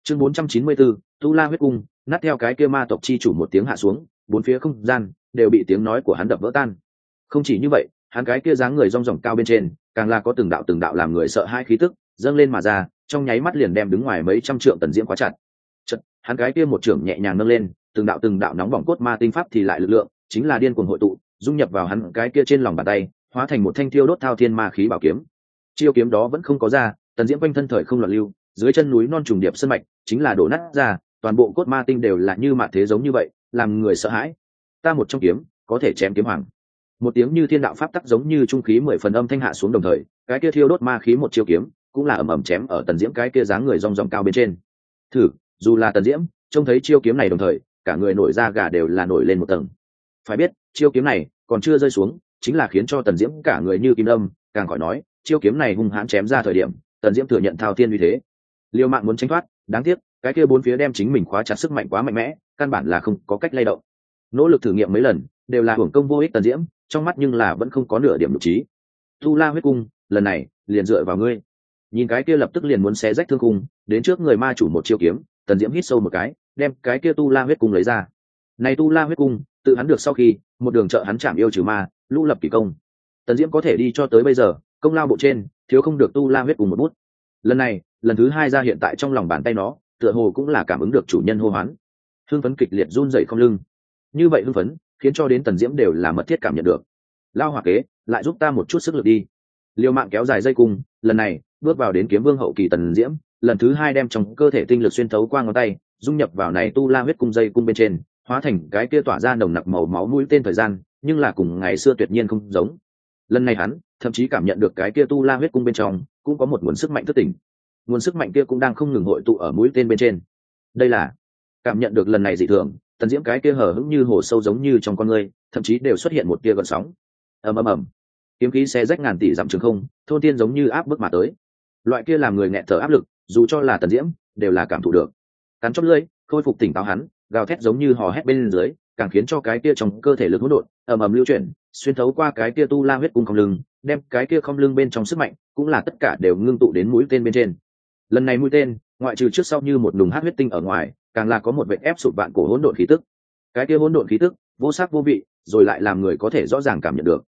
Chương 494, Tu La huyết cung. Nát theo cái kia ma tộc chi chủ một tiếng hạ xuống, bốn phía không gian đều bị tiếng nói của hắn đập vỡ tan. Không chỉ như vậy, hắn cái kia dáng người rong ròng cao bên trên, càng là có từng đạo làm người sợ hai khí tức dâng lên mà ra, trong nháy mắt liền đem đứng ngoài mấy trăm trượng Tần Diễm khóa chặt. Chợt, hắn cái kia một trưởng nhẹ nhàng nâng lên, từng đạo nóng bỏng cốt ma tinh pháp thì lại lực lượng, chính là điên cuồng hội tụ, dung nhập vào hắn cái kia trên lòng bàn tay, hóa thành một thanh thiêu đốt thao thiên ma khí bảo kiếm. Chiêu kiếm đó vẫn không có ra, Tần Diễm quanh thân thời không loạn lưu, dưới chân núi non trùng điệp sơn mạch, chính là đổ nát ra, toàn bộ cốt ma tinh đều là như mạn thế giống như vậy, làm người sợ hãi. Ta một trong kiếm, có thể chém kiếm hoàng. Một tiếng như thiên đạo pháp tắc giống như trung khí 10 phần âm thanh hạ xuống đồng thời, cái kia thiêu đốt ma khí một chiêu kiếm, cũng là ầm ầm chém ở Tần Diễm cái kia dáng người rong ròng cao bên trên. Thử, dù là Tần Diễm, trông thấy chiêu kiếm này đồng thời, cả người nổi da gà đều là nổi lên một tầng. Phải biết, chiêu kiếm này còn chưa rơi xuống, chính là khiến cho Tần Diễm cả người như kim đâm, càng khỏi nói, chiêu kiếm này hung hãn chém ra thời điểm, Tần Diễm thừa nhận thao thiên uy thế. Liêu Mạng muốn tránh thoát, đáng tiếc, cái kia bốn phía đem chính mình khóa chặt sức mạnh quá mạnh mẽ, căn bản là không có cách lay động. Nỗ lực thử nghiệm mấy lần, đều là hưởng công vô ích. Tần Diễm, trong mắt nhưng là vẫn không có nửa điểm nhục trí. Tu La huyết cung, lần này, liền dựa vào ngươi. Nhìn cái kia lập tức liền muốn xé rách thương cung, đến trước người ma chủ một chiêu kiếm, Tần Diễm hít sâu một cái, đem cái kia Tu La huyết cung lấy ra. Này Tu La huyết cung, tự hắn được sau khi, một đường trợ hắn chạm yêu trừ ma, lũ lập kỳ công. Tần Diễm có thể đi cho tới bây giờ, công lao bộ trên, thiếu không được Tu La huyết cung một bút. Lần này, lần thứ hai ra hiện tại trong lòng bàn tay nó, tựa hồ cũng là cảm ứng được chủ nhân hô hoán. Hưng phấn kịch liệt run rẩy không lưng. Như vậy hưng phấn, khiến cho đến Tần Diễm đều là mật thiết cảm nhận được. Lao hỏa kế, lại giúp ta một chút sức lực đi. Liêu Mạng kéo dài dây cung, lần này bước vào đến kiếm vương hậu kỳ Tần Diễm, lần thứ hai đem trong cơ thể tinh lực xuyên thấu qua ngón tay, dung nhập vào này Tu La huyết cung dây cung bên trên, hóa thành cái kia tỏa ra nồng nặc màu máu mũi tên thời gian, nhưng là cùng ngày xưa tuyệt nhiên không giống. Lần này hắn thậm chí cảm nhận được cái kia Tu La huyết cung bên trong cũng có một nguồn sức mạnh thức tỉnh. Nguồn sức mạnh kia cũng đang không ngừng hội tụ ở mũi tên bên trên. Đây là cảm nhận được lần này dị thường, Tần Diễm cái kia hở hững như hồ sâu giống như trong con người, thậm chí đều xuất hiện một tia gợn sóng. Ầm ầm ầm, kiếm khí xé rách ngàn tỷ dặm trường không, thôn tiên giống như áp bức mà tới. Loại kia làm người nghẹt thở áp lực, dù cho là Tần Diễm, đều là cảm thụ được. Cắn chót lưỡi, khôi phục tỉnh táo hắn, gào thét giống như hò hét bên dưới, càng khiến cho cái kia trong cơ thể lực hỗn độn ầm ầm lưu chuyển, xuyên thấu qua cái kia Tu La huyết cung không lưng, đem cái kia không lưng bên trong sức mạnh, cũng là tất cả đều ngưng tụ đến mũi tên bên trên. Lần này mũi tên, ngoại trừ trước sau như một nùng hát huyết tinh ở ngoài, càng là có một vệt ép sụp vạn cổ hỗn độn khí tức. Cái kia hỗn độn khí tức, vô sắc vô vị, rồi lại làm người có thể rõ ràng cảm nhận được.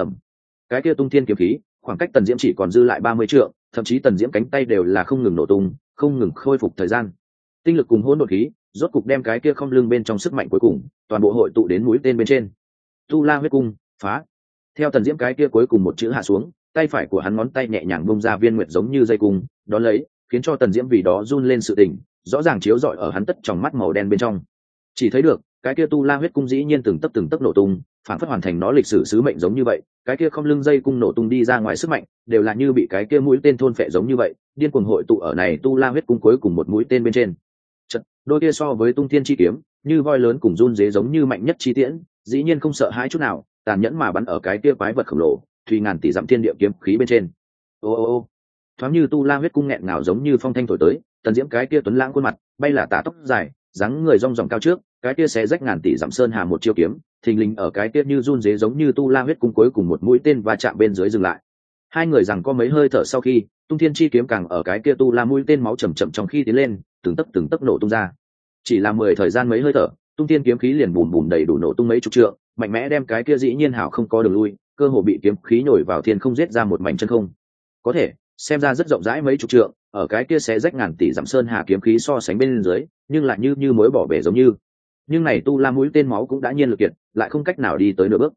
Cái kia tung thiên kiếm khí, khoảng cách Tần Diễm chỉ còn dư lại 30 trượng, thậm chí Tần Diễm cánh tay đều là không ngừng nổ tung, không ngừng khôi phục thời gian. Tinh lực cùng hỗn độn khí, rốt cục đem cái kia không lưng bên trong sức mạnh cuối cùng, toàn bộ hội tụ đến mũi tên bên trên. Tu La huyết cung, phá. Theo Tần Diễm cái kia cuối cùng một chữ hạ xuống, tay phải của hắn ngón tay nhẹ nhàng bung ra viên nguyệt giống như dây cung, đón lấy, khiến cho Tần Diễm vì đó run lên sự tỉnh, rõ ràng chiếu rọi ở hắn tất trong mắt màu đen bên trong. Chỉ thấy được, cái kia Tu La huyết cung dĩ nhiên từng tấc nổ tung, phản phất hoàn thành nó lịch sử sứ mệnh giống như vậy, cái kia không lưng dây cung nổ tung đi ra ngoài sức mạnh, đều là như bị cái kia mũi tên thôn phệ giống như vậy, điên cuồng hội tụ ở này Tu La huyết cung cuối cùng một mũi tên bên trên. Chật, đôi kia so với tung thiên chi kiếm, như voi lớn cùng run dế giống như mạnh nhất chi tiễn, dĩ nhiên không sợ hãi chút nào, tàn nhẫn mà bắn ở cái kia quái vật khổng lồ, thùy ngàn tỷ dặm thiên địa kiếm khí bên trên. Ô, thoáng như Tu La huyết cung nghẹn ngào giống như phong thanh thổi tới, Tần Diễm cái kia tuấn lãng khuôn mặt, bay là tả tóc dài, dáng người rong ròng cao trước, cái kia xé rách ngàn tỷ dặm sơn hà một chiêu kiếm, thình lình ở cái kia như run dế giống như Tu La huyết cung cuối cùng một mũi tên va chạm bên dưới dừng lại. Hai người rằng có mấy hơi thở sau khi, tung thiên chi kiếm càng ở cái kia Tu La mũi tên máu chậm chậm trong khi tiến lên, từng tấc nổ tung ra. Chỉ là 10 thời gian mấy hơi thở, tung thiên kiếm khí liền bùm bùm đầy đủ nổ tung mấy chục trượng, mạnh mẽ đem cái kia dĩ nhiên hảo không có đường lui, cơ hồ bị kiếm khí nhồi vào thiên không giết ra một mảnh chân không. Có thể xem ra rất rộng rãi mấy chục trượng, ở cái kia xé rách ngàn tỷ dặm sơn hà kiếm khí so sánh bên dưới, nhưng lại như mối bỏ bể giống như. Nhưng này Tu La mũi tên máu cũng đã nhiên lực kiệt, lại không cách nào đi tới nửa bước.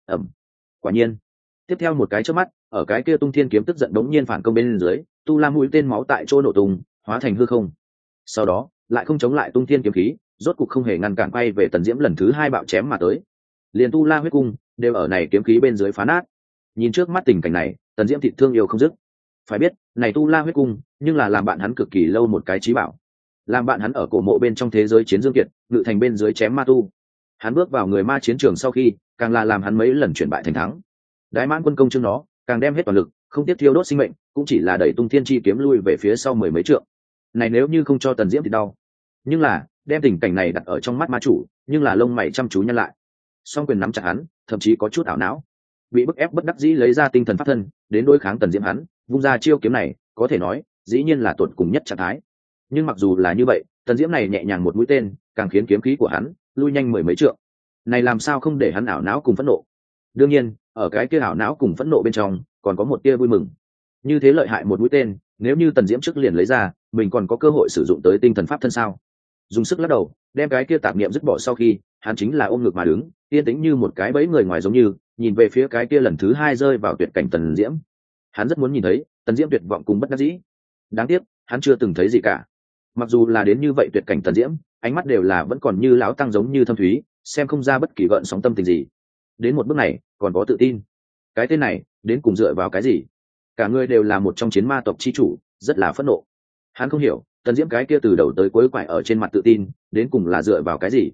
Quả nhiên, tiếp theo một cái chớp mắt, ở cái kia tung thiên kiếm tức giận đống nhiên phản công bên dưới, Tu La mũi tên máu tại chỗ nổ tung, hóa thành hư không. Sau đó, lại không chống lại tung thiên kiếm khí, rốt cục không hề ngăn cản quay về Tần Diễm lần thứ hai bạo chém mà tới. Liền Tu La huyết cung đều ở này kiếm khí bên dưới phá nát. Nhìn trước mắt tình cảnh này, Tần Diễm thịt thương yêu không dứt. Phải biết, này Tu La huyết cung, nhưng là làm bạn hắn cực kỳ lâu một cái chí bảo. Làm bạn hắn ở cổ mộ bên trong thế giới chiến dương kiệt, ngự thành bên dưới chém ma tu. Hắn bước vào người ma chiến trường sau khi, càng là làm hắn mấy lần chuyển bại thành thắng. Đại mãn quân công chương nó, càng đem hết toàn lực, không tiếp thiêu đốt sinh mệnh, cũng chỉ là đẩy tung thiên chi kiếm lui về phía sau 10 mấy trượng. Này nếu như không cho Tần Diễm thì đau. Nhưng là, đem tình cảnh này đặt ở trong mắt ma chủ, nhưng là lông mày chăm chú nhăn lại. Song quyền nắm chặt hắn, thậm chí có chút ảo não. Bị bức ép bất đắc dĩ lấy ra tinh thần pháp thân, đến đối kháng Tần Diễm hắn, vung ra chiêu kiếm này, có thể nói, dĩ nhiên là tuột cùng nhất trạng thái. Nhưng mặc dù là như vậy, tần diễm này nhẹ nhàng một mũi tên càng khiến kiếm khí của hắn lui nhanh mười mấy trượng. Này làm sao không để hắn ảo não cùng phẫn nộ. Đương nhiên ở cái kia ảo não cùng phẫn nộ bên trong còn có một tia vui mừng. Như thế lợi hại một mũi tên, nếu như tần diễm trước liền lấy ra, mình còn có cơ hội sử dụng tới tinh thần pháp thân sao? Dùng sức lắc đầu, đem cái kia tạp niệm dứt bỏ sau khi, hắn chính là ôm ngực mà đứng, yên tĩnh như một cái bẫy người ngoài giống như, nhìn về phía cái kia lần thứ hai rơi vào tuyệt cảnh tần diễm. Hắn rất muốn nhìn thấy tần diễm tuyệt vọng cùng bất đắc dĩ. Đáng tiếc, hắn chưa từng thấy gì cả. Mặc dù là đến như vậy tuyệt cảnh tần diễm, ánh mắt đều là vẫn còn như lão tăng giống như thâm thúy, xem không ra bất kỳ gợn sóng tâm tình gì. Đến một bước này, còn có tự tin. Cái tên này, đến cùng dựa vào cái gì? Cả người đều là một trong chiến ma tộc chi chủ, rất là phẫn nộ. Hắn không hiểu, tần diễm cái kia từ đầu tới cuối quải ở trên mặt tự tin, đến cùng là dựa vào cái gì?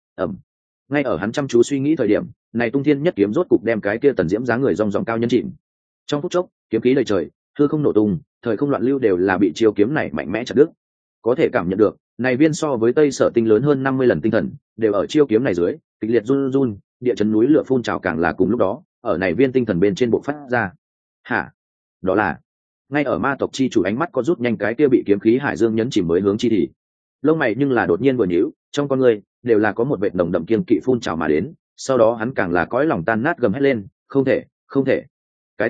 Ngay ở hắn chăm chú suy nghĩ thời điểm, này tung thiên nhất kiếm rốt cục đem cái kia tần diễm dáng người rong ròng cao nhân chìm. Trong phút chốc, kiếm khí đầy trời, hư không nổ tung, thời không loạn lưu đều là bị chiêu kiếm này mạnh mẽ chặt đứt. Có thể cảm nhận được, này viên so với Tây Sở Tinh lớn hơn 50 lần tinh thần, đều ở chiêu kiếm này dưới, kịch liệt run run, địa chấn núi lửa phun trào càng là cùng lúc đó, ở này viên tinh thần bên trên bộ phát ra. Hả? Đó là ngay ở ma tộc chi chủ ánh mắt có rút nhanh cái kia bị kiếm khí hải dương nhấn chìm mới hướng chi thì lông mày nhưng là đột nhiên vừa nhíu, trong con người đều là có một vệt nồng đậm kiên kỵ phun trào mà đến, sau đó hắn càng là cõi lòng tan nát gầm hết lên, không thể, không thể. Cái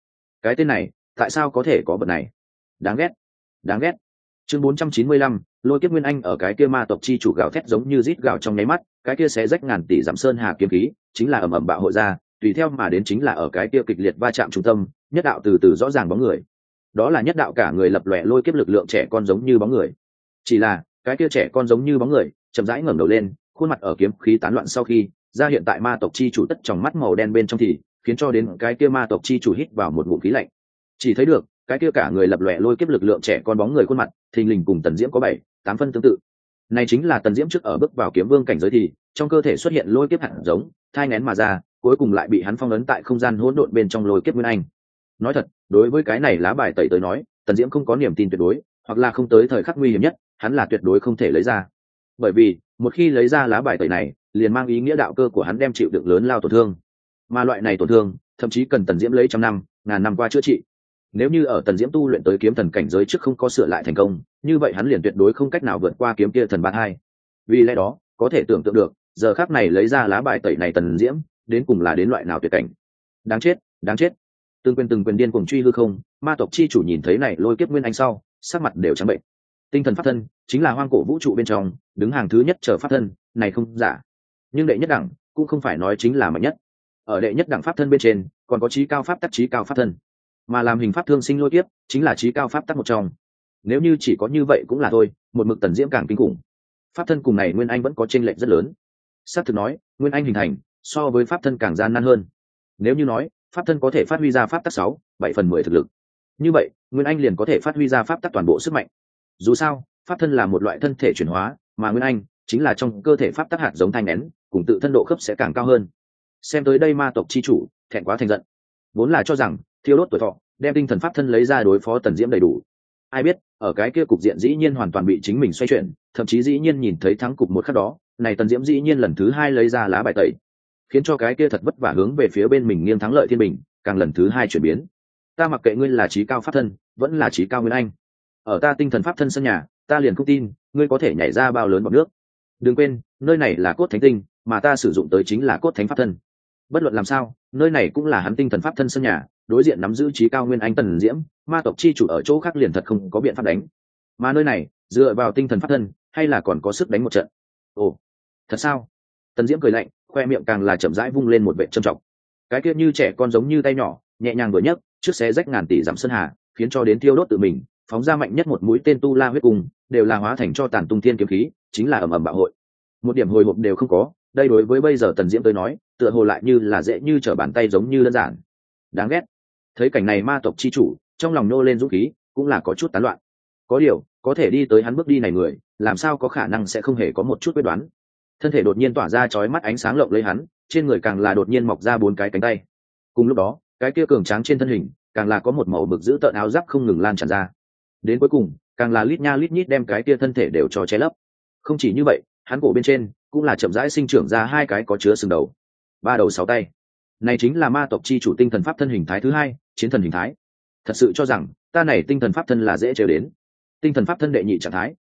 tên này, tại sao có thể có vật này? Đáng ghét, đáng ghét. Chương 495, Lôi Kiếp Nguyên Anh ở cái kia ma tộc chi chủ gào thét giống như rít gào trong nháy mắt, cái kia xé rách ngàn tỷ dặm sơn hà kiếm khí, chính là ầm ầm bạo hội ra, tùy theo mà đến chính là ở cái kia kịch liệt va chạm trung tâm, nhất đạo từ từ rõ ràng bóng người. Đó là nhất đạo cả người lập lòe lôi kiếp lực lượng trẻ con giống như bóng người. Chỉ là, cái kia trẻ con giống như bóng người, chậm rãi ngẩng đầu lên, khuôn mặt ở kiếm khí tán loạn sau khi, ra hiện tại ma tộc chi chủ tất trong mắt màu đen bên trong thì, khiến cho đến cái kia ma tộc chi chủ hít vào một ngụm khí lạnh. Chỉ thấy được, cái kia cả người lập lòe lôi kiếp lực lượng trẻ con bóng người khuôn mặt, thình lình cùng Tần Diễm có 7, 8 phân tương tự. Này chính là Tần Diễm trước ở bước vào kiếm vương cảnh giới thì, trong cơ thể xuất hiện lôi kiếp hạt giống, thai nghén mà ra, cuối cùng lại bị hắn phong ấn tại không gian hỗn độn bên trong lôi kiếp nguyên anh. Nói thật, đối với cái này lá bài tẩy tới nói, Tần Diễm không có niềm tin tuyệt đối, hoặc là không tới thời khắc nguy hiểm nhất, hắn là tuyệt đối không thể lấy ra. Bởi vì, một khi lấy ra lá bài tẩy này, liền mang ý nghĩa đạo cơ của hắn đem chịu đựng lớn lao tổn thương. Mà loại này tổn thương, thậm chí cần Tần Diễm lấy trăm năm, ngàn năm qua chữa trị. Nếu như ở Tần Diễm tu luyện tới kiếm thần cảnh giới trước không có sửa lại thành công, như vậy hắn liền tuyệt đối không cách nào vượt qua kiếm kia thần bát hai. Vì lẽ đó, có thể tưởng tượng được, giờ khắc này lấy ra lá bài tẩy này Tần Diễm, đến cùng là đến loại nào tuyệt cảnh. Đáng chết, đáng chết. Từng quyền điên cuồng truy hư không, ma tộc chi chủ nhìn thấy này lôi kiếp nguyên anh sau, sắc mặt đều trắng bệnh. Tinh thần pháp thân chính là hoang cổ vũ trụ bên trong, đứng hàng thứ nhất chờ pháp thân, này không giả. Nhưng đệ nhất đẳng cũng không phải nói chính là mạnh nhất. Ở đệ nhất đẳng pháp thân bên trên, còn có chí cao pháp tắc chí cao pháp thân. Mà làm hình pháp thương sinh lôi kiếp, chính là chí cao pháp tắc một trong. Nếu như chỉ có như vậy cũng là thôi, một mực Tần Diễm càng kinh khủng. Pháp thân cùng này nguyên anh vẫn có chênh lệch rất lớn. Xác thực nói, nguyên anh hình thành so với pháp thân càng gian nan hơn. Nếu như nói, pháp thân có thể phát huy ra pháp tắc 6, 7/10 thực lực, như vậy nguyên anh liền có thể phát huy ra pháp tắc toàn bộ sức mạnh. Dù sao, pháp thân là một loại thân thể chuyển hóa, mà nguyên anh chính là trong cơ thể pháp tắc hạt giống thanh nén, cùng tự thân độ khớp sẽ càng cao hơn. Xem tới đây ma tộc chi chủ thẹn quá thành giận, vốn là cho rằng thiêu đốt tuổi thọ, đem tinh thần pháp thân lấy ra đối phó Tần Diễm đầy đủ. Ai biết, ở cái kia cục diện dĩ nhiên hoàn toàn bị chính mình xoay chuyển, thậm chí dĩ nhiên nhìn thấy thắng cục một khắc đó, này Tần Diễm dĩ nhiên lần thứ hai lấy ra lá bài tẩy, khiến cho cái kia thật vất vả hướng về phía bên mình nghiêng thắng lợi thiên bình, càng lần thứ hai chuyển biến. Ta mặc kệ ngươi là chí cao pháp thân, vẫn là chí cao nguyên anh, ở ta tinh thần pháp thân sân nhà, ta liền không tin ngươi có thể nhảy ra bao lớn bọt nước. Đừng quên, nơi này là cốt thánh tinh, mà ta sử dụng tới chính là cốt thánh pháp thân. Bất luận làm sao, nơi này cũng là hắn tinh thần pháp thân sân nhà, đối diện nắm giữ chí cao nguyên anh Tần Diễm, ma tộc chi chủ ở chỗ khác liền thật không có biện pháp đánh. Mà nơi này, dựa vào tinh thần pháp thân, hay là còn có sức đánh một trận. Ồ, thật sao? Tần Diễm cười lạnh, khoe miệng càng là chậm rãi vung lên một vệt trầm trọng. Cái kia như trẻ con giống như tay nhỏ, nhẹ nhàng vừa nhấc, trước xé rách ngàn tỷ dặm sơn hà, khiến cho đến tiêu đốt tự mình, phóng ra mạnh nhất một mũi tên tu la huyết cùng, đều là hóa thành cho tàn tung thiên kiếm khí, chính là ầm ầm bạo hội. Một điểm hồi hộp đều không có, đây đối với bây giờ Tần Diễm tới nói, tựa hồ lại như là dễ như trở bàn tay giống như đơn giản. Đáng ghét. Thấy cảnh này ma tộc chi chủ, trong lòng nô lên dũng khí, cũng là có chút tán loạn. Có điều, có thể đi tới hắn bước đi này người, làm sao có khả năng sẽ không hề có một chút quyết đoán. Thân thể đột nhiên tỏa ra chói mắt ánh sáng lộng lấy hắn, trên người càng là đột nhiên mọc ra 4 cái cánh tay. Cùng lúc đó, cái kia cường tráng trên thân hình, càng là có một màu bực giữ tợn áo giáp không ngừng lan tràn ra. Đến cuối cùng, càng là lít nha lít nhít đem cái kia thân thể đều cho che lấp. Không chỉ như vậy, hắn cổ bên trên cũng là chậm rãi sinh trưởng ra 2 cái có chứa sừng đầu, 3 đầu 6 tay. Này chính là ma tộc chi chủ tinh thần pháp thân hình thái thứ 2, chiến thần hình thái. Thật sự cho rằng ta này tinh thần pháp thân là dễ trêu đến. Tinh thần pháp thân đệ nhị trạng thái,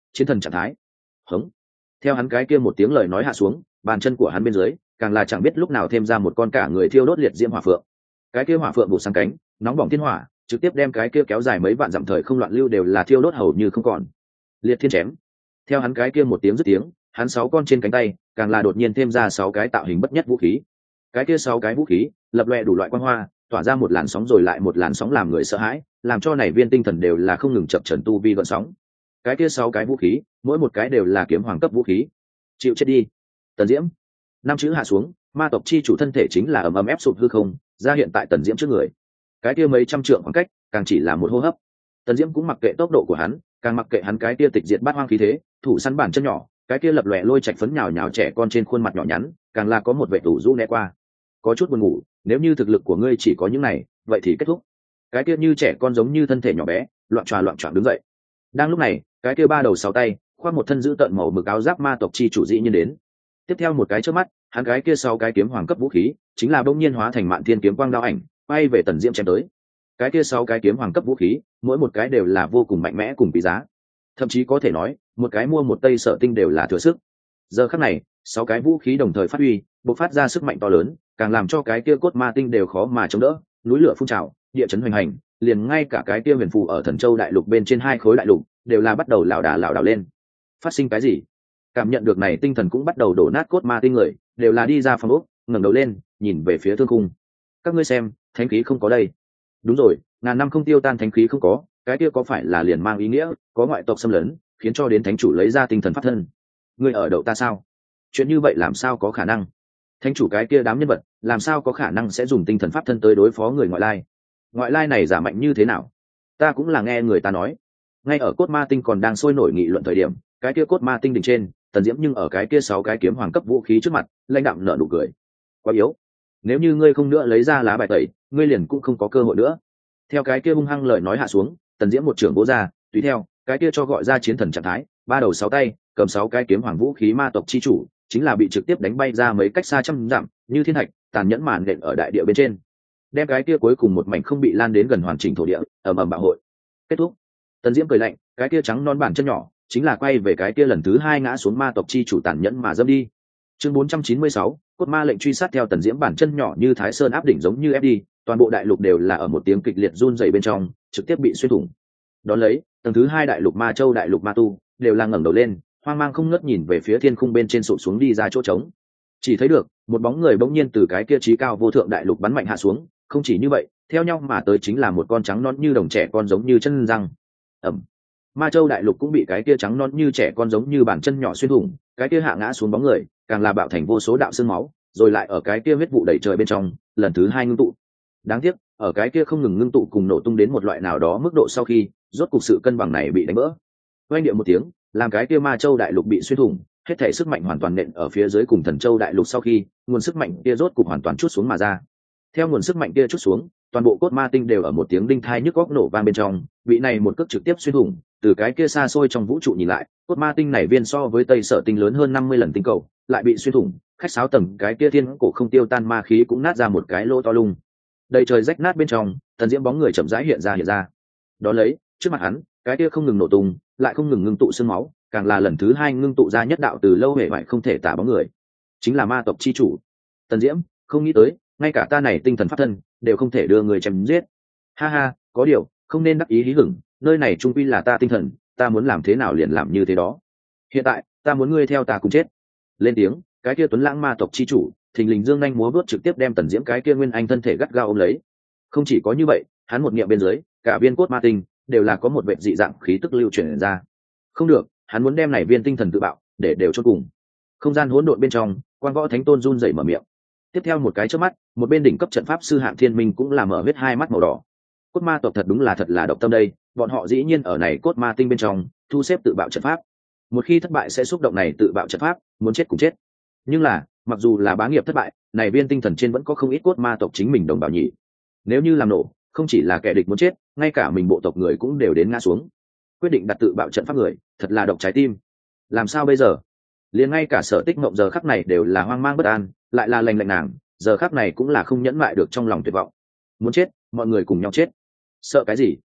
chiến thần trạng thái. Hống. Theo hắn cái kia một tiếng lời nói hạ xuống, bàn chân của hắn bên dưới càng là chẳng biết lúc nào thêm ra một con cả người thiêu đốt liệt diễm hỏa phượng. Cái kia hỏa phượng bụt sang cánh, nóng bỏng thiên hỏa trực tiếp đem cái kia kéo dài mấy vạn dặm thời không loạn lưu đều là thiêu đốt hầu như không còn. Liệt thiên chém. Theo hắn cái kia một tiếng dứt tiếng, hắn 6 con trên cánh tay càng là đột nhiên thêm ra 6 cái tạo hình bất nhất vũ khí. Cái kia 6 cái vũ khí lập loè đủ loại quang hoa, tỏa ra một làn sóng rồi lại một làn sóng làm người sợ hãi, làm cho này viên tinh thần đều là không ngừng chập chờn tu vi gợn sóng. Cái kia 6 cái vũ khí, mỗi một cái đều là kiếm hoàng cấp vũ khí. Chịu chết đi. Tần Diễm. 5 chữ hạ xuống, ma tộc chi chủ thân thể chính là ầm ầm ép sụp hư không, ra hiện tại Tần Diễm trước người. Cái kia mấy trăm trượng khoảng cách, càng chỉ là một hô hấp. Tần Diễm cũng mặc kệ tốc độ của hắn, càng mặc kệ hắn cái kia tịch diệt bát hoang khí thế, thủ săn bản chân nhỏ, cái kia lập lòe lôi chạch phấn nhào nhào trẻ con trên khuôn mặt nhỏ nhắn, càng là có một vẻ tủ rũ né qua. Có chút buồn ngủ, nếu như thực lực của ngươi chỉ có những này, vậy thì kết thúc. Cái kia như trẻ con giống như thân thể nhỏ bé, loạn choạng đứng dậy. Đang lúc này, cái kia 3 đầu 6 tay, khoác một thân giữ tợn màu mực áo giáp ma tộc chi chủ dĩ nhiên đến. Tiếp theo một cái chớp mắt, hắn cái kia 6 cái kiếm hoàng cấp vũ khí, chính là bỗng nhiên hóa thành mạn thiên kiếm quang đao ảnh, bay về Tần Diễm chém tới. Cái kia 6 cái kiếm hoàng cấp vũ khí, mỗi một cái đều là vô cùng mạnh mẽ cùng quý giá. Thậm chí có thể nói, một cái mua một tây sở tinh đều là thừa sức. Giờ khắc này, 6 cái vũ khí đồng thời phát huy, bộc phát ra sức mạnh to lớn, càng làm cho cái kia cốt ma tinh đều khó mà chống đỡ, núi lửa phun trào, địa chấn hoành hành, liền ngay cả cái kia huyền phù ở Thần Châu đại lục bên trên 2 khối đại lục, đều là bắt đầu lảo đảo lên. Phát sinh cái gì? Cảm nhận được này, tinh thần cũng bắt đầu đổ nát cốt ma tinh người, đều là đi ra phòng ốc, ngẩng đầu lên, nhìn về phía thương khung. Các ngươi xem, thánh khí không có đây. Đúng rồi, ngàn năm không tiêu tan thánh khí không có, cái kia có phải là liền mang ý nghĩa có ngoại tộc xâm lấn, khiến cho đến thánh chủ lấy ra tinh thần pháp thân? Ngươi ở đậu ta sao? Chuyện như vậy làm sao có khả năng? Thánh chủ cái kia đám nhân vật, làm sao có khả năng sẽ dùng tinh thần pháp thân tới đối phó người ngoại lai? Ngoại lai này giả mạnh như thế nào? Ta cũng là nghe người ta nói. Ngay ở cốt ma tinh còn đang sôi nổi nghị luận thời điểm, cái kia cốt ma tinh đỉnh trên, Tần Diễm nhưng ở cái kia 6 cái kiếm hoàng cấp vũ khí trước mặt, lãnh đạm nở nụ cười. Quá yếu. Nếu như ngươi không nữa lấy ra lá bài tẩy, ngươi liền cũng không có cơ hội nữa. Theo cái kia hung hăng lời nói hạ xuống, Tần Diễm một trường vỗ ra, tùy theo, cái kia cho gọi ra chiến thần trạng thái, 3 đầu 6 tay, cầm 6 cái kiếm hoàng vũ khí ma tộc chi chủ, chính là bị trực tiếp đánh bay ra mấy cách xa trăm dặm, như thiên thạch, tàn nhẫn màn nện ở đại địa bên trên. Đem cái kia cuối cùng một mảnh không bị lan đến gần hoàn chỉnh thổ địa, ầm ầm bạo hội. Kết thúc. Tần Diễm cười lạnh, cái kia trắng non bản chân nhỏ, chính là quay về cái kia lần thứ 2 ngã xuống ma tộc chi chủ tàn nhẫn mà dâm đi. Chương 496, cốt ma lệnh truy sát theo Tần Diễm bản chân nhỏ như Thái Sơn áp đỉnh giống như ép đi, toàn bộ đại lục đều là ở một tiếng kịch liệt run rẩy bên trong, trực tiếp bị xuyên thủng. Đón lấy, tầng thứ 2 đại lục Ma Châu đại lục Ma Tu, đều là ngẩng đầu lên, hoang mang không ngớt nhìn về phía thiên khung bên trên sụp xuống đi ra chỗ trống. Chỉ thấy được, một bóng người bỗng nhiên từ cái kia chí cao vô thượng đại lục bắn mạnh hạ xuống, không chỉ như vậy, theo nhau mà tới chính là một con trắng non như đồng trẻ con giống như chân răng. Ầm. Ma Châu đại lục cũng bị cái kia trắng non như trẻ con giống như bàn chân nhỏ xuyên thủng, cái kia hạ ngã xuống bóng người, càng là bạo thành vô số đạo xương máu, rồi lại ở cái kia huyết vụ đầy trời bên trong, lần thứ 2 ngưng tụ. Đáng tiếc, ở cái kia không ngừng ngưng tụ cùng nổ tung đến một loại nào đó mức độ sau khi, rốt cục sự cân bằng này bị đánh vỡ. Oanh điệu một tiếng, làm cái kia Ma Châu đại lục bị xuyên thủng, hết thể sức mạnh hoàn toàn nện ở phía dưới cùng Thần Châu đại lục sau khi, nguồn sức mạnh kia rốt cục hoàn toàn trút xuống mà ra. Theo nguồn sức mạnh kia trút xuống, toàn bộ cốt ma tinh đều ở một tiếng đinh thai nhức óc nổ vang bên trong, vị này một cước trực tiếp xuyên thủng, từ cái kia xa xôi trong vũ trụ nhìn lại, cốt ma tinh này viên so với Tây Sở tinh lớn hơn 50 lần tinh cầu, lại bị xuyên thủng, khách sáo tầng cái kia thiên cổ không tiêu tan ma khí cũng nát ra một cái lỗ to lung. Đầy trời rách nát bên trong, Tần Diễm bóng người chậm rãi hiện ra. Đó lấy, trước mặt hắn, cái kia không ngừng nổ tung, lại không ngừng ngưng tụ xương máu, càng là lần thứ 2 ngưng tụ ra nhất đạo từ lâu hề bại không thể tả bóng người, chính là ma tộc chi chủ. Tần Diễm, không nghĩ tới, ngay cả ta này tinh thần pháp thân đều không thể đưa người chém giết. Ha ha, có điều, không nên đắc ý hí hửng, nơi này trung quy là ta tinh thần, ta muốn làm thế nào liền làm như thế đó. Hiện tại, ta muốn ngươi theo ta cùng chết. Lên tiếng, cái kia tuấn lãng ma tộc chi chủ, thình lình dương nhanh múa vớt trực tiếp đem Tần Diễm cái kia nguyên anh thân thể gắt gao ôm lấy. Không chỉ có như vậy, hắn một niệm bên dưới, cả viên cốt ma tinh đều là có một vệ dị dạng khí tức lưu chuyển ra. Không được, hắn muốn đem này viên tinh thần tự bạo, để đều cho cùng. Không gian hỗn độn bên trong, Quan Võ Thánh Tôn run rẩy mở miệng. Tiếp theo một cái chớp mắt, một bên đỉnh cấp trận pháp sư Hạng Thiên Minh cũng là mở huyết hai mắt màu đỏ. Cốt ma tộc thật đúng là thật là độc tâm đây, bọn họ dĩ nhiên ở này cốt ma tinh bên trong thu xếp tự bạo trận pháp. Một khi thất bại sẽ xúc động này tự bạo trận pháp, muốn chết cũng chết. Nhưng là, mặc dù là bá nghiệp thất bại, này viên tinh thần trên vẫn có không ít cốt ma tộc chính mình đồng bào nhỉ. Nếu như làm nổ, không chỉ là kẻ địch muốn chết, ngay cả mình bộ tộc người cũng đều đến ngã xuống. Quyết định đặt tự bạo trận pháp người, thật là độc trái tim. Làm sao bây giờ? Liền ngay cả Sở Tích Mộng giờ khắc này đều là hoang mang bất an, lại là lành lạnh nàng, giờ khắc này cũng là không nhẫn lại được trong lòng tuyệt vọng. Muốn chết, mọi người cùng nhau chết. Sợ cái gì?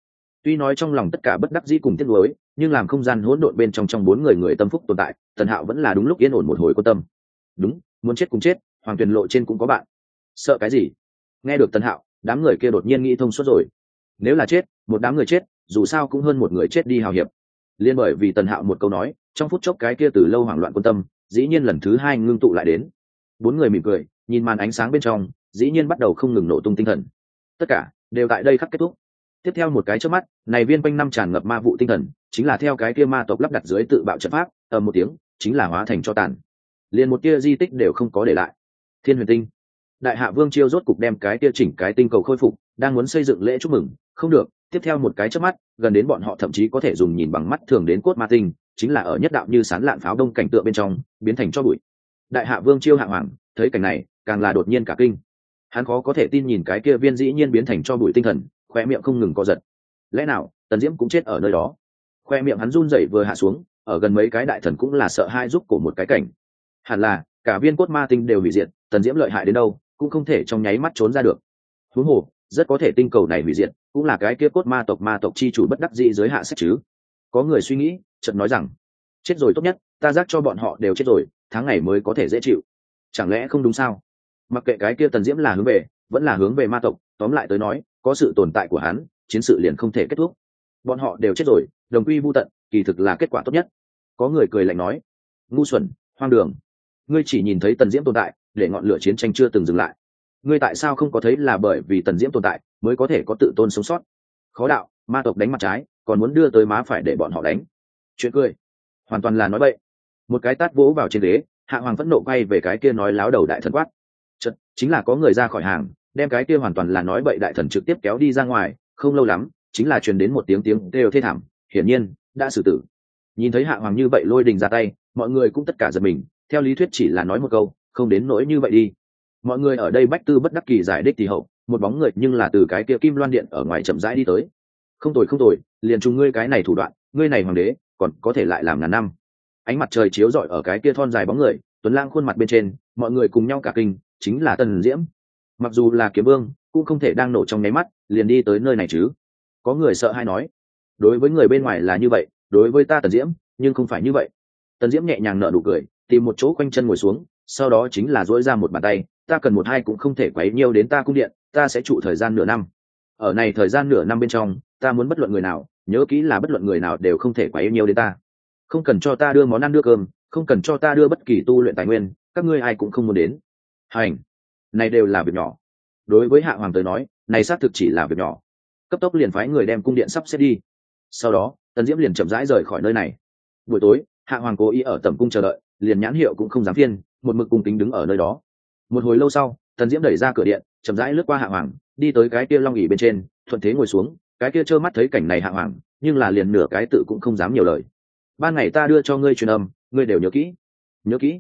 Tuy nói trong lòng tất cả bất đắc dĩ cùng tiếc nuối, nhưng làm không gian hỗn độn bên trong bốn người người tâm phúc tồn tại, Tần Hạo vẫn là đúng lúc yên ổn một hồi quan tâm. Đúng, muốn chết cùng chết, Hoàng Tuyền Lộ trên cũng có bạn. Sợ cái gì? Nghe được Tần Hạo, đám người kia đột nhiên nghĩ thông suốt rồi. Nếu là chết, một đám người chết, dù sao cũng hơn một người chết đi hào hiệp. Liên bởi vì Tần Hạo một câu nói, trong phút chốc cái kia từ lâu hoảng loạn quan tâm, dĩ nhiên lần thứ hai ngưng tụ lại đến. Bốn người mỉm cười, nhìn màn ánh sáng bên trong, dĩ nhiên bắt đầu không ngừng nổ tung tinh thần. Tất cả đều tại đây khắc kết thúc. Tiếp theo một cái chớp mắt, này viên quanh năm tràn ngập ma vụ tinh thần, chính là theo cái kia ma tộc lắp đặt dưới tự bạo trận pháp, một tiếng, chính là hóa thành cho tàn. Liền một tia di tích đều không có để lại. Thiên Huyền Tinh, Đại Hạ Vương Chiêu rốt cục đem cái kia chỉnh cái tinh cầu khôi phục, đang muốn xây dựng lễ chúc mừng, không được, tiếp theo một cái chớp mắt, gần đến bọn họ thậm chí có thể dùng nhìn bằng mắt thường đến cốt ma tinh, chính là ở nhất đạo như sán lạn pháo đông cảnh tượng bên trong, biến thành cho bụi. Đại Hạ Vương Chiêu hạ hoàng, thấy cảnh này, càng là đột nhiên cả kinh. Hắn khó có thể tin nhìn cái kia viên dĩ nhiên biến thành cho bụi tinh thần, khoe miệng không ngừng co giật. Lẽ nào Tần Diễm cũng chết ở nơi đó? Khoe miệng hắn run rẩy vừa hạ xuống, ở gần mấy cái đại thần cũng là sợ hai giúp cổ một cái cảnh. Hẳn là cả viên cốt ma tinh đều hủy diệt, Tần Diễm lợi hại đến đâu cũng không thể trong nháy mắt trốn ra được. Huống hồ rất có thể tinh cầu này hủy diệt cũng là cái kia cốt ma tộc chi chủ bất đắc dĩ giới hạ sách chứ. Có người suy nghĩ, chợt nói rằng chết rồi tốt nhất, ta giác cho bọn họ đều chết rồi, tháng ngày mới có thể dễ chịu. Chẳng lẽ không đúng sao? Mặc kệ cái kia Tần Diễm là hướng về vẫn là hướng về ma tộc, tóm lại tới nói có sự tồn tại của hắn, chiến sự liền không thể kết thúc. Bọn họ đều chết rồi, đồng quy vu tận, kỳ thực là kết quả tốt nhất. Có người cười lạnh nói, ngu xuẩn, hoang đường, ngươi chỉ nhìn thấy Tần Diễm tồn tại, để ngọn lửa chiến tranh chưa từng dừng lại. Ngươi tại sao không có thấy là bởi vì Tần Diễm tồn tại mới có thể có tự tôn sống sót? Khó đạo, ma tộc đánh mặt trái, còn muốn đưa tới má phải để bọn họ đánh. Chuyện cười, hoàn toàn là nói bậy. Một cái tát vỗ vào trên ghế, Hạ Hoàng phẫn nộ quay về cái kia nói láo đầu đại thần quát. Chật, chính là có người ra khỏi hàng, đem cái kia hoàn toàn là nói bậy đại thần trực tiếp kéo đi ra ngoài. Không lâu lắm, chính là truyền đến một tiếng kêu thê thảm, hiển nhiên đã xử tử. Nhìn thấy Hạ Hoàng như vậy lôi đình ra tay, mọi người cũng tất cả giật mình. Theo lý thuyết chỉ là nói một câu, không đến nỗi như vậy đi. Mọi người ở đây bách tư bất đắc kỳ giải đích thì hậu, một bóng người nhưng là từ cái kia Kim Loan Điện ở ngoài chậm rãi đi tới. Không tồi, liền chung ngươi cái này thủ đoạn, ngươi này hoàng đế còn có thể lại làm ngàn năm. Ánh mặt trời chiếu rọi ở cái kia thon dài bóng người, tuấn lãng khuôn mặt bên trên, mọi người cùng nhau cả kinh, chính là Tần Diễm. Mặc dù là kiếm vương, cũng không thể đang nổ trong nháy mắt liền đi tới nơi này chứ. Có người sợ hay nói, đối với người bên ngoài là như vậy, đối với ta Tần Diễm nhưng không phải như vậy. Tần Diễm nhẹ nhàng nở nụ cười, tìm một chỗ quanh chân ngồi xuống, sau đó chính là duỗi ra một bàn tay, ta cần một hai cũng không thể quấy nhiêu đến ta cung điện, ta sẽ trụ thời gian nửa năm. Ở này thời gian nửa năm bên trong, ta muốn bất luận người nào, nhớ kỹ là bất luận người nào đều không thể quấy nhiêu đến ta. Không cần cho ta đưa món ăn đưa cơm, không cần cho ta đưa bất kỳ tu luyện tài nguyên, các ngươi ai cũng không muốn đến. Hành, này đều là việc nhỏ. Đối với Hạ Hoàng tới nói, này xác thực chỉ là việc nhỏ. Cấp tốc liền phái người đem cung điện sắp xếp đi. Sau đó, Tần Diễm liền chậm rãi rời khỏi nơi này. Buổi tối, Hạ Hoàng cố ý ở tẩm cung chờ đợi, liền nhãn hiệu cũng không dám phiên, một mực cung kính đứng ở nơi đó. Một hồi lâu sau, Tần Diễm đẩy ra cửa điện, chậm rãi lướt qua Hạ Hoàng, đi tới cái kia long ỷ bên trên, thuận thế ngồi xuống. Cái kia trơ mắt thấy cảnh này Hạ Hoàng, nhưng là liền nửa cái tự cũng không dám nhiều lời. Ban ngày ta đưa cho ngươi truyền âm, ngươi đều nhớ kỹ. Nhớ kỹ?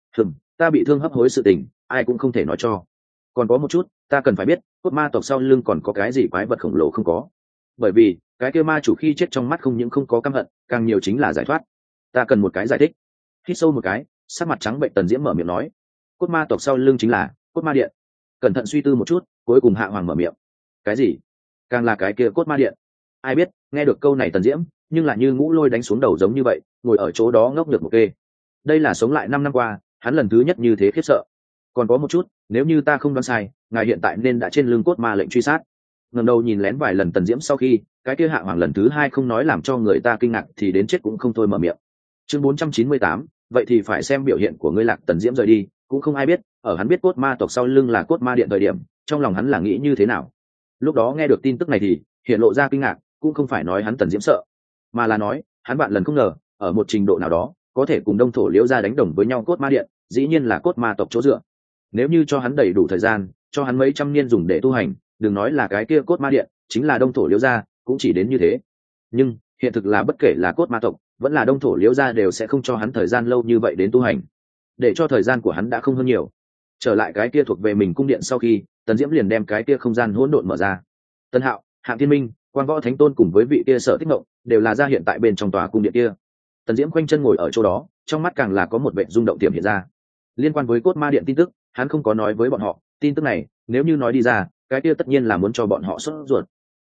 Ta bị thương hấp hối sự tình, ai cũng không thể nói cho. Còn có một chút, ta cần phải biết, cốt ma tộc sau lưng còn có cái gì quái vật khổng lồ không có? Bởi vì cái kia ma chủ khi chết trong mắt không những không có căm hận, càng nhiều chính là giải thoát. Ta cần một cái giải thích. Hít sâu một cái, sắc mặt trắng bệnh Tần Diễm mở miệng nói, cốt ma tộc sau lưng chính là cốt ma điện. Cẩn thận suy tư một chút, cuối cùng Hạ Hoàng mở miệng, cái gì? Càng là cái kia cốt ma điện? Ai biết? Nghe được câu này Tần Diễm nhưng là như ngũ lôi đánh xuống đầu giống như vậy, ngồi ở chỗ đó ngốc được một kê. Đây là sống lại 5 năm qua hắn lần thứ nhất như thế khiếp sợ. Còn có một chút, nếu như ta không đoán sai, ngài hiện tại nên đã trên lưng cốt ma lệnh truy sát. Ngẩng đầu nhìn lén vài lần Tần Diễm sau khi, cái kia Hạ Hoàng lần thứ hai không nói làm cho người ta kinh ngạc thì đến chết cũng không thôi mở miệng. Chương 498, vậy thì phải xem biểu hiện của ngươi Lạc. Tần Diễm rời đi, cũng không ai biết, ở hắn biết cốt ma tộc sau lưng là cốt ma điện thời điểm, trong lòng hắn là nghĩ như thế nào. Lúc đó nghe được tin tức này thì hiện lộ ra kinh ngạc, cũng không phải nói hắn Tần Diễm sợ, mà là nói hắn vạn lần không ngờ, ở một trình độ nào đó, có thể cùng Đông Thổ Liễu gia đánh đồng với nhau cốt ma điện, dĩ nhiên là cốt ma tộc chỗ dựa. Nếu như cho hắn đầy đủ thời gian, cho hắn mấy trăm niên dùng để tu hành, đừng nói là cái kia cốt ma điện, chính là Đông Thổ Liễu gia cũng chỉ đến như thế. Nhưng hiện thực là bất kể là cốt ma tộc vẫn là Đông Thổ Liễu gia đều sẽ không cho hắn thời gian lâu như vậy đến tu hành, để cho thời gian của hắn đã không hơn nhiều. Trở lại cái kia thuộc về mình cung điện sau khi, Tần Diễm liền đem cái kia không gian hỗn độn mở ra. Tân Hạo, Hạng Thiên Minh, Quan Võ Thánh Tôn cùng với vị kia Sở Tích Ngộng đều là ra hiện tại bên trong tòa cung điện kia. Tần Diễm khoanh chân ngồi ở chỗ đó, trong mắt càng là có một vẻ rung động tiềm hiện ra. Liên quan với cốt ma điện tin tức, hắn không có nói với bọn họ, tin tức này nếu như nói đi ra, cái kia tất nhiên là muốn cho bọn họ sốt ruột.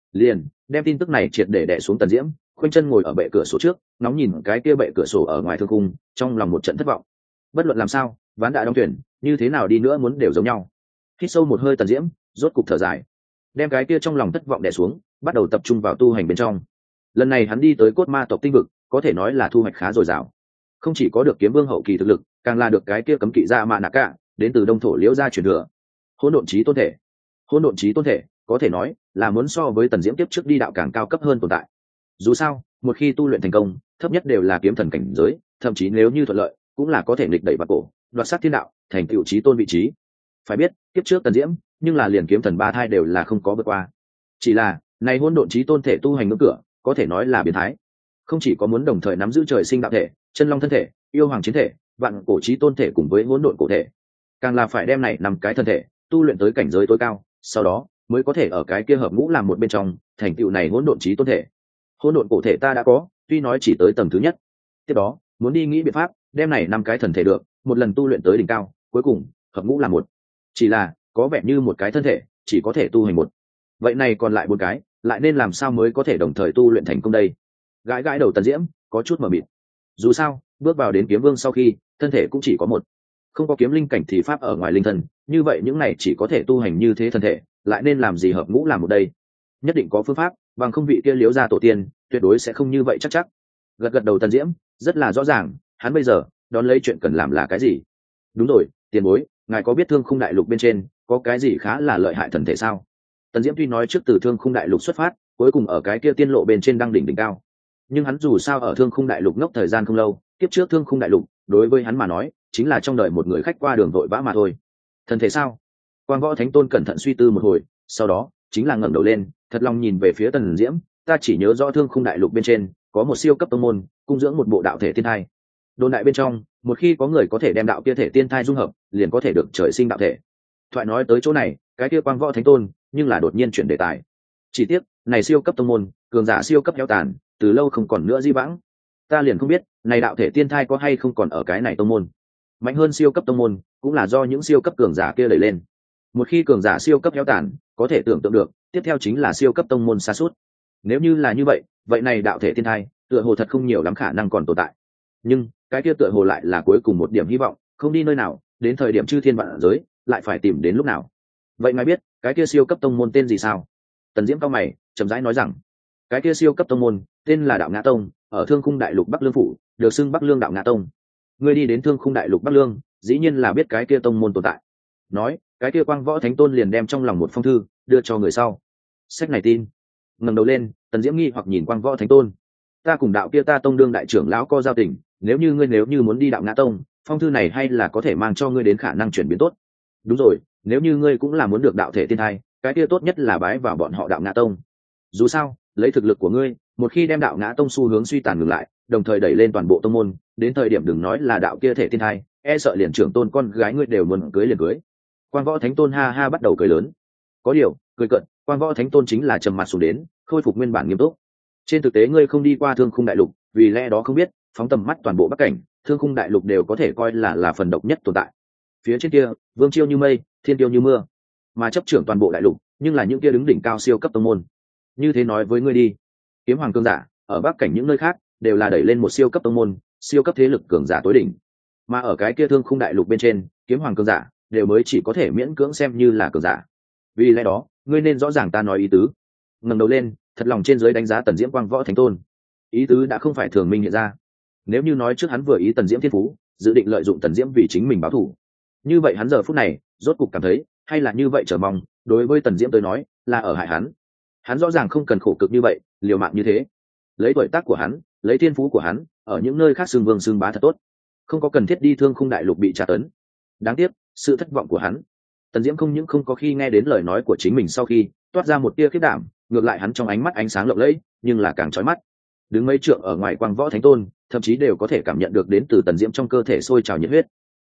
liền đem tin tức này triệt để đè xuống Tần Diễm, khoanh chân ngồi ở bệ cửa sổ trước, ngóng nhìn cái kia bệ cửa sổ ở ngoài thương cung, trong lòng một trận thất vọng. Bất luận làm sao, ván đã đóng thuyền, như thế nào đi nữa muốn đều giống nhau. Hít sâu một hơi, Tần Diễm rốt cục thở dài, đem cái kia trong lòng thất vọng đè xuống, bắt đầu tập trung vào tu hành bên trong. Lần này hắn đi tới cốt ma tộc tinh vực, có thể nói là thu hoạch khá dồi dào. Không chỉ có được kiếm vương hậu kỳ thực lực, càng là được cái kia cấm kỵ gia mạ nạ cả, đến từ đông thổ liễu gia truyền thừa. Hỗn độn chí tôn thể, hỗn độn chí tôn thể có thể nói là muốn so với Tần Diễm tiếp trước đi đạo càng cao cấp hơn tồn tại. Dù sao, một khi tu luyện thành công, thấp nhất đều là kiếm thần cảnh giới, thậm chí nếu như thuận lợi, cũng là có thể nghịch đẩy vào cổ, đoạt sát thiên đạo, thành tựu chí tôn vị trí. Phải biết, tiếp trước Tần Diễm, nhưng là liền kiếm thần ba thai đều là không có vượt qua. Chỉ là, này hỗn độn chí tôn thể tu hành ngưỡng cửa, có thể nói là biến thái. Không chỉ có muốn đồng thời nắm giữ trời sinh đạo thể, chân long thân thể, yêu hoàng chiến thể, vạn cổ chí tôn thể cùng với hỗn độn cổ thể, càng là phải đem này nằm cái thân thể tu luyện tới cảnh giới tối cao, sau đó mới có thể ở cái kia hợp ngũ làm một bên trong, thành tựu này hỗn độn chí tôn thể. Hỗn độn cổ thể ta đã có, tuy nói chỉ tới tầng thứ nhất. Tiếp đó, muốn đi nghĩ biện pháp, đem này năm cái thần thể được, một lần tu luyện tới đỉnh cao, cuối cùng hợp ngũ làm một. Chỉ là, có vẻ như một cái thân thể chỉ có thể tu hành một. Vậy này còn lại bốn cái, lại nên làm sao mới có thể đồng thời tu luyện thành công đây? Gãi gãi đầu Tần Diễm, có chút mờ mịt. Dù sao, bước vào đến kiếm vương sau khi, thân thể cũng chỉ có một. Không có kiếm linh cảnh thì pháp ở ngoài linh thần, như vậy những này chỉ có thể tu hành như thế thân thể, lại nên làm gì hợp ngũ làm một đây? Nhất định có phương pháp, bằng không vị kia liếu ra tổ tiên, tuyệt đối sẽ không như vậy chắc. Gật gật đầu Tần Diễm, rất là rõ ràng, hắn bây giờ đón lấy chuyện cần làm là cái gì? Đúng rồi, tiền bối, ngài có biết Thương Khung Đại Lục bên trên có cái gì khá là lợi hại thần thể sao? Tần Diễm tuy nói trước từ Thương Khung Đại Lục xuất phát, cuối cùng ở cái kia tiên lộ bên trên đăng đỉnh cao, nhưng hắn dù sao ở Thương Khung Đại Lục ngốc thời gian không lâu, tiếp trước Thương Khung Đại Lục đối với hắn mà nói chính là trong đời một người khách qua đường vội vã mà thôi. Thần thể sao? Quang Võ Thánh Tôn cẩn thận suy tư một hồi, sau đó chính là ngẩng đầu lên, thật lòng nhìn về phía Tần Diễm, ta chỉ nhớ rõ Thương Khung Đại Lục bên trên có một siêu cấp tông môn cung dưỡng một bộ đạo thể tiên thai. Đồn đại bên trong, một khi có người có thể đem đạo kia thể tiên thai dung hợp, liền có thể được trời sinh đạo thể. Thoại nói tới chỗ này, cái kia Quang Võ Thánh Tôn nhưng là đột nhiên chuyển đề tài. Chỉ tiếc, này siêu cấp tông môn, cường giả siêu cấp héo tàn, từ lâu không còn nữa di vãng. Ta liền không biết, này đạo thể tiên thai có hay không còn ở cái này tông môn. Mạnh hơn siêu cấp tông môn, cũng là do những siêu cấp cường giả kia đẩy lên. Một khi cường giả siêu cấp héo tàn, có thể tưởng tượng được, tiếp theo chính là siêu cấp tông môn sa sút. Nếu như là như vậy, vậy này đạo thể tiên thai, tựa hồ thật không nhiều lắm khả năng còn tồn tại. Nhưng, cái kia tựa hồ lại là cuối cùng một điểm hy vọng, không đi nơi nào, đến thời điểm chư thiên vạn giới, lại phải tìm đến lúc nào. Vậy ngài biết, cái kia siêu cấp tông môn tên gì sao? Tần Diễm cao mày, chậm rãi nói rằng, cái kia siêu cấp tông môn tên là Đạo Ngã Tông, ở Thương Khung Đại Lục Bắc Lương phủ, được xưng Bắc Lương Đạo Ngã Tông. Ngươi đi đến Thương Khung Đại Lục Bắc Lương, dĩ nhiên là biết cái kia tông môn tồn tại. Nói, cái kia Quang Võ Thánh Tôn liền đem trong lòng một phong thư đưa cho người sau. Sách này tin. Ngẩng đầu lên, Tần Diễm nghi hoặc nhìn Quang Võ Thánh Tôn. Ta cùng đạo kia ta tông đương đại trưởng lão có giao tình, nếu như ngươi muốn đi Đạo Ngã Tông, phong thư này hay là có thể mang cho ngươi đến khả năng chuyển biến tốt. Đúng rồi, nếu như ngươi cũng là muốn được đạo thể tiên thai, cái kia tốt nhất là bái vào bọn họ Đạo Ngã Tông. Dù sao, lấy thực lực của ngươi, một khi đem Đạo Ngã Tông xu hướng suy tàn ngừng lại, đồng thời đẩy lên toàn bộ tông môn, đến thời điểm đừng nói là đạo kia thể tiên thai, e sợ liền trưởng tôn con gái ngươi đều muốn cưới liền cưới. Quang Võ Thánh Tôn ha ha bắt đầu cười lớn. Có điều, cười cận, Quang Võ Thánh Tôn chính là trầm mặt xuống đến, khôi phục nguyên bản nghiêm túc. Trên thực tế ngươi không đi qua Thương Khung Đại Lục, vì lẽ đó không biết, phóng tầm mắt toàn bộ Bắc cảnh, Thương Khung Đại Lục đều có thể coi là phần độc nhất tồn tại. Phía trên kia, vương chiêu như mây, thiên tiêu như mưa, mà chấp trưởng toàn bộ đại lục, nhưng là những kia đứng đỉnh cao siêu cấp tông môn. Như thế nói với ngươi đi, kiếm hoàng cường giả ở Bắc cảnh những nơi khác đều là đẩy lên một siêu cấp tông môn, siêu cấp thế lực cường giả tối đỉnh, mà ở cái kia Thương Khung Đại Lục bên trên, kiếm hoàng cường giả đều mới chỉ có thể miễn cưỡng xem như là cường giả. Vì lẽ đó, ngươi nên rõ ràng ta nói ý tứ. Ngẩng đầu lên, thật lòng trên dưới đánh giá Tần Diễm Quang Võ Thánh Tôn. Ý tứ đã không phải thường minh hiện ra. Nếu như nói trước hắn vừa ý Tần Diễm thiên phú, dự định lợi dụng Tần Diễm vì chính mình báo thù, như vậy hắn giờ phút này rốt cục cảm thấy, hay là như vậy chờ mong, đối với Tần Diễm tới nói là ở hại hắn. Hắn rõ ràng không cần khổ cực như vậy, liều mạng như thế, lấy tuổi tác của hắn, lấy thiên phú của hắn, ở những nơi khác xưng vương xưng bá thật tốt, không có cần thiết đi Thương Khung Đại Lục bị tra tấn. Đáng tiếc, sự thất vọng của hắn, Tần Diễm không những không có khi nghe đến lời nói của chính mình sau khi toát ra một tia khiếp đảm, ngược lại hắn trong ánh mắt ánh sáng lộng lẫy, nhưng là càng chói mắt. Đứng mấy trượng ở ngoài Quang Võ Thánh Tôn, thậm chí đều có thể cảm nhận được đến từ Tần Diễm trong cơ thể sôi trào nhiệt huyết.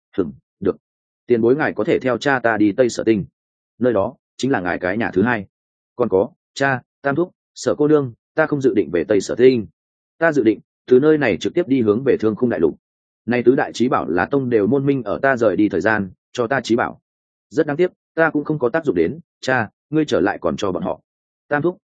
Được. Tiền bối ngài có thể theo cha ta đi Tây Sở Tinh, nơi đó chính là ngài cái nhà thứ hai. Còn có, cha, Tam thúc, Sở cô nương, ta không dự định về Tây Sở Tinh, ta dự định từ nơi này trực tiếp đi hướng về Thương Khung Đại Lục. Này tứ đại chí bảo là tông đều môn minh ở ta rời đi thời gian cho ta chí bảo, rất đáng tiếc, ta cũng không có tác dụng đến, cha, ngươi trở lại còn cho bọn họ. Tam thúc, tạm biệt,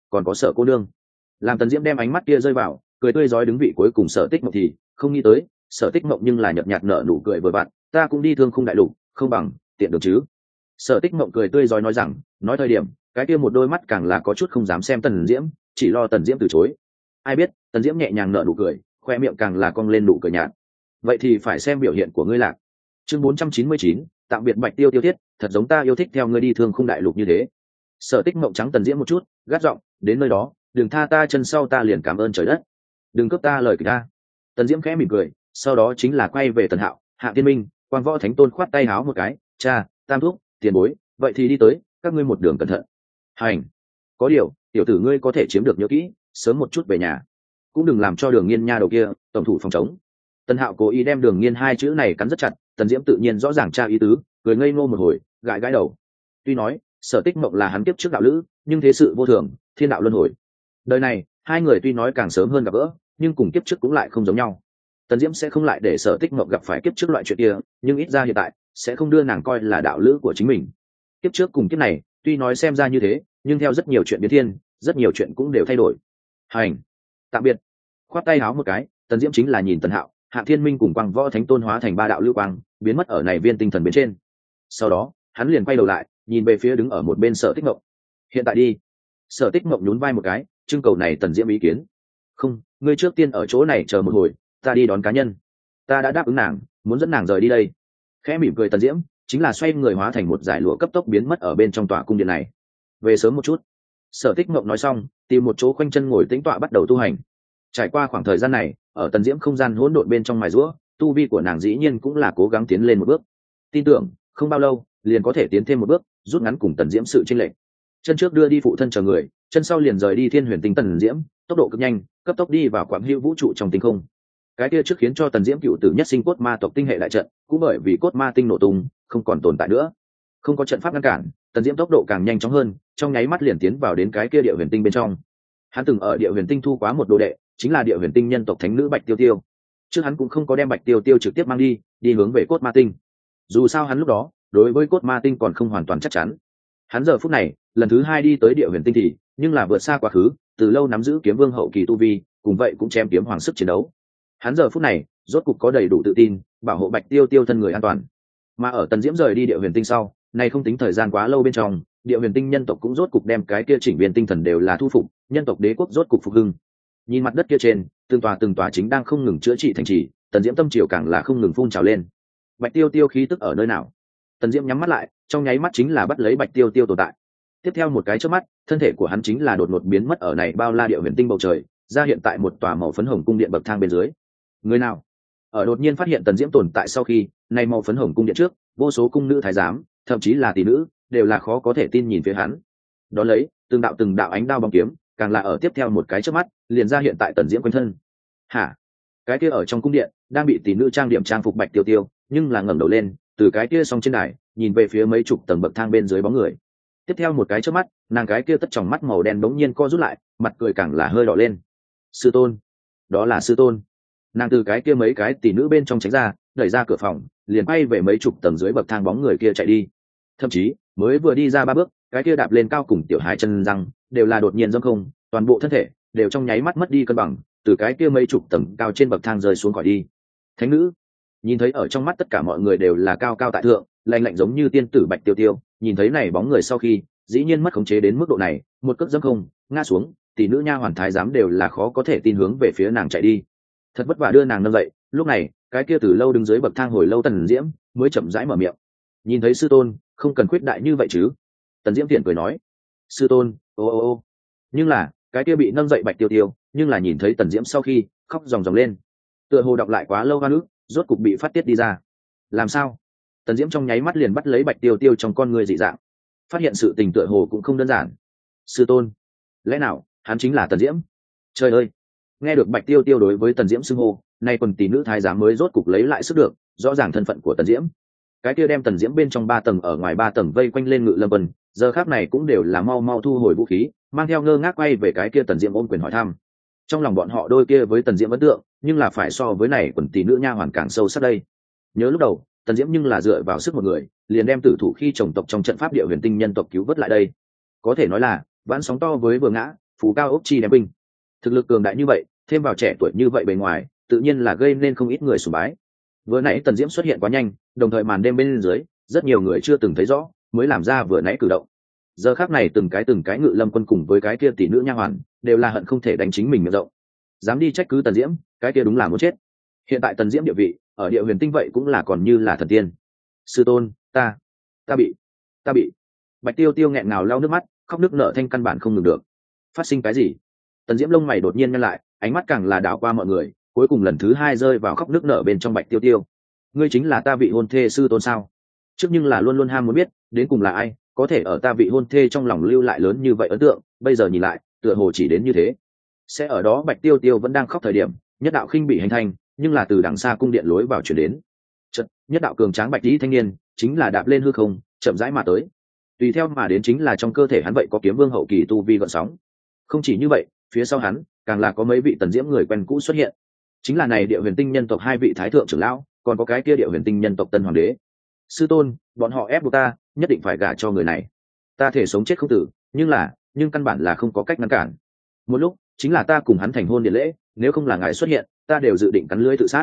còn có Sở cô nương. Làm Tần Diễm đem ánh mắt kia rơi vào, cười tươi rói đứng vị cuối cùng Sở Tích Mộng thì không nghĩ tới, Sở Tích Mộng nhưng là nhợt nhạt nở nụ cười vừa vặn, ta cũng đi Thương Khung đại lục, không bằng tiện được chứ. Sở Tích Mộng cười tươi rói nói rằng, nói thời điểm, cái kia một đôi mắt càng là có chút không dám xem Tần Diễm, chỉ lo Tần Diễm từ chối. Ai biết, Tần Diễm nhẹ nhàng nở nụ cười, khoe miệng càng là cong lên nụ cười nhạt. Vậy thì phải xem biểu hiện của ngươi lạc. Chương 499, tạm biệt Bạch Tiêu Tiêu Thiết, thật giống ta yêu thích theo ngươi đi Thương Khung đại lục như thế. Sở Tích Mộng trắng Tần Diễm một chút, gắt giọng, đến nơi đó, đừng tha ta chân sau ta liền cảm ơn trời đất. Đừng cướp ta lời kịch ta. Tần Diễm khẽ mỉm cười, sau đó chính là quay về Tần Hạo, Hạ Thiên Minh, Quang Võ Thánh Tôn khoát tay háo một cái, cha, tam thúc, tiền bối, vậy thì đi tới, các ngươi một đường cẩn thận. Hành. Có điều, tiểu tử ngươi có thể chiếm được nhớ kỹ, sớm một chút về nhà. Cũng đừng làm cho Đường Nghiên nha đầu kia, tổng thủ phòng chống. Tần Hạo cố ý đem Đường Nghiên hai chữ này cắn rất chặt, Tần Diễm tự nhiên rõ ràng tra ý tứ, cười ngây ngô một hồi, gãi gãi đầu. Tuy nói, Sở Tích Mộng là hắn kiếp trước đạo lữ, nhưng thế sự vô thường, thiên đạo luân hồi. Đời này, hai người tuy nói càng sớm hơn gặp gỡ, nhưng cùng kiếp trước cũng lại không giống nhau. Tần Diễm sẽ không lại để Sở Tích Mộng gặp phải kiếp trước loại chuyện kia, nhưng ít ra hiện tại sẽ không đưa nàng coi là đạo lữ của chính mình. Kiếp trước cùng kiếp này, tuy nói xem ra như thế, nhưng theo rất nhiều chuyện biến thiên, rất nhiều chuyện cũng đều thay đổi. Hành, tạm biệt. Khoát tay háo một cái, Tần Diễm chính là nhìn Tần Hạo, Hạ Thiên Minh cùng Quang Võ Thánh Tôn hóa thành ba đạo lưu quang, biến mất ở này viên tinh thần bên trên. Sau đó, hắn liền quay đầu lại, nhìn về phía đứng ở một bên Sở Tích Mộng. Hiện tại đi. Sở Tích Mộng nhún vai một cái, trưng cầu này Tần Diễm ý kiến. Không, ngươi trước tiên ở chỗ này chờ một hồi, ta đi đón cá nhân. Ta đã đáp ứng nàng, muốn dẫn nàng rời đi đây. Khẽ mỉm cười Tần Diễm, chính là xoay người hóa thành một dải lụa cấp tốc biến mất ở bên trong tòa cung điện này. Về sớm một chút. Sở Tích Mộng nói xong, tìm một chỗ khoanh chân ngồi tĩnh tọa bắt đầu tu hành. Trải qua khoảng thời gian này, ở Tần Diễm không gian hỗn độn bên trong mài giũa, tu vi của nàng dĩ nhiên cũng là cố gắng tiến lên một bước. Tin tưởng, không bao lâu, liền có thể tiến thêm một bước, rút ngắn cùng Tần Diễm sự chênh lệch. Chân trước đưa đi phụ thân chờ người, chân sau liền rời đi Thiên Huyền Tinh Tần Diễm, tốc độ cực nhanh, cấp tốc đi vào quảng hữu vũ trụ trong tinh không. Cái kia trước khiến cho Tần Diễm cựu tử nhất sinh cốt ma tộc tinh hệ đại trận, cũng bởi vì cốt ma tinh nổ tung, không còn tồn tại nữa. Không có trận pháp ngăn cản, Tần Diễm tốc độ càng nhanh chóng hơn, trong nháy mắt liền tiến vào đến cái kia Địa Huyền Tinh bên trong. Hắn từng ở Địa Huyền Tinh thu quá một đồ đệ, chính là Địa Huyền Tinh nhân tộc thánh nữ Bạch Tiêu Tiêu. Trước hắn cũng không có đem Bạch Tiêu Tiêu trực tiếp mang đi hướng về cốt ma tinh. Dù sao hắn lúc đó, đối với cốt ma tinh còn không hoàn toàn chắc chắn. Hắn giờ phút này, lần thứ hai đi tới Địa Huyền Tinh thì, nhưng là vượt xa quá khứ, từ lâu nắm giữ kiếm vương hậu kỳ tu vi, cùng vậy cũng chém kiếm hoàng sức chiến đấu. Hắn giờ phút này, rốt cục có đầy đủ tự tin, bảo hộ Bạch Tiêu Tiêu thân người an toàn. Mà ở Tần Diễm rời đi Địa Huyền Tinh sau, này không tính thời gian quá lâu bên trong, Địa Huyền Tinh nhân tộc cũng rốt cục đem cái kia chỉnh viên tinh thần đều là thu phục, nhân tộc đế quốc rốt cục phục hưng. Nhìn mặt đất kia trên, từng tòa chính đang không ngừng chữa trị thành trì, Tần Diễm tâm triều càng là không ngừng phun trào lên. Bạch Tiêu Tiêu khí tức ở nơi nào? Tần Diễm nhắm mắt lại, trong nháy mắt chính là bắt lấy Bạch Tiêu Tiêu tồn tại. Tiếp theo một cái chớp mắt, thân thể của hắn chính là đột ngột biến mất ở này bao la Địa Huyền Tinh bầu trời, ra hiện tại một tòa màu phấn hồng cung điện bậc thang bên dưới. Người nào? Ở đột nhiên phát hiện Tần Diễm tồn tại sau khi, này màu phấn hồng cung điện trước, vô số cung nữ thái giám, thậm chí là tỷ nữ, đều là khó có thể tin nhìn phía hắn. Đó lấy, từng đạo ánh đao bóng kiếm, càng là ở tiếp theo một cái chớp mắt, liền ra hiện tại Tần Diễm quanh thân. Hả? Cái kia ở trong cung điện, đang bị tỷ nữ trang điểm trang phục Bạch Tiêu Tiêu, nhưng là ngẩng đầu lên, từ cái kia song trên đài, nhìn về phía mấy chục tầng bậc thang bên dưới bóng người. Tiếp theo một cái chớp mắt, nàng cái kia tất tròng mắt màu đen bỗng nhiên co rút lại, mặt cười càng là hơi đỏ lên. Sư tôn, đó là sư tôn. Nàng từ cái kia mấy cái tỷ nữ bên trong tránh ra, đẩy ra cửa phòng, liền bay về mấy chục tầng dưới bậc thang bóng người kia chạy đi. Thậm chí, mới vừa đi ra 3 bước, cái kia đạp lên cao cùng tiểu hái chân răng, đều là đột nhiên dâng không, toàn bộ thân thể đều trong nháy mắt mất đi cân bằng, từ cái kia mấy chục tầng cao trên bậc thang rơi xuống khỏi đi. Thánh nữ, nhìn thấy ở trong mắt tất cả mọi người đều là cao cao tại thượng, lạnh lạnh giống như tiên tử Bạch Tiêu Tiêu, nhìn thấy này bóng người sau khi, dĩ nhiên mất khống chế đến mức độ này, một cước dẫm không, ngã xuống, tỷ nữ nha hoàn thái giám đều là khó có thể tin hướng về phía nàng chạy đi. Thật vất vả đưa nàng nâng dậy, lúc này, cái kia từ lâu đứng dưới bậc thang hồi lâu Tần Diễm mới chậm rãi mở miệng. Nhìn thấy sư tôn, không cần khuyết đại như vậy chứ? Tần Diễm tiện cười nói. Sư tôn, ô. Nhưng là, cái kia bị nâng dậy Bạch Tiêu Tiêu, nhưng là nhìn thấy Tần Diễm sau khi, khóc ròng ròng lên. Tựa hồ đọc lại quá lâu hoa nước, rốt cục bị phát tiết đi ra. Làm sao? Tần Diễm trong nháy mắt liền bắt lấy Bạch Tiêu Tiêu trong con người dị dạng, phát hiện sự tình tựa hồ cũng không đơn giản. Sư tôn, lẽ nào hắn chính là Tần Diễm? Trời ơi! Nghe được Bạch Tiêu Tiêu đối với Tần Diễm xưng hô, nay quần tỷ nữ thái giám mới rốt cục lấy lại sức được, rõ ràng thân phận của Tần Diễm. Cái kia đem Tần Diễm bên trong 3 tầng ở ngoài 3 tầng vây quanh lên Ngự Lâm Vân, giờ khắc này cũng đều là mau thu hồi vũ khí, mang theo ngơ ngác quay về cái kia Tần Diễm ôn quyền hỏi thăm. Trong lòng bọn họ đôi kia với Tần Diễm ấn tượng, nhưng là phải so với này quần tỷ nữ nha hoàn càng sâu sắc đây. Nhớ lúc đầu, Tần Diễm nhưng là dựa vào sức một người, liền đem tử thủ khi chồng tộc trong trận pháp Địa Huyền Tinh nhân tộc cứu vớt lại đây. Có thể nói là vãn sóng to với vừa ngã, phú cao ốc chi đem binh. Thực lực cường đại như vậy, thêm vào trẻ tuổi như vậy bề ngoài, tự nhiên là gây nên không ít người sùng bái. Vừa nãy Tần Diễm xuất hiện quá nhanh, đồng thời màn đêm bên dưới, rất nhiều người chưa từng thấy rõ, mới làm ra vừa nãy cử động. Giờ khắc này từng cái Ngự Lâm quân cùng với cái kia tỷ nữ nha hoàn, đều là hận không thể đánh chính mình miệng rộng. Dám đi trách cứ Tần Diễm, cái kia đúng là muốn chết. Hiện tại Tần Diễm địa vị, ở Địa Huyền Tinh vậy cũng là còn như là thần tiên. Sư tôn, ta bị. Bạch Tiêu Tiêu nghẹn ngào lau nước mắt, khóc nức nở thanh căn bản không ngừng được. Phát sinh cái gì? Tần Diễm lông mày đột nhiên nhăn lại, ánh mắt càng là đảo qua mọi người, cuối cùng lần thứ hai rơi vào khóc nức nở bên trong Bạch Tiêu Tiêu. Ngươi chính là ta vị hôn thê sư tôn sao? Trước nhưng là luôn luôn ham muốn biết, đến cùng là ai có thể ở ta vị hôn thê trong lòng lưu lại lớn như vậy ấn tượng, bây giờ nhìn lại, tựa hồ chỉ đến như thế. Sẽ ở đó Bạch Tiêu Tiêu vẫn đang khóc thời điểm, nhất đạo khinh bị hành thanh, nhưng là từ đằng xa cung điện lối vào chuyển đến. Chợt, nhất đạo cường tráng bạch tí thanh niên, chính là đạp lên hư không, chậm rãi mà tới. Tùy theo mà đến chính là trong cơ thể hắn vậy có kiếm vương hậu kỳ tu vi gợn sóng. Không chỉ như vậy, phía sau hắn, càng là có mấy vị Tần Diễm người quen cũ xuất hiện. Chính là này Địa Huyền Tinh nhân tộc hai vị thái thượng trưởng lão, còn có cái kia Địa Huyền Tinh nhân tộc tân hoàng đế. Sư tôn, bọn họ ép buộc ta, nhất định phải gả cho người này. Ta thể sống chết không tử, nhưng căn bản là không có cách ngăn cản. Một lúc, chính là ta cùng hắn thành hôn điện lễ, nếu không là ngài xuất hiện, ta đều dự định cắn lưỡi tự sát.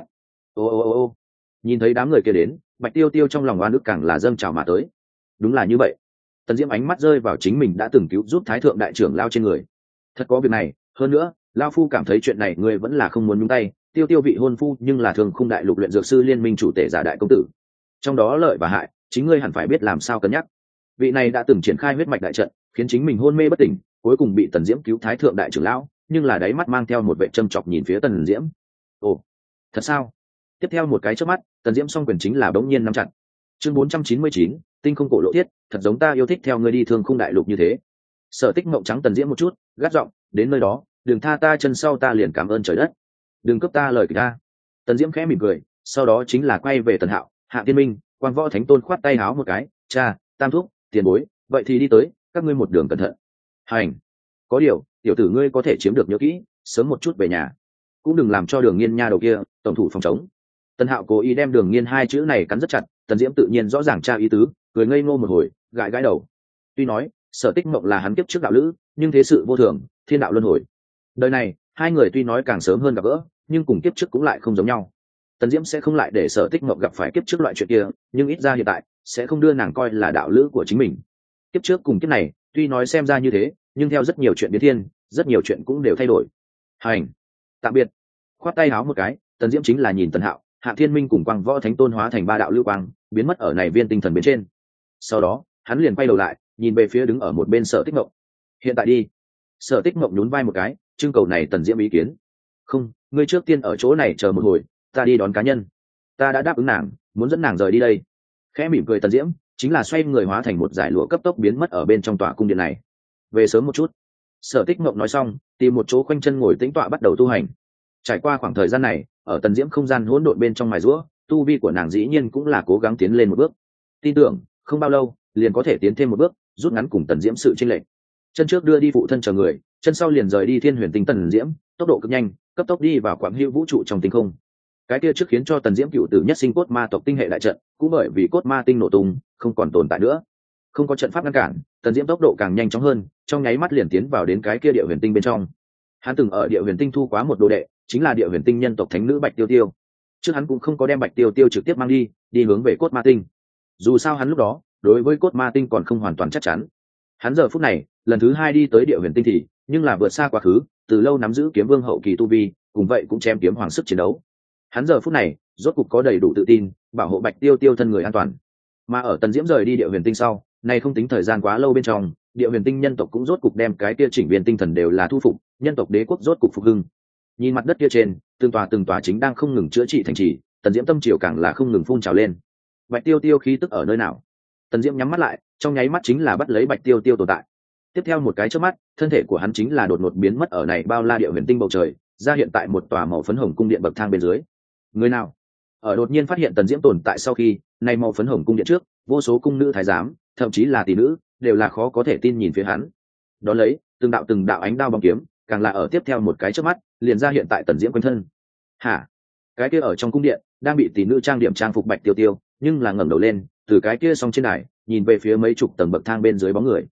Ô. Nhìn thấy đám người kia đến, Bạch Tiêu Tiêu trong lòng oan ức càng là dâng trào mà tới. Đúng là như vậy. Tần Diễm ánh mắt rơi vào chính mình đã từng cứu giúp thái thượng đại trưởng lao trên người. Thật có việc này, hơn nữa, lao phu cảm thấy chuyện này ngươi vẫn là không muốn nhúng tay. Tiêu Tiêu vị hôn phu nhưng là thường khung đại lục luyện dược sư liên minh chủ tể giả đại công tử. Trong đó lợi và hại, chính ngươi hẳn phải biết làm sao cân nhắc. Vị này đã từng triển khai huyết mạch đại trận, khiến chính mình hôn mê bất tỉnh, cuối cùng bị Tần Diễm cứu thái thượng đại trưởng lão, nhưng là đáy mắt mang theo một vẻ châm chọc nhìn phía Tần Diễm. Ồ, thật sao? Tiếp theo một cái chớp mắt, Tần Diễm song quyền chính là bỗng nhiên nắm chặt. Chương 499, tinh không cổ lộ thiết, thật giống ta yêu thích theo ngươi đi thương khung đại lục như thế. Sở Tích Mộng trắng Tần Diễm một chút, gắt giọng, đến nơi đó, đừng tha ta chân sau ta liền cảm ơn trời đất. Đừng cướp ta lời ta. Tần Diễm khẽ mỉm cười, sau đó chính là quay về Tần Hạo, Hạ Tiên Minh, Quang Võ Thánh Tôn khoát tay háo một cái, cha, tam thúc, tiền bối, vậy thì đi tới, các ngươi một đường cẩn thận. Hành. Có điều, tiểu tử ngươi có thể chiếm được nhớ kỹ, sớm một chút về nhà. Cũng đừng làm cho Đường Nghiên nha đầu kia, tổng thủ phòng chống. Tần Hạo cố ý đem Đường Nghiên hai chữ này cắn rất chặt, Tần Diễm tự nhiên rõ ràng tra ý tứ, cười ngây ngô một hồi, gãi gãi đầu. Tuy nói, Sở Tích Mộng là hắn kiếp trước đạo lữ, nhưng thế sự vô thường, thiên đạo luân hồi. Đời này, hai người tuy nói càng sớm hơn gặp gỡ, nhưng cùng kiếp trước cũng lại không giống nhau. Tần Diễm sẽ không lại để Sở Tích Mộng gặp phải kiếp trước loại chuyện kia, nhưng ít ra hiện tại sẽ không đưa nàng coi là đạo lữ của chính mình. Kiếp trước cùng kiếp này, tuy nói xem ra như thế, nhưng theo rất nhiều chuyện biến thiên, rất nhiều chuyện cũng đều thay đổi. Hành, tạm biệt. Khoát tay háo một cái, Tần Diễm chính là nhìn Tần Hạo, Hạ Thiên Minh cùng Quang Võ Thánh Tôn hóa thành ba đạo lưu quang, biến mất ở này viên tinh thần bên trên. Sau đó, hắn liền quay đầu lại, nhìn về phía đứng ở một bên Sở Tích Mộng. Hiện tại đi. Sở Tích Mộng nhún vai một cái, trưng cầu này Tần Diễm ý kiến. Không, ngươi trước tiên ở chỗ này chờ một hồi, ta đi đón cá nhân. Ta đã đáp ứng nàng, muốn dẫn nàng rời đi đây. Khẽ mỉm cười Tần Diễm, chính là xoay người hóa thành một dải lụa cấp tốc biến mất ở bên trong tòa cung điện này. Về sớm một chút. Sở Tích Mộng nói xong, tìm một chỗ khoanh chân ngồi tĩnh tọa bắt đầu tu hành. Trải qua khoảng thời gian này, ở Tần Diễm không gian hỗn độn bên trong mài giũa, tu vi của nàng dĩ nhiên cũng là cố gắng tiến lên một bước. Tin tưởng, không bao lâu, liền có thể tiến thêm một bước, rút ngắn cùng Tần Diễm sự chênh lệch. Chân trước đưa đi phụ thân chờ người, chân sau liền rời đi Thiên Huyền Tinh Tần Diễm, tốc độ cực nhanh, cấp tốc đi vào quảng hữu vũ trụ trong tinh không. Cái kia trước khiến cho Tần Diễm cựu tử nhất sinh cốt ma tộc tinh hệ đại trận, cũng bởi vì cốt ma tinh nổ tung, không còn tồn tại nữa. Không có trận pháp ngăn cản, Tần Diễm tốc độ càng nhanh chóng hơn, trong nháy mắt liền tiến vào đến cái kia Địa Huyền Tinh bên trong. Hắn từng ở Địa Huyền Tinh thu quá một đồ đệ, chính là Địa Huyền Tinh nhân tộc thánh nữ Bạch Tiêu Tiêu. Trước hắn cũng không có đem Bạch Tiêu Tiêu trực tiếp mang đi hướng về cốt ma tinh. Dù sao hắn lúc đó, đối với cốt ma tinh còn không hoàn toàn chắc chắn. Hắn giờ phút này, lần thứ hai đi tới Địa Huyền Tinh thì, nhưng là vượt xa quá khứ, từ lâu nắm giữ kiếm vương hậu kỳ tu vi, cùng vậy cũng chém kiếm hoàng sức chiến đấu. Hắn giờ phút này, rốt cục có đầy đủ tự tin, bảo hộ Bạch Tiêu Tiêu thân người an toàn. Mà ở Tần Diễm rời đi Địa Huyền Tinh sau, này không tính thời gian quá lâu bên trong, Địa Huyền Tinh nhân tộc cũng rốt cục đem cái kia chỉnh viên tinh thần đều là thu phục, nhân tộc đế quốc rốt cục phục hưng. Nhìn mặt đất kia trên, từng tòa chính đang không ngừng chữa trị thành trì, Tần Diễm tâm triều càng là không ngừng phun trào lên. Bạch Tiêu Tiêu khí tức ở nơi nào? Tần Diễm nhắm mắt lại, trong nháy mắt chính là bắt lấy Bạch Tiêu Tiêu tồn tại. Tiếp theo một cái chớp mắt, thân thể của hắn chính là đột ngột biến mất ở này bao la Địa Huyền Tinh bầu trời, ra hiện tại một tòa màu phấn hồng cung điện bậc thang bên dưới. Người nào? Ở đột nhiên phát hiện Tần Diễm tồn tại sau khi, này màu phấn hồng cung điện trước, vô số cung nữ thái giám, thậm chí là tỷ nữ, đều là khó có thể tin nhìn phía hắn. Đó lấy, từng đạo ánh đao bóng kiếm, càng là ở tiếp theo một cái chớp mắt, liền ra hiện tại Tần Diễm quanh thân. Hả? Cái kia ở trong cung điện, đang bị tỷ nữ trang điểm trang phục Bạch Tiêu Tiêu, nhưng là ngẩng đầu lên, từ cái kia song trên đài, nhìn về phía mấy chục tầng bậc thang bên dưới bóng người.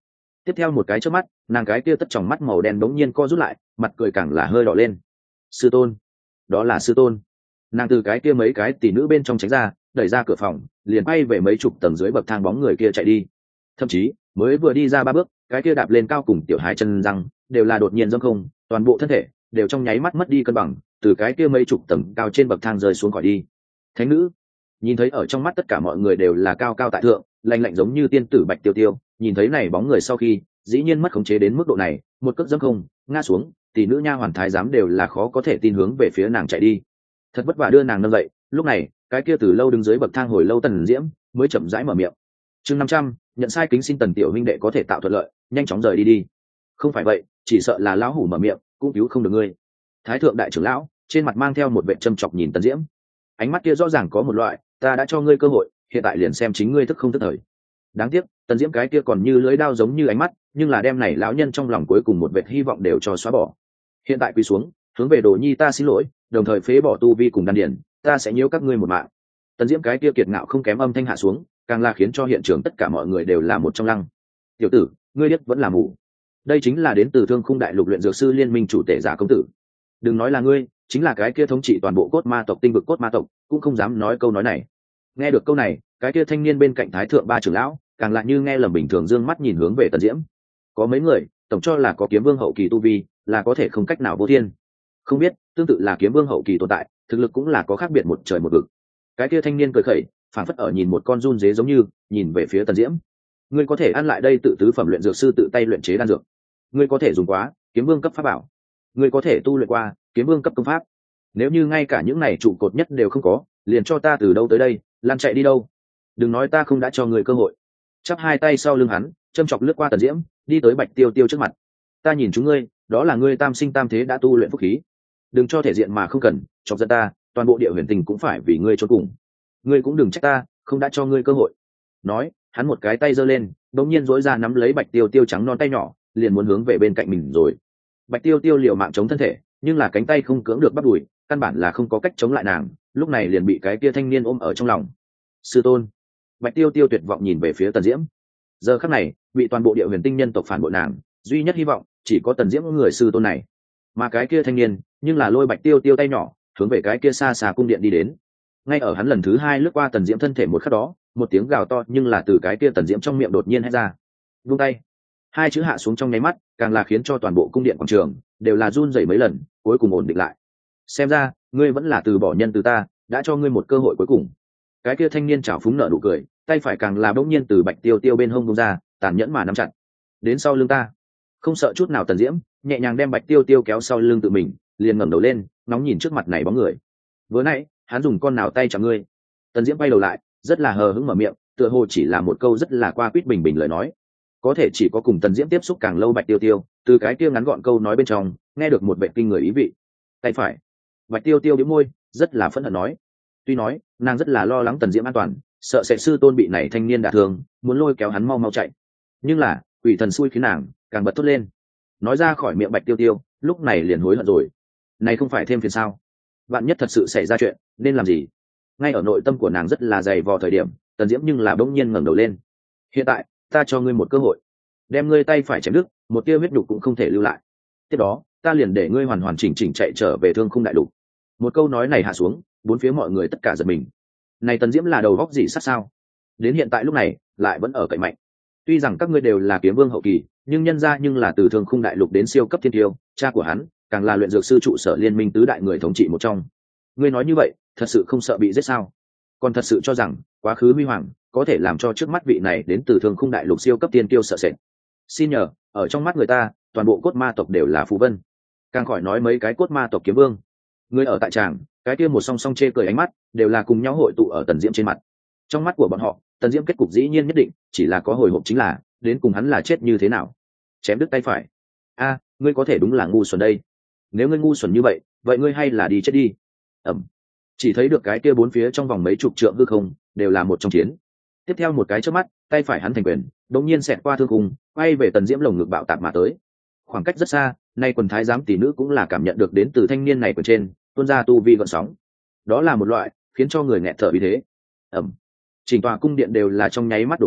Tiếp theo một cái chớp mắt, nàng cái kia tất tròng mắt màu đen đống nhiên co rút lại, mặt cười càng là hơi đỏ lên. Sư tôn, đó là sư tôn. Nàng từ cái kia mấy cái tỷ nữ bên trong tránh ra, đẩy ra cửa phòng, liền bay về mấy chục tầng dưới bậc thang bóng người kia chạy đi. Thậm chí mới vừa đi ra 3 bước, cái kia đạp lên cao cùng tiểu hai chân răng đều là đột nhiên dâng không, toàn bộ thân thể đều trong nháy mắt mất đi cân bằng, từ cái kia mấy chục tầng cao trên bậc thang rơi xuống khỏi đi. Thánh nữ nhìn thấy ở trong mắt tất cả mọi người đều là cao cao tại thượng, lạnh lạnh giống như tiên tử Bạch Tiêu Tiêu, nhìn thấy này bóng người sau khi dĩ nhiên mất khống chế đến mức độ này, một cước dẫm không ngã xuống, tỷ nữ nha hoàn thái giám đều là khó có thể tin hướng về phía nàng chạy đi. Thật vất vả đưa nàng nâng dậy, lúc này cái kia từ lâu đứng dưới bậc thang hồi lâu Tần Diễm mới chậm rãi mở miệng. Chương 500, nhận sai kính xin Tần tiểu huynh đệ có thể tạo thuận lợi, nhanh chóng rời đi đi. Không phải vậy, chỉ sợ là lão hủ mở miệng cũng cứu không được ngươi. Thái thượng đại trưởng lão trên mặt mang theo một vẻ châm chọc nhìn Tần Diễm, ánh mắt kia rõ ràng có một loại, ta đã cho ngươi cơ hội, hiện tại liền xem chính ngươi thức không thức thời. Đáng tiếc Tần Diễm cái kia còn như lưỡi dao giống như ánh mắt, nhưng là đem này lão nhân trong lòng cuối cùng một vệt hy vọng đều cho xóa bỏ. Hiện tại quỳ xuống, hướng về Đồ Nhi ta xin lỗi, đồng thời phế bỏ tu vi cùng đan điển, ta sẽ nhiễu các ngươi một mạng. Tần Diễm cái kia kiệt ngạo không kém âm thanh hạ xuống, càng là khiến cho hiện trường tất cả mọi người đều là một trong lăng. Tiểu tử, ngươi điếc vẫn là mù. Đây chính là đến từ Thương Khung Đại Lục luyện dược sư liên minh chủ tể giả công tử. Đừng nói là ngươi, chính là cái kia thống trị toàn bộ cốt ma tộc tinh vực cốt ma tộc cũng không dám nói câu nói này. Nghe được câu này, cái kia thanh niên bên cạnh thái thượng ba trưởng lão càng lại như nghe lầm bình thường, dương mắt nhìn hướng về Tần Diễm. Có mấy người tổng cho là có kiếm vương hậu kỳ tu vi là có thể không cách nào vô thiên, không biết tương tự là kiếm vương hậu kỳ tồn tại, thực lực cũng là có khác biệt một trời một vực. Cái kia thanh niên cười khẩy, phản phất ở nhìn một con run dế giống như nhìn về phía Tần Diễm. Ngươi có thể ăn lại đây tự tứ phẩm luyện dược sư tự tay luyện chế đan dược, ngươi có thể dùng quá kiếm vương cấp pháp bảo, ngươi có thể tu luyện qua kiếm vương cấp công pháp. Nếu như ngay cả những này trụ cột nhất đều không có, liền cho ta từ đâu tới đây, lan chạy đi đâu. Đừng nói ta không đã cho ngươi cơ hội. Chắp hai tay sau lưng hắn, châm chọc lướt qua Tần Diễm, đi tới Bạch Tiêu Tiêu trước mặt. Ta nhìn chúng ngươi, đó là ngươi tam sinh tam thế đã tu luyện phúc khí, đừng cho thể diện mà không cần chọc giận ta, toàn bộ địa huyền tình cũng phải vì ngươi trốn cùng. Ngươi cũng đừng trách ta không đã cho ngươi cơ hội. Nói, hắn một cái tay giơ lên, đột nhiên duỗi ra nắm lấy Bạch Tiêu Tiêu trắng non tay nhỏ, liền muốn hướng về bên cạnh mình rồi. Bạch Tiêu Tiêu liều mạng chống thân thể, nhưng là cánh tay không cưỡng được bắt đùi, căn bản là không có cách chống lại nàng, lúc này liền bị cái kia thanh niên ôm ở trong lòng. Sư tôn. Bạch Tiêu Tiêu tuyệt vọng nhìn về phía Tần Diễm. Giờ khắc này, bị toàn bộ địa huyền tinh nhân tộc phản bội nàng, duy nhất hy vọng chỉ có Tần Diễm người sư tôn này. Mà cái kia thanh niên, nhưng là lôi Bạch Tiêu Tiêu tay nhỏ, hướng về cái kia xa xa cung điện đi đến. Ngay ở hắn lần thứ 2 lướt qua Tần Diễm thân thể một khắc đó, một tiếng gào to nhưng là từ cái kia Tần Diễm trong miệng đột nhiên hét ra. Vung tay. Hai chữ hạ xuống trong nháy mắt, càng là khiến cho toàn bộ cung điện quảng trường đều là run rẩy mấy lần, cuối cùng ổn định lại. Xem ra, ngươi vẫn là từ bỏ nhân từ ta, đã cho ngươi một cơ hội cuối cùng. Cái kia thanh niên trào phúng nở nụ cười, tay phải càng là bỗng nhiên từ Bạch Tiêu Tiêu bên hông vung ra, tàn nhẫn mà nắm chặt. Đến sau lưng ta. Không sợ chút nào Tần Diễm, nhẹ nhàng đem Bạch Tiêu Tiêu kéo sau lưng tự mình, liền ngẩng đầu lên, nóng nhìn trước mặt này bóng người. Vừa nãy, hắn dùng con nào tay chạm ngươi? Tần Diễm quay đầu lại, rất là hờ hững mở miệng, tựa hồ chỉ là một câu rất là qua quýt bình bình lời nói. Có thể chỉ có cùng Tần Diễm tiếp xúc càng lâu Bạch Tiêu Tiêu, từ cái kia ngắn gọn câu nói bên trong, nghe được một vẻ kinh người ý vị. Tay phải. Bạch Tiêu Tiêu bĩu môi, rất là phẫn hận nói. Tuy nói, nàng rất là lo lắng Tần Diễm an toàn, sợ sẽ sư tôn bị này thanh niên đả thương, muốn lôi kéo hắn mau mau chạy. Nhưng là, quỷ thần xui khiến nàng càng bật thốt lên. Nói ra khỏi miệng Bạch Tiêu Tiêu, lúc này liền hối hận rồi. Này không phải thêm phiền sao? Vạn nhất thật sự xảy ra chuyện, nên làm gì? Ngay ở nội tâm của nàng rất là dày vò thời điểm, Tần Diễm nhưng là bỗng nhiên ngẩng đầu lên. Hiện tại, ta cho ngươi một cơ hội, đem ngươi tay phải chém đứt, một tia huyết nhục cũng không thể lưu lại. Tiếp đó, ta liền để ngươi hoàn hoàn chỉnh chỉnh chạy trở về Thương Khung Đại Lục. Một câu nói này hạ xuống, bốn phía mọi người tất cả giật mình. Này Tần Diễm là đầu góc gì sát sao? Đến hiện tại lúc này, lại vẫn ở cạnh mạnh. Tuy rằng các ngươi đều là kiếm vương hậu kỳ, nhưng nhân ra nhưng là từ Thương Khung Đại Lục đến siêu cấp thiên tiêu, cha của hắn càng là luyện dược sư trụ sở liên minh tứ đại người thống trị một trong. Ngươi nói như vậy, thật sự không sợ bị giết sao? Còn thật sự cho rằng quá khứ huy hoàng có thể làm cho trước mắt vị này đến từ Thương Khung Đại Lục siêu cấp tiên tiêu sợ sệt? Xin nhờ, ở trong mắt người ta, toàn bộ cốt ma tộc đều là phù vân, càng khỏi nói mấy cái cốt ma tộc kiếm vương. Người ở tại tràng, cái kia một song song chê cười ánh mắt đều là cùng nhau hội tụ ở Tần Diễm trên mặt. Trong mắt của bọn họ, Tần Diễm kết cục dĩ nhiên nhất định chỉ là có hồi hộp, chính là đến cùng hắn là chết như thế nào. Chém đứt tay phải. A, ngươi có thể đúng là ngu xuẩn đây. Nếu ngươi ngu xuẩn như vậy, vậy ngươi hay là đi chết đi. Ẩm. Chỉ thấy được cái kia bốn phía trong vòng mấy chục trượng hư không đều là một trong chiến. Tiếp theo một cái chớp mắt, tay phải hắn thành quyền, đột nhiên xẹt qua thương khung, quay về Tần Diễm lồng ngực bạo tạc mà tới. Khoảng cách rất xa, nay quần thái giám tỷ nữ cũng là cảm nhận được đến từ thanh niên này quyền trên tuôn ra tu vi gợn sóng. Đó là một loại khiến cho người nghẹt thở vì thế. Ẩm. Chỉnh tòa cung điện đều là trong nháy mắt đổ nát,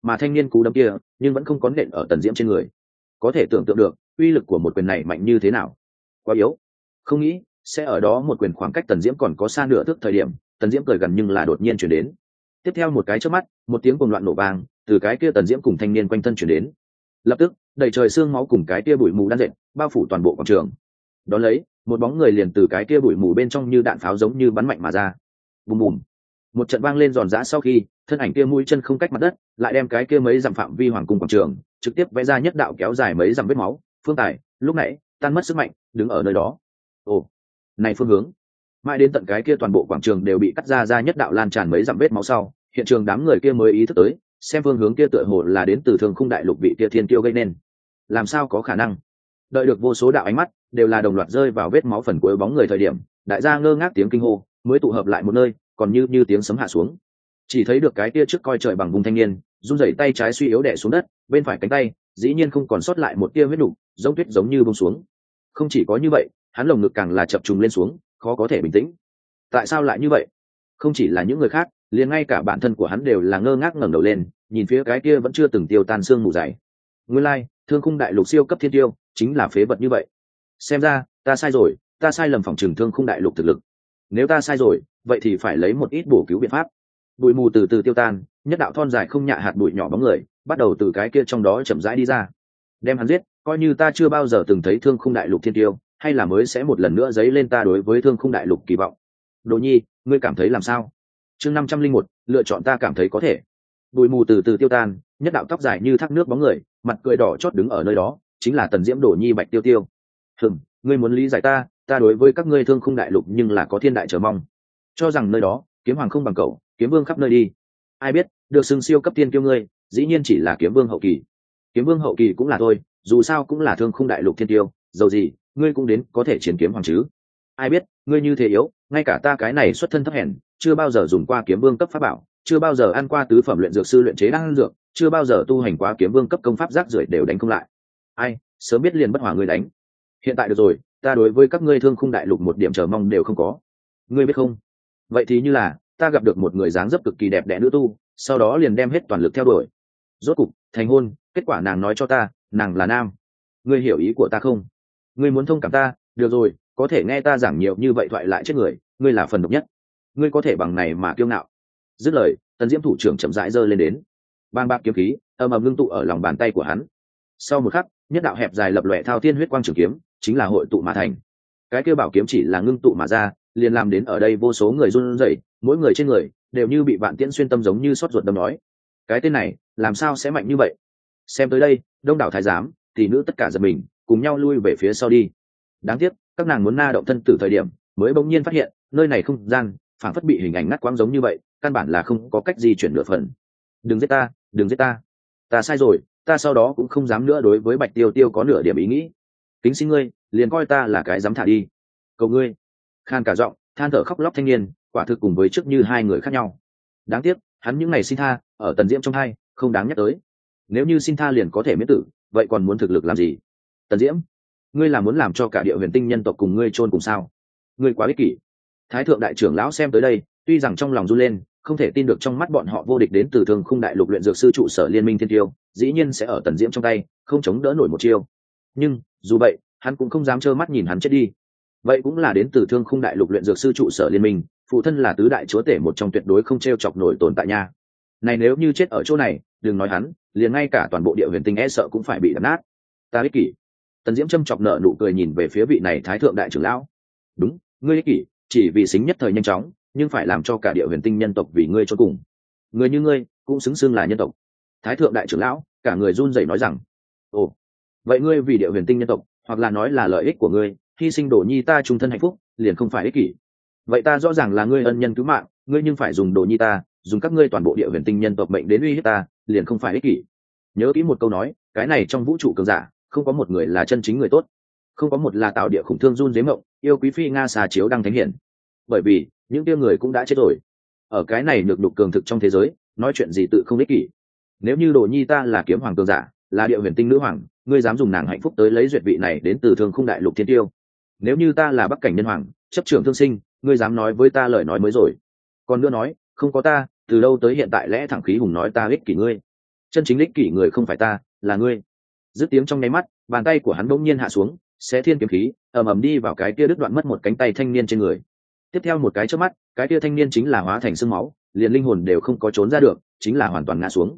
mà thanh niên cú đấm kia nhưng vẫn không có nện ở Tần Diễm trên người. Có thể tưởng tượng được uy lực của một quyền này mạnh như thế nào. Quá yếu. Không nghĩ sẽ ở đó một quyền khoảng cách Tần Diễm còn có xa nửa thước thời điểm, Tần Diễm cười gần nhưng là đột nhiên chuyển đến. Tiếp theo một cái chớp mắt, một tiếng cuồng loạn nổ vang từ cái kia Tần Diễm cùng thanh niên quanh thân chuyển đến. Lập tức đầy trời xương máu cùng cái kia bụi mù đan dệt bao phủ toàn bộ quảng trường. Đón lấy một bóng người liền từ cái kia bụi mù bên trong như đạn pháo giống như bắn mạnh mà ra. Bùm bùm, một trận vang lên giòn giã sau khi thân ảnh kia mũi chân không cách mặt đất, lại đem cái kia mấy dặm phạm vi hoàng cung quảng trường trực tiếp vẽ ra nhất đạo kéo dài mấy dặm vết máu. Phương Tài lúc nãy tan mất sức mạnh đứng ở nơi đó. Ồ, này phương hướng. Mãi đến tận cái kia toàn bộ quảng trường đều bị cắt ra nhất đạo lan tràn mấy dặm vết máu sau, hiện trường đám người kia mới ý thức tới, xem phương hướng kia tựa hồ là đến từ Thương Khung Đại Lục vị kia thiên kiêu gây nên. Làm sao có khả năng? Đợi được vô số đạo ánh mắt đều là đồng loạt rơi vào vết máu phần cuối bóng người thời điểm, đại gia ngơ ngác tiếng kinh hô mới tụ hợp lại một nơi, còn như tiếng sấm hạ xuống. Chỉ thấy được cái kia trước coi trời bằng vùng thanh niên, run rẩy tay trái suy yếu đè xuống đất, bên phải cánh tay dĩ nhiên không còn sót lại một tia huyết nục, giống tuyết giống như buông xuống. Không chỉ có như vậy, hắn lồng ngực càng là chập trùng lên xuống, khó có thể bình tĩnh. Tại sao lại như vậy? Không chỉ là những người khác, liền ngay cả bản thân của hắn đều là ngơ ngác ngẩng đầu lên, nhìn phía cái kia vẫn chưa từng tiêu tan xương mù dày. Nguyên lai, Thương Khung Đại Lục siêu cấp thiên tiêu chính là phế vật như vậy. Xem ra ta sai rồi, ta sai lầm phỏng chừng Thương Khung Đại Lục thực lực. Nếu ta sai rồi, vậy thì phải lấy một ít bổ cứu biện pháp. Bụi mù từ từ tiêu tan, nhất đạo thon dài không nhạ hạt bụi nhỏ bóng người bắt đầu từ cái kia trong đó chậm rãi đi ra. Đem hắn giết, coi như ta chưa bao giờ từng thấy Thương Khung Đại Lục thiên tiêu, hay là mới sẽ một lần nữa dấy lên ta đối với Thương Khung Đại Lục kỳ vọng. Đồ Nhi, ngươi cảm thấy làm sao? Chương 501, lựa chọn ta cảm thấy có thể. Bụi mù từ từ tiêu tan, nhất đạo tóc dài như thác nước bóng người, mặt cười đỏ chót đứng ở nơi đó, chính là Tần Diễm Đồ Nhi Bạch Tiêu Tiêu. Ngươi muốn lý giải ta, ta đối với các ngươi Thương Khung Đại Lục nhưng là có thiên đại chờ mong. Cho rằng nơi đó, kiếm hoàng không bằng cậu, kiếm vương khắp nơi đi. Ai biết, được xưng siêu cấp tiên kiêu ngươi, dĩ nhiên chỉ là kiếm vương hậu kỳ. Kiếm vương hậu kỳ cũng là thôi, dù sao cũng là Thương Khung Đại Lục thiên tiêu, dầu gì, ngươi cũng đến có thể chiến kiếm hoàng chứ. Ai biết, ngươi như thế yếu, ngay cả ta cái này xuất thân thấp hèn, chưa bao giờ dùng qua kiếm vương cấp pháp bảo, chưa bao giờ ăn qua tứ phẩm luyện dược sư luyện chế đan dược, chưa bao giờ tu hành quá kiếm vương cấp công pháp rác rưởi đều đánh không lại. Ai, sớm biết liền bất hòa ngươi đánh. Hiện tại được rồi, ta đối với các ngươi Thương Khung Đại Lục một điểm chờ mong đều không có. Ngươi biết không? Vậy thì như là ta gặp được một người dáng dấp cực kỳ đẹp đẽ nữ tu, sau đó liền đem hết toàn lực theo đuổi. Rốt cục thành hôn, kết quả nàng nói cho ta, nàng là nam. Ngươi hiểu ý của ta không? Ngươi muốn thông cảm ta, được rồi, có thể nghe ta giảng nhiều như vậy thoại lại chết người, ngươi là phần độc nhất. Ngươi có thể bằng này mà kiêu ngạo. Dứt lời, Tần Diễm thủ trưởng chậm rãi giơ lên đến. Bang bạc kiếm khí ầm ầm ngưng tụ ở lòng bàn tay của hắn. Sau một khắc, nhất đạo hẹp dài lập lòe thao thiên huyết quang trường kiếm chính là hội tụ mà thành. Cái kia bảo kiếm chỉ là ngưng tụ mà ra, liền làm đến ở đây vô số người run rẩy, mỗi người trên người đều như bị vạn tiễn xuyên tâm giống như xót ruột đâm nói. Cái tên này làm sao sẽ mạnh như vậy? Xem tới đây, đông đảo thái giám, tỷ nữ tất cả giật mình, cùng nhau lui về phía sau đi. Đáng tiếc, các nàng muốn na động thân tử thời điểm, mới bỗng nhiên phát hiện, nơi này không gian, phản phất bị hình ảnh ngắt quãng giống như vậy, căn bản là không có cách di chuyển nửa phần. Đừng giết ta, đừng giết ta. Ta sai rồi, ta sau đó cũng không dám nữa đối với Bạch Tiêu Tiêu có nửa điểm ý nghĩ. Kính xin ngươi, liền coi ta là cái dám thả đi. Cầu ngươi. Khan cả giọng, than thở khóc lóc thanh niên, quả thực cùng với trước như hai người khác nhau. Đáng tiếc, hắn những ngày xin tha, ở Tần Diễm trong hai, không đáng nhắc tới. Nếu như xin tha liền có thể miễn tử, vậy còn muốn thực lực làm gì? Tần Diễm, ngươi là muốn làm cho cả Địa Huyền Tinh nhân tộc cùng ngươi chôn cùng sao? Ngươi quá ích kỷ. Thái thượng đại trưởng lão xem tới đây, tuy rằng trong lòng run lên, không thể tin được trong mắt bọn họ vô địch đến từ Thương Khung Đại Lục luyện dược sư trụ sở liên minh thiên tiêu, dĩ nhiên sẽ ở Tần Diễm trong tay, không chống đỡ nổi một chiêu. Nhưng dù vậy, hắn cũng không dám trơ mắt nhìn hắn chết đi. Vậy cũng là đến từ Thương Khung Đại Lục luyện dược sư trụ sở liên minh, phụ thân là tứ đại chúa tể một trong tuyệt đối không treo chọc nổi tồn tại nha. Này nếu như chết ở chỗ này, đừng nói hắn, liền ngay cả toàn bộ Địa Huyền Tinh e sợ cũng phải bị đập nát. Ta ích kỷ. Tần Diễm châm chọc nở nụ cười nhìn về phía vị này Thái thượng đại trưởng lão. Đúng, ngươi ích kỷ, chỉ vì xính nhất thời nhanh chóng, nhưng phải làm cho cả Địa Huyền Tinh nhân tộc vì ngươi cho cùng. Người như ngươi cũng xứng xưng là nhân tộc. Thái thượng đại trưởng lão cả người run rẩy nói rằng, ồ, vậy ngươi vì Địa Huyền Tinh nhân tộc, hoặc là nói là lợi ích của ngươi, hy sinh Đồ Nhi ta trung thân hạnh phúc, liền không phải ích kỷ. Vậy ta rõ ràng là ngươi ân nhân cứu mạng, ngươi nhưng phải dùng Đồ Nhi ta, dùng các ngươi toàn bộ Địa Huyền Tinh nhân tộc mệnh đến uy hiếp ta, liền không phải ích kỷ. Nhớ kỹ một câu nói, cái này trong vũ trụ cường giả, không có một người là chân chính người tốt, không có một là tạo địa khủng thương run dế mộng, yêu quý phi nga xà chiếu đăng thánh hiển. Bởi vì những tiêu người cũng đã chết rồi. Ở cái này nhược đục cường thực trong thế giới, nói chuyện gì tự không ích kỷ. Nếu như Đồ Nhi ta là kiếm hoàng cường giả, là Địa Huyền Tinh nữ hoàng, ngươi dám dùng nàng hạnh phúc tới lấy duyệt vị này đến từ Thương Khung Đại Lục thiên tiêu? Nếu như ta là Bắc Cảnh nhân hoàng, chấp trưởng thương sinh, ngươi dám nói với ta lời nói mới rồi? Còn nữa nói, không có ta, từ đâu tới hiện tại lẽ thẳng khí hùng nói ta ích kỷ ngươi? chân chính đích kỷ người không phải ta, là ngươi. Dứt tiếng trong nháy mắt, bàn tay của hắn bỗng nhiên hạ xuống, xé thiên kiếm khí, ầm ầm đi vào cái kia đứt đoạn mất một cánh tay thanh niên trên người. Tiếp theo một cái chớp mắt, cái kia thanh niên chính là hóa thành xương máu, liền linh hồn đều không có trốn ra được, chính là hoàn toàn ngã xuống.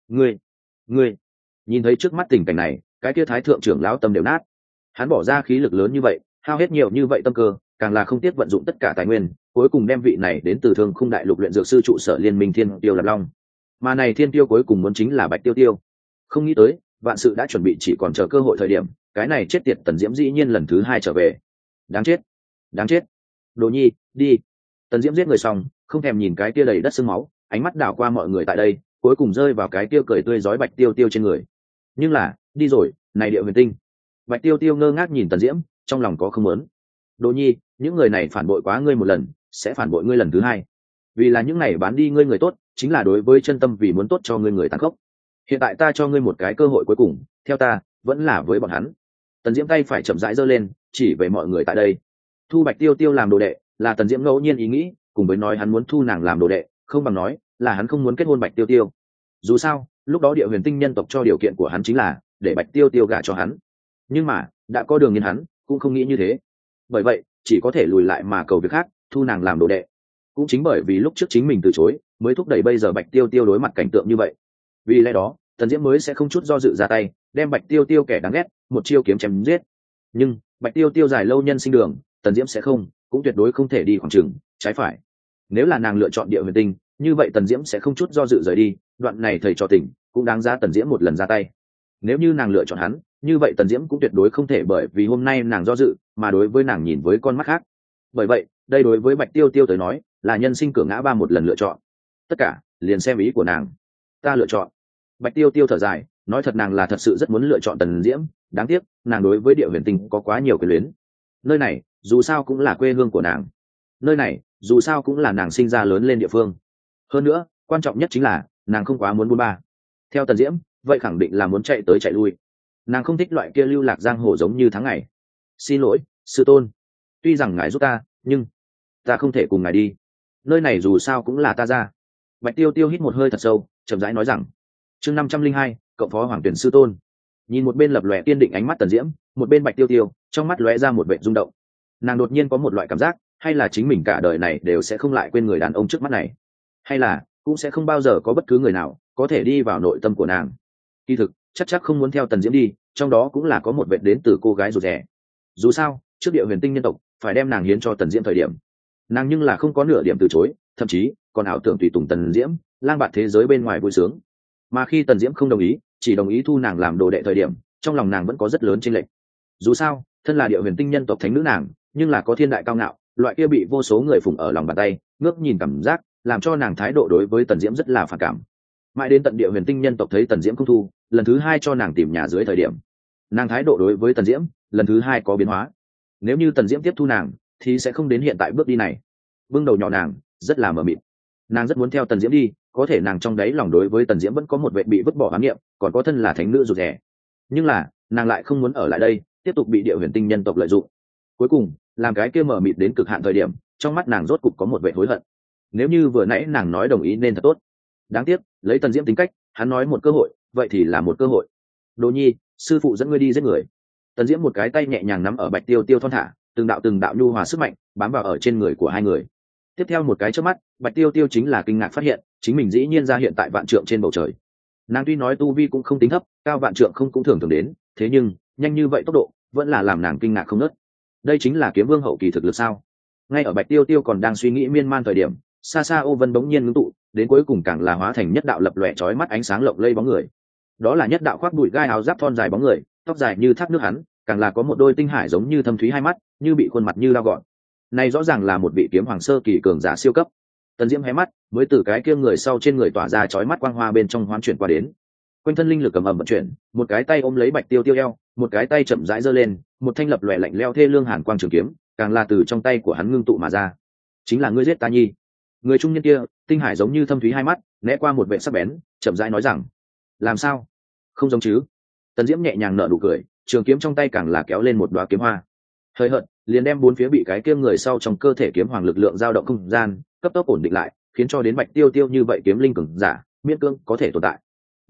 Ngươi, nhìn thấy trước mắt tình cảnh này, cái kia thái thượng trưởng lão tâm đều nát. Hắn bỏ ra khí lực lớn như vậy, hao hết nhiều như vậy tâm cơ, càng là không tiếc vận dụng tất cả tài nguyên, cuối cùng đem vị này đến từ Thương Khung Đại Lục luyện dược sư trụ sở liên minh Thiên Tiêu Lạp Long. Mà này Thiên Tiêu cuối cùng muốn chính là Bạch Tiêu Tiêu. Không nghĩ tới, vạn sự đã chuẩn bị chỉ còn chờ cơ hội thời điểm, cái này chết tiệt Tần Diễm dĩ nhiên lần thứ hai trở về. Đáng chết. Đồ Nhi, đi. Tần Diễm giết người xong, không thèm nhìn cái kia đầy đất sương máu, ánh mắt đảo qua mọi người tại đây, cuối cùng rơi vào cái kia cười tươi rói Bạch Tiêu Tiêu trên người. Nhưng là, đi rồi, này Địa Huyền Tinh. Bạch Tiêu Tiêu ngơ ngác nhìn Tần Diễm, trong lòng có không muốn. Đồ Nhi, những người này phản bội quá ngươi một lần, sẽ phản bội ngươi lần thứ hai. Vì là những này bán đi ngươi người tốt, chính là đối với chân tâm vì muốn tốt cho ngươi người tàn khốc. Hiện tại ta cho ngươi một cái cơ hội cuối cùng, theo ta, vẫn là với bọn hắn. Tần Diễm tay phải chậm rãi giơ lên, chỉ về mọi người tại đây. Thu Bạch Tiêu Tiêu làm đồ đệ, là Tần Diễm ngẫu nhiên ý nghĩ, cùng với nói hắn muốn thu nàng làm đồ đệ, không bằng nói là hắn không muốn kết hôn Bạch Tiêu Tiêu. Dù sao, lúc đó Địa Huyền Tinh nhân tộc cho điều kiện của hắn chính là để Bạch Tiêu Tiêu gả cho hắn. Nhưng mà, đã có đường nghiên hắn, cũng không nghĩ như thế. Bởi vậy, chỉ có thể lùi lại mà cầu việc khác, thu nàng làm đồ đệ. Cũng chính bởi vì lúc trước chính mình từ chối, mới thúc đẩy bây giờ Bạch Tiêu Tiêu đối mặt cảnh tượng như vậy. Vì lẽ đó, Tần Diễm mới sẽ không chút do dự ra tay, đem Bạch Tiêu Tiêu kẻ đáng ghét, một chiêu kiếm chém giết. Nhưng, Bạch Tiêu Tiêu dài lâu nhân sinh đường, Tần Diễm sẽ không, cũng tuyệt đối không thể đi khoảng chừng trái phải. Nếu là nàng lựa chọn Địa Huyền Tinh, như vậy Tần Diễm sẽ không chút do dự rời đi, đoạn này thầy trò tình, cũng đáng giá Tần Diễm một lần ra tay. Nếu như nàng lựa chọn hắn, như vậy Tần Diễm cũng tuyệt đối không thể bởi vì hôm nay nàng do dự, mà đối với nàng nhìn với con mắt khác. Bởi vậy, đây đối với Bạch Tiêu Tiêu tới nói, là nhân sinh cửa ngã ba một lần lựa chọn. Tất cả, liền xem ý của nàng. Ta lựa chọn. Bạch Tiêu Tiêu thở dài, nói thật nàng là thật sự rất muốn lựa chọn Tần Diễm, đáng tiếc, nàng đối với Địa Huyền Tinh có quá nhiều quyền luyến. Nơi này, dù sao cũng là quê hương của nàng. Nơi này, dù sao cũng là nàng sinh ra lớn lên địa phương. Hơn nữa, quan trọng nhất chính là, nàng không quá muốn buôn ba. Theo Tần Diễm, vậy khẳng định là muốn chạy tới chạy lui. Nàng không thích loại kia lưu lạc giang hồ giống như tháng ngày. Xin lỗi, sư tôn. Tuy rằng ngài giúp ta, nhưng ta không thể cùng ngài đi. Nơi này dù sao cũng là ta ra. Bạch Tiêu Tiêu hít một hơi thật sâu, chậm rãi nói rằng. Chương 502, cộng phó hoàng tuyển sư tôn. Nhìn một bên lập lòe kiên định ánh mắt Tần Diễm, một bên Bạch Tiêu Tiêu, trong mắt lóe ra một vẻ rung động. Nàng đột nhiên có một loại cảm giác, hay là chính mình cả đời này đều sẽ không lại quên người đàn ông trước mắt này, hay là cũng sẽ không bao giờ có bất cứ người nào có thể đi vào nội tâm của nàng. Kỳ thực, chắc không muốn theo Tần Diễm đi, trong đó cũng là có một vẻ đến từ cô gái rụt rè. Dù sao, trước Địa Huyền Tinh nhân tộc phải đem nàng hiến cho Tần Diễm thời điểm, nàng nhưng là không có nửa điểm từ chối, thậm chí còn ảo tưởng tùy tùng Tần Diễm lang bạt thế giới bên ngoài vui sướng. Mà khi Tần Diễm không đồng ý, chỉ đồng ý thu nàng làm đồ đệ thời điểm, trong lòng nàng vẫn có rất lớn chênh lệch. Dù sao, thân là Địa Huyền Tinh nhân tộc thánh nữ nàng, nhưng là có thiên đại cao ngạo, loại kia bị vô số người phụng ở lòng bàn tay, ngước nhìn cảm giác, làm cho nàng thái độ đối với Tần Diễm rất là phản cảm. Mãi đến tận Địa Huyền Tinh nhân tộc thấy Tần Diễm không thu, lần thứ hai cho nàng tìm nhà dưới thời điểm, nàng thái độ đối với Tần Diễm lần thứ hai có biến hóa. Nếu như Tần Diễm tiếp thu nàng, thì sẽ không đến hiện tại bước đi này. Bưng đầu nhỏ nàng rất là mờ mịt, nàng rất muốn theo Tần Diễm đi, có thể nàng trong đáy lòng đối với Tần Diễm vẫn có một vệ bị vứt bỏ ám niệm, còn có thân là thánh nữ rụt rè. Nhưng là nàng lại không muốn ở lại đây, tiếp tục bị Địa Huyền Tinh nhân tộc lợi dụng. Cuối cùng, làm cái kia mờ mịt đến cực hạn thời điểm, trong mắt nàng rốt cục có một vệ hối hận. Nếu như vừa nãy nàng nói đồng ý nên thật tốt. Đáng tiếc, lấy Tần Diễm tính cách, hắn nói một cơ hội, vậy thì là một cơ hội. Đồ Nhi, sư phụ dẫn ngươi đi giết người. Tần Diễm một cái tay nhẹ nhàng nắm ở Bạch Tiêu Tiêu thon thả, từng đạo nhu hòa sức mạnh bám vào ở trên người của hai người. Tiếp theo một cái chớp mắt, Bạch Tiêu Tiêu chính là kinh ngạc phát hiện, chính mình dĩ nhiên ra hiện tại vạn trượng trên bầu trời. Nàng tuy nói tu vi cũng không tính thấp, cao vạn trượng không cũng thường thường đến, thế nhưng nhanh như vậy tốc độ vẫn là làm nàng kinh ngạc không ngớt. Đây chính là kiếm vương hậu kỳ thực lực sao? Ngay ở Bạch Tiêu Tiêu còn đang suy nghĩ miên man thời điểm, xa xa ô vân bỗng nhiên ngưng tụ, đến cuối cùng càng là hóa thành nhất đạo lập lòe chói mắt ánh sáng lộng lây bóng người. Đó là nhất đạo khoác bụi gai áo giáp thon dài bóng người, tóc dài như thác nước hắn, càng là có một đôi tinh hải giống như thâm thúy hai mắt, như bị khuôn mặt như dao gọt. Này rõ ràng là một vị kiếm hoàng sơ kỳ cường giả siêu cấp. Tần Diễm hé mắt, mới từ cái kia người sau trên người tỏa ra chói mắt quang hoa bên trong hoán chuyển qua đến. Quanh thân linh lực ầm ầm vận chuyển, một cái tay ôm lấy Bạch Tiêu Tiêu eo, một cái tay chậm rãi giơ lên, một thanh lập lòe lạnh lẽo thê lương hàn quang trường kiếm, càng là từ trong tay của hắn ngưng tụ mà ra. Chính là ngươi giết ta nhi. Người trung niên kia, tinh hải giống như thâm thúy hai mắt, né qua một vệ sắc bén, chậm rãi nói rằng: làm sao? Không giống chứ? Tần Diễm nhẹ nhàng nở nụ cười, trường kiếm trong tay càng là kéo lên một đóa kiếm hoa. Hơi hợt, liền đem bốn phía bị cái kia người sau trong cơ thể kiếm hoàng lực lượng dao động không gian, cấp tốc ổn định lại, khiến cho đến Bạch Tiêu Tiêu như vậy kiếm linh cường giả, miễn cưỡng có thể tồn tại.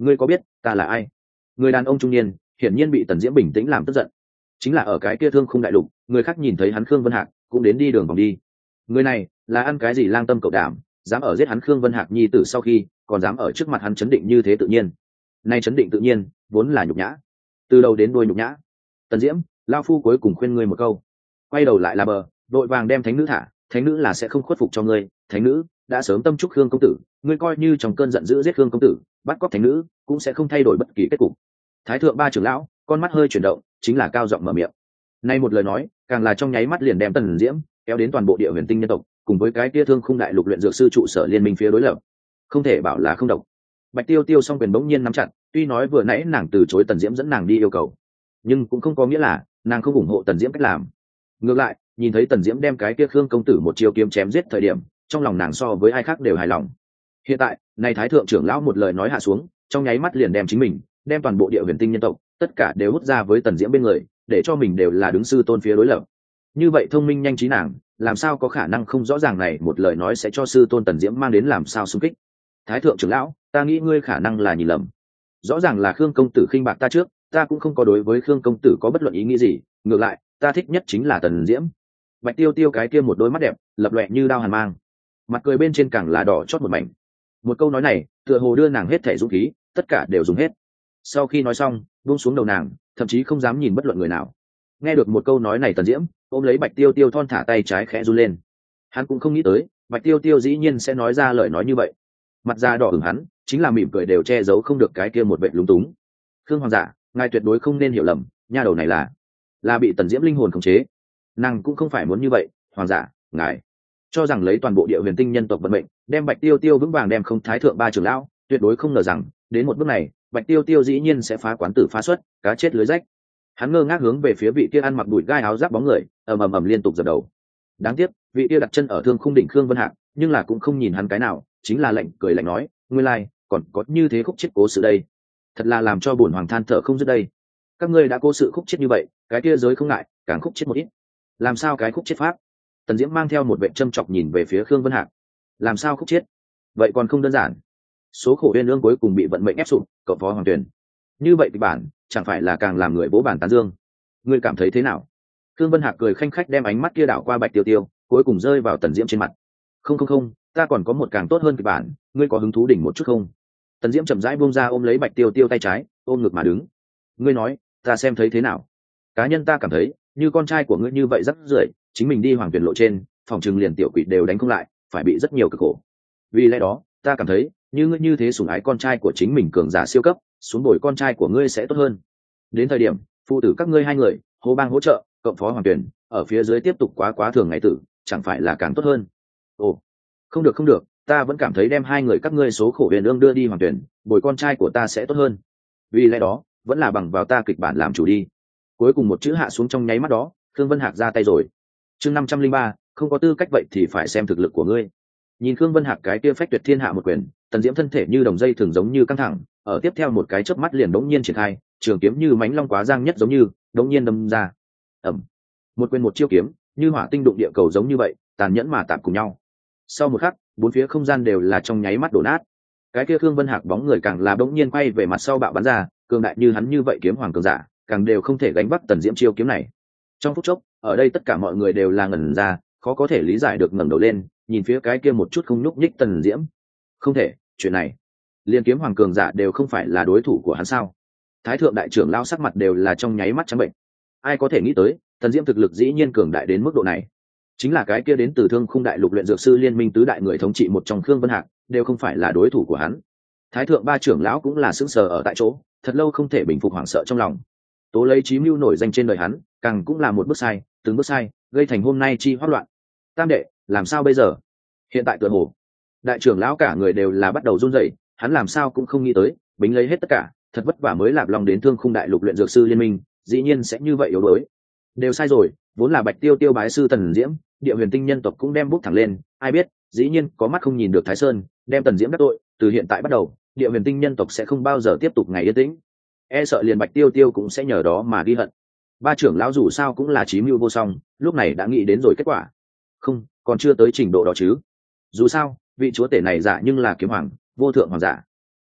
ngươi có biết ta là ai? Người đàn ông trung niên hiển nhiên bị Tần Diễm bình tĩnh làm tức giận. Chính là ở cái kia Thương Khung đại lục, người khác nhìn thấy hắn Khương Vân Hạc cũng đến đi đường vòng đi. Người này là ăn cái gì lang tâm cẩu đảm, dám ở giết hắn Khương Vân Hạc nhi tử sau khi còn dám ở trước mặt hắn chấn định như thế tự nhiên. Nay chấn định tự nhiên vốn là nhục nhã, từ đầu đến đuôi nhục nhã. Tần Diễm, lao phu cuối cùng khuyên ngươi một câu. Quay đầu lại là bờ, đội vàng đem thánh nữ thả, thánh nữ là sẽ không khuất phục cho ngươi. Thánh nữ đã sớm tâm chúc Khương công tử, ngươi coi như trong cơn giận dữ giết Khương công tử, bắt cóc thánh nữ cũng sẽ không thay đổi bất kỳ kết cục. Thái thượng ba trưởng lão con mắt hơi chuyển động, chính là cao giọng mở miệng. Nay một lời nói càng là trong nháy mắt liền đem Tần Diễm kéo đến toàn bộ địa huyền tinh nhân tộc cùng với cái kia Thương Khung đại lục luyện dược sư trụ sở liên minh phía đối lập. Không thể bảo là không độc. Bạch Tiêu Tiêu song quyền bỗng nhiên nắm chặt, tuy nói vừa nãy nàng từ chối Tần Diễm dẫn nàng đi yêu cầu, nhưng cũng không có nghĩa là nàng không ủng hộ Tần Diễm cách làm. Ngược lại, nhìn thấy Tần Diễm đem cái kia Khương công tử một chiêu kiếm chém giết thời điểm, trong lòng nàng so với ai khác đều hài lòng. Hiện tại, này Thái thượng trưởng lão một lời nói hạ xuống, trong nháy mắt liền đem chính mình, đem toàn bộ địa huyền tinh nhân tộc, tất cả đều hút ra với Tần Diễm bên người, để cho mình đều là đứng sư tôn phía đối lập. Như vậy thông minh nhanh trí nàng, làm sao có khả năng không rõ ràng này một lời nói sẽ cho sư tôn Tần Diễm mang đến làm sao xung kích. Thái thượng trưởng lão, ta nghĩ ngươi khả năng là nhìn lầm. Rõ ràng là Khương công tử khinh bạc ta trước, ta cũng không có đối với Khương công tử có bất luận ý nghĩ gì, ngược lại, ta thích nhất chính là Tần Diễm. Bạch Tiêu Tiêu cái kia một đôi mắt đẹp, lập lòe như đao hàn mang, mặt cười bên trên càng là đỏ chót một mảnh. Một câu nói này, tựa hồ đưa nàng hết thảy dũng khí, tất cả đều dùng hết. Sau khi nói xong, buông xuống đầu nàng, thậm chí không dám nhìn bất luận người nào. Nghe được một câu nói này Tần Diễm ôm lấy Bạch Tiêu Tiêu thon thả tay trái khẽ run lên. Hắn cũng không nghĩ tới Bạch Tiêu Tiêu dĩ nhiên sẽ nói ra lời nói như vậy. Mặt da đỏ ửng hắn chính là mỉm cười đều che giấu không được cái kia một vệt lúng túng. Khương hoàng giả, ngài tuyệt đối không nên hiểu lầm, nha đầu này là bị Tần Diễm linh hồn khống chế. Nàng cũng không phải muốn như vậy, hoàng giả, ngài cho rằng lấy toàn bộ địa huyền tinh nhân tộc vận mệnh đem Bạch Tiêu Tiêu vững vàng đem không thái thượng ba trưởng lão, tuyệt đối không ngờ rằng đến một bước này Bạch Tiêu Tiêu dĩ nhiên sẽ phá quán tử phá xuất, cá chết lưới rách. Hắn ngơ ngác hướng về phía vị kia ăn mặc đùi gai áo giáp bóng người, ầm ầm ầm liên tục dập đầu. Đáng tiếc vị kia đặt chân ở Thương Khung đỉnh Khương Vân Hạc nhưng là cũng không nhìn hắn cái nào, chính là lạnh cười lạnh nói, nguyên lai còn có như thế khúc chết cố sự đây, thật là làm cho bổn hoàng than thở không dứt đây. Các ngươi đã cố sự khúc chết như vậy, cái kia giới không ngại càng khúc chết một ít. Làm sao cái khúc chết pháp? Tần Diễm mang theo một vệ châm chọc nhìn về phía Khương Vân Hạc. Làm sao khúc chết? Vậy còn không đơn giản. Số khổ uyên ương cuối cùng bị vận mệnh ép sụp, cậu phó hoàng tuyển. Như vậy thì bản chẳng phải là càng làm người vỗ bản tán dương? Ngươi cảm thấy thế nào? Khương Vân Hạc cười khanh khách đem ánh mắt kia đảo qua Bạch Tiêu Tiêu, cuối cùng rơi vào Tần Diễm trên mặt. Không, ta còn có một càng tốt hơn kịch bản, ngươi có hứng thú đỉnh một chút không? Tần Diễm chậm rãi buông ra ôm lấy Bạch Tiêu Tiêu tay trái, ôm ngực mà đứng. Ngươi nói, ta xem thấy thế nào? Cá nhân ta cảm thấy, như con trai của ngươi như vậy rất rưởi, chính mình đi hoàng tuyển lộ trên, phòng trừng liền tiểu quỷ đều đánh không lại, phải bị rất nhiều cực khổ. Vì lẽ đó, ta cảm thấy, như ngươi như thế sủng ái con trai của chính mình cường giả siêu cấp, xuống bồi con trai của ngươi sẽ tốt hơn. Đến thời điểm phụ tử các ngươi hai người hô bang hỗ trợ cộng phó hoàng tuyển ở phía dưới tiếp tục quá thường ngày tử, chẳng phải là càng tốt hơn? Ồ, không được, ta vẫn cảm thấy đem hai người các ngươi số khổ huyền ương đưa đi hoàng tuyển bồi con trai của ta sẽ tốt hơn. Vì lẽ đó vẫn là bằng vào ta kịch bản làm chủ đi. Cuối cùng một chữ hạ xuống trong nháy mắt đó, Khương Vân Hạc ra tay rồi. Chương 503, không có tư cách vậy thì phải xem thực lực của ngươi. Nhìn Khương Vân Hạc cái kia phách tuyệt thiên hạ một quyền, Tần Diễm thân thể như đồng dây thường giống như căng thẳng, ở tiếp theo một cái chớp mắt liền đống nhiên triển khai, trường kiếm như mãnh long quá giang nhất giống như đống nhiên đâm ra. Ầm. Một quyền một chiêu kiếm, như hỏa tinh đụng địa cầu giống như vậy, tàn nhẫn mà tạm cùng nhau. Sau một khắc, bốn phía không gian đều là trong nháy mắt đổ nát. Cái kia Khương Vân Hạc bóng người càng là đống nhiên quay về mặt sau bạo bắn ra, cường đại như hắn như vậy kiếm hoàng cường giả, càng đều không thể gánh vác Tần Diễm chiêu kiếm này. Trong phút chốc, ở đây tất cả mọi người đều là ngẩn ra, khó có thể lý giải được, ngẩng đầu lên, nhìn phía cái kia một chút không nhúc nhích Tần Diễm. Không thể, chuyện này, liên kiếm hoàng cường giả đều không phải là đối thủ của hắn sao? Thái thượng đại trưởng lao sắc mặt đều là trong nháy mắt trắng bệnh. Ai có thể nghĩ tới, Tần Diễm thực lực dĩ nhiên cường đại đến mức độ này? Chính là cái kia đến từ Thương Khung đại lục luyện dược sư liên minh tứ đại người thống trị một trong Khương Vân Hạc, đều không phải là đối thủ của hắn. Thái thượng ba trưởng lão cũng là sững sờ ở tại chỗ, thật lâu không thể bình phục hoảng sợ trong lòng. Tố lấy chí mưu nổi danh trên đời hắn, càng cũng là một bước sai, từng bước sai, gây thành hôm nay chi hoắc loạn. Tam đệ, làm sao bây giờ? Hiện tại tựa hồ, đại trưởng lão cả người đều là bắt đầu run rẩy, hắn làm sao cũng không nghĩ tới, bính lấy hết tất cả, thật vất vả mới lạc lòng đến Thương Khung đại lục luyện dược sư liên minh, dĩ nhiên sẽ như vậy yếu đuối. Đều sai rồi, vốn là Bạch Tiêu Tiêu bái sư Tần Diễm, địa huyền tinh nhân tộc cũng đem bút thẳng lên, ai biết, dĩ nhiên có mắt không nhìn được Thái Sơn, đem Tần Diễm đắc tội, từ hiện tại bắt đầu, địa huyền tinh nhân tộc sẽ không bao giờ tiếp tục ngày yên tĩnh. E sợ liền Bạch Tiêu Tiêu cũng sẽ nhờ đó mà ghi hận. Ba trưởng lão dù sao cũng là chí mưu vô song, lúc này đã nghĩ đến rồi kết quả. Không, còn chưa tới trình độ đó chứ. Dù sao, vị chúa tể này giả nhưng là kiếm hoàng, vô thượng hoàng giả.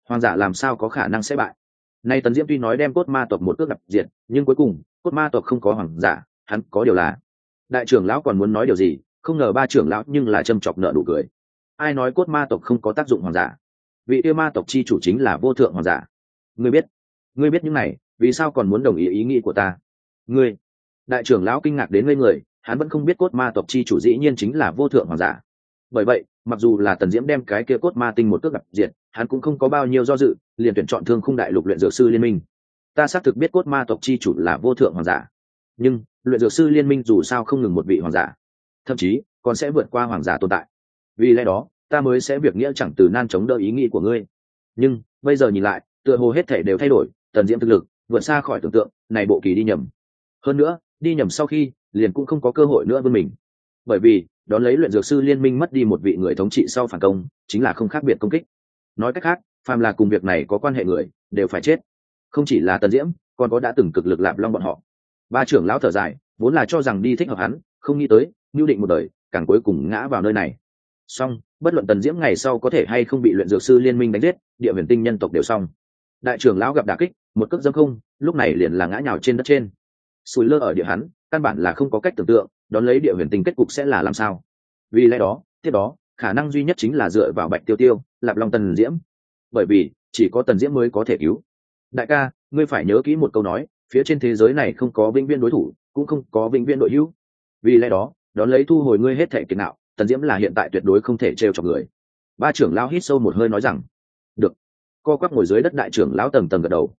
Hoàng giả làm sao có khả năng sẽ bại? Nay Tần Diễm tuy nói đem cốt ma tộc một cước đập diệt, nhưng cuối cùng cốt ma tộc không có hoàng giả, hắn có điều là. Đại trưởng lão còn muốn nói điều gì, không ngờ ba trưởng lão nhưng là châm chọc nợ nụ cười. Ai nói cốt ma tộc không có tác dụng hoàng giả? Vị yêu ma tộc chi chủ chính là vô thượng hoàng giả. Ngươi biết những này, vì sao còn muốn đồng ý ý nghĩ của ta? Ngươi, đại trưởng lão kinh ngạc đến ngây người, hắn vẫn không biết cốt ma tộc chi chủ dĩ nhiên chính là vô thượng hoàng giả. Bởi vậy, mặc dù là Tần Diễm đem cái kia cốt ma tinh một cước đập diệt, hắn cũng không có bao nhiêu do dự, liền tuyển chọn Thương Khung Đại Lục luyện dược sư liên minh. Ta xác thực biết cốt ma tộc chi chủ là vô thượng hoàng giả, nhưng luyện dược sư liên minh dù sao không ngừng một vị hoàng giả, thậm chí còn sẽ vượt qua hoàng giả tồn tại. Vì lẽ đó, ta mới sẽ việc nghĩa chẳng từ nan chống đỡ ý nghĩ của ngươi. Nhưng bây giờ nhìn lại, tựa hồ hết thể đều thay đổi, Tần Diễm thực lực vượt xa khỏi tưởng tượng, này bộ kỳ đi nhầm. Hơn nữa, đi nhầm sau khi, liền cũng không có cơ hội nữa vươn mình. Bởi vì, đón lấy luyện dược sư liên minh mất đi một vị người thống trị sau phản công, chính là không khác biệt công kích. Nói cách khác, phàm là cùng việc này có quan hệ người, đều phải chết. Không chỉ là Tần Diễm, còn có đã từng cực lực Lạp Long bọn họ. Ba trưởng lão thở dài, vốn là cho rằng đi thích hợp hắn, không nghĩ tới, nhu định một đời, càng cuối cùng ngã vào nơi này. Song, bất luận Tần Diễm ngày sau có thể hay không bị luyện dược sư liên minh đánh giết, địa huyền tinh nhân tộc đều xong. Đại trưởng lão gặp đả kích, một cước dẫm không, lúc này liền là ngã nhào trên đất trên. Sùi lơ ở địa hắn, căn bản là không có cách tưởng tượng, đón lấy địa huyền tinh kết cục sẽ là làm sao. Vì lẽ đó, tiếp đó, khả năng duy nhất chính là dựa vào Bạch Tiêu Tiêu, Lạp Long Tần Diễm. Bởi vì, chỉ có Tần Diễm mới có thể cứu. Đại ca, ngươi phải nhớ kỹ một câu nói, phía trên thế giới này không có vĩnh viễn đối thủ, cũng không có vĩnh viễn đội hữu. Vì lẽ đó, đón lấy thu hồi ngươi hết thể kiệt ngạo, Tần Diễm là hiện tại tuyệt đối không thể trêu chọc người. Ba trưởng lão hít sâu một hơi nói rằng, được. Co quắp ngồi dưới đất đại trưởng lão tầng tầng gật đầu.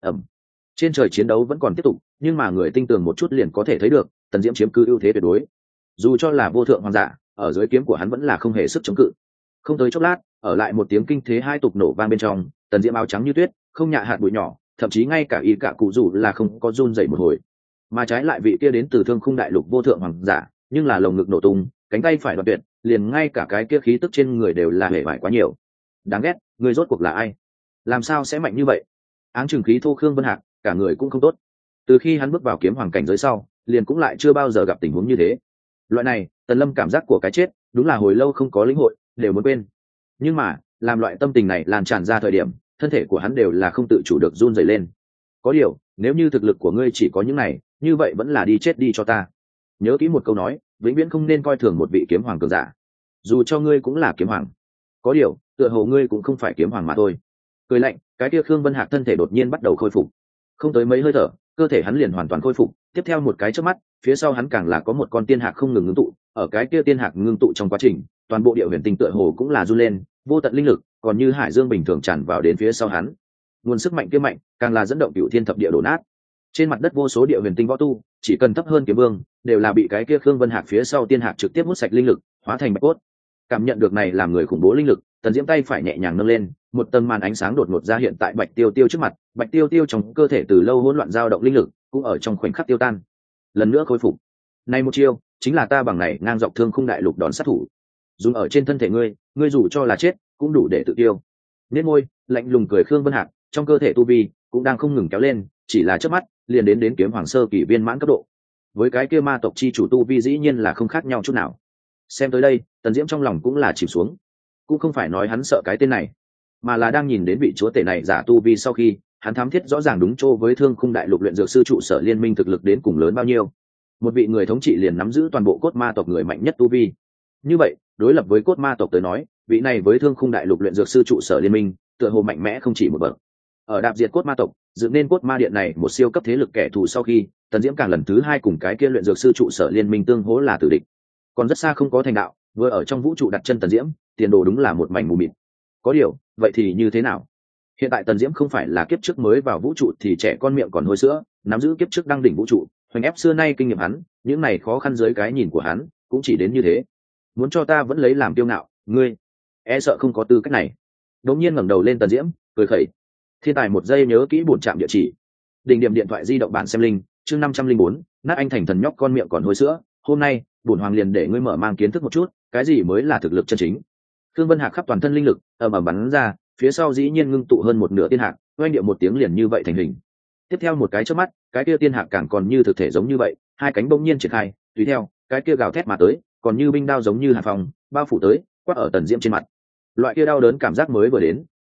Trên trời chiến đấu vẫn còn tiếp tục, nhưng mà người tinh tường một chút liền có thể thấy được, Tần Diễm chiếm cứ ưu thế tuyệt đối. Dù cho là vô thượng hoàng giả, ở dưới kiếm của hắn vẫn là không hề sức chống cự. Không tới chốc lát, ở lại một tiếng kinh thế hai tục nổ vang bên trong, Tần Diễm áo trắng như tuyết, không nhạ hạt bụi nhỏ, thậm chí ngay cả y cả cụ dù là không có run dậy một hồi. Mà trái lại vị kia đến từ Thương Khung Đại Lục vô thượng hoàng giả, nhưng là lồng ngực nổ tung, cánh tay phải đoạt tuyệt, liền ngay cả cái kia khí tức trên người đều là hề vải quá nhiều. Đáng ghét, người rốt cuộc là ai? Làm sao sẽ mạnh như vậy? Áng chừng khí thô Khương Vân Hạc, cả người cũng không tốt. Từ khi hắn bước vào kiếm hoàng cảnh giới sau, liền cũng lại chưa bao giờ gặp tình huống như thế. Loại này, Tần Lâm cảm giác của cái chết, đúng là hồi lâu không có lĩnh hội, đều muốn quên. Nhưng mà, làm loại tâm tình này lan tràn ra thời điểm, thân thể của hắn đều là không tự chủ được run rẩy lên. Có điều, nếu như thực lực của ngươi chỉ có những này, như vậy vẫn là đi chết đi cho ta. Nhớ kỹ một câu nói, vĩnh viễn không nên coi thường một vị kiếm hoàng cường giả. Dù cho ngươi cũng là kiếm hoàng. Có điều, tựa hồ ngươi cũng không phải kiếm hoàng mà thôi. Cười lạnh, cái kia Khương Vân Hạc thân thể đột nhiên bắt đầu khôi phục. Không tới mấy hơi thở, cơ thể hắn liền hoàn toàn khôi phục, tiếp theo một cái chớp mắt, phía sau hắn càng là có một con tiên hạc không ngừng ngưng tụ, ở cái kia tiên hạc ngưng tụ trong quá trình, toàn bộ địa huyền tinh tựa hồ cũng là run lên, vô tận linh lực, còn như hải dương bình thường tràn vào đến phía sau hắn. Nguồn sức mạnh kia mạnh, càng là dẫn động cửu thiên thập địa đổ nát. Trên mặt đất vô số địa huyền tinh võ tu, chỉ cần thấp hơn kiếm vương, đều là bị cái kia Khương Vân Hạc phía sau tiên hạc trực tiếp hút sạch linh lực, hóa thành bạch cốt. Cảm nhận được này làm người khủng bố linh lực, Tần Diễm tay phải nhẹ nhàng nâng lên, một tầng màn ánh sáng đột ngột ra hiện tại Bạch Tiêu Tiêu trước mặt, Bạch Tiêu Tiêu trong cơ thể từ lâu hỗn loạn dao động linh lực, cũng ở trong khoảnh khắc tiêu tan. Lần nữa khôi phục. Này một chiêu, chính là ta bằng này ngang dọc Thương Khung Đại Lục đón sát thủ. Dùng ở trên thân thể ngươi, ngươi dù cho là chết, cũng đủ để tự tiêu. Nhếch môi, lạnh lùng cười Khương Vân Hạc, trong cơ thể tu vi cũng đang không ngừng kéo lên, chỉ là chớp mắt, liền đến kiếm hoàng sơ kỳ viên mãn cấp độ. Với cái kia ma tộc chi chủ tu vi dĩ nhiên là không khác nhau chút nào. Xem tới đây, Tần Diễm trong lòng cũng là chìm xuống. Cũng không phải nói hắn sợ cái tên này, mà là đang nhìn đến vị chúa tể này giả tu vi sau khi, hắn thám thiết rõ ràng đúng chỗ với Thương Khung Đại Lục luyện dược sư trụ sở liên minh thực lực đến cùng lớn bao nhiêu. Một vị người thống trị liền nắm giữ toàn bộ cốt ma tộc người mạnh nhất tu vi. Như vậy, đối lập với cốt ma tộc tới nói, vị này với Thương Khung Đại Lục luyện dược sư trụ sở liên minh, tựa hồ mạnh mẽ không chỉ một bậc. Ở đạp diệt cốt ma tộc, dựng nên cốt ma điện này một siêu cấp thế lực kẻ thù sau khi, Tần Diễm càng lần thứ hai cùng cái kia luyện dược sư trụ sở liên minh tương hỗ là tử địch. Còn rất xa không có thành đạo, vừa ở trong vũ trụ đặt chân Tần Diễm, tiền đồ đúng là một mảnh mù mịt. Có điều, vậy thì như thế nào? Hiện tại Tần Diễm không phải là kiếp trước mới vào vũ trụ thì trẻ con miệng còn hôi sữa, nắm giữ kiếp trước đăng đỉnh vũ trụ, hoành ép xưa nay kinh nghiệm hắn, những này khó khăn dưới cái nhìn của hắn, cũng chỉ đến như thế. Muốn cho ta vẫn lấy làm kiêu ngạo, ngươi e sợ không có tư cách này. Đột nhiên ngẩng đầu lên Tần Diễm, cười khẩy. Thiên tài một giây nhớ kỹ bổn trạm địa chỉ. Đỉnh điểm điện thoại di động bản xem linh, chương 504, nát anh thành thần nhóc con miệng còn hôi sữa, hôm nay, bổn hoàng liền để ngươi mở mang kiến thức một chút, cái gì mới là thực lực chân chính. Khương Vân Hạc khắp toàn thân linh lực, ầm ầm bắn ra, phía sau dĩ nhiên ngưng tụ hơn một nửa tiên hạc, oanh điệu một tiếng liền như vậy thành hình. Tiếp theo một cái chớp mắt, cái kia tiên hạc càng còn như thực thể giống như vậy, hai cánh bỗng nhiên triển khai, tùy theo, cái kia gào thét mà tới, còn như binh đao giống như hàn phòng, bao phủ tới, quát ở Tần Diễm trên mặt. Loại kia đau đớn cảm giác mới vừa đến,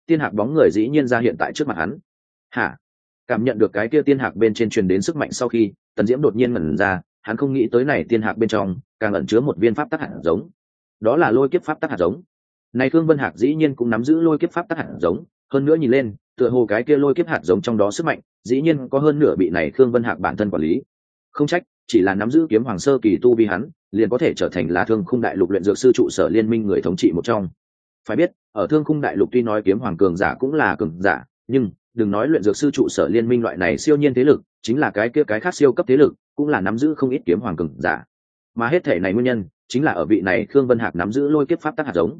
tiên hạc bóng người dĩ nhiên ra hiện tại trước mặt hắn. Hả? Cảm nhận được cái kia tiên hạc bên trên truyền đến sức mạnh sau khi, Tần Diễm đột nhiên ngẩn ra, hắn không nghĩ tới này tiên hạc bên trong càng ẩn chứa một viên pháp tắc hạt giống. Đó là lôi kiếp pháp tắc hạt giống. Này Thương Vân Hạc dĩ nhiên cũng nắm giữ lôi kiếp pháp tắc hạt giống, hơn nữa nhìn lên, tựa hồ cái kia lôi kiếp hạt giống trong đó sức mạnh, dĩ nhiên có hơn nửa bị này Thương Vân Hạc bản thân quản lý. Không trách, chỉ là nắm giữ kiếm hoàng sơ kỳ tu vi hắn, liền có thể trở thành là Thương Khung Đại Lục luyện dược sư trụ sở liên minh người thống trị một trong. Phải biết, ở Thương Khung Đại Lục tuy nói kiếm hoàng cường giả cũng là cường giả, nhưng đừng nói luyện dược sư trụ sở liên minh loại này siêu nhiên thế lực, chính là cái kia cái khác siêu cấp thế lực, cũng là nắm giữ không ít kiếm hoàng cường giả. Mà hết thể này nguyên nhân, chính là ở vị này Khương Vân Hạc nắm giữ lôi kiếp pháp tắc hạt giống.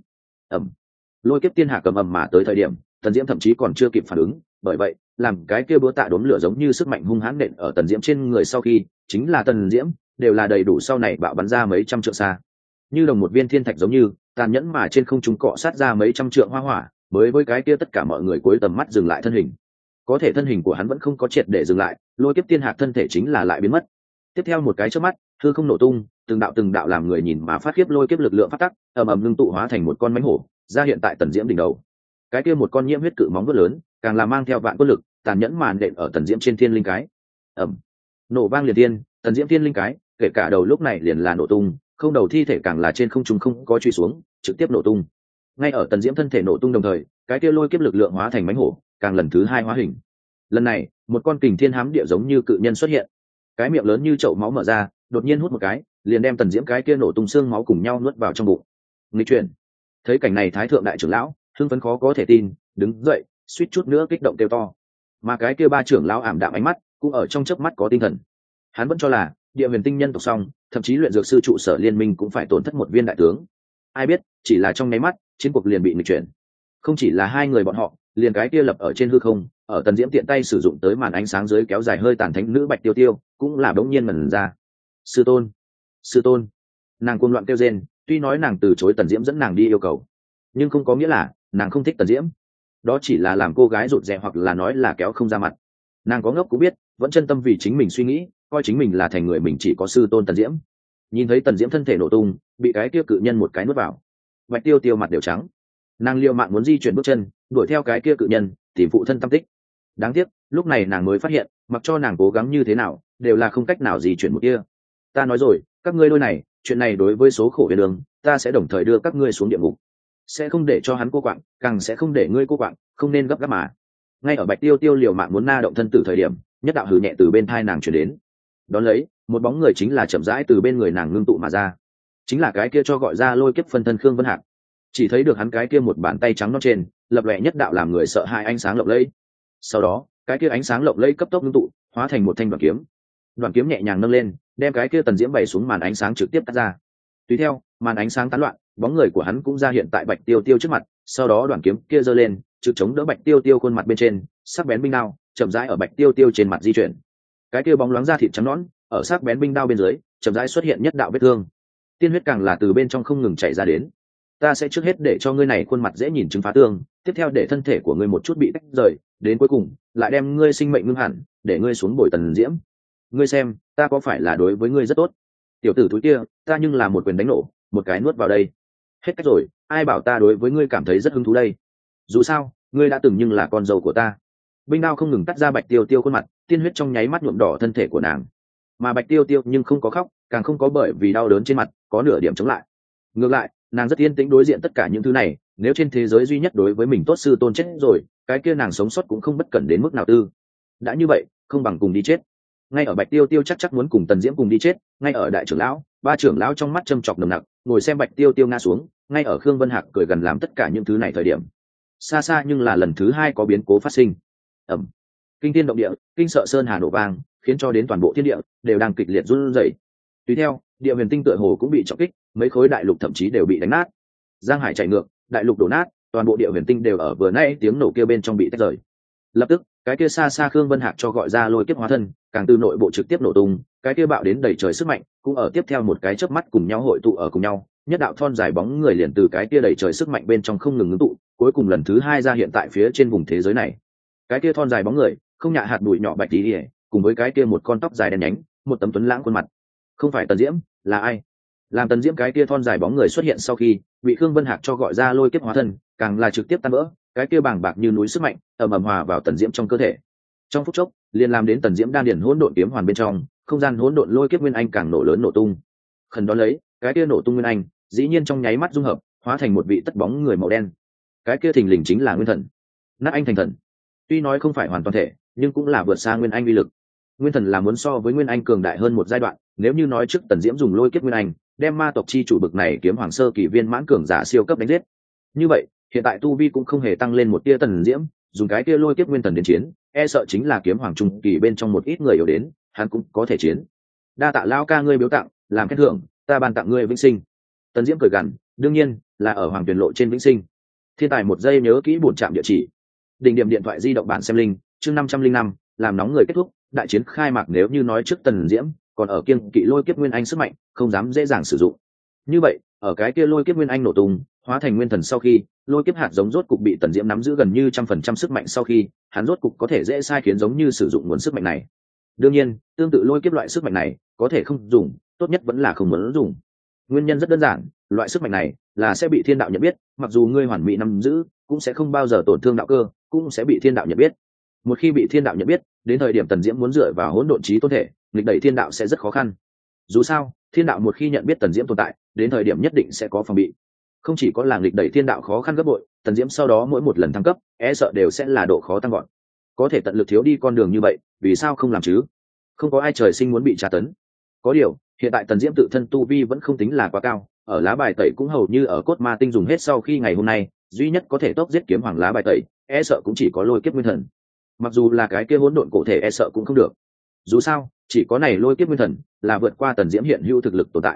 Lôi kiếp tiên hạc cầm ầm mà tới thời điểm, Tần Diễm thậm chí còn chưa kịp phản ứng, bởi vậy, làm cái kia búa tạ đốm lửa giống như sức mạnh hung hãn nện ở Tần Diễm trên người sau khi, chính là Tần Diễm đều là đầy đủ sau này bạo bắn ra mấy trăm trượng xa. Như đồng một viên thiên thạch giống như, tàn nhẫn mà trên không trung cọ sát ra mấy trăm trượng hoa hỏa, mới với cái kia tất cả mọi người cuối tầm mắt dừng lại thân hình. Có thể thân hình của hắn vẫn không có triệt để dừng lại, lôi kiếp tiên hạc thân thể chính là lại biến mất. Tiếp theo một cái chớp mắt, hư không nổ tung, từng đạo làm người nhìn mà phát khiếp lôi kiếp lực lượng phát tắc, ầm ầm ngưng tụ hóa thành một con mãnh hổ, ra hiện tại Tần Diễm đỉnh đầu. Cái kia một con nhiễm huyết cự móng vuốt lớn, càng là mang theo vạn quân lực, tàn nhẫn màn đệm ở Tần Diễm trên thiên linh cái. Nổ vang liệt tiên, Tần Diễm thiên linh cái, kể cả đầu lúc này liền là nổ tung, không đầu thi thể càng là trên không trung không có truy xuống, trực tiếp nổ tung. Ngay ở Tần Diễm thân thể nổ tung đồng thời, cái kia lôi kiếp lực lượng hóa thành mãnh hổ, càng lần thứ hai hóa hình. Lần này, một con kình thiên hám địa giống như cự nhân xuất hiện, cái miệng lớn như chậu máu mở ra, đột nhiên hút một cái, liền đem Tần Diễm cái kia nổ tung xương máu cùng nhau nuốt vào trong bụng. Nghịch chuyển. Thấy cảnh này Thái thượng đại trưởng lão hưng phấn khó có thể tin, đứng dậy, suýt chút nữa kích động kêu to. Mà cái kia ba trưởng lão ảm đạm ánh mắt, cũng ở trong chớp mắt có tinh thần. Hắn vẫn cho là địa huyền tinh nhân tộc xong, thậm chí luyện dược sư trụ sở liên minh cũng phải tổn thất một viên đại tướng. Ai biết, chỉ là trong nháy mắt, chiến cuộc liền bị nghịch chuyển. Không chỉ là hai người bọn họ, liền cái kia lập ở trên hư không, ở Tần Diễm tiện tay sử dụng tới màn ánh sáng dưới kéo dài hơi tàn thánh nữ Bạch Tiêu Tiêu, cũng là đống nhiên mẩn ra. Sư tôn, sư tôn. Nàng cuồng loạn kêu rên, tuy nói nàng từ chối Tần Diễm dẫn nàng đi yêu cầu, nhưng không có nghĩa là nàng không thích Tần Diễm. Đó chỉ là làm cô gái rụt rè hoặc là nói là kéo không ra mặt. Nàng có ngốc cũng biết, vẫn chân tâm vì chính mình suy nghĩ, coi chính mình là thành người mình chỉ có sư tôn Tần Diễm. Nhìn thấy Tần Diễm thân thể nổ tung, bị cái kia cự nhân một cái nuốt vào, Bạch Tiêu Tiêu mặt đều trắng. Nàng liều mạng muốn di chuyển bước chân, đuổi theo cái kia cự nhân, tìm phụ thân tâm tích. Đáng tiếc, lúc này nàng mới phát hiện, mặc cho nàng cố gắng như thế nào, đều là không cách nào di chuyển một kia. Ta nói rồi, các ngươi đôi này, chuyện này đối với số khổ về đường, ta sẽ đồng thời đưa các ngươi xuống địa ngục. Sẽ không để cho hắn cô quạng, càng sẽ không để ngươi cô quạng, không nên gấp gáp mà. Ngay ở Bạch Tiêu Tiêu liều mạng muốn na động thân tử thời điểm, nhất đạo hừ nhẹ từ bên thai nàng truyền đến. Đón lấy, một bóng người chính là chậm rãi từ bên người nàng ngưng tụ mà ra. Chính là cái kia cho gọi ra lôi kiếp phân thân Khương Vân Hạc. Chỉ thấy được hắn cái kia một bàn tay trắng non trên, lập lòe nhất đạo làm người sợ hãi ánh sáng lộng lẫy. Sau đó, cái kia ánh sáng lộng lẫy cấp tốc ngưng tụ, hóa thành một thanh đoàn kiếm. Đoàn kiếm nhẹ nhàng nâng lên, đem cái kia Tần Diễm bày xuống màn ánh sáng trực tiếp cắt ra. Tùy theo, màn ánh sáng tán loạn, bóng người của hắn cũng ra hiện tại Bạch Tiêu Tiêu trước mặt, sau đó đoàn kiếm kia giơ lên, trực chống đỡ Bạch Tiêu Tiêu khuôn mặt bên trên, sắc bén binh đao chậm rãi ở Bạch Tiêu Tiêu trên mặt di chuyển. Cái kia bóng loáng da thịt trắng nõn, ở sắc bén binh đao bên dưới, chậm rãi xuất hiện nhất đạo vết thương. Tiên huyết càng là từ bên trong không ngừng chảy ra đến. Ta sẽ trước hết để cho ngươi này khuôn mặt dễ nhìn chứng phá tương, tiếp theo để thân thể của ngươi một chút bị tách rời, đến cuối cùng lại đem ngươi sinh mệnh ngưng hẳn, để ngươi xuống bồi Tần Diễm. Ngươi xem, ta có phải là đối với ngươi rất tốt? Tiểu tử túi kia, ta nhưng là một quyền đánh nổ, một cái nuốt vào đây. Hết cách rồi, ai bảo ta đối với ngươi cảm thấy rất hứng thú đây? Dù sao, ngươi đã từng nhưng là con dâu của ta. Binh đao không ngừng cắt ra Bạch Tiêu Tiêu khuôn mặt, tiên huyết trong nháy mắt nhuộm đỏ thân thể của nàng. Mà Bạch Tiêu Tiêu nhưng không có khóc, càng không có bởi vì đau đớn trên mặt có nửa điểm chống lại. Ngược lại, nàng rất yên tĩnh đối diện tất cả những thứ này. Nếu trên thế giới duy nhất đối với mình tốt sư tôn chết rồi, cái kia nàng sống sót cũng không bất cẩn đến mức nào tư. Đã như vậy, không bằng cùng đi chết. Ngay ở Bạch Tiêu Tiêu chắc muốn cùng Tần Diễm cùng đi chết, ngay ở đại trưởng lão, ba trưởng lão trong mắt châm chọc nồng nặc, ngồi xem Bạch Tiêu Tiêu ngã xuống, ngay ở Khương Vân Hạc cười gần làm tất cả những thứ này thời điểm. Xa xa nhưng là lần thứ hai có biến cố phát sinh. Kinh thiên động địa, kinh sợ sơn hà nổ vang, khiến cho đến toàn bộ thiên địa đều đang kịch liệt run rẩy. Tùy theo, địa huyền tinh tựa hồ cũng bị trọng kích, mấy khối đại lục thậm chí đều bị đánh nát. Giang hải chảy ngược, đại lục đổ nát, toàn bộ địa huyền tinh đều ở vừa nãy tiếng nổ kia bên trong bị tách rời. Lập tức, cái kia xa xa Khương Vân Hạc cho gọi ra lôi kiếp hóa thân, càng từ nội bộ trực tiếp nổ tung, cái kia bạo đến đầy trời sức mạnh, cũng ở tiếp theo một cái chớp mắt cùng nhau hội tụ ở cùng nhau, nhất đạo thon dài bóng người liền từ cái kia đầy trời sức mạnh bên trong không ngừng ngưng tụ, cuối cùng lần thứ hai ra hiện tại phía trên vùng thế giới này. Cái kia thon dài bóng người, không nhạ hạt bụi nhỏ bạch tí, cùng với cái kia một con tóc dài đen nhánh, một tấm tuấn lãng khuôn mặt. Không phải Tần Diễm, là ai? Làm Tần Diễm cái kia thon dài bóng người xuất hiện sau khi bị Khương Vân Hạc cho gọi ra lôi kiếp hóa thân, càng là trực tiếp tan vỡ, cái kia bàng bạc như núi sức mạnh ầm ầm hòa vào Tần Diễm trong cơ thể. Trong phút chốc liền làm đến Tần Diễm đan điền hỗn độn kiếm hoàn bên trong không gian hỗn độn lôi kiếp nguyên anh càng nổ lớn nổ tung. Khẩn đó lấy cái kia nổ tung nguyên anh dĩ nhiên trong nháy mắt dung hợp hóa thành một vị tất bóng người màu đen. Cái kia thình lình chính là nguyên thần. Nát anh thành thần, tuy nói không phải hoàn toàn thể nhưng cũng là vượt xa nguyên anh uy lực. Nguyên thần là muốn so với nguyên anh cường đại hơn một giai đoạn. Nếu như nói trước Tần Diễm dùng lôi kiếp nguyên anh đem ma tộc chi chủ bực này kiếm hoàng sơ kỳ viên mãn cường giả siêu cấp đánh giết, như vậy hiện tại tu vi cũng không hề tăng lên một tia. Tần Diễm dùng cái tia lôi kiếp nguyên thần đến chiến, e sợ chính là kiếm hoàng trung kỳ bên trong một ít người yếu đến hắn cũng có thể chiến. Đa tạ lao ca ngươi biếu tặng, làm khen thưởng, ta ban tặng ngươi vĩnh sinh. Tần Diễm cười gằn, đương nhiên là ở hoàng tuyển lộ trên vĩnh sinh. Thiên tài một giây nhớ kỹ bổn trạm địa chỉ. Đỉnh điểm điện thoại di động bản xem linh, chương 505, làm nóng người kết thúc, đại chiến khai mạc. Nếu như nói trước Tần Diễm còn ở kiêng kỵ lôi kiếp nguyên anh sức mạnh không dám dễ dàng sử dụng, như vậy ở cái kia lôi kiếp nguyên anh nổ tung hóa thành nguyên thần sau khi, lôi kiếp hạt giống rốt cục bị Tần Diễm nắm giữ gần như 100% sức mạnh sau khi, hắn rốt cục có thể dễ sai khiến giống như sử dụng nguồn sức mạnh này. đương nhiên tương tự lôi kiếp loại sức mạnh này có thể không dùng, tốt nhất vẫn là không muốn dùng. Nguyên nhân rất đơn giản, loại sức mạnh này là sẽ bị thiên đạo nhận biết, mặc dù ngươi hoàn mỹ nắm giữ cũng sẽ không bao giờ tổn thương đạo cơ, cũng sẽ bị thiên đạo nhận biết. Một khi bị thiên đạo nhận biết, đến thời điểm Tần Diễm muốn dựa vào hỗn độn chí tôn thể nghịch đẩy thiên đạo sẽ rất khó khăn. Dù sao thiên đạo một khi nhận biết Tần Diễm tồn tại, đến thời điểm nhất định sẽ có phòng bị. Không chỉ có là nghịch đẩy thiên đạo khó khăn gấp bội, Tần Diễm sau đó mỗi một lần thăng cấp e sợ đều sẽ là độ khó tăng gọn. Có thể tận lực thiếu đi con đường như vậy, vì sao không làm chứ? Không có ai trời sinh muốn bị tra tấn. Có điều hiện tại Tần Diễm tự thân tu vi vẫn không tính là quá cao, ở lá bài tẩy cũng hầu như ở cốt ma tinh dùng hết sau khi ngày hôm nay duy nhất có thể tốc giết kiếm hoàng lá bài tẩy e sợ cũng chỉ có lôi kiếp nguyên thần. Mặc dù là cái kia hỗn độn cổ thể e sợ cũng không được, dù sao chỉ có này lôi kiếp nguyên thần là vượt qua Tần Diễm hiện hữu thực lực tồn tại.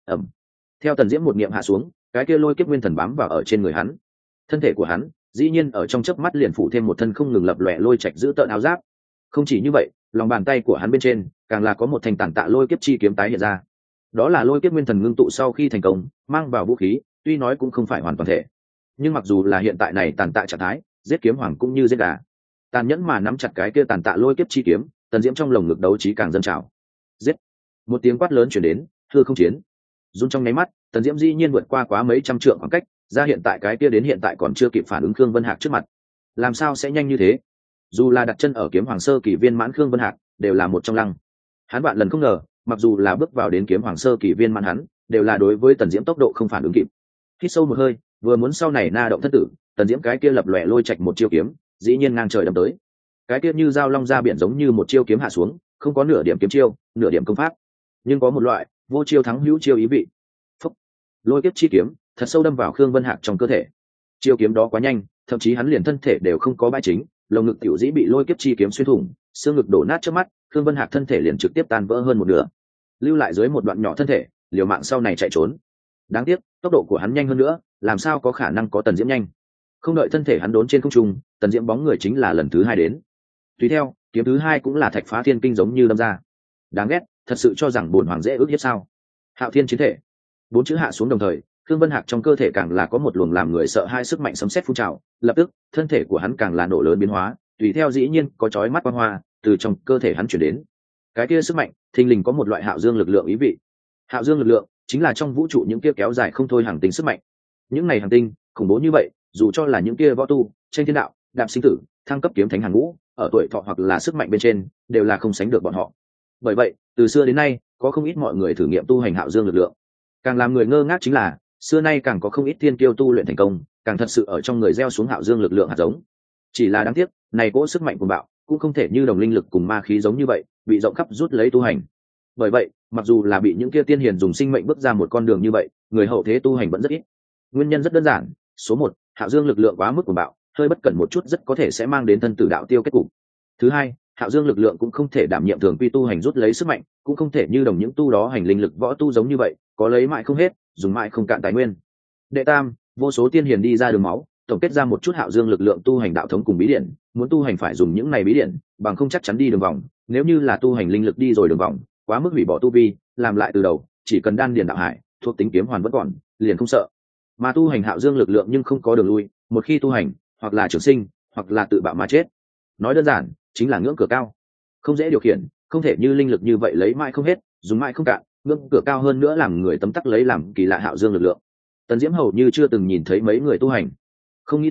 Theo Tần Diễm một niệm hạ xuống, cái kia lôi kiếp nguyên thần bám vào ở trên người hắn. Thân thể của hắn dĩ nhiên ở trong chớp mắt liền phủ thêm một thân không ngừng lập lòe lôi trạch giữ tợn áo giáp. Không chỉ như vậy, lòng bàn tay của hắn bên trên càng là có một thanh tản tạ lôi kiếp chi kiếm tái hiện ra. Đó là lôi kiếp nguyên thần ngưng tụ sau khi thành công mang vào vũ khí, tuy nói cũng không phải hoàn toàn thể, nhưng mặc dù là hiện tại này tàn tạ trạng thái, giết kiếm hoàng cũng như giết gà. Tàn nhẫn mà nắm chặt cái kia tàn tạ lôi kiếp chi kiếm, Tần Diễm trong lồng ngực đấu trí càng dâng trào. Giết! Một tiếng quát lớn truyền đến, hư không chiến. Run trong nháy mắt, Tần Diễm dĩ nhiên vượt qua quá mấy trăm trượng khoảng cách, ra hiện tại cái kia đến hiện tại còn chưa kịp phản ứng Khương Vân Hạc trước mặt. Làm sao sẽ nhanh như thế? Dù là đặt chân ở kiếm hoàng sơ kỳ viên mãn Khương Vân Hạc đều là một trong lăng. Hắn vạn lần không ngờ, mặc dù là bước vào đến kiếm hoàng sơ kỳ viên mãn hắn, đều là đối với Tần Diễm tốc độ không phản ứng kịp. Hít sâu một hơi, vừa muốn sau này na động thân tử, Tần Diễm cái kia lập lòe lôi trạch một chiêu kiếm, dĩ nhiên ngang trời đâm tới. Cái kia như dao long ra biển giống như một chiêu kiếm hạ xuống, không có nửa điểm kiếm chiêu, nửa điểm công pháp, nhưng có một loại vô chiêu thắng hữu chiêu ý vị. Phúc! Lôi kiếp chi kiếm thật sâu đâm vào Khương Vân Hạc trong cơ thể. Chiêu kiếm đó quá nhanh, thậm chí hắn liền thân thể đều không có bãi chính, lồng ngực tiểu dĩ bị lôi kiếp chi kiếm xuyên thủng, xương ngực đổ nát trước mắt, Khương Vân Hạc thân thể liền trực tiếp tan vỡ hơn một nửa, lưu lại dưới một đoạn nhỏ thân thể, liều mạng sau này chạy trốn. Đáng tiếc tốc độ của hắn nhanh hơn nữa, làm sao có khả năng có Tần Diễm nhanh. Không đợi thân thể hắn đốn trên không trung, Tần Diễm bóng người chính là lần thứ hai đến. Tùy theo kiếm thứ hai cũng là thạch phá thiên kinh giống như đâm ra. Đáng ghét, thật sự cho rằng bổn hoàng dễ ước hiếp sao? Hạo thiên chiến thể, bốn chữ hạ xuống đồng thời, Khương Vân Hạc trong cơ thể càng là có một luồng làm người sợ hai sức mạnh sấm sét phun trào, lập tức thân thể của hắn càng là nổ lớn biến hóa, tùy theo dĩ nhiên có chói mắt quang hoa từ trong cơ thể hắn chuyển đến. Cái kia sức mạnh thình lình có một loại hạo dương lực lượng ý vị. Hạo dương lực lượng chính là trong vũ trụ những kia kéo dài không thôi hàng tinh sức mạnh. Những này hàng tinh khủng bố như vậy, dù cho là những kia võ tu tranh thiên đạo, đạp sinh tử, thăng cấp kiếm thánh hàng ngũ, ở tuổi thọ hoặc là sức mạnh bên trên đều là không sánh được bọn họ. Bởi vậy từ xưa đến nay có không ít mọi người thử nghiệm tu hành hạo dương lực lượng. Càng làm người ngơ ngác chính là xưa nay càng có không ít thiên kiêu tu luyện thành công, càng thật sự ở trong người gieo xuống hạo dương lực lượng hạt giống. Chỉ là đáng tiếc này cỗ sức mạnh của bạo cũng không thể như đồng linh lực cùng ma khí giống như vậy bị rộng khắp rút lấy tu hành. Bởi vậy mặc dù là bị những kia tiên hiền dùng sinh mệnh bước ra một con đường như vậy, người hậu thế tu hành vẫn rất ít. Nguyên nhân rất đơn giản, số một, hạo dương lực lượng quá mức của bạo, hơi bất cẩn một chút rất có thể sẽ mang đến thân tử đạo tiêu kết cục. Thứ hai, hạo dương lực lượng cũng không thể đảm nhiệm thường quy tu hành rút lấy sức mạnh, cũng không thể như đồng những tu đó hành linh lực võ tu giống như vậy có lấy mãi không hết, dùng mãi không cạn tài nguyên. Đệ tam, vô số tiên hiền đi ra đường máu tổng kết ra một chút hạo dương lực lượng tu hành đạo thống cùng bí điển, muốn tu hành phải dùng những này bí điển, bằng không chắc chắn đi đường vòng. Nếu như là tu hành linh lực đi rồi đường vòng, quá mức hủy bỏ tu vi, làm lại từ đầu, chỉ cần đan điền đạo hải thuộc tính kiếm hoàn vẫn còn, liền không sợ. Mà tu hành hạo dương lực lượng nhưng không có đường lui, một khi tu hành, hoặc là trường sinh, hoặc là tự bạo mà chết. Nói đơn giản, chính là ngưỡng cửa cao, không dễ điều khiển, không thể như linh lực như vậy lấy mãi không hết, dùng mãi không cạn. Ngưỡng cửa cao hơn nữa làm người tấm tắc lấy làm kỳ lạ hạo dương lực lượng. Tần Diễm hầu như chưa từng nhìn thấy mấy người tu hành, không nghĩ tới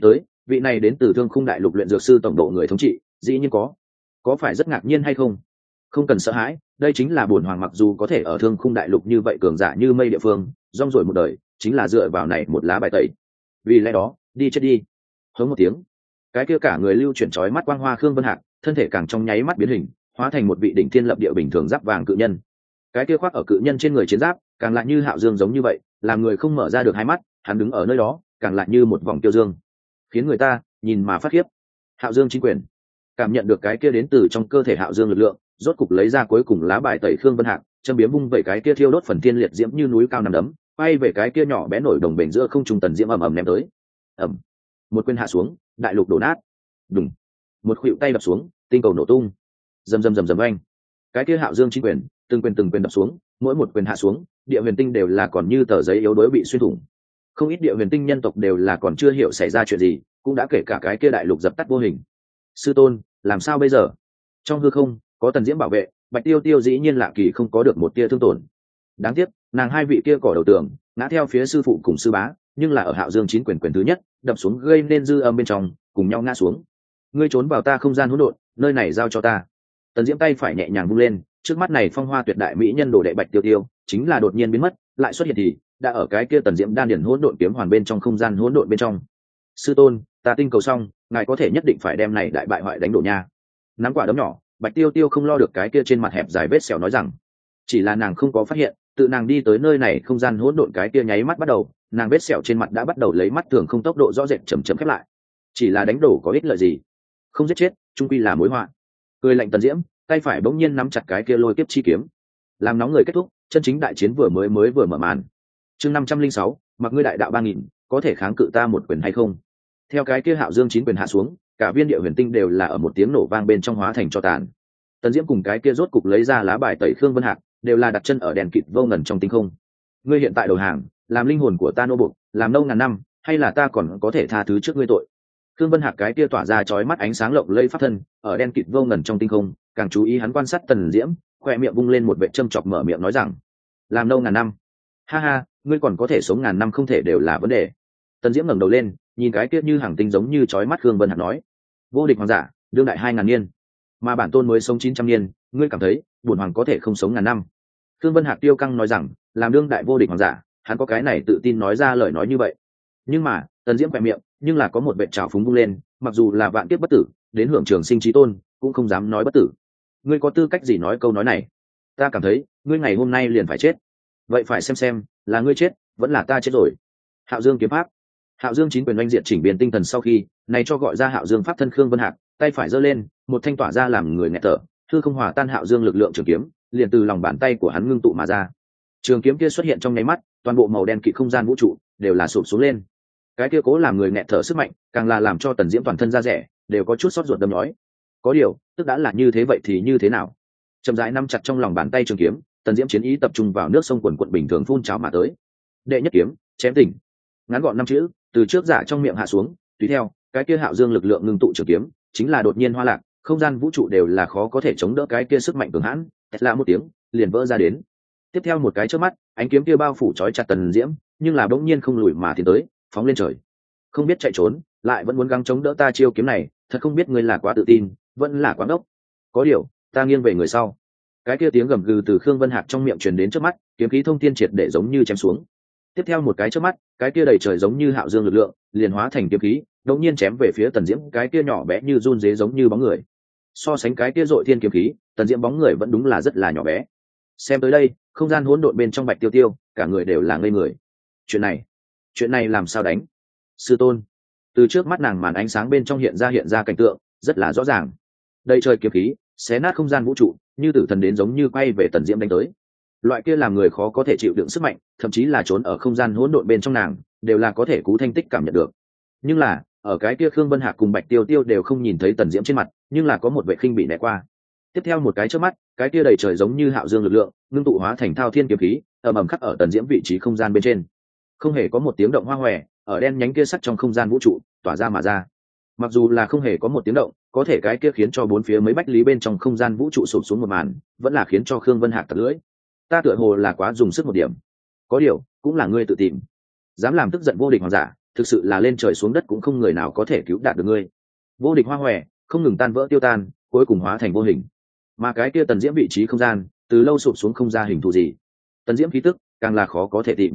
vị này đến từ Thương Khung Đại Lục luyện dược sư tổng độ người thống trị, dĩ nhiên có phải rất ngạc nhiên hay không? Không cần sợ hãi, đây chính là bổn hoàng mặc dù có thể ở Thương Khung Đại Lục như vậy cường giả như mây địa phương, rong ruổi một đời, chính là dựa vào này một lá bài tẩy. Vì lẽ đó, đi chết đi. Hống một tiếng, cái kia cả người lưu chuyển chói mắt quang hoa Khương Vân Hạc, thân thể càng trong nháy mắt biến hình, hóa thành một vị đỉnh thiên lập địa bình thường giáp vàng cự nhân. Cái kia khoác ở cự nhân trên người chiến giáp, càng lại như Hạo Dương giống như vậy, làm người không mở ra được hai mắt, hắn đứng ở nơi đó, càng lại như một vòng tiêu dương, khiến người ta nhìn mà phát khiếp. Hạo Dương chính quyền, cảm nhận được cái kia đến từ trong cơ thể Hạo Dương lực lượng, rốt cục lấy ra cuối cùng lá bài tẩy Khương Vân Hạc, châm biếm vung vẩy cái kia thiêu đốt phần thiên liệt diễm như núi cao nằm đấm, bay về cái kia nhỏ bé nổi đồng bền giữa không trung tần diễm ầm ầm ném tới. Ầm, một quyền hạ xuống, đại lục đổ nát. Đùng, một khuỷu tay đập xuống, tinh cầu nổ tung. Rầm rầm rầm rầm oanh. Cái kia Hạo Dương chính quyền, từng quyền đập xuống, mỗi một quyền hạ xuống, địa huyền tinh đều là còn như tờ giấy yếu đuối bị xuyên thủng. Không ít địa huyền tinh nhân tộc đều là còn chưa hiểu xảy ra chuyện gì, cũng đã kể cả cái kia đại lục dập tắt vô hình. Sư tôn, làm sao bây giờ? Trong hư không có tần diễm bảo vệ, Bạch Tiêu Tiêu dĩ nhiên lạ kỳ không có được một tia thương tổn. Đáng tiếc, nàng hai vị kia cỏ đầu tường ngã theo phía sư phụ cùng sư bá, nhưng là ở Hạo Dương chín quyền thứ nhất đập xuống gây nên dư âm bên trong, cùng nhau ngã xuống. Ngươi trốn vào ta không gian hỗn độn, nơi này giao cho ta. Tần diễm tay phải nhẹ nhàng vung lên, trước mắt này phong hoa tuyệt đại mỹ nhân đồ đệ Bạch Tiêu Tiêu chính là đột nhiên biến mất, lại xuất hiện thì đã ở cái kia tần diễm đan điển hỗn độn kiếm hoàn bên trong không gian hỗn độn bên trong. Sư tôn, ta tinh cầu xong, ngài có thể nhất định phải đem này đại bại hoại đánh đổ nha. Nắm quả đấm nhỏ, Bạch Tiêu Tiêu không lo được cái kia trên mặt hẹp dài vết sẹo nói rằng, chỉ là nàng không có phát hiện, tự nàng đi tới nơi này không gian hỗn độn cái kia nháy mắt bắt đầu, nàng vết sẹo trên mặt đã bắt đầu lấy mắt thường không tốc độ rõ rệt chậm chậm khép lại. Chỉ là đánh đổ có ích lợi gì? Không giết chết, chung quy là mối họa. Cười lạnh tần diễm, tay phải bỗng nhiên nắm chặt cái kia lôi kiếp chi kiếm, làm nóng người kết thúc, chân chính đại chiến vừa vừa mở màn. Chương 506, mặc ngươi đại đạo 3000, có thể kháng cự ta một quyền hay không? Theo cái kia Hạo Dương chín quyền hạ xuống, cả viên địa huyền tinh đều là ở một tiếng nổ vang bên trong hóa thành cho tàn. Tần diễm cùng cái kia rốt cục lấy ra lá bài tẩy Khương Vân Hạc, đều là đặt chân ở đèn kịt vô ngần trong tinh không. Ngươi hiện tại đầu hàng, làm linh hồn của ta nô bộc, làm nâu ngàn năm, hay là ta còn có thể tha thứ trước ngươi tội? Khương Vân Hạc cái kia tỏa ra chói mắt ánh sáng lộng lẫy pháp thân, ở đen kịt vô ngần trong tinh không, càng chú ý hắn quan sát Tần Diễm, khoe miệng vung lên một vệt châm chọc mở miệng nói rằng: "Làm nâu ngàn năm? Ha ha, ngươi còn có thể sống ngàn năm không thể đều là vấn đề." Tần Diễm ngẩng đầu lên, nhìn cái kia như hàng tinh giống như chói mắt Khương Vân Hạc nói: "Vô địch hoàng giả, đương đại 2000 niên, mà bản tôn mới sống 900 niên, ngươi cảm thấy, bổn hoàng có thể không sống ngàn năm?" Khương Vân Hạc tiêu căng nói rằng, làm đương đại vô địch hoàng giả, hắn có cái này tự tin nói ra lời nói như vậy. Nhưng mà, Tần Diễm khẽ miệng, nhưng là có một vệt trào phúng vung lên, mặc dù là vạn kiếp bất tử, đến hưởng trường sinh chí tôn, cũng không dám nói bất tử. Ngươi có tư cách gì nói câu nói này? Ta cảm thấy, ngươi ngày hôm nay liền phải chết. Vậy phải xem, là ngươi chết, vẫn là ta chết rồi. Hạo Dương kiếm pháp. Hạo Dương chín quyền oanh diệt chỉnh biến tinh thần sau khi, này cho gọi ra Hạo Dương pháp thân Khương Vân Hạc, tay phải giơ lên, một thanh tỏa ra làm người nghẹt thở, hư không hòa tan Hạo Dương lực lượng trường kiếm, liền từ lòng bàn tay của hắn ngưng tụ mà ra. Trường kiếm kia xuất hiện trong nháy mắt, toàn bộ màu đen kịt không gian vũ trụ đều là sụp xuống lên. Cái kia cố làm người nghẹt thở sức mạnh, càng là làm cho Tần Diễm toàn thân da rẻ đều có chút sốt ruột đâm nhói. Có điều, tức đã là như thế vậy thì như thế nào? Chậm rãi nắm chặt trong lòng bàn tay trường kiếm, Tần Diễm chiến ý tập trung vào nước sông quần quận bình thường phun trào mà tới. Đệ nhất kiếm, chém tỉnh. Ngắn gọn năm chữ, từ trước giả trong miệng hạ xuống, tùy theo, cái kia Hạo Dương lực lượng ngưng tụ trường kiếm, chính là đột nhiên hoa lạc, không gian vũ trụ đều là khó có thể chống đỡ cái kia sức mạnh cường hãn, là một tiếng, liền vỡ ra đến. Tiếp theo một cái chớp mắt, ánh kiếm kia bao phủ trói chặt Tần Diễm, nhưng là bỗng nhiên không lùi mà tiến tới, phóng lên trời. Không biết chạy trốn, lại vẫn muốn gắng chống đỡ ta chiêu kiếm này, thật không biết ngươi là quá tự tin, vẫn là quá ngốc. Có điều, ta nghiêng về người sau. Cái kia tiếng gầm gừ từ Khương Vân Hạc trong miệng truyền đến trước mắt, kiếm khí thông thiên triệt để giống như chém xuống. Tiếp theo một cái trước mắt, cái kia đầy trời giống như Hạo Dương lực lượng, liền hóa thành kiếm khí, đột nhiên chém về phía Tần Diễm, cái kia nhỏ bé như run rế giống như bóng người. So sánh cái kia dội thiên kiếm khí, Tần Diễm bóng người vẫn đúng là rất là nhỏ bé. Xem tới đây, không gian hỗn độn bên trong Bạch Tiêu Tiêu, cả người đều là ngây người. Chuyện này làm sao đánh? Sư tôn. Từ trước mắt nàng màn ánh sáng bên trong hiện ra cảnh tượng, rất là rõ ràng. Đầy trời kiếm khí, xé nát không gian vũ trụ, như tử thần đến giống như quay về Tần Diễm đánh tới. Loại kia làm người khó có thể chịu đựng sức mạnh, thậm chí là trốn ở không gian hỗn độn bên trong nàng, đều là có thể cú thanh tích cảm nhận được. Nhưng là, ở cái kia Khương Vân Hạc cùng Bạch Tiêu Tiêu đều không nhìn thấy Tần Diễm trên mặt, nhưng là có một vệ khinh bị né qua. Tiếp theo một cái chớp mắt, cái kia đầy trời giống như Hạo Dương lực lượng, ngưng tụ hóa thành thao thiên kiếm khí, ầm ầm khắc ở Tần Diễm vị trí không gian bên trên. Không hề có một tiếng động hoa hòe, ở đen nhánh kia sắt trong không gian vũ trụ tỏa ra mà ra. Mặc dù là không hề có một tiếng động, có thể cái kia khiến cho bốn phía mấy bách lý bên trong không gian vũ trụ sụp xuống một màn, vẫn là khiến cho Khương Vân Hạc tặc lưỡi. Ta tựa hồ là quá dùng sức một điểm. Có điều, cũng là ngươi tự tìm. Dám làm tức giận vô địch hoàng giả, thực sự là lên trời xuống đất cũng không người nào có thể cứu đạt được ngươi. Vô địch hoa hòe không ngừng tan vỡ tiêu tan, cuối cùng hóa thành vô hình. Mà cái kia tần diễm vị trí không gian từ lâu sụp xuống không ra hình thù gì. Tần diễm khí tức càng là khó có thể tìm.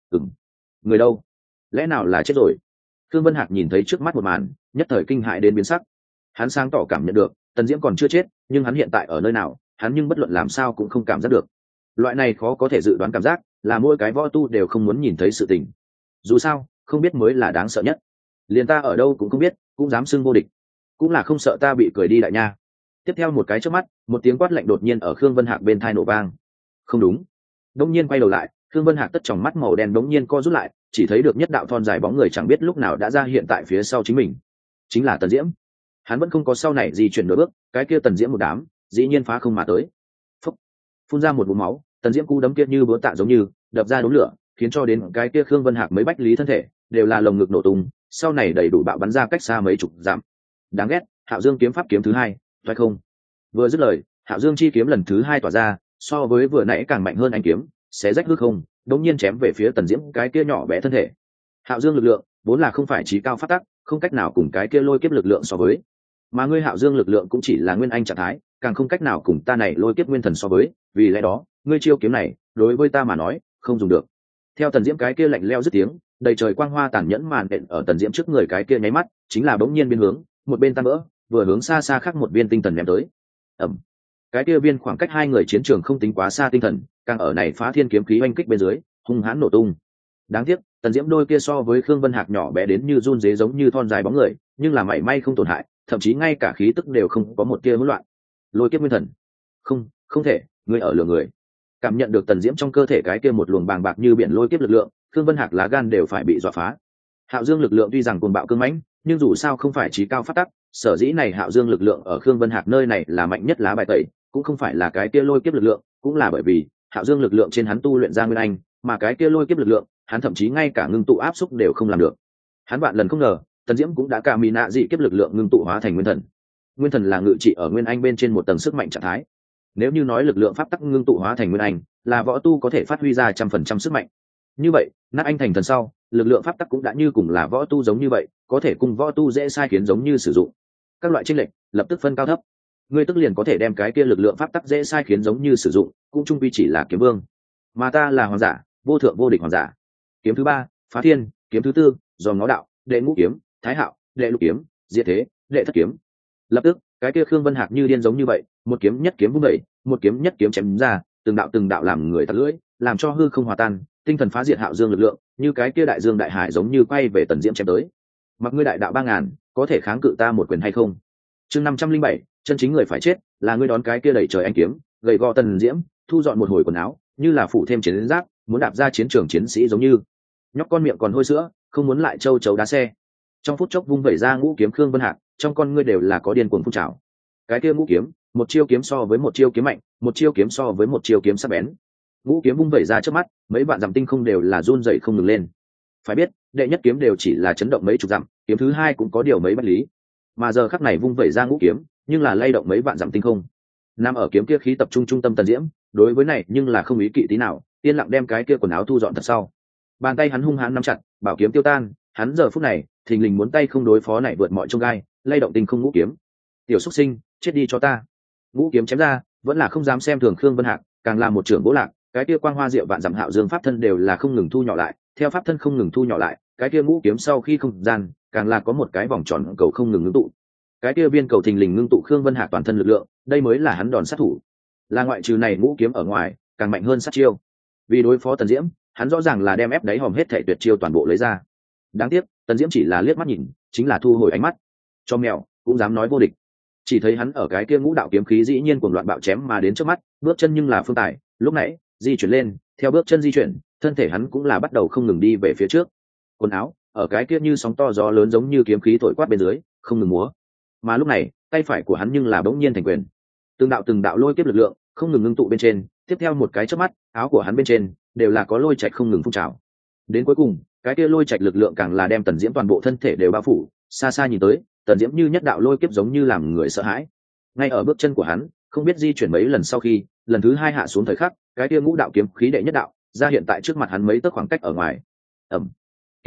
Người đâu? Lẽ nào là chết rồi? Thương Vân Hạc nhìn thấy trước mắt một màn, nhất thời kinh hãi đến biến sắc. Hắn sáng tỏ cảm nhận được tần diễm còn chưa chết, nhưng hắn hiện tại ở nơi nào, hắn nhưng bất luận làm sao cũng không cảm giác được. Loại này khó có thể dự đoán cảm giác, là mỗi cái võ tu đều không muốn nhìn thấy sự tình. Dù sao, không biết mới là đáng sợ nhất. Liền ta ở đâu cũng không biết, cũng dám xưng vô địch, cũng là không sợ ta bị cười đi đại nha. Tiếp theo một cái chớp mắt, một tiếng quát lạnh đột nhiên ở Khương Vân Hạc bên tai nổ vang. Không đúng. Đông nhiên quay đầu lại, Khương Vân Hạc tất tròng mắt màu đen đống nhiên co rút lại, chỉ thấy được nhất đạo thon dài bóng người chẳng biết lúc nào đã ra hiện tại phía sau chính mình. Chính là Tần Diễm. Hắn vẫn không có sau này di chuyển nửa bước, cái kia Tần Diễm một đám, dĩ nhiên phá không mà tới. Phúc. Phun ra một ngụm máu, Tần Diễm cú đấm kia như búa tạ giống như đập ra đốm lửa, khiến cho đến cái kia Khương Vân Hạc mấy bách lý thân thể đều là lồng ngực nổ tung, sau này đầy đủ bạo bắn ra cách xa mấy chục dặm. Đáng ghét, Hạo Dương kiếm pháp kiếm thứ hai, phải không? Vừa dứt lời, Hạo Dương chi kiếm lần thứ hai tỏa ra, so với vừa nãy càng mạnh hơn anh kiếm, xé rách hư không, đột nhiên chém về phía Tần Diễm cái kia nhỏ bé thân thể. Hạo Dương lực lượng vốn là không phải chí cao phát tắc, không cách nào cùng cái kia lôi kiếp lực lượng so với. Mà ngươi Hạo Dương lực lượng cũng chỉ là nguyên anh trạng thái, càng không cách nào cùng ta này lôi kiếp nguyên thần so với, vì lẽ đó, ngươi chiêu kiếm này, đối với ta mà nói, không dùng được. Theo Tần Diễm cái kia lạnh lẽo dứt tiếng, đầy trời quang hoa tàn nhẫn màn đện ở Tần Diễm trước người cái kia nháy mắt, chính là bỗng nhiên biến hướng, một bên tan vỡ, vừa hướng xa xa khác một viên tinh thần ném tới. Ầm. Cái kia viên khoảng cách hai người chiến trường không tính quá xa tinh thần, càng ở này phá thiên kiếm khí oanh kích bên dưới, hung hãn nổ tung. Đáng tiếc, Tần Diễm đôi kia so với Khương Vân Hạc nhỏ bé đến như run rế giống như thon dài bóng người, nhưng là mảy may không tổn hại, thậm chí ngay cả khí tức đều không có một tia hỗn loạn. Lôi kiếp nguyên thần. Không, không thể, ngươi ở lừa người. Cảm nhận được Tần Diễm trong cơ thể cái kia một luồng bàng bạc như biển lôi kiếp lực lượng, Khương Vân Hạc lá gan đều phải bị dọa phá. Hạo Dương lực lượng tuy rằng cuồng bạo cương mãnh, nhưng dù sao không phải chí cao phát tắc, sở dĩ này Hạo Dương lực lượng ở Khương Vân Hạc nơi này là mạnh nhất lá bài tẩy, cũng không phải là cái kia lôi kiếp lực lượng, cũng là bởi vì Hạo Dương lực lượng trên hắn tu luyện ra nguyên anh, mà cái kia lôi kiếp lực lượng, hắn thậm chí ngay cả ngưng tụ áp xúc đều không làm được. Hắn vạn lần không ngờ, Tần Diễm cũng đã cả mì nạ dị kiếp lực lượng ngưng tụ hóa thành nguyên thần. Nguyên thần là ngự trị ở nguyên anh bên trên một tầng sức mạnh trạng thái. Nếu như nói lực lượng pháp tắc ngưng tụ hóa thành nguyên anh, là võ tu có thể phát huy ra 100% sức mạnh. Như vậy, nát anh thành thần sau, lực lượng pháp tắc cũng đã như cùng là võ tu giống như vậy, có thể cùng võ tu dễ sai khiến giống như sử dụng. Các loại chênh lệch lập tức phân cao thấp. Ngươi tức liền có thể đem cái kia lực lượng pháp tắc dễ sai khiến giống như sử dụng, cũng chung quy chỉ là kiếm vương. Mà ta là hoàng giả, vô thượng vô địch hoàng giả. Kiếm thứ ba, phá thiên, kiếm thứ tư, giòm ngó đạo, đệ ngũ kiếm, thái hạo, đệ lục kiếm, diệt thế, đệ thất kiếm. Lập tức, cái kia Khương Vân Hạc như điên giống như vậy, một kiếm nhất kiếm vung đẩy, một kiếm nhất kiếm chém ra, từng đạo làm người tạt lưỡi, làm cho hư không hòa tan, tinh thần phá diệt Hạo Dương lực lượng, như cái kia đại dương đại hải giống như quay về Tần Diễm chém tới. Mặc ngươi đại đạo 3000, có thể kháng cự ta một quyền hay không? Chương 507, chân chính người phải chết, là ngươi đón cái kia đẩy trời anh kiếm, gầy gò Tần Diễm, thu dọn một hồi quần áo, như là phủ thêm chiến giáp, muốn đạp ra chiến trường chiến sĩ giống như. Nhóc con miệng còn hôi sữa, không muốn lại châu chấu đá xe. Trong phút chốc vung vẩy ra ngũ kiếm Khương Vân Hạc, trong con ngươi đều là có điên cuồng phun trào. Cái kia ngũ kiếm, một chiêu kiếm so với một chiêu kiếm mạnh, một chiêu kiếm so với một chiêu kiếm sắc bén. Ngũ kiếm vung vẩy ra trước mắt, mấy vạn dặm tinh không đều là run rẩy không ngừng lên. Phải biết, đệ nhất kiếm đều chỉ là chấn động mấy chục dặm, kiếm thứ hai cũng có điều mấy bách lý. Mà giờ khắc này vung vẩy ra ngũ kiếm, nhưng là lay động mấy vạn dặm tinh không. Nằm ở kiếm kia khí tập trung trung tâm Tần Diễm, đối với này nhưng là không ý kỵ tí nào, yên lặng đem cái kia quần áo thu dọn thật sau. Bàn tay hắn hung hãn nắm chặt, bảo kiếm tiêu tan, hắn giờ phút này, thình lình muốn tay không đối phó này vượt mọi chông gai, lay động tinh không ngũ kiếm. Tiểu xuất sinh, chết đi cho ta. Ngũ kiếm chém ra, vẫn là không dám xem thường Khương Vân Hạc, càng là một trưởng bố lạc, cái kia quang hoa diệu vạn dặm Hạo Dương pháp thân đều là không ngừng thu nhỏ lại, theo pháp thân không ngừng thu nhỏ lại, cái kia ngũ kiếm sau khi không gian, càng là có một cái vòng tròn cầu không ngừng ngưng tụ. Cái kia viên cầu thình lình ngưng tụ Khương Vân Hạc toàn thân lực lượng, đây mới là hắn đòn sát thủ. Là ngoại trừ này ngũ kiếm ở ngoài, càng mạnh hơn sát chiêu. Vì đối phó Tần Diễm, hắn rõ ràng là đem ép đáy hòm hết thể tuyệt chiêu toàn bộ lấy ra. Đáng tiếc, Tần Diễm chỉ là liếc mắt nhìn, chính là thu hồi ánh mắt. Cho mèo, cũng dám nói vô địch. Chỉ thấy hắn ở cái kia ngũ đạo kiếm khí dĩ nhiên cuồng loạn bạo chém mà đến trước mắt, bước chân nhưng là phương tài, lúc nãy di chuyển lên, theo bước chân di chuyển, thân thể hắn cũng là bắt đầu không ngừng đi về phía trước. Quần áo ở cái kia như sóng to gió lớn giống như kiếm khí thổi quát bên dưới, không ngừng múa. Mà lúc này, tay phải của hắn nhưng là bỗng nhiên thành quyền. Từng đạo lôi kiếp lực lượng không ngừng ngưng tụ bên trên, tiếp theo một cái chớp mắt, áo của hắn bên trên đều là có lôi trạch không ngừng phun trào. Đến cuối cùng, cái kia lôi trạch lực lượng càng là đem Tần Diễm toàn bộ thân thể đều bao phủ, xa xa nhìn tới, Tần Diễm như nhất đạo lôi kiếp giống như làm người sợ hãi. Ngay ở bước chân của hắn, không biết di chuyển mấy lần sau khi, lần thứ hai hạ xuống thời khắc, cái kia ngũ đạo kiếm khí đệ nhất đạo ra hiện tại trước mặt hắn mấy tấc khoảng cách ở ngoài. Ầm.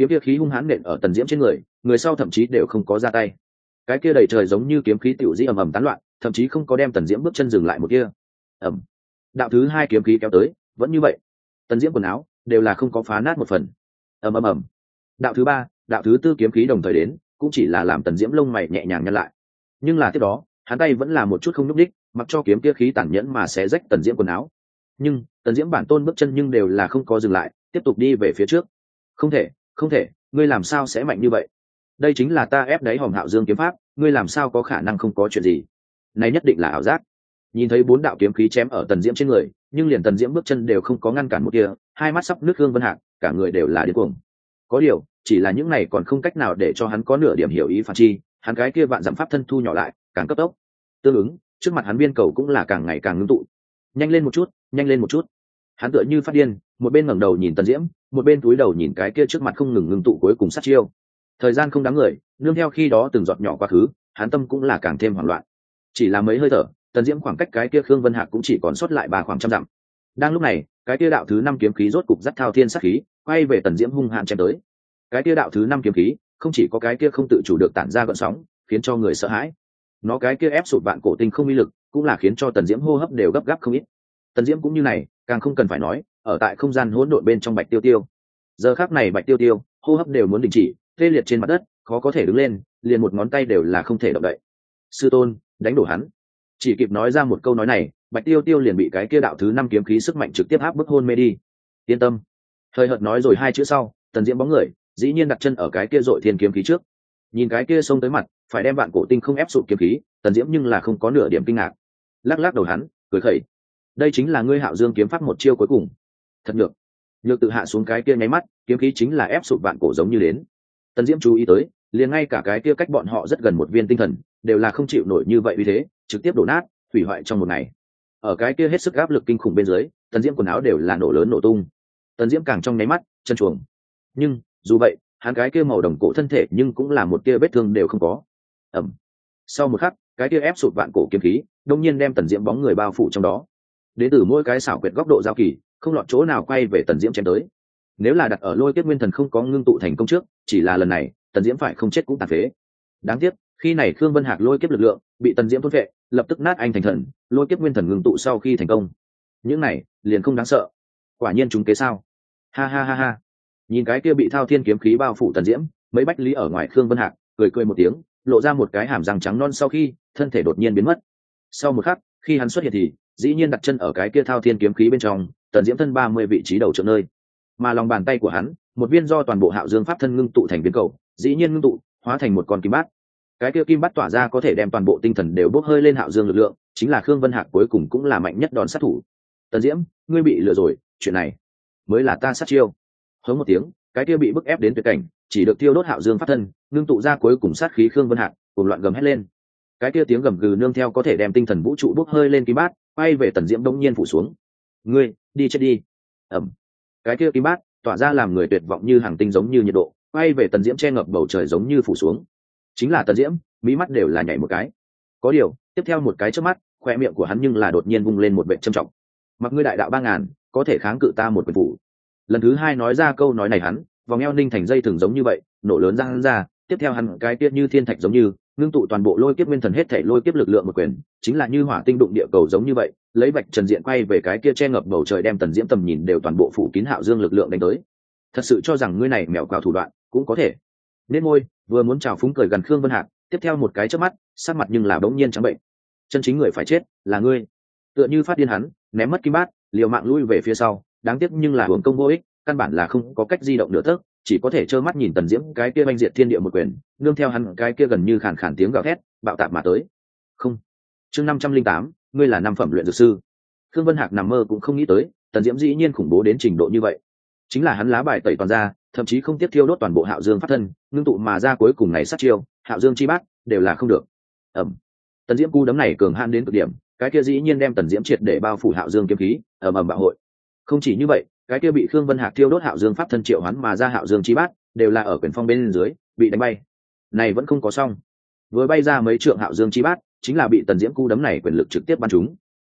kiếm kia khí hung hãn nện ở Tần Diễm trên người, người sau thậm chí đều không có ra tay. Cái kia đầy trời giống như kiếm khí tiểu dĩ ầm ầm tán loạn, thậm chí không có đem Tần Diễm bước chân dừng lại một kia. Ầm. Đạo thứ hai kiếm khí kéo tới, vẫn như vậy. Tần Diễm quần áo đều là không có phá nát một phần. Ầm ầm ầm. Đạo thứ ba, đạo thứ tư kiếm khí đồng thời đến, cũng chỉ là làm Tần Diễm lông mày nhẹ nhàng nhăn lại. Nhưng là tiếp đó, hắn tay vẫn là một chút không nhúc nhích, mặc cho kiếm kia khí tàn nhẫn mà xé rách Tần Diễm quần áo. Nhưng Tần Diễm bản tôn bước chân nhưng đều là không có dừng lại, tiếp tục đi về phía trước. Không thể, không thể, ngươi làm sao sẽ mạnh như vậy? Đây chính là ta ép đáy hòm Hạo Dương kiếm pháp, ngươi làm sao có khả năng không có chuyện gì? Này nhất định là ảo giác. Nhìn thấy 4 đạo kiếm khí chém ở Tần Diễm trên người, nhưng liền Tần Diễm bước chân đều không có ngăn cản một kia, hai mắt sắp nước Hương Vân Hạc, cả người đều là điên cuồng. Có điều, chỉ là những này còn không cách nào để cho hắn có nửa điểm hiểu ý phản chi, hắn cái kia vạn dặm pháp thân thu nhỏ lại, càng cấp tốc. Tương ứng, trước mặt hắn biên cầu cũng là càng ngày càng ngưng tụ. Nhanh lên một chút, nhanh lên một chút. Hắn tựa như phát điên, một bên ngẩng đầu nhìn Tần Diễm, một bên cúi đầu nhìn cái kia trước mặt không ngừng ngưng tụ cuối cùng sát chiêu. Thời gian không đáng người, nương theo khi đó từng giọt nhỏ quá khứ, hắn tâm cũng là càng thêm hoảng loạn. Chỉ là mấy hơi thở, Tần Diễm khoảng cách cái kia Khương Vân Hạc cũng chỉ còn sót lại khoảng trăm dặm. Đang lúc này, cái kia đạo thứ 5 kiếm khí rốt cục dắt thao thiên sát khí, quay về Tần Diễm hung hãn chém tới. Cái kia đạo thứ 5 kiếm khí, không chỉ có cái kia không tự chủ được tản ra gợn sóng, khiến cho người sợ hãi. Nó cái kia ép sụt vạn cổ tinh không uy lực, cũng là khiến cho Tần Diễm hô hấp đều gấp gáp không ít. Tần Diễm cũng như này, càng không cần phải nói, ở tại không gian hỗn độn bên trong Bạch Tiêu Tiêu. Giờ khắc này Bạch Tiêu Tiêu, hô hấp đều muốn đình chỉ, tê liệt trên mặt đất, khó có thể đứng lên, liền một ngón tay đều là không thể động đậy. Sư tôn, đánh đổ hắn. Chỉ kịp nói ra một câu nói này, Bạch Tiêu Tiêu liền bị cái kia đạo thứ 5 kiếm khí sức mạnh trực tiếp áp bức hôn mê đi. Yên tâm. Hơi hợt nói rồi hai chữ sau, Tần Diễm bóng người, dĩ nhiên đặt chân ở cái kia dội thiên kiếm khí trước. Nhìn cái kia xông tới mặt, phải đem vạn cổ tinh không ép sụp kiếm khí, Tần Diễm nhưng là không có nửa điểm kinh ngạc. Lắc lắc đầu hắn, cười khẩy. Đây chính là ngươi Hạo Dương kiếm pháp một chiêu cuối cùng. Thật được. Nhược tự hạ xuống cái kia nháy mắt, kiếm khí chính là ép sụp vạn cổ giống như đến. Tần Diễm chú ý tới, liền ngay cả cái kia cách bọn họ rất gần một viên tinh thần, đều là không chịu nổi như vậy vì thế, trực tiếp đổ nát, hủy hoại trong một ngày. Ở cái kia hết sức áp lực kinh khủng bên dưới, Tần Diễm quần áo đều là nổ lớn nổ tung. Tần Diễm càng trong nháy mắt, chân chuồng. Nhưng, dù vậy, hắn cái kia màu đồng cổ thân thể nhưng cũng là một tia vết thương đều không có. Ầm. Sau một khắc, cái kia ép sụp vạn cổ kiếm khí, đông nhiên đem Tần Diễm bóng người bao phủ trong đó. Đến từ mỗi cái xảo quyệt góc độ giao kỳ, không lọt chỗ nào quay về Tần Diễm chém tới. Nếu là đặt ở Lôi Kiếp Nguyên Thần không có ngưng tụ thành công trước, chỉ là lần này, Tần Diễm phải không chết cũng tàn phế. Đáng tiếc, khi này Khương Vân Hạc lôi kiếp lực lượng bị Tần Diễm thôn phệ, lập tức nát anh thành thần, Lôi Kiếp Nguyên Thần ngưng tụ sau khi thành công. Những này, liền không đáng sợ. Quả nhiên chúng kế sao? Ha ha ha ha. Nhìn cái kia bị thao thiên kiếm khí bao phủ Tần Diễm, mấy bách lý ở ngoài Khương Vân Hạc cười cười một tiếng, lộ ra một cái hàm răng trắng non sau khi, thân thể đột nhiên biến mất. Sau một khắc, khi hắn xuất hiện thì, dĩ nhiên đặt chân ở cái kia thao thiên kiếm khí bên trong, Tần Diễm thân 30 vị trí đầu trượng nơi. Mà lòng bàn tay của hắn, một viên do toàn bộ Hạo Dương pháp thân ngưng tụ thành viên cầu, dĩ nhiên ngưng tụ, hóa thành một con kim bát. Cái kia kim bát tỏa ra có thể đem toàn bộ tinh thần đều bốc hơi lên Hạo Dương lực lượng, chính là Khương Vân Hạc cuối cùng cũng là mạnh nhất đòn sát thủ. Tần Diễm, ngươi bị lừa rồi, chuyện này mới là ta sát chiêu. Hống một tiếng, cái kia bị bức ép đến tuyệt cảnh, chỉ được tiêu đốt Hạo Dương pháp thân, ngưng tụ ra cuối cùng sát khí Khương Vân Hạc, cùng loạn gầm hét lên. Cái kia tiếng gầm gừ nương theo có thể đem tinh thần vũ trụ bốc hơi lên kim bát, quay về Tần Diễm đống nhiên phủ xuống. Ngươi, đi chết đi. Ầm. Cái kia kim bát tỏa ra làm người tuyệt vọng như hàng tinh giống như nhiệt độ, quay về Tần Diễm che ngập bầu trời giống như phủ xuống. Chính là Tần Diễm, mí mắt đều là nhảy một cái. Có điều, tiếp theo một cái chớp mắt, khoe miệng của hắn nhưng là đột nhiên vung lên một vệt trầm trọng. Mặc ngươi đại đạo 3000, có thể kháng cự ta một quyền phủ. Lần thứ hai nói ra câu nói này hắn, vòng eo ninh thành dây thừng giống như vậy, nổ lớn ra hắn ra, tiếp theo hắn cái kia như thiên thạch giống như, ngưng tụ toàn bộ Lôi Kiếp Nguyên Thần hết thảy lôi kiếp lực lượng một quyền, chính là như hỏa tinh đụng địa cầu giống như vậy, lấy vạch trần diện quay về cái kia che ngập bầu trời đem Tần Diễm tầm nhìn đều toàn bộ phủ kín Hạo Dương lực lượng đánh tới. Thật sự cho rằng ngươi này mèo quào thủ đoạn, cũng có thể. Nên môi, vừa muốn chào phúng cười gần Khương Vân Hạc, tiếp theo một cái chớp mắt, sắc mặt nhưng là bỗng nhiên trắng bệnh. Chân chính người phải chết, là ngươi. Tựa như phát điên hắn, ném mất kim bát, liều mạng lui về phía sau, đáng tiếc nhưng là hưởng công vô ích, căn bản là không có cách di động nửa tấc, chỉ có thể trơ mắt nhìn Tần Diễm cái kia oanh diệt thiên địa một quyền, nương theo hắn cái kia gần như khàn khàn tiếng gào thét, bạo tạc mà tới. Không. Chương 508, ngươi là 5 phẩm luyện dược sư. Khương Vân Hạc nằm mơ cũng không nghĩ tới, Tần Diễm dĩ nhiên khủng bố đến trình độ như vậy. Chính là hắn lá bài tẩy toàn ra, thậm chí không tiếp thiêu đốt toàn bộ Hạo Dương pháp thân, ngưng tụ mà ra cuối cùng này sát chiêu, Hạo Dương chi bát, đều là không được. Ầm. Tần Diễm cú đấm này cường hãn đến cực điểm, cái kia dĩ nhiên đem Tần Diễm triệt để bao phủ Hạo Dương kiếm khí, ầm ầm bạo hội. Không chỉ như vậy, cái kia bị Khương Vân Hạc thiêu đốt Hạo Dương pháp thân triệu hoán mà ra Hạo Dương chi bát, đều là ở quyền phong bên dưới, bị đánh bay. Này vẫn không có xong. Vừa bay ra mấy trượng Hạo Dương chi bát, chính là bị Tần Diễm cú đấm này quyền lực trực tiếp bắn trúng.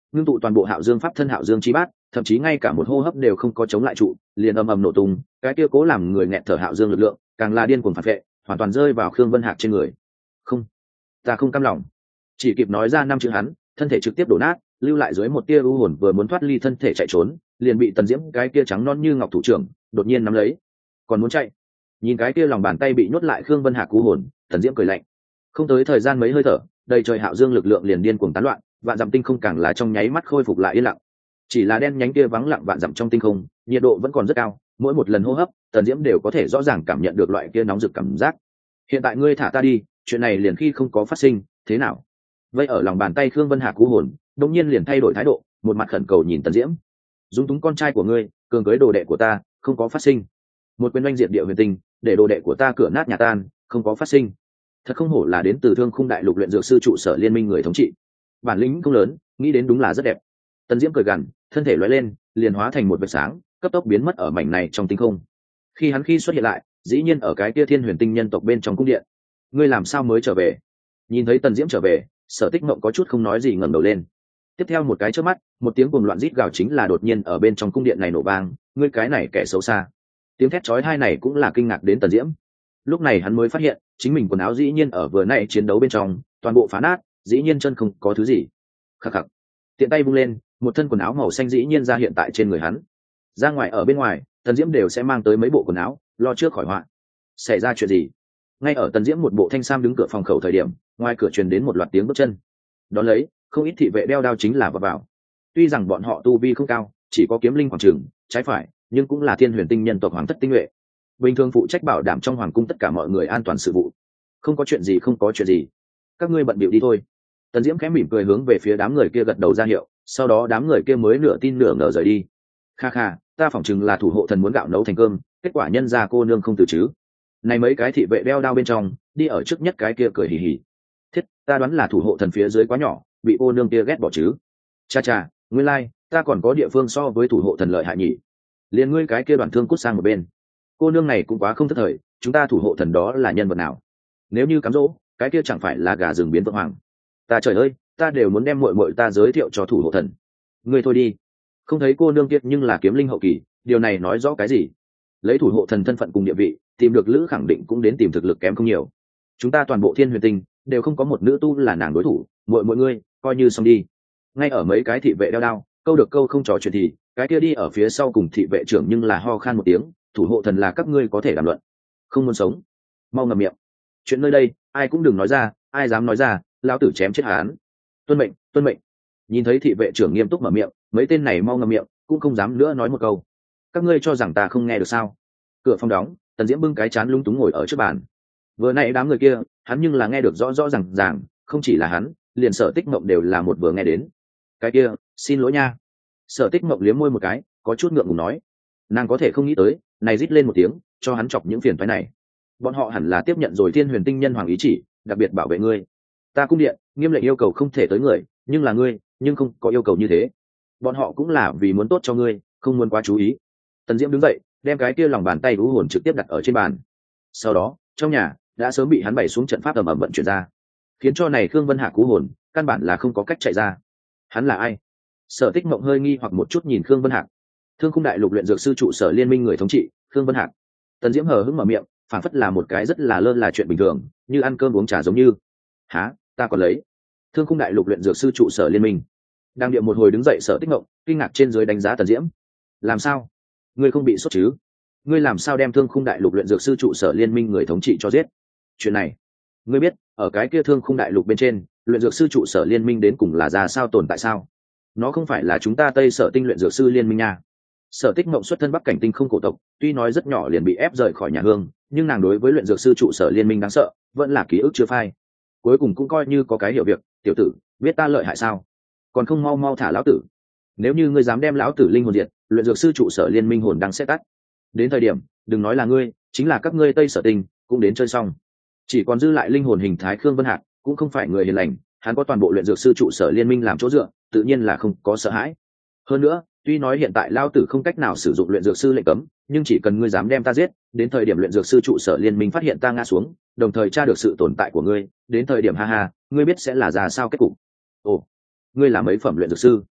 ngưng tụ toàn bộ Hạo Dương pháp thân Hạo Dương chi bát, thậm chí ngay cả một hô hấp đều không có chống lại trụ, liền ầm ầm nổ tung, cái kia cố làm người nghẹt thở Hạo Dương lực lượng, càng là điên cuồng phản vệ, hoàn toàn rơi vào Khương Vân Hạc trên người. Không, ta không cam lòng. Chỉ kịp nói ra năm chữ hắn, thân thể trực tiếp đổ nát, lưu lại dưới một tia u hồn vừa muốn thoát ly thân thể chạy trốn, liền bị Tần Diễm cái kia trắng non như ngọc thủ trưởng đột nhiên nắm lấy. Còn muốn chạy? Nhìn cái kia lòng bàn tay bị nhốt lại Khương Vân Hạc u hồn, Tần Diễm cười lạnh. Không tới thời gian mấy hơi thở, đầy trời Hạo Dương lực lượng liền điên cuồng tán loạn, vạn dặm tinh không càng là trong nháy mắt khôi phục lại yên lặng. Chỉ là đen nhánh kia vắng lặng vạn dặm trong tinh không, nhiệt độ vẫn còn rất cao, mỗi một lần hô hấp, Tần Diễm đều có thể rõ ràng cảm nhận được loại kia nóng rực cảm giác. Hiện tại ngươi thả ta đi, chuyện này liền khi không có phát sinh, thế nào? Vậy ở lòng bàn tay Khương Vân Hạc u hồn, đột nhiên liền thay đổi thái độ, một mặt khẩn cầu nhìn Tần Diễm. Dung túng con trai của ngươi, cường cưới đồ đệ của ta, không có phát sinh. Một quyền oanh diệt địa huyền tinh, để đồ đệ của ta cửa nát nhà tan, không có phát sinh. Thật không hổ là đến từ Thương Khung Đại Lục luyện dược sư trụ sở liên minh người thống trị. Bản lĩnh không lớn, nghĩ đến đúng là rất đẹp. Tần Diễm cười gằn, thân thể lóe lên, liền hóa thành một vệt sáng, cấp tốc biến mất ở mảnh này trong tinh không. Khi xuất hiện lại, dĩ nhiên ở cái kia Thiên Huyền Tinh nhân tộc bên trong cung điện. Ngươi làm sao mới trở về? Nhìn thấy Tần Diễm trở về, Sở Tích Mộng có chút không nói gì ngẩng đầu lên. Tiếp theo một cái chớp mắt, một tiếng cuồng loạn rít gào chính là đột nhiên ở bên trong cung điện này nổ vang, ngươi cái này kẻ xấu xa. Tiếng thét chói tai này cũng là kinh ngạc đến Tần Diễm. Lúc này hắn mới phát hiện, chính mình quần áo dĩ nhiên ở vừa nãy chiến đấu bên trong, toàn bộ phá nát, dĩ nhiên chân không có thứ gì. Khắc khắc. Tiện tay vung lên, một thân quần áo màu xanh dĩ nhiên ra hiện tại trên người hắn. Ra ngoài ở bên ngoài, Tần Diễm đều sẽ mang tới mấy bộ quần áo, lo trước khỏi họa. Xảy ra chuyện gì? Ngay ở Tần Diễm một bộ thanh sam đứng cửa phòng khẩu thời điểm, ngoài cửa truyền đến một loạt tiếng bước chân. Đón lấy, không ít thị vệ đeo đao chính là vào. Tuy rằng bọn họ tu vi không cao, chỉ có kiếm linh khoảng trường, trái phải, nhưng cũng là Thiên Huyền Tinh nhân tộc hoàng thất tinh nhuệ. Bình thường phụ trách bảo đảm trong hoàng cung tất cả mọi người an toàn sự vụ. Không có chuyện gì, không có chuyện gì. Các ngươi bận bịu đi thôi. Tần Diễm khẽ mỉm cười hướng về phía đám người kia gật đầu ra hiệu, sau đó đám người kia mới nửa tin nửa ngờ rời đi. Kha kha, ta phỏng chừng là thủ hộ thần muốn gạo nấu thành cơm, kết quả nhân ra cô nương không từ chứ. Này mấy cái thị vệ đeo đao bên trong, đi ở trước nhất cái kia cười hì hì. Thiết, ta đoán là thủ hộ thần phía dưới quá nhỏ, bị cô nương kia ghét bỏ chứ. Cha cha, nguyên lai, ta còn có địa phương so với thủ hộ thần lợi hại nhỉ. Liền ngươi cái kia đoạn thương cút sang một bên. Cô nương này cũng quá không thất thời, chúng ta thủ hộ thần đó là nhân vật nào? Nếu như cám dỗ, cái kia chẳng phải là gà rừng biến vượng hoàng. Ta trời ơi, ta đều muốn đem muội muội ta giới thiệu cho thủ hộ thần. Ngươi thôi đi. Không thấy cô nương kia nhưng là kiếm linh hậu kỳ, điều này nói rõ cái gì? Lấy thủ hộ thần thân phận cùng địa vị, tìm được lữ khẳng định cũng đến tìm thực lực kém không nhiều. Chúng ta toàn bộ Thiên Huyền Tinh đều không có một nữ tu là nàng đối thủ, muội muội ngươi, coi như xong đi. Ngay ở mấy cái thị vệ đeo đao, câu được câu không trò chuyện thì, cái kia đi ở phía sau cùng thị vệ trưởng nhưng là ho khan một tiếng, thủ hộ thần là các ngươi có thể đàm luận. Không muốn sống, mau ngậm miệng. Chuyện nơi đây, ai cũng đừng nói ra, ai dám nói ra, lão tử chém chết hắn. Tuân mệnh, tuân mệnh. Nhìn thấy thị vệ trưởng nghiêm túc mở miệng, mấy tên này mau ngậm miệng, cũng không dám nữa nói một câu. Các ngươi cho rằng ta không nghe được sao? Cửa phòng đóng, Tần Diễm bưng cái chán lung túng ngồi ở trước bàn. Vừa nãy đám người kia, hắn nhưng là nghe được rõ rõ ràng, không chỉ là hắn, liền Sở Tích Mộng đều là một vừa nghe đến. Cái kia, xin lỗi nha. Sở Tích Mộng liếm môi một cái, có chút ngượng ngùng nói, nàng có thể không nghĩ tới, này rít lên một tiếng, cho hắn chọc những phiền toái này. Bọn họ hẳn là tiếp nhận rồi Thiên Huyền Tinh nhân hoàng ý chỉ, đặc biệt bảo vệ ngươi. Ta cung điện, nghiêm lệnh yêu cầu không thể tới người, nhưng là ngươi, nhưng không có yêu cầu như thế. Bọn họ cũng là vì muốn tốt cho ngươi, không muốn quá chú ý. Tần Diễm đứng dậy, đem cái kia lòng bàn tay u hồn trực tiếp đặt ở trên bàn. Sau đó, trong nhà đã sớm bị hắn bày xuống trận pháp ầm ầm vận chuyển ra, khiến cho này Khương Vân Hạc u hồn căn bản là không có cách chạy ra. Hắn là ai? Sở Tích Mộng hơi nghi hoặc một chút nhìn Khương Vân Hạc. Thương Khung Đại Lục luyện dược sư trụ sở liên minh người thống trị, Khương Vân Hạc. Tần Diễm hờ hững mở miệng, phản phất là một cái rất là lơ là chuyện bình thường, như ăn cơm uống trà giống như. Hả? Ta còn lấy. Thương Khung Đại Lục luyện dược sư trụ sở liên minh. Đang điệu một hồi đứng dậy Sở Tích Mộng, kinh ngạc trên dưới đánh giá Tần Diễm. Làm sao? Ngươi không bị sốt chứ? Ngươi làm sao đem Thương Khung Đại Lục luyện dược sư trụ sở liên minh người thống trị cho giết? Chuyện này, ngươi biết, ở cái kia Thương Khung Đại Lục bên trên, luyện dược sư trụ sở liên minh đến cùng là ra sao tồn tại sao? Nó không phải là chúng ta Tây Sở Tinh luyện dược sư liên minh nha. Sở Tích Mộng xuất thân Bắc Cảnh Tinh không cổ tộc, tuy nói rất nhỏ liền bị ép rời khỏi nhà hương, nhưng nàng đối với luyện dược sư trụ sở liên minh đáng sợ, vẫn là ký ức chưa phai. Cuối cùng cũng coi như có cái hiểu việc, tiểu tử, biết ta lợi hại sao? Còn không mau mau thả lão tử. Nếu như ngươi dám đem lão tử linh hồn diệt, luyện dược sư trụ sở liên minh hồn đang sẽ tắt. Đến thời điểm, đừng nói là ngươi, chính là các ngươi Tây Sở Tinh cũng đến chơi xong. Chỉ còn dư lại linh hồn hình thái Khương Vân Hạc, cũng không phải người hiền lành, hắn có toàn bộ luyện dược sư trụ sở liên minh làm chỗ dựa, tự nhiên là không có sợ hãi. Hơn nữa, tuy nói hiện tại lao tử không cách nào sử dụng luyện dược sư lệnh cấm, nhưng chỉ cần ngươi dám đem ta giết, đến thời điểm luyện dược sư trụ sở liên minh phát hiện ta ngã xuống, đồng thời tra được sự tồn tại của ngươi, đến thời điểm ha ha, ngươi biết sẽ là ra sao kết cục. Ồ, ngươi là mấy phẩm luyện dược sư?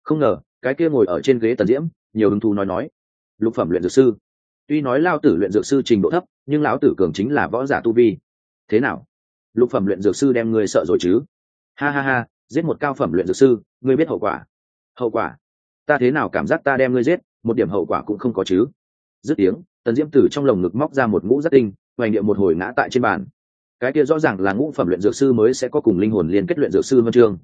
Không ngờ cái kia ngồi ở trên ghế Tần Diễm nhiều hứng thú nói lục phẩm luyện dược sư. Tuy nói lao tử luyện dược sư trình độ thấp, nhưng lão tử cường chính là võ giả tu vi. Thế nào, lục phẩm luyện dược sư đem ngươi sợ rồi chứ? Ha ha ha, giết một cao phẩm luyện dược sư, ngươi biết hậu quả? Hậu quả? Ta thế nào cảm giác ta đem ngươi giết, một điểm hậu quả cũng không có chứ? Dứt tiếng, Tần Diễm từ trong lồng ngực móc ra một ngũ giác tinh, hoành điệu một hồi ngã tại trên bàn. Cái kia rõ ràng là ngũ phẩm luyện dược sư mới sẽ có cùng linh hồn liên kết luyện dược sư huân chương.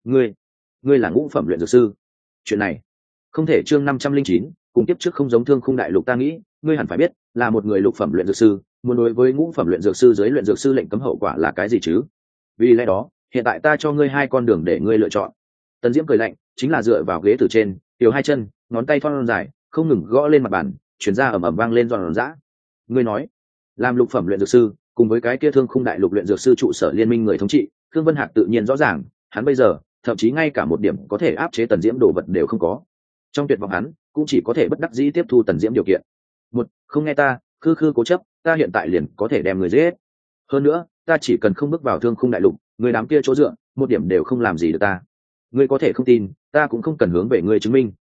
Ngươi là ngũ phẩm luyện dược sư? Chuyện này không thể. Chương 509, cùng tiếp trước không giống Thương Khung Đại Lục. Ta nghĩ ngươi hẳn phải biết, là một người lục phẩm luyện dược sư muốn đối với ngũ phẩm luyện dược sư dưới luyện dược sư lệnh cấm hậu quả là cái gì chứ? Vì lẽ đó hiện tại ta cho ngươi hai con đường để ngươi lựa chọn. Tần Diễm cười lạnh, chính là dựa vào ghế từ trên, tiểu hai chân, ngón tay thon dài không ngừng gõ lên mặt bàn, chuyển ra ầm ầm vang lên giòn giã. Ngươi nói làm lục phẩm luyện dược sư cùng với cái kia Thương Khung Đại Lục luyện dược sư trụ sở liên minh người thống trị, Thương Vân Hạc tự nhiên rõ ràng, hắn bây giờ thậm chí ngay cả một điểm có thể áp chế Tần Diễm đồ vật đều không có. Trong tuyệt vọng hắn cũng chỉ có thể bất đắc dĩ tiếp thu Tần Diễm điều kiện. Một, không nghe ta, khư khư cố chấp, ta hiện tại liền có thể đem người giết. Hơn nữa, ta chỉ cần không bước vào Thương Khung Đại Lục, người đám kia chỗ dựa, một điểm đều không làm gì được ta. Ngươi có thể không tin, ta cũng không cần hướng về ngươi chứng minh.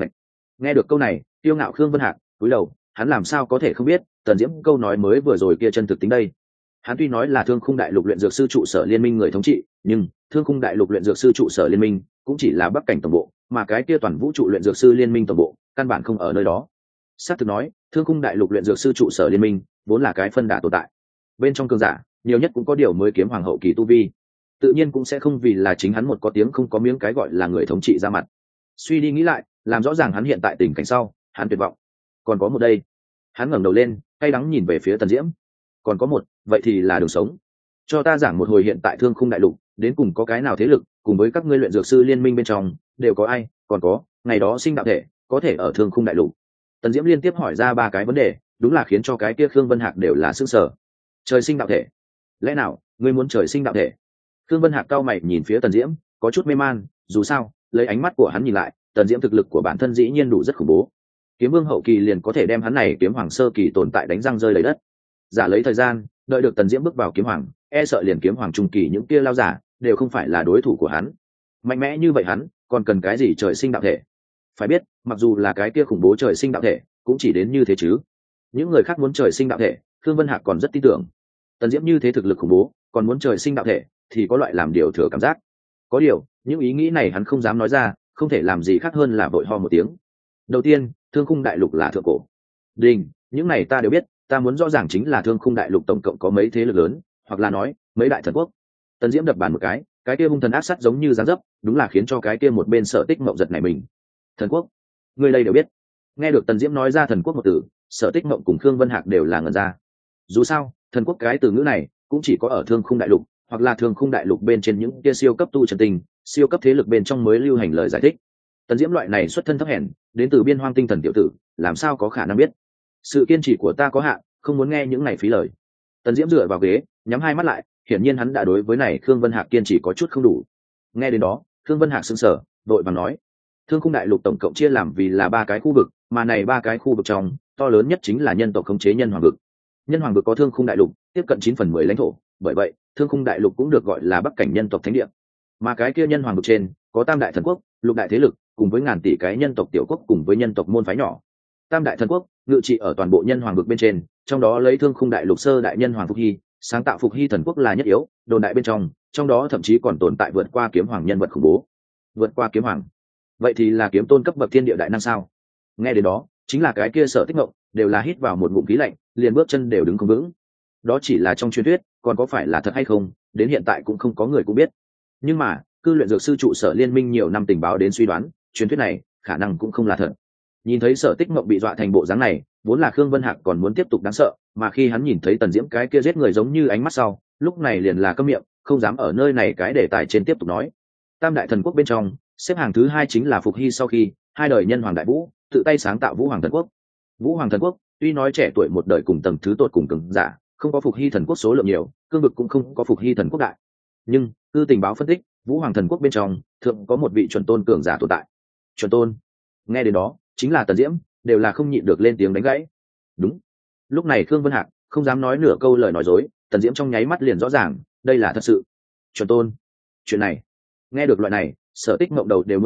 Nghe được câu này, tiêu ngạo Khương Vân Hạc cúi đầu, hắn làm sao có thể không biết Tần Diễm câu nói mới vừa rồi kia chân thực tính đây. Hắn tuy nói là Thương Khung Đại Lục luyện dược sư trụ sở liên minh người thống trị, nhưng Thương Khung Đại Lục luyện dược sư trụ sở liên minh cũng chỉ là bắc cảnh tổng bộ, mà cái kia toàn vũ trụ luyện dược sư liên minh tổng bộ căn bản không ở nơi đó. Sát thực nói, Thương Khung Đại Lục luyện dược sư trụ sở liên minh vốn là cái phân đà tồn tại. Bên trong cường giả, nhiều nhất cũng có điều mới kiếm hoàng hậu kỳ tu vi, tự nhiên cũng sẽ không vì là chính hắn một có tiếng không có miếng cái gọi là người thống trị ra mặt. Suy đi nghĩ lại, làm rõ ràng hắn hiện tại tình cảnh sau, hắn tuyệt vọng. Còn có một đây. Hắn ngẩng đầu lên, cay đắng nhìn về phía Tần Diễm. Còn có một, vậy thì là đường sống. Cho ta giảng một hồi hiện tại Thương Khung Đại Lục đến cùng có cái nào thế lực, cùng với các ngươi luyện dược sư liên minh bên trong đều có ai, còn có ngày đó sinh đạo thể có thể ở Thương Khung Đại Lục. Tần Diễm liên tiếp hỏi ra ba cái vấn đề, đúng là khiến cho cái kia Khương Vân Hạc đều là sửng sở. Trời sinh đạo thể? Lẽ nào ngươi muốn trời sinh đạo thể? Khương Vân Hạc cau mày nhìn phía Tần Diễm, có chút mê man, dù sao, lấy ánh mắt của hắn nhìn lại, Tần Diễm thực lực của bản thân dĩ nhiên đủ rất khủng bố. Kiếm vương hậu kỳ liền có thể đem hắn này kiếm hoàng sơ kỳ tồn tại đánh răng rơi lấy đất. Giả lấy thời gian, đợi được Tần Diễm bước vào kiếm hoàng, e sợ liền kiếm hoàng trung kỳ những kia lao giả đều không phải là đối thủ của hắn. Mạnh mẽ như vậy hắn còn cần cái gì trời sinh đạo thể? Phải biết, mặc dù là cái kia khủng bố trời sinh đạo thể, cũng chỉ đến như thế chứ. Những người khác muốn trời sinh đạo thể, Khương Vân Hạc còn rất tin tưởng. Tần Diễm như thế thực lực khủng bố, còn muốn trời sinh đạo thể, thì có loại làm điều thừa cảm giác. Có điều, những ý nghĩ này hắn không dám nói ra, không thể làm gì khác hơn là vội ho một tiếng. Đầu tiên, Thương Khung Đại Lục là thượng cổ. Đình, những này ta đều biết, ta muốn rõ ràng chính là Thương Khung Đại Lục tổng cộng có mấy thế lực lớn, hoặc là nói, mấy đại thần quốc. Tần Diễm đập bàn một cái kia hung thần ác sát giống như giáng dấp, đúng là khiến cho cái kia một bên Sở Tích Mộng giật nảy mình. Thần quốc? Người đây đều biết. Nghe được Tần Diễm nói ra thần quốc một từ, Sở Tích Mộng cùng Khương Vân Hạc đều là ngẩn ra. Dù sao, thần quốc cái từ ngữ này cũng chỉ có ở Thương Khung Đại Lục, hoặc là Thương Khung Đại Lục bên trên những kia siêu cấp tu chân tình, siêu cấp thế lực bên trong mới lưu hành lời giải thích. Tần Diễm loại này xuất thân thấp hèn, đến từ biên hoang tinh thần tiểu tử, làm sao có khả năng biết? Sự kiên trì của ta có hạn, không muốn nghe những này phí lời. Tần Diễm dựa vào ghế, nhắm hai mắt lại, hiển nhiên hắn đã đối với này Khương Vân Hạc kiên trì có chút không đủ. Nghe đến đó, Khương Vân Hạc sững sờ, đội vàng nói: Thương Khung Đại Lục tổng cộng chia làm vì là ba cái khu vực, mà này ba cái khu vực trong, to lớn nhất chính là nhân tộc khống chế nhân hoàng vực. Nhân hoàng vực có Thương Khung Đại Lục, tiếp cận 9/10 lãnh thổ, bởi vậy, Thương Khung Đại Lục cũng được gọi là Bắc cảnh nhân tộc thánh địa. Mà cái kia nhân hoàng vực trên, có Tam đại thần quốc, lục đại thế lực, cùng với ngàn tỷ cái nhân tộc tiểu quốc cùng với nhân tộc môn phái nhỏ. Tam đại thần quốc ngự trị ở toàn bộ nhân hoàng vực bên trên, trong đó lấy Thương Khung Đại Lục sơ đại nhân hoàng Phục Hy, sáng tạo Phục Hy thần quốc là nhất yếu, đồn đại bên trong đó thậm chí còn tồn tại vượt qua kiếm hoàng nhân vật khủng bố. Vượt qua kiếm hoàng, vậy thì là kiếm tôn cấp bậc thiên địa đại năng sao? Nghe đến đó, chính là cái kia Sở Tích Ngộng đều là hít vào một ngụm khí lạnh, liền bước chân đều đứng không vững. Đó chỉ là trong truyền thuyết, còn có phải là thật hay không, đến hiện tại cũng không có người cũng biết. Nhưng mà, cư luyện dược sư trụ sở liên minh nhiều năm tình báo đến suy đoán, truyền thuyết này khả năng cũng không là thật. Nhìn thấy Sở Tích Ngộng bị dọa thành bộ dáng này, vốn là Khương Vân Hạc còn muốn tiếp tục đáng sợ, mà khi hắn nhìn thấy Tần Diễm cái kia giết người giống như ánh mắt sau, lúc này liền là câm miệng, không dám ở nơi này cái đề tài trên tiếp tục nói. Tam đại thần quốc bên trong, xếp hàng thứ hai chính là Phục Hy sau khi hai đời nhân hoàng đại vũ tự tay sáng tạo Vũ Hoàng thần quốc. Vũ Hoàng thần quốc tuy nói trẻ tuổi một đời cùng tầng thứ tột cùng cường giả, không có Phục Hy thần quốc số lượng nhiều, cương vực cũng không có Phục Hy thần quốc đại. Nhưng tư tình báo phân tích, Vũ Hoàng thần quốc bên trong thượng có một vị chuẩn tôn cường giả tồn tại. Chuẩn tôn? Nghe đến đó, chính là Tần Diễm, đều là không nhịn được lên tiếng đánh gãy. Đúng. Lúc này Khương Vân Hạc không dám nói nửa câu lời nói dối, Tần Diễm trong nháy mắt liền rõ ràng, đây là thật sự. Chuẩn tôn? Chuyện này, nghe được loại này, Sở Tích Ngộng đầu đều muốn nổ,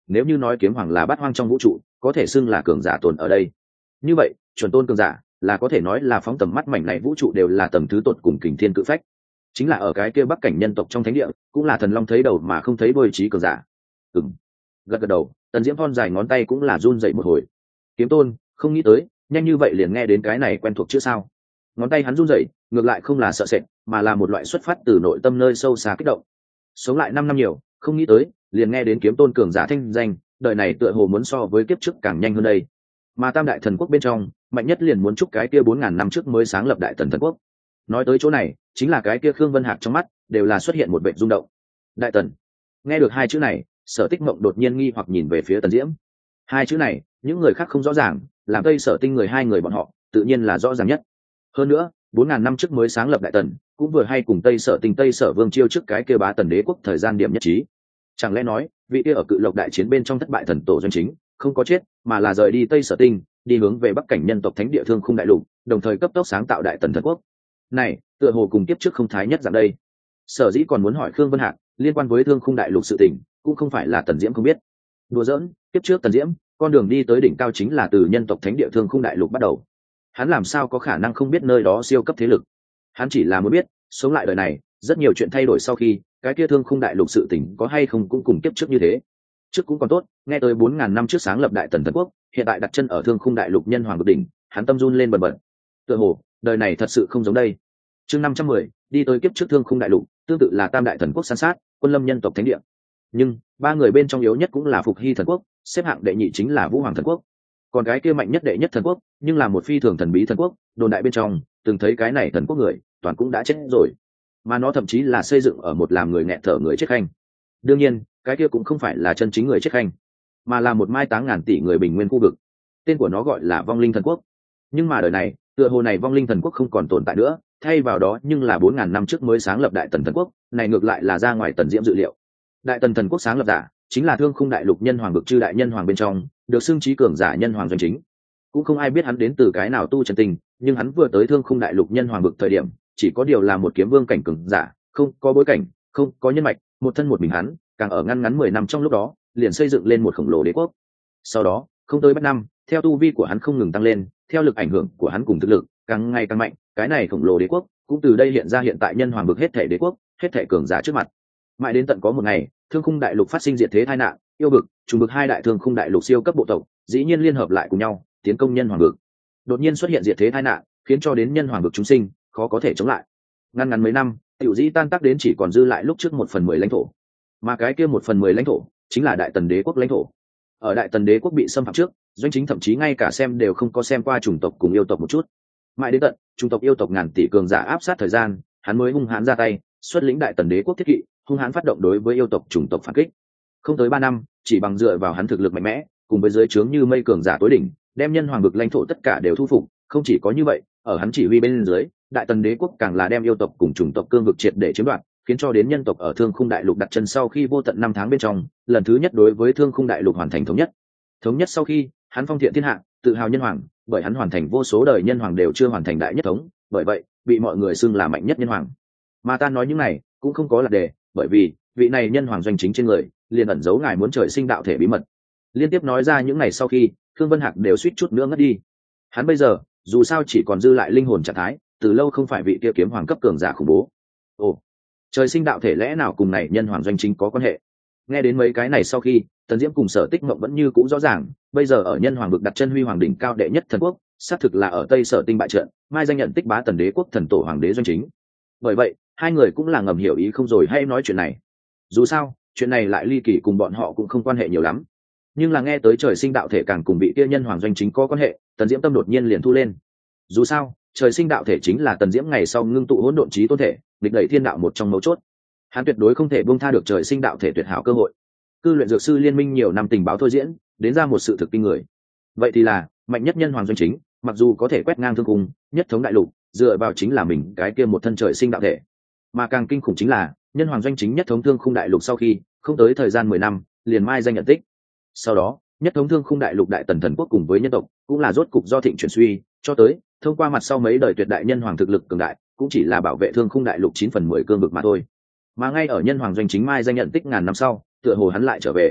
nếu như nói kiếm hoàng là bát hoang trong vũ trụ có thể xưng là cường giả tồn ở đây, như vậy chuẩn tôn cường giả là có thể nói là phóng tầm mắt mảnh này vũ trụ đều là tầm thứ tột cùng kình thiên cự phách, chính là ở cái kia bắc cảnh nhân tộc trong thánh địa cũng là thần long thấy đầu mà không thấy đuôi trí cường giả. Gật gật đầu, Tần Diễm thon dài ngón tay cũng là run dậy một hồi. Kiếm tôn, không nghĩ tới nhanh như vậy liền nghe đến cái này quen thuộc chứ sao. Ngón tay hắn run dậy, ngược lại không là sợ sệt mà là một loại xuất phát từ nội tâm nơi sâu xa kích động. Sống lại 5 năm nhiều, không nghĩ tới liền nghe đến kiếm tôn cường giả thanh danh, đời này tựa hồ muốn so với kiếp trước càng nhanh hơn đây. Mà tam đại thần quốc bên trong mạnh nhất liền muốn chúc cái kia 4.000 năm trước mới sáng lập đại tần thần quốc. Nói tới chỗ này chính là cái kia Khương Vân Hạc trong mắt đều là xuất hiện một vẻ rung động. Đại tần. Nghe được hai chữ này, Sở Tích Mộng đột nhiên nghi hoặc nhìn về phía Tần Diễm. Hai chữ này những người khác không rõ ràng, làm Tây Sở Tinh người hai người bọn họ tự nhiên là rõ ràng nhất. Hơn nữa 4.000 năm trước mới sáng lập đại tần cũng vừa hay cùng Tây Sở Tinh Tây Sở Vương Chiêu trước cái kia bá tần đế quốc thời gian điểm nhất trí. Chẳng lẽ nói vị kia ở Cự Lộc đại chiến bên trong thất bại thần tổ doanh chính không có chết mà là rời đi Tây Sở Tinh, đi hướng về bắc cảnh nhân tộc thánh địa Thương Khung đại lục, đồng thời cấp tốc sáng tạo đại tần thần quốc. Này tựa hồ cùng kiếp trước không thái nhất dạng đây. Sở dĩ còn muốn hỏi Khương Vân Hạc liên quan với Thương Khung đại lục sự tình cũng không phải là Tần Diễm không biết. Đùa giỡn, kiếp trước Tần Diễm con đường đi tới đỉnh cao chính là từ nhân tộc thánh địa Thương Khung đại lục bắt đầu, hắn làm sao có khả năng không biết nơi đó siêu cấp thế lực. Hắn chỉ là muốn biết sống lại đời này rất nhiều chuyện thay đổi sau khi cái kia Thương Khung đại lục sự tình có hay không cũng cùng kiếp trước như thế. Trước cũng còn tốt, nghe tới 4.000 năm trước sáng lập đại tần thần quốc, hiện tại đặt chân ở Thương Khung đại lục nhân hoàng cực đỉnh, hắn tâm run lên bần bật. Tựa hồ đời này thật sự không giống đây. Chương 510, đi tới kiếp trước Thương Khung đại lục, tương tự là tam đại thần quốc san sát, quân lâm nhân tộc thánh địa. Nhưng ba người bên trong yếu nhất cũng là Phục Hy thần quốc, xếp hạng đệ nhị chính là Vũ Hoàng thần quốc. Còn cái kia mạnh nhất đệ nhất thần quốc, nhưng là một phi thường thần bí thần quốc, đồn đại bên trong từng thấy cái này thần quốc người, toàn cũng đã chết rồi. Mà nó thậm chí là xây dựng ở một làm người nghẹt thở người chết khanh. Đương nhiên, cái kia cũng không phải là chân chính người chết khanh, mà là một mai táng ngàn tỷ người bình nguyên khu vực. Tên của nó gọi là Vong Linh thần quốc. Nhưng mà đời này, tựa hồ này Vong Linh thần quốc không còn tồn tại nữa, thay vào đó nhưng là 4.000 năm trước mới sáng lập đại tần thần quốc, này ngược lại là ra ngoài Tần Diễm dự liệu. Đại tần thần quốc sáng lập giả chính là Thương Khung đại lục nhân hoàng bực chư đại nhân hoàng bên trong được xưng trí cường giả nhân hoàng doanh chính. Cũng không ai biết hắn đến từ cái nào tu chân tình, nhưng hắn vừa tới Thương Khung đại lục nhân hoàng bực thời điểm chỉ có điều là một kiếm vương cảnh cường giả, không có bối cảnh, không có nhân mạch, một thân một mình hắn, càng ở ngăn 10 năm trong lúc đó liền xây dựng lên một khổng lồ đế quốc. Sau đó không tới 3 năm, theo tu vi của hắn không ngừng tăng lên, theo lực ảnh hưởng của hắn cùng thực lực càng ngày càng mạnh, cái này khổng lồ đế quốc cũng từ đây hiện ra hiện tại nhân hoàng bực hết thể đế quốc, hết thể cường giả trước mặt. Mãi đến tận có một ngày, Thương Khung đại lục phát sinh diệt thế tai nạn, yêu bực, trùng bực hai đại Thương Khung đại lục siêu cấp bộ tộc dĩ nhiên liên hợp lại cùng nhau tiến công nhân hoàng bực. Đột nhiên xuất hiện diệt thế tai nạn, khiến cho đến nhân hoàng bực chúng sinh khó có thể chống lại. Ngắn mấy năm, tiểu dĩ tan tác đến chỉ còn dư lại lúc trước 1/10 lãnh thổ. Mà cái kia 1/10 lãnh thổ chính là đại tần đế quốc lãnh thổ. Ở đại tần đế quốc bị xâm phạm trước, doanh chính thậm chí ngay cả xem đều không có xem qua chủng tộc cùng yêu tộc một chút. Mãi đến tận chủng tộc yêu tộc ngàn tỷ cường giả áp sát thời gian, hắn mới hung hãn ra tay, xuất lĩnh đại tần đế quốc thiết kỵ, hung hãn phát động đối với yêu tộc chủng tộc phản kích. Không tới 3 năm, chỉ bằng dựa vào hắn thực lực mạnh mẽ, cùng với dưới trướng như mây cường giả tối đỉnh, đem nhân hoàng vực lãnh thổ tất cả đều thu phục. Không chỉ có như vậy, ở hắn chỉ huy bên dưới, đại tần đế quốc càng là đem yêu tộc cùng chủng tộc cương vực triệt để chiếm đoạt, khiến cho đến nhân tộc ở Thương Khung đại lục đặt chân sau khi vô tận 5 tháng bên trong, lần thứ nhất đối với Thương Khung đại lục hoàn thành thống nhất. Thống nhất sau khi, hắn phong thiện thiên hạ, tự hào nhân hoàng, bởi hắn hoàn thành vô số đời nhân hoàng đều chưa hoàn thành đại nhất thống, bởi vậy bị mọi người xưng là mạnh nhất nhân hoàng. Mà ta nói những này cũng không có là đề, bởi vì vị này nhân hoàng doanh chính trên người liền ẩn giấu ngài muốn trời sinh đạo thể bí mật. Liên tiếp nói ra những này sau khi, Khương Vân Hạc đều suýt chút nữa ngất đi. Hắn bây giờ dù sao chỉ còn dư lại linh hồn trạng thái, từ lâu không phải vị kia kiếm hoàng cấp cường giả khủng bố. Ồ, trời sinh đạo thể lẽ nào cùng này nhân hoàng doanh chính có quan hệ? Nghe đến mấy cái này sau khi, Tần Diễm cùng Sở Tích Mộng vẫn như cũ rõ ràng, bây giờ ở nhân hoàng vực đặt chân huy hoàng đỉnh cao đệ nhất thần quốc, xác thực là ở Tây Sở Tinh bại trận, mai danh nhận tích bá tần đế quốc thần tổ hoàng đế doanh chính. Bởi vậy hai người cũng là ngầm hiểu ý không rồi hay nói chuyện này. Dù sao chuyện này lại ly kỳ cùng bọn họ cũng không quan hệ nhiều lắm, nhưng là nghe tới trời sinh đạo thể càng cùng bị kia nhân hoàng doanh chính có quan hệ, Tần Diễm tâm đột nhiên liền thu lên. Dù sao trời sinh đạo thể chính là Tần Diễm ngày sau ngưng tụ hỗn độn chí tôn thể, nghịch đẩy thiên đạo một trong mấu chốt. Hắn tuyệt đối không thể buông tha được trời sinh đạo thể tuyệt hảo cơ hội. Cư luyện dược sư liên minh nhiều năm tình báo thôi diễn đến ra một sự thực kinh người, vậy thì là mạnh nhất nhân hoàng doanh chính mặc dù có thể quét ngang thương cung nhất thống đại lục, dựa vào chính là mình cái kia một thân trời sinh đạo thể. Mà càng kinh khủng chính là nhân hoàng doanh chính nhất thống thương khung đại lục sau khi không tới thời gian 10 năm liền mai danh nhận tích. Sau đó nhất thống thương khung đại lục đại tần thần quốc cùng với nhân tộc cũng là rốt cục do thịnh chuyển suy, cho tới thông qua mặt sau mấy đời tuyệt đại nhân hoàng thực lực cường đại cũng chỉ là bảo vệ thương khung đại lục 9/10 cương vực mà thôi. Mà ngay ở nhân hoàng doanh chính mai danh nhận tích ngàn năm sau, tựa hồ hắn lại trở về.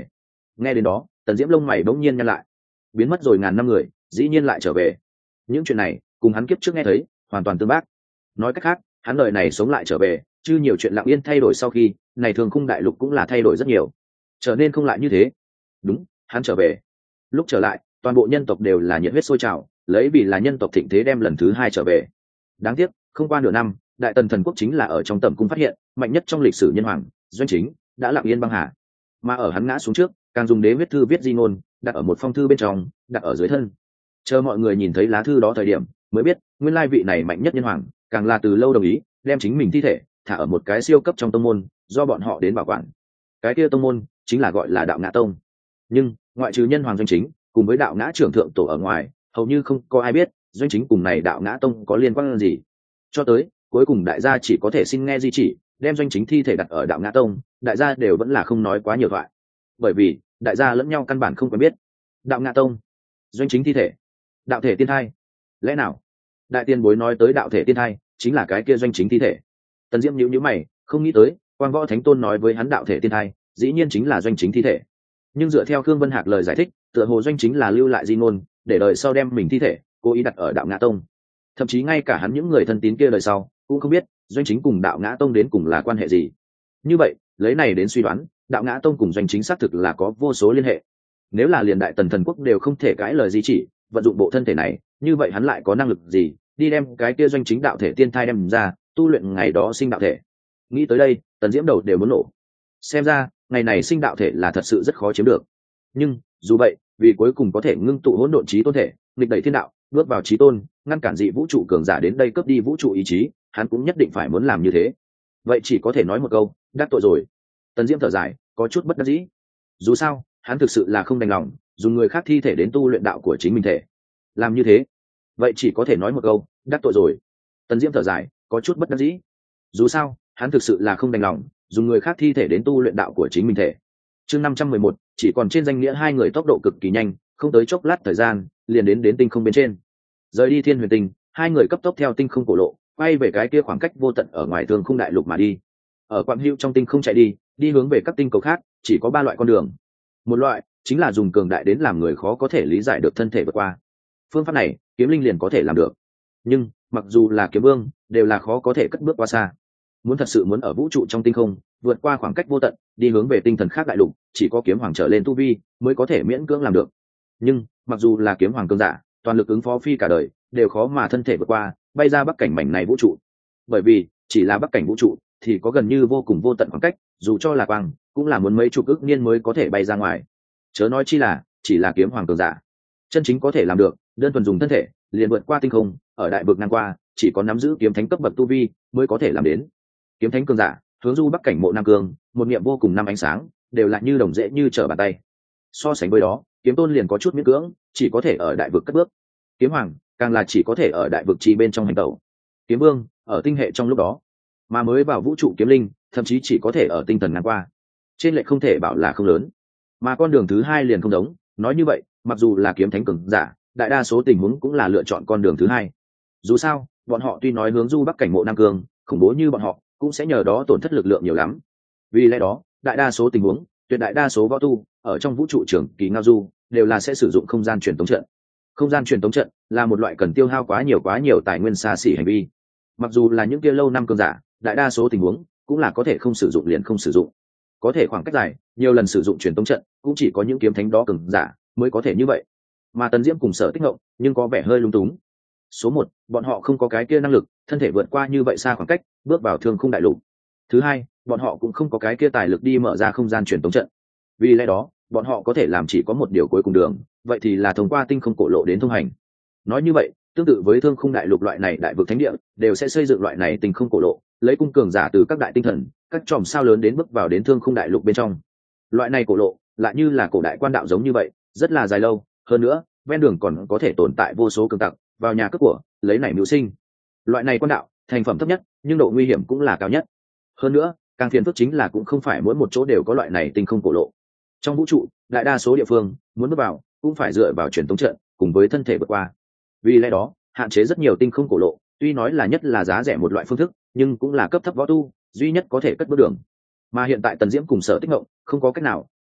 Nghe đến đó Tần Diễm lông mày bỗng nhiên nhăn lại. Biến mất rồi ngàn năm người dĩ nhiên lại trở về. Những chuyện này cùng hắn kiếp trước nghe thấy hoàn toàn tương bác. Nói cách khác, hắn đời này sống lại trở về, chứ nhiều chuyện lặng yên thay đổi sau khi này thường khung đại lục cũng là thay đổi rất nhiều, trở nên không lại như thế. Đúng, hắn trở về. Lúc trở lại toàn bộ nhân tộc đều là nhiệt huyết sôi trào, lấy vì là nhân tộc thịnh thế đem lần thứ hai trở về. Đáng tiếc không qua nửa năm, đại tần thần quốc chính là ở trong tầm cung phát hiện mạnh nhất trong lịch sử nhân hoàng Doanh Chính đã lặng yên băng hà. Mà ở hắn ngã xuống trước, càng dùng đế huyết thư viết di ngôn đặt ở một phong thư bên trong, đặt ở dưới thân. Chờ mọi người nhìn thấy lá thư đó thời điểm mới biết nguyên lai vị này mạnh nhất nhân hoàng càng là từ lâu đồng ý đem chính mình thi thể thả ở một cái siêu cấp trong tông môn do bọn họ đến bảo quản. Cái kia tông môn chính là gọi là Đạo Ngã Tông. Nhưng ngoại trừ nhân hoàng Doanh Chính cùng với Đạo Ngã trưởng thượng tổ ở ngoài, hầu như không có ai biết Doanh Chính cùng này Đạo Ngã Tông có liên quan gì. Cho tới cuối cùng đại gia chỉ có thể xin nghe di chỉ đem Doanh Chính thi thể đặt ở Đạo Ngã Tông, đại gia đều vẫn là không nói quá nhiều thoại, bởi vì đại gia lẫn nhau căn bản không quen biết. Đạo Ngã Tông, Doanh Chính thi thể, đạo thể tiên thai, lẽ nào đại tiên bối nói tới đạo thể tiên thai chính là cái kia Doanh Chính thi thể? Tần Diễm nhíu mày, không nghĩ tới Quang Võ Thánh Tôn nói với hắn đạo thể tiên thai dĩ nhiên chính là Doanh Chính thi thể. Nhưng dựa theo Khương Vân Hạc lời giải thích, tựa hồ Doanh Chính là lưu lại di ngôn để đời sau đem mình thi thể cố ý đặt ở Đạo Ngã Tông. Thậm chí ngay cả hắn những người thân tín kia đời sau cũng không biết Doanh Chính cùng Đạo Ngã Tông đến cùng là quan hệ gì. Như vậy lấy này đến suy đoán, Đạo Ngã Tông cùng Doanh Chính xác thực là có vô số liên hệ. Nếu là liền đại tần thần quốc đều không thể cãi lời gì chỉ vận dụng bộ thân thể này, như vậy hắn lại có năng lực gì đi đem cái kia Doanh Chính đạo thể tiên thai đem ra tu luyện ngày đó sinh đạo thể? Nghĩ tới đây Tần Diễm đầu đều muốn nổ. Xem ra ngày này sinh đạo thể là thật sự rất khó chiếm được. Nhưng dù vậy, vì cuối cùng có thể ngưng tụ hỗn độn chí tôn thể, nghịch đẩy thiên đạo, bước vào chí tôn, ngăn cản dị vũ trụ cường giả đến đây cướp đi vũ trụ ý chí, hắn cũng nhất định phải muốn làm như thế. Vậy chỉ có thể nói một câu, đắc tội rồi. Tần Diễm thở dài, có chút bất đắc dĩ. Dù sao hắn thực sự là không đành lòng dùng người khác thi thể đến tu luyện đạo của chính mình thể. Làm như thế, vậy chỉ có thể nói một câu, đắc tội rồi. Tần Diễm thở dài, có chút bất đắc dĩ. Dù sao hắn thực sự là không đành lòng dùng người khác thi thể đến tu luyện đạo của chính mình thể. Chương 511, chỉ còn trên danh nghĩa hai người tốc độ cực kỳ nhanh, không tới chốc lát thời gian liền đến tinh không bên trên. Rời đi Thiên Huyền Tinh, hai người cấp tốc theo tinh không cổ lộ quay về cái kia khoảng cách vô tận ở ngoài Thương Khung Đại Lục mà đi. Ở quặng hữu trong tinh không chạy đi hướng về các tinh cầu khác, chỉ có ba loại con đường. Một loại chính là dùng cường đại đến làm người khó có thể lý giải được thân thể vượt qua. Phương pháp này kiếm linh liền có thể làm được, nhưng mặc dù là kiếm vương đều là khó có thể cất bước qua xa. Muốn thật sự muốn ở vũ trụ trong tinh không vượt qua khoảng cách vô tận đi hướng về tinh thần khác đại lục, chỉ có kiếm hoàng trở lên tu vi mới có thể miễn cưỡng làm được. Nhưng mặc dù là kiếm hoàng cường giả toàn lực ứng phó phi cả đời đều khó mà thân thể vượt qua bay ra bắc cảnh mảnh này vũ trụ, bởi vì chỉ là bắc cảnh vũ trụ thì có gần như vô cùng vô tận khoảng cách, dù cho là quang cũng là muốn mấy chục ức niên mới có thể bay ra ngoài, chớ nói chi là chỉ là kiếm hoàng cường giả chân chính có thể làm được đơn thuần dùng thân thể liền vượt qua tinh không ở đại vực ngang qua, chỉ có nắm giữ kiếm thánh cấp bậc tu vi mới có thể làm đến. Kiếm thánh cường giả hướng du bắc cảnh Mộ Nam Cương, một niệm vô cùng năm ánh sáng đều là như đồng dễ như trở bàn tay. So sánh với đó kiếm tôn liền có chút miễn cưỡng, chỉ có thể ở đại vực cất bước. Kiếm hoàng càng là chỉ có thể ở đại vực chi bên trong hành tẩu. Kiếm vương ở tinh hệ trong lúc đó, mà mới vào vũ trụ kiếm linh thậm chí chỉ có thể ở tinh thần ngang qua. Trên lệch không thể bảo là không lớn. Mà con đường thứ hai liền không giống. Nói như vậy mặc dù là kiếm thánh cường giả đại đa số tình huống cũng là lựa chọn con đường thứ hai. Dù sao bọn họ tuy nói hướng du bắc cảnh Mộ Nam Cương khủng bố như bọn họ cũng sẽ nhờ đó tổn thất lực lượng nhiều lắm. Vì lẽ đó đại đa số tình huống, tuyệt đại đa số võ tu ở trong vũ trụ trường kỳ ngao du đều là sẽ sử dụng không gian truyền tống trận. Không gian truyền tống trận là một loại cần tiêu hao quá nhiều tài nguyên xa xỉ hành vi. Mặc dù là những kia lâu năm cường giả đại đa số tình huống cũng là có thể không sử dụng liền không sử dụng, có thể khoảng cách dài nhiều lần sử dụng truyền tống trận cũng chỉ có những kiếm thánh đó cường giả mới có thể như vậy. Mà Tần Diễm cùng Sở Tích Ngộng nhưng có vẻ hơi lung túng. Số một, bọn họ không có cái kia năng lực thân thể vượt qua như vậy xa khoảng cách bước vào Thương Khung Đại Lục. Thứ hai, bọn họ cũng không có cái kia tài lực đi mở ra không gian truyền tống trận. Vì lẽ đó bọn họ có thể làm chỉ có một điều cuối cùng đường, vậy thì là thông qua tinh không cổ lộ đến thông hành. Nói như vậy tương tự với Thương Khung Đại Lục loại này đại vực thánh địa đều sẽ xây dựng loại này tinh không cổ lộ, lấy cung cường giả từ các đại tinh thần các chòm sao lớn đến bước vào đến Thương Khung Đại Lục bên trong. Loại này cổ lộ lại như là cổ đại quan đạo giống như vậy, rất là dài lâu, hơn nữa ven đường còn có thể tồn tại vô số cường tặc vào nhà cướp của lấy này mưu sinh. Loại này quan đạo thành phẩm thấp nhất nhưng độ nguy hiểm cũng là cao nhất. Hơn nữa càng phiền phức chính là cũng không phải mỗi một chỗ đều có loại này tinh không cổ lộ. Trong vũ trụ đại đa số địa phương muốn bước vào cũng phải dựa vào truyền tống trận cùng với thân thể vượt qua. Vì lẽ đó hạn chế rất nhiều tinh không cổ lộ, tuy nói là nhất là giá rẻ một loại phương thức nhưng cũng là cấp thấp võ tu duy nhất có thể cất bước đường. Mà hiện tại Tần Diễm cùng Sở Tích Ngộng không có cách nào,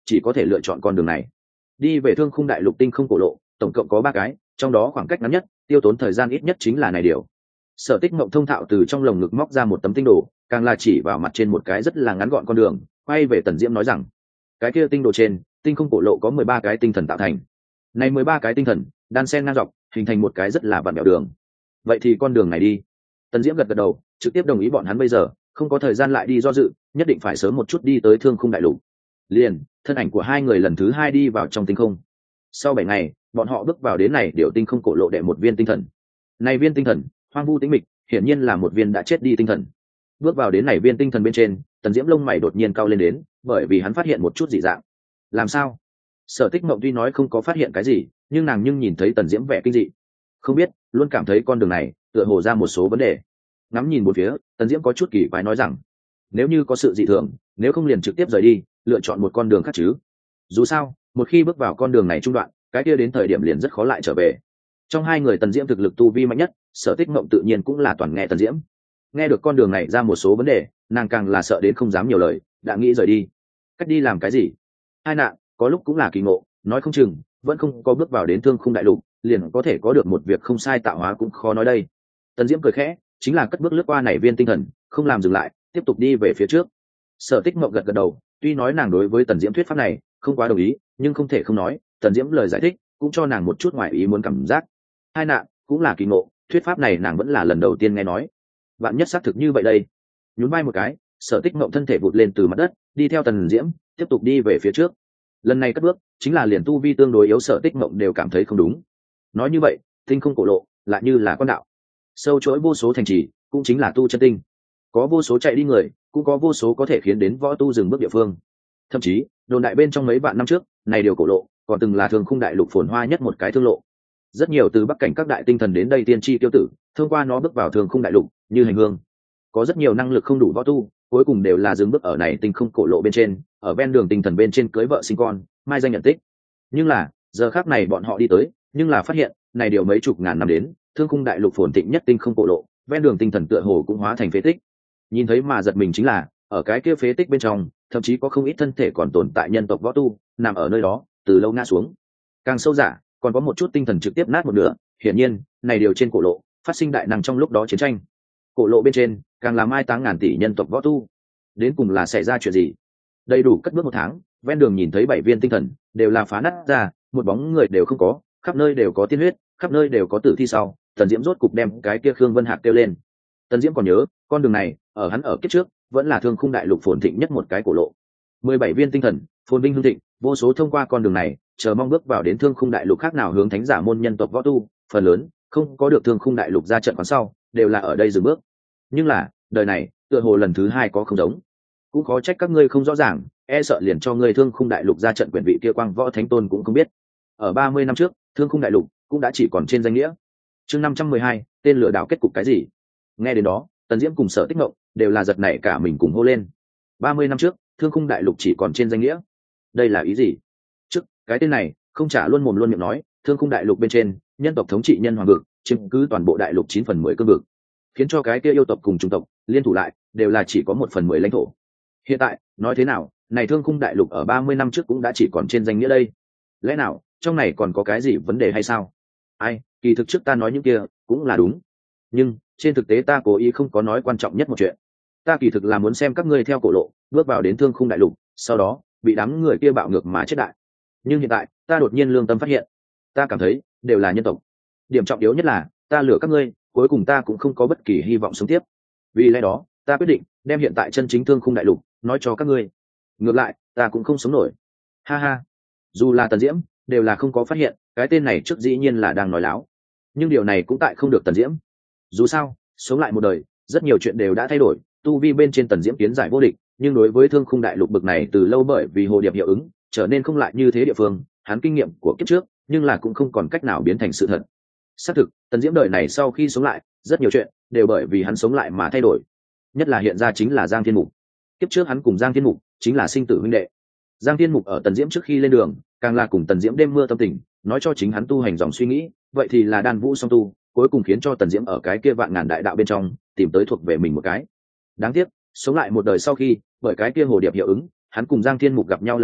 chỉ có thể lựa chọn con đường này đi về thương khung đại lục tinh không cổ lộ. Tổng cộng có 3 cái, trong đó khoảng cách ngắn nhất, tiêu tốn thời gian ít nhất chính là này điều. Sở Tích Mộng thông thạo từ trong lồng ngực móc ra một tấm tinh đồ, càng là chỉ vào mặt trên một cái rất là ngắn gọn con đường, quay về Tần Diễm nói rằng: cái kia tinh đồ trên, tinh không cổ lộ có 13 cái tinh thần tạo thành. Này 13 cái tinh thần, đan xen ngang dọc, hình thành một cái rất là vặn vẹo đường. Vậy thì con đường này đi. Tần Diễm gật gật đầu, trực tiếp đồng ý bọn hắn bây giờ không có thời gian lại đi do dự, nhất định phải sớm một chút đi tới Thương Khung đại lục. Liền, thân ảnh của hai người lần thứ 2 đi vào trong tinh không. Sau 7 ngày, bọn họ bước vào đến này điều tinh không cổ lộ đệ một viên tinh thần. Này viên tinh thần, hoang vu tĩnh mịch, hiển nhiên là một viên đã chết đi tinh thần. Bước vào đến này viên tinh thần bên trên, Tần Diễm lông mày đột nhiên cau lên đến, bởi vì hắn phát hiện một chút dị dạng. Làm sao? Sở Tích Mộng tuy nói không có phát hiện cái gì, nhưng nàng nhìn thấy Tần Diễm vẻ kinh dị. Không biết, luôn cảm thấy con đường này tựa hồ ra một số vấn đề. Ngắm nhìn bốn phía, Tần Diễm có chút kỳ quái nói rằng: nếu như có sự dị thường, nếu không liền trực tiếp rời đi, lựa chọn một con đường khác chứ. Dù sao, một khi bước vào con đường này trung đoạn, cái kia đến thời điểm liền rất khó lại trở về. Trong hai người Tần Diễm thực lực tu vi mạnh nhất, Sở Tích Mộng tự nhiên cũng là toàn nghe Tần Diễm. Nghe được con đường này ra một số vấn đề, nàng càng là sợ đến không dám nhiều lời, đã nghĩ rời đi. Cách đi làm cái gì? Hai nạn, có lúc cũng là kỳ ngộ, nói không chừng vẫn không có bước vào đến Thương Khung đại lục, liền có thể có được một việc không sai tạo hóa cũng khó nói đây. Tần Diễm cười khẽ, chính là cất bước lướt qua này viên tinh thần, không làm dừng lại, tiếp tục đi về phía trước. Sở Tích Mộng gật gật đầu, tuy nói nàng đối với Tần Diễm thuyết pháp này không quá đồng ý, nhưng không thể không nói, Tần Diễm lời giải thích cũng cho nàng một chút ngoài ý muốn cảm giác. Hai nạn cũng là kỳ ngộ, thuyết pháp này nàng vẫn là lần đầu tiên nghe nói. Vạn nhất xác thực như vậy đây. Nhún vai một cái, Sở Tích Mộng thân thể vụt lên từ mặt đất, đi theo Tần Diễm tiếp tục đi về phía trước. Lần này cất bước chính là liền tu vi tương đối yếu Sở Tích Mộng đều cảm thấy không đúng. Nói như vậy, tinh không cổ lộ lại như là con đạo, sâu chối vô số thành trì, cũng chính là tu chân tinh. Có vô số chạy đi người, cũng có vô số có thể khiến đến võ tu dừng bước địa phương. Thậm chí, đồn đại bên trong mấy vạn năm trước, này điều cổ lộ còn từng là Thương Khung đại lục phồn hoa nhất một cái thương lộ. Rất nhiều từ bắc cảnh các đại tinh thần đến đây tiên tri tiêu tử, thông qua nó bước vào Thương Khung đại lục, như hành hương. Có rất nhiều năng lực không đủ võ tu, cuối cùng đều là dừng bước ở này tinh không cổ lộ bên trên, ở ven đường tinh thần bên trên cưới vợ sinh con, mai danh nhận tích. Nhưng là, giờ khắc này bọn họ đi tới, nhưng là phát hiện, này điều mấy chục ngàn năm đến, Thương Khung đại lục phồn thịnh nhất tinh không cổ lộ, ven đường tinh thần tựa hồ cũng hóa thành phế tích. Nhìn thấy mà giật mình chính là, ở cái kia phế tích bên trong, thậm chí có không ít thân thể còn tồn tại nhân tộc võ tu, nằm ở nơi đó, từ lâu ngã xuống. Càng sâu giả, còn có một chút tinh thần trực tiếp nát một nửa, hiển nhiên, này điều trên cổ lộ, phát sinh đại năng trong lúc đó chiến tranh. Cổ lộ bên trên, càng làm mai táng ngàn tỷ nhân tộc võ tu. Đến cùng là xảy ra chuyện gì? Đầy đủ cất bước một tháng, ven đường nhìn thấy 7 viên tinh thần, đều là phá nát ra, một bóng người đều không có, khắp nơi đều có tiên huyết, khắp nơi đều có tử thi sau, Tần Diễm rốt cục đem cái kia Khương Vân Hạc kêu lên. Tần Diễm còn nhớ, con đường này, ở hắn ở kiếp trước, vẫn là Thương Khung đại lục phồn thịnh nhất một cái cổ lộ. 17 viên tinh thần, phồn vinh hưng thịnh, vô số thông qua con đường này, chờ mong bước vào đến Thương Khung đại lục khác nào hướng thánh giả môn nhân tộc võ tu, phần lớn không có được Thương Khung đại lục ra trận quán sau, đều là ở đây dừng bước. Nhưng là, đời này, tựa hồ lần thứ 2 có không giống. Cũng khó trách các ngươi không rõ ràng, e sợ liền cho ngươi Thương Khung đại lục ra trận quyền vị kia quang võ thánh tôn cũng không biết. Ở 30 năm trước, Thương Khung đại lục cũng đã chỉ còn trên danh nghĩa. Chương 512, tên lừa đảo kết cục cái gì? Nghe đến đó, Tần Diễm cùng Sở Tích Mộng đều là giật nảy cả mình cùng hô lên. 30 năm trước, Thương Khung đại lục chỉ còn trên danh nghĩa. Đây là ý gì? Trước, cái tên này không trả luôn mồm luôn miệng nói, Thương Khung đại lục bên trên, nhân tộc thống trị nhân hoàng vực, chiếm cứ toàn bộ đại lục 9/10 cương vực, khiến cho cái kia yêu tộc cùng chủng tộc liên thủ lại, đều là chỉ có 1/10 lãnh thổ. Hiện tại, nói thế nào, này Thương Khung đại lục ở 30 năm trước cũng đã chỉ còn trên danh nghĩa đây. Lẽ nào, trong này còn có cái gì vấn đề hay sao? Ai, kỳ thực trước ta nói những kia cũng là đúng, nhưng trên thực tế ta cố ý không có nói quan trọng nhất một chuyện. Ta kỳ thực là muốn xem các ngươi theo cổ lộ bước vào đến Thương Khung đại lục, sau đó bị đám người kia bạo ngược mà chết đại. Nhưng hiện tại ta đột nhiên lương tâm phát hiện, ta cảm thấy đều là nhân tộc. Điểm trọng yếu nhất là ta lừa các ngươi, cuối cùng ta cũng không có bất kỳ hy vọng sống tiếp. Vì lẽ đó ta quyết định đem hiện tại chân chính Thương Khung đại lục nói cho các ngươi. Ngược lại ta cũng không sống nổi. Ha ha. Dù là Tần Diễm đều là không có phát hiện, cái tên này trước dĩ nhiên là đang nói láo. Nhưng điều này cũng tại không được Tần Diễm. Dù sao, sống lại một đời, rất nhiều chuyện đều đã thay đổi, tu vi bên trên Tần Diễm kiến giải vô địch, nhưng đối với Thương Khung đại lục bực này từ lâu bởi vì hồ điệp hiệu ứng, trở nên không lại như thế địa phương, hắn kinh nghiệm của kiếp trước, nhưng là cũng không còn cách nào biến thành sự thật. Xác thực, Tần Diễm đời này sau khi sống lại, rất nhiều chuyện đều bởi vì hắn sống lại mà thay đổi. Nhất là hiện ra chính là Giang Thiên Mục. Kiếp trước hắn cùng Giang Thiên Mục chính là sinh tử huynh đệ. Giang Thiên Mục ở Tần Diễm trước khi lên đường, càng là cùng Tần Diễm đêm mưa tâm tình, nói cho chính hắn tu hành dòng suy nghĩ, vậy thì là đan vũ song tu, cuối cùng khiến cho Tần Diễm ở cái kia vạn ngàn đại đạo bên trong tìm tới thuộc về mình một cái. Đáng tiếc, sống lại một đời sau khi, bởi cái kia hồ điệp hiệu ứng, hắn cùng Giang Thiên Mục gặp nhau lần nữa,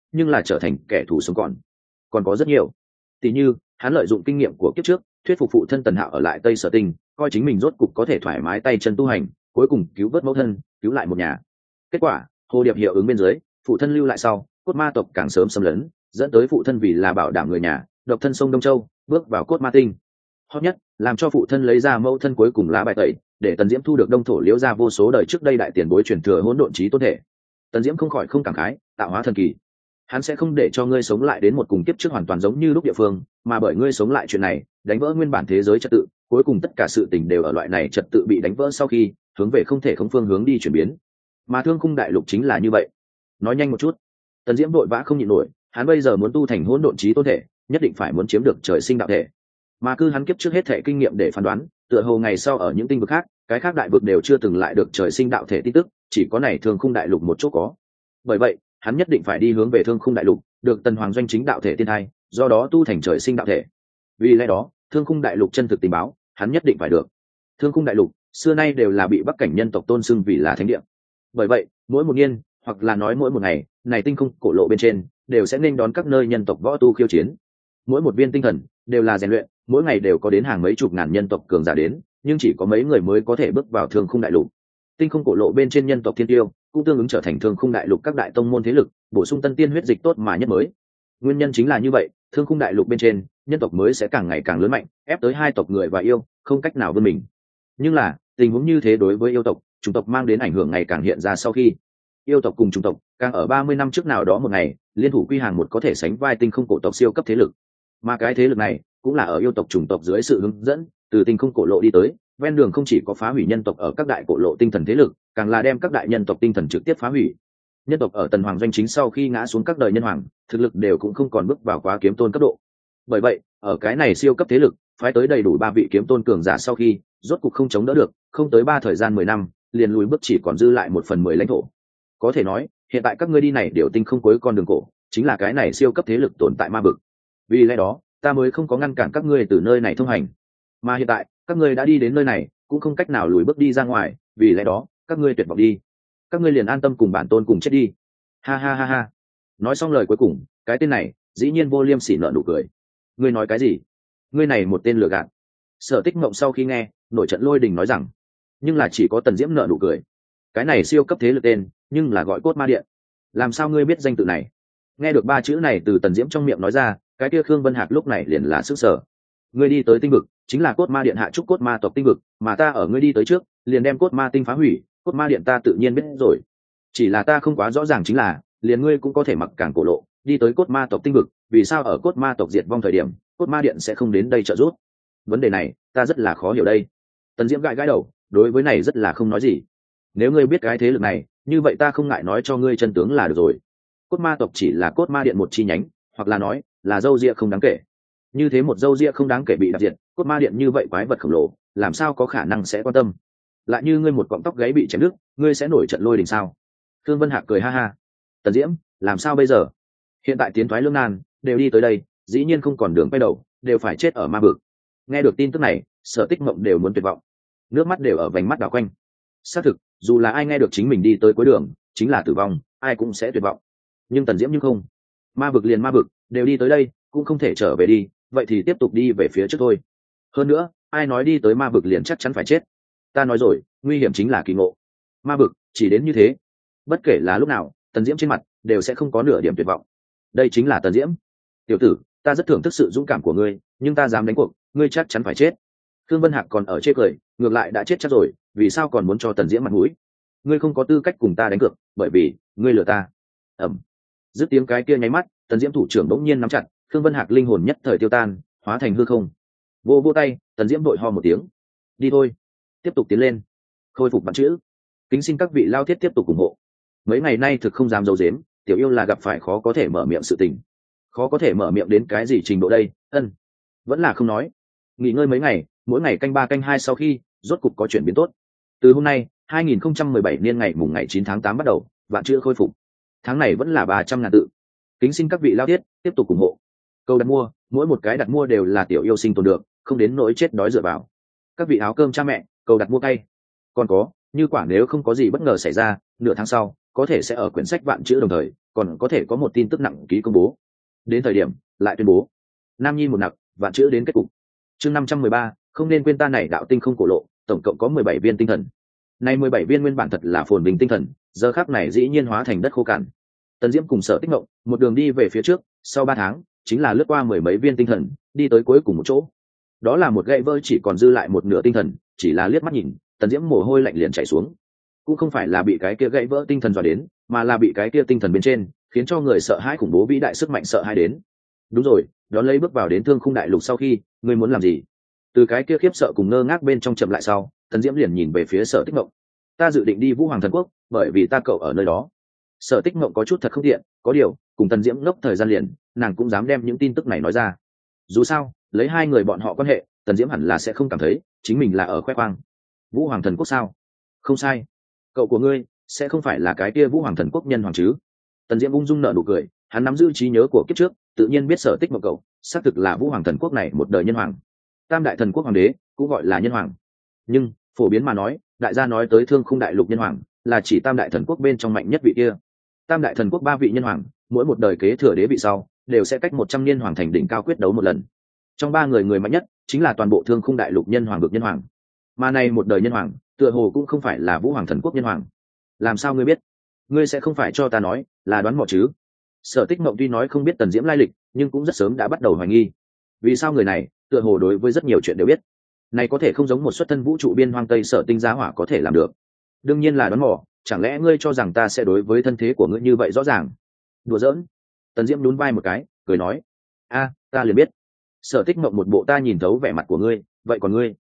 nhưng là trở thành kẻ thù sống còn có rất nhiều. Tỷ như hắn lợi dụng kinh nghiệm của kiếp trước thuyết phục phụ thân Tần Hạo ở lại Tây Sở Tinh, coi chính mình rốt cục có thể thoải mái tay chân tu hành, cuối cùng cứu vớt mẫu thân, cứu lại một nhà. Kết quả hồ điệp hiệu ứng bên dưới, phụ thân lưu lại sau, cốt ma tộc càng sớm xâm lấn, dẫn tới phụ thân vì là bảo đảm người nhà, độc thân sông Đông Châu, bước vào cốt ma tinh. Hot nhất làm cho phụ thân lấy ra mẫu thân cuối cùng lá bài tẩy, để Tần Diễm thu được đông thổ liễu ra vô số đời trước đây đại tiền bối truyền thừa hỗn độn trí tôn thể. Tần Diễm không khỏi không cảm khái, tạo hóa thần kỳ. Hắn sẽ không để cho ngươi sống lại đến một cùng kiếp trước hoàn toàn giống như lúc địa phương, mà bởi ngươi sống lại chuyện này, đánh vỡ nguyên bản thế giới trật tự, cuối cùng tất cả sự tình đều ở loại này trật tự bị đánh vỡ sau khi hướng về không thể không phương hướng đi chuyển biến. Mà Thương Khung Đại Lục chính là như vậy. Nói nhanh một chút. Tần Diễm vội vã không nhịn nổi, hắn bây giờ muốn tu thành hỗn độn trí tôn thể, nhất định phải muốn chiếm được trời sinh đạo thể. Mà cứ hắn kiếp trước hết thể kinh nghiệm để phán đoán, tựa hồ ngày sau ở những tinh vực khác, cái khác đại vực đều chưa từng lại được trời sinh đạo thể tin tức, chỉ có này Thương Khung Đại Lục một chỗ có. Bởi vậy hắn nhất định phải đi hướng về Thương Khung Đại Lục, được Tần Hoàng doanh chính đạo thể tiên thai, do đó tu thành trời sinh đạo thể. Vì lẽ đó Thương Khung Đại Lục chân thực tình báo hắn nhất định phải được. Thương Khung Đại Lục xưa nay đều là bị bắc cảnh nhân tộc tôn xưng vì là thánh địa. Bởi vậy mỗi một niên, hoặc là nói mỗi một ngày, này tinh không cổ lộ bên trên đều sẽ nên đón các nơi nhân tộc võ tu khiêu chiến. Mỗi một viên tinh thần đều là rèn luyện, mỗi ngày đều có đến hàng mấy chục ngàn nhân tộc cường giả đến, nhưng chỉ có mấy người mới có thể bước vào Thương Khung Đại Lục. Tinh không cổ lộ bên trên nhân tộc thiên tiêu cũng tương ứng trở thành Thương Khung Đại Lục các đại tông môn thế lực, bổ sung tân tiên huyết dịch tốt mà nhất mới. Nguyên nhân chính là như vậy, Thương Khung Đại Lục bên trên nhân tộc mới sẽ càng ngày càng lớn mạnh, ép tới hai tộc người và yêu không cách nào vươn mình. Nhưng là tình huống như thế đối với yêu tộc, chủng tộc mang đến ảnh hưởng ngày càng hiện ra sau khi yêu tộc cùng chủng tộc càng ở 30 năm trước nào đó một ngày liên thủ quy hàng một có thể sánh vai tinh không cổ tộc siêu cấp thế lực. Mà cái thế lực này cũng là ở yêu tộc chủng tộc dưới sự hướng dẫn từ tinh không cổ lộ đi tới, ven đường không chỉ có phá hủy nhân tộc ở các đại cổ lộ tinh thần thế lực, càng là đem các đại nhân tộc tinh thần trực tiếp phá hủy. Nhân tộc ở Tần Hoàng doanh chính sau khi ngã xuống các đời nhân hoàng, thực lực đều cũng không còn bước vào quá kiếm tôn cấp độ. Bởi vậy ở cái này siêu cấp thế lực phái tới đầy đủ 3 vị kiếm tôn cường giả sau khi rốt cục không chống đỡ được, không tới 3 thời gian 10 năm liền lùi bước chỉ còn dư lại 1/10 lãnh thổ. Có thể nói hiện tại các ngươi đi này đều tinh không cuối con đường cổ, chính là cái này siêu cấp thế lực tồn tại ma vực. Vì lẽ đó ta mới không có ngăn cản các ngươi từ nơi này thông hành, mà hiện tại các ngươi đã đi đến nơi này cũng không cách nào lùi bước đi ra ngoài, vì lẽ đó các ngươi tuyệt vọng đi, các ngươi liền an tâm cùng bản tôn cùng chết đi. Ha ha ha ha. Nói xong lời cuối cùng, cái tên này dĩ nhiên vô liêm sỉ nở nụ cười. Ngươi nói cái gì? Ngươi này một tên lừa gạt. Sở Tích Mộng sau khi nghe nổi trận lôi đình nói rằng, nhưng là chỉ có Tần Diễm nở nụ cười. Cái này siêu cấp thế lực tên nhưng là gọi Cốt Ma Điện. Làm sao ngươi biết danh tự này? Nghe được 3 chữ này từ Tần Diễm trong miệng nói ra, cái kia Khương Vân Hạc lúc này liền là sức sở. Ngươi đi tới tinh vực chính là Cốt Ma Điện hạ trúc cốt ma tộc tinh vực, mà ta ở ngươi đi tới trước liền đem cốt ma tinh phá hủy, Cốt Ma Điện ta tự nhiên biết rồi. Chỉ là ta không quá rõ ràng chính là liền ngươi cũng có thể mặc cảng cổ lộ đi tới cốt ma tộc tinh vực, vì sao ở cốt ma tộc diệt vong thời điểm Cốt Ma Điện sẽ không đến đây trợ giúp? Vấn đề này ta rất là khó hiểu đây. Tần Diễm gãi gãi đầu, đối với này rất là không nói gì. Nếu ngươi biết cái thế lực này, như vậy ta không ngại nói cho ngươi chân tướng là được rồi. Cốt ma tộc chỉ là Cốt Ma Điện một chi nhánh, hoặc là nói là dâu ria không đáng kể. Như thế một dâu ria không đáng kể bị đạp diệt, Cốt Ma Điện như vậy quái vật khổng lồ làm sao có khả năng sẽ quan tâm? Lại như ngươi một cọng tóc gáy bị chém đứt, ngươi sẽ nổi trận lôi đình sao? Thương Vân Hạc cười ha ha. Tần Diễm, làm sao bây giờ? Hiện tại tiến thoái lưỡng nan, đều đi tới đây, dĩ nhiên không còn đường quay đầu, đều phải chết ở ma vực. Nghe được tin tức này, Sở Tích Mộng đều muốn tuyệt vọng, nước mắt đều ở vành mắt đảo quanh. Xác thực, dù là ai nghe được chính mình đi tới cuối đường chính là tử vong, ai cũng sẽ tuyệt vọng. Nhưng Tần Diễm nhưng không. Ma vực liền ma vực, đều đi tới đây, cũng không thể trở về đi, vậy thì tiếp tục đi về phía trước thôi. Hơn nữa, ai nói đi tới ma vực liền chắc chắn phải chết? Ta nói rồi, nguy hiểm chính là kỳ ngộ. Ma vực chỉ đến như thế. Bất kể là lúc nào, Tần Diễm trên mặt đều sẽ không có nửa điểm tuyệt vọng. Đây chính là Tần Diễm. Tiểu tử, ta rất thưởng thức sự dũng cảm của ngươi, nhưng ta dám đánh cuộc, ngươi chắc chắn phải chết. Thương Vân Hạc còn ở chê cười, ngược lại đã chết chắc rồi, vì sao còn muốn cho Tần Diễm mặt mũi? Ngươi không có tư cách cùng ta đánh cược, bởi vì ngươi lừa ta. Ẩm. Dứt tiếng cái kia nháy mắt, Tần Diễm thủ trưởng bỗng nhiên nắm chặt, Thương Vân Hạc linh hồn nhất thời tiêu tan, hóa thành hư không. Vô vô tay, Tần Diễm đội ho một tiếng. Đi thôi, tiếp tục tiến lên. Khôi phục bản chữ. Kính xin các vị lao thiết tiếp tục ủng hộ. Mấy ngày nay thực không dám giấu giếm, tiểu yêu là gặp phải khó có thể mở miệng sự tình. Khó có thể mở miệng đến cái gì trình độ đây? Vẫn là không nói. Nghỉ ngơi mấy ngày, mỗi ngày canh 3 canh 2 sau khi rốt cục có chuyển biến tốt. Từ hôm nay 2017 niên ngày mùng ngày 9 tháng 8 bắt đầu vạn chữ khôi phục. Tháng này vẫn là 300.000 tự. Kính xin các vị lao thiết tiếp tục ủng hộ. Câu đặt mua, mỗi một cái đặt mua đều là tiểu yêu sinh tồn được, không đến nỗi chết đói dựa vào. Các vị áo cơm cha mẹ, câu đặt mua cay. Còn có, như quả nếu không có gì bất ngờ xảy ra, nửa tháng sau có thể sẽ ở quyển sách vạn chữ đồng thời còn có thể có một tin tức nặng ký công bố. Đến thời điểm lại tuyên bố nam nhi một nặc, vạn chữ đến kết cục. Chương 513, không nên quên ta này đạo tinh không cổ lộ, tổng cộng có 17 viên tinh thần. Này 17 viên nguyên bản thật là phồn bình tinh thần, giờ khắc này dĩ nhiên hóa thành đất khô cằn. Tần Diễm cùng Sở Tích Mộng một đường đi về phía trước, sau 3 tháng, chính là lướt qua 10 mấy viên tinh thần, đi tới cuối cùng một chỗ. Đó là một gãy vỡ chỉ còn dư lại một nửa tinh thần, chỉ là liếc mắt nhìn, Tần Diễm mồ hôi lạnh liền chảy xuống. Cũng không phải là bị cái kia gãy vỡ tinh thần dọa đến, mà là bị cái kia tinh thần bên trên, khiến cho người sợ hãi khủng bố vĩ đại sức mạnh sợ hãi đến. Đúng rồi, đón lấy bước vào đến Thương Khung Đại Lục sau khi, ngươi muốn làm gì? Từ cái kia khiếp sợ cùng ngơ ngác bên trong chậm lại sau, Tần Diễm liền nhìn về phía Sở Tích Mộng. Ta dự định đi Vũ Hoàng Thần Quốc, bởi vì ta cậu ở nơi đó. Sở Tích Mộng có chút thật không tiện, có điều cùng Tần Diễm ngốc thời gian liền, nàng cũng dám đem những tin tức này nói ra. Dù sao, lấy hai người bọn họ quan hệ, Tần Diễm hẳn là sẽ không cảm thấy chính mình là ở khoe khoang. Vũ Hoàng Thần Quốc sao? Không sai, cậu của ngươi sẽ không phải là cái kia Vũ Hoàng Thần Quốc nhân hoàng chứ? Tần Diễm ung dung nở nụ cười, hắn nắm giữ trí nhớ của kiếp trước, tự nhiên biết Sở Tích Mộng cậu xác thực là Vũ Hoàng Thần Quốc này một đời nhân hoàng. Tam đại thần quốc hoàng đế cũng gọi là nhân hoàng, nhưng phổ biến mà nói, đại gia nói tới Thương Khung Đại Lục nhân hoàng là chỉ tam đại thần quốc bên trong mạnh nhất vị kia. Tam đại thần quốc 3 vị nhân hoàng, mỗi một đời kế thừa đế vị sau đều sẽ cách 100 niên hoàng thành đỉnh cao quyết đấu một lần. Trong 3 người người mạnh nhất chính là toàn bộ Thương Khung Đại Lục nhân hoàng vực nhân hoàng. Mà này một đời nhân hoàng, tựa hồ cũng không phải là Vũ Hoàng Thần Quốc nhân hoàng. Làm sao ngươi biết? Ngươi sẽ không phải cho ta nói là đoán mò chứ? Sở Tích Mộng tuy nói không biết Tần Diễm lai lịch, nhưng cũng rất sớm đã bắt đầu hoài nghi. Vì sao người này, tựa hồ đối với rất nhiều chuyện đều biết. Này có thể không giống một xuất thân vũ trụ biên hoang tây Sở Tinh giá hỏa có thể làm được. Đương nhiên là đoán mò, chẳng lẽ ngươi cho rằng ta sẽ đối với thân thế của ngươi như vậy rõ ràng? Đùa giỡn. Tần Diễm nhún vai một cái, cười nói: "A, ta liền biết." Sở Tích Mộng một bộ ta nhìn thấu vẻ mặt của ngươi, vậy còn ngươi?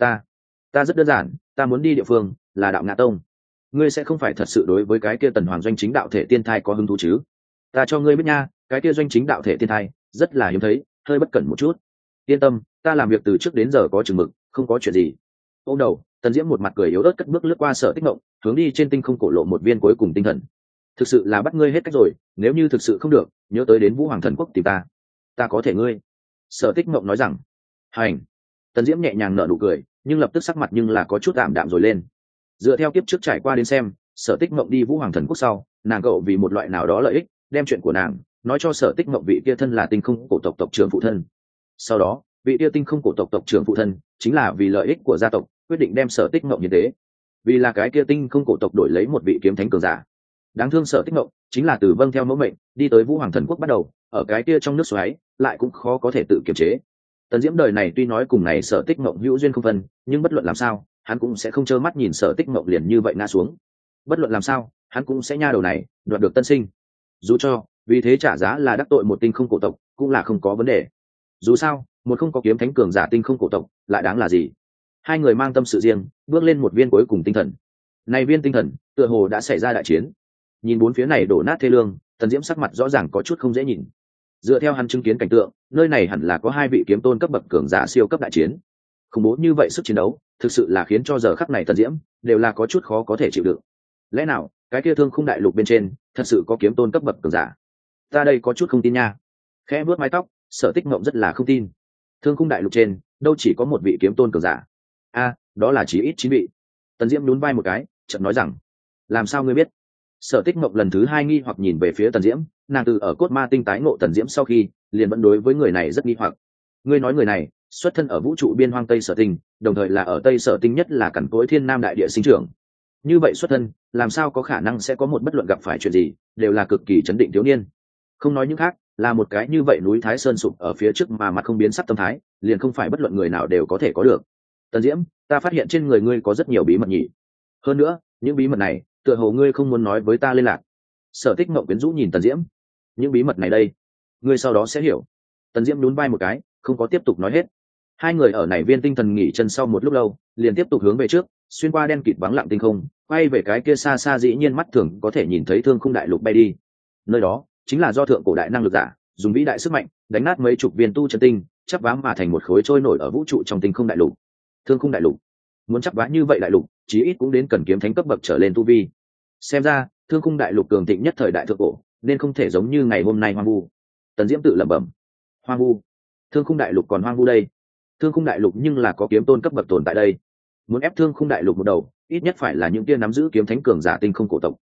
Ta rất đơn giản, ta muốn đi địa phương là Đạo Ngạ Tông. Ngươi sẽ không phải thật sự đối với cái kia Tần Hoàng doanh chính đạo thể tiên thai có hứng thú chứ? Ta cho ngươi biết nha, cái kia doanh chính đạo thể tiên thai rất là hiếm thấy, hơi bất cẩn một chút. Yên tâm, ta làm việc từ trước đến giờ có chừng mực, không có chuyện gì. Ôm đầu, Tần Diễm một mặt cười yếu ớt cất bước lướt qua Sở Tích Mộng, hướng đi trên tinh không cổ lộ một viên cuối cùng tinh thần. Thực sự là bắt ngươi hết cách rồi, nếu như thực sự không được, nhớ tới đến Vũ Hoàng Thần Quốc tìm ta có thể ngươi. Sở Tích Mộng nói rằng: "Hành." Tần Diễm nhẹ nhàng nở nụ cười, nhưng lập tức sắc mặt nhưng là có chút tạm đạm rồi lên. Dựa theo kiếp trước trải qua đến xem, Sở Tích Mộng đi Vũ Hoàng Thần Quốc sau, nàng cậu vì một loại nào đó lợi ích, đem chuyện của nàng nói cho Sở Tích Mộng vị kia thân là tinh không cổ tộc tộc trưởng phụ thân. Sau đó, vị kia tinh không cổ tộc tộc trưởng phụ thân chính là vì lợi ích của gia tộc, quyết định đem Sở Tích Mộng như thế. Vì là cái kia tinh không cổ tộc đổi lấy một vị kiếm thánh cường giả. Đáng thương Sở Tích Mộng chính là từ vâng theo mẫu mệnh, đi tới Vũ Hoàng Thần Quốc bắt đầu, ở cái kia trong nước xoáy, lại cũng khó có thể tự kiềm chế. Tần Diễm đời này tuy nói cùng này Sở Tích Mộng hữu duyên không phân, nhưng bất luận làm sao, hắn cũng sẽ không trơ mắt nhìn Sở Tích Mộng liền như vậy ngã xuống. Bất luận làm sao, hắn cũng sẽ nha đầu này đoạt được tân sinh. Dù cho vì thế trả giá là đắc tội một tinh không cổ tộc, cũng là không có vấn đề. Dù sao, một không có kiếm thánh cường giả tinh không cổ tộc, lại đáng là gì? Hai người mang tâm sự riêng, bước lên một viên cuối cùng tinh thần. Này viên tinh thần, tựa hồ đã xảy ra đại chiến. Nhìn bốn phía này đổ nát thê lương, Tần Diễm sắc mặt rõ ràng có chút không dễ nhìn. Dựa theo hắn chứng kiến cảnh tượng, nơi này hẳn là có 2 vị kiếm tôn cấp bậc cường giả siêu cấp đại chiến. Khủng bố như vậy sức chiến đấu, thực sự là khiến cho giờ khắc này Tần Diễm đều là có chút khó có thể chịu đựng. Lẽ nào, cái kia Thương Khung Đại Lục bên trên, thật sự có kiếm tôn cấp bậc cường giả? Ta đây có chút không tin nha. Khẽ vuốt mái tóc, Sở Tích Mộng rất là không tin. Thương Khung Đại Lục trên, đâu chỉ có một vị kiếm tôn cường giả. Đó là chỉ ít 9 vị. Tần Diễm nhún vai một cái, chợt nói rằng: "Làm sao ngươi biết?" Sở Tích Mộng lần thứ 2 nghi hoặc nhìn về phía Tần Diễm, nàng từ ở cốt ma tinh tái ngộ Tần Diễm sau khi, liền vẫn đối với người này rất nghi hoặc. Ngươi nói người này xuất thân ở vũ trụ biên hoang Tây Sở Tinh, đồng thời là ở Tây Sở Tinh nhất là cằn cỗi thiên nam đại địa sinh trưởng. Như vậy xuất thân, làm sao có khả năng sẽ có một bất luận gặp phải chuyện gì, đều là cực kỳ chấn định thiếu niên. Không nói những khác, là một cái như vậy núi Thái Sơn sụp ở phía trước mà mặt không biến sắc tâm thái, liền không phải bất luận người nào đều có thể có được. Tần Diễm, ta phát hiện trên người ngươi có rất nhiều bí mật nhỉ. Hơn nữa, những bí mật này, tựa hồ ngươi không muốn nói với ta liên lạc. Sở Tích Mộng quyến rũ nhìn Tần Diễm. Những bí mật này đây, ngươi sau đó sẽ hiểu. Tần Diễm nhún vai một cái, không có tiếp tục nói hết. Hai người ở này viên tinh thần nghỉ chân sau một lúc lâu, liền tiếp tục hướng về trước, xuyên qua đen kịt vắng lặng tinh không, quay về cái kia xa xa dĩ nhiên mắt thường có thể nhìn thấy Thương Khung Đại Lục bay đi. Nơi đó chính là do thượng cổ đại năng lực giả dùng vĩ đại sức mạnh đánh nát mấy chục viên tu chân tinh, chắp vá mà thành một khối trôi nổi ở vũ trụ trong tinh không đại lục. Thương Khung Đại Lục, muốn chắp vá như vậy đại lục, chí ít cũng đến cần kiếm thánh cấp bậc trở lên tu vi. Xem ra, Thương Khung Đại Lục cường thịnh nhất thời đại thượng cổ, nên không thể giống như ngày hôm nay hoang vu. Tần Diễm tự lẩm bẩm. Hoang vu? Thương Khung Đại Lục còn hoang vu đây? Thương Khung Đại Lục nhưng là có kiếm tôn cấp bậc tồn tại đây. Muốn ép Thương Khung Đại Lục một đầu, ít nhất phải là những kia nắm giữ kiếm thánh cường giả tinh không cổ tộc.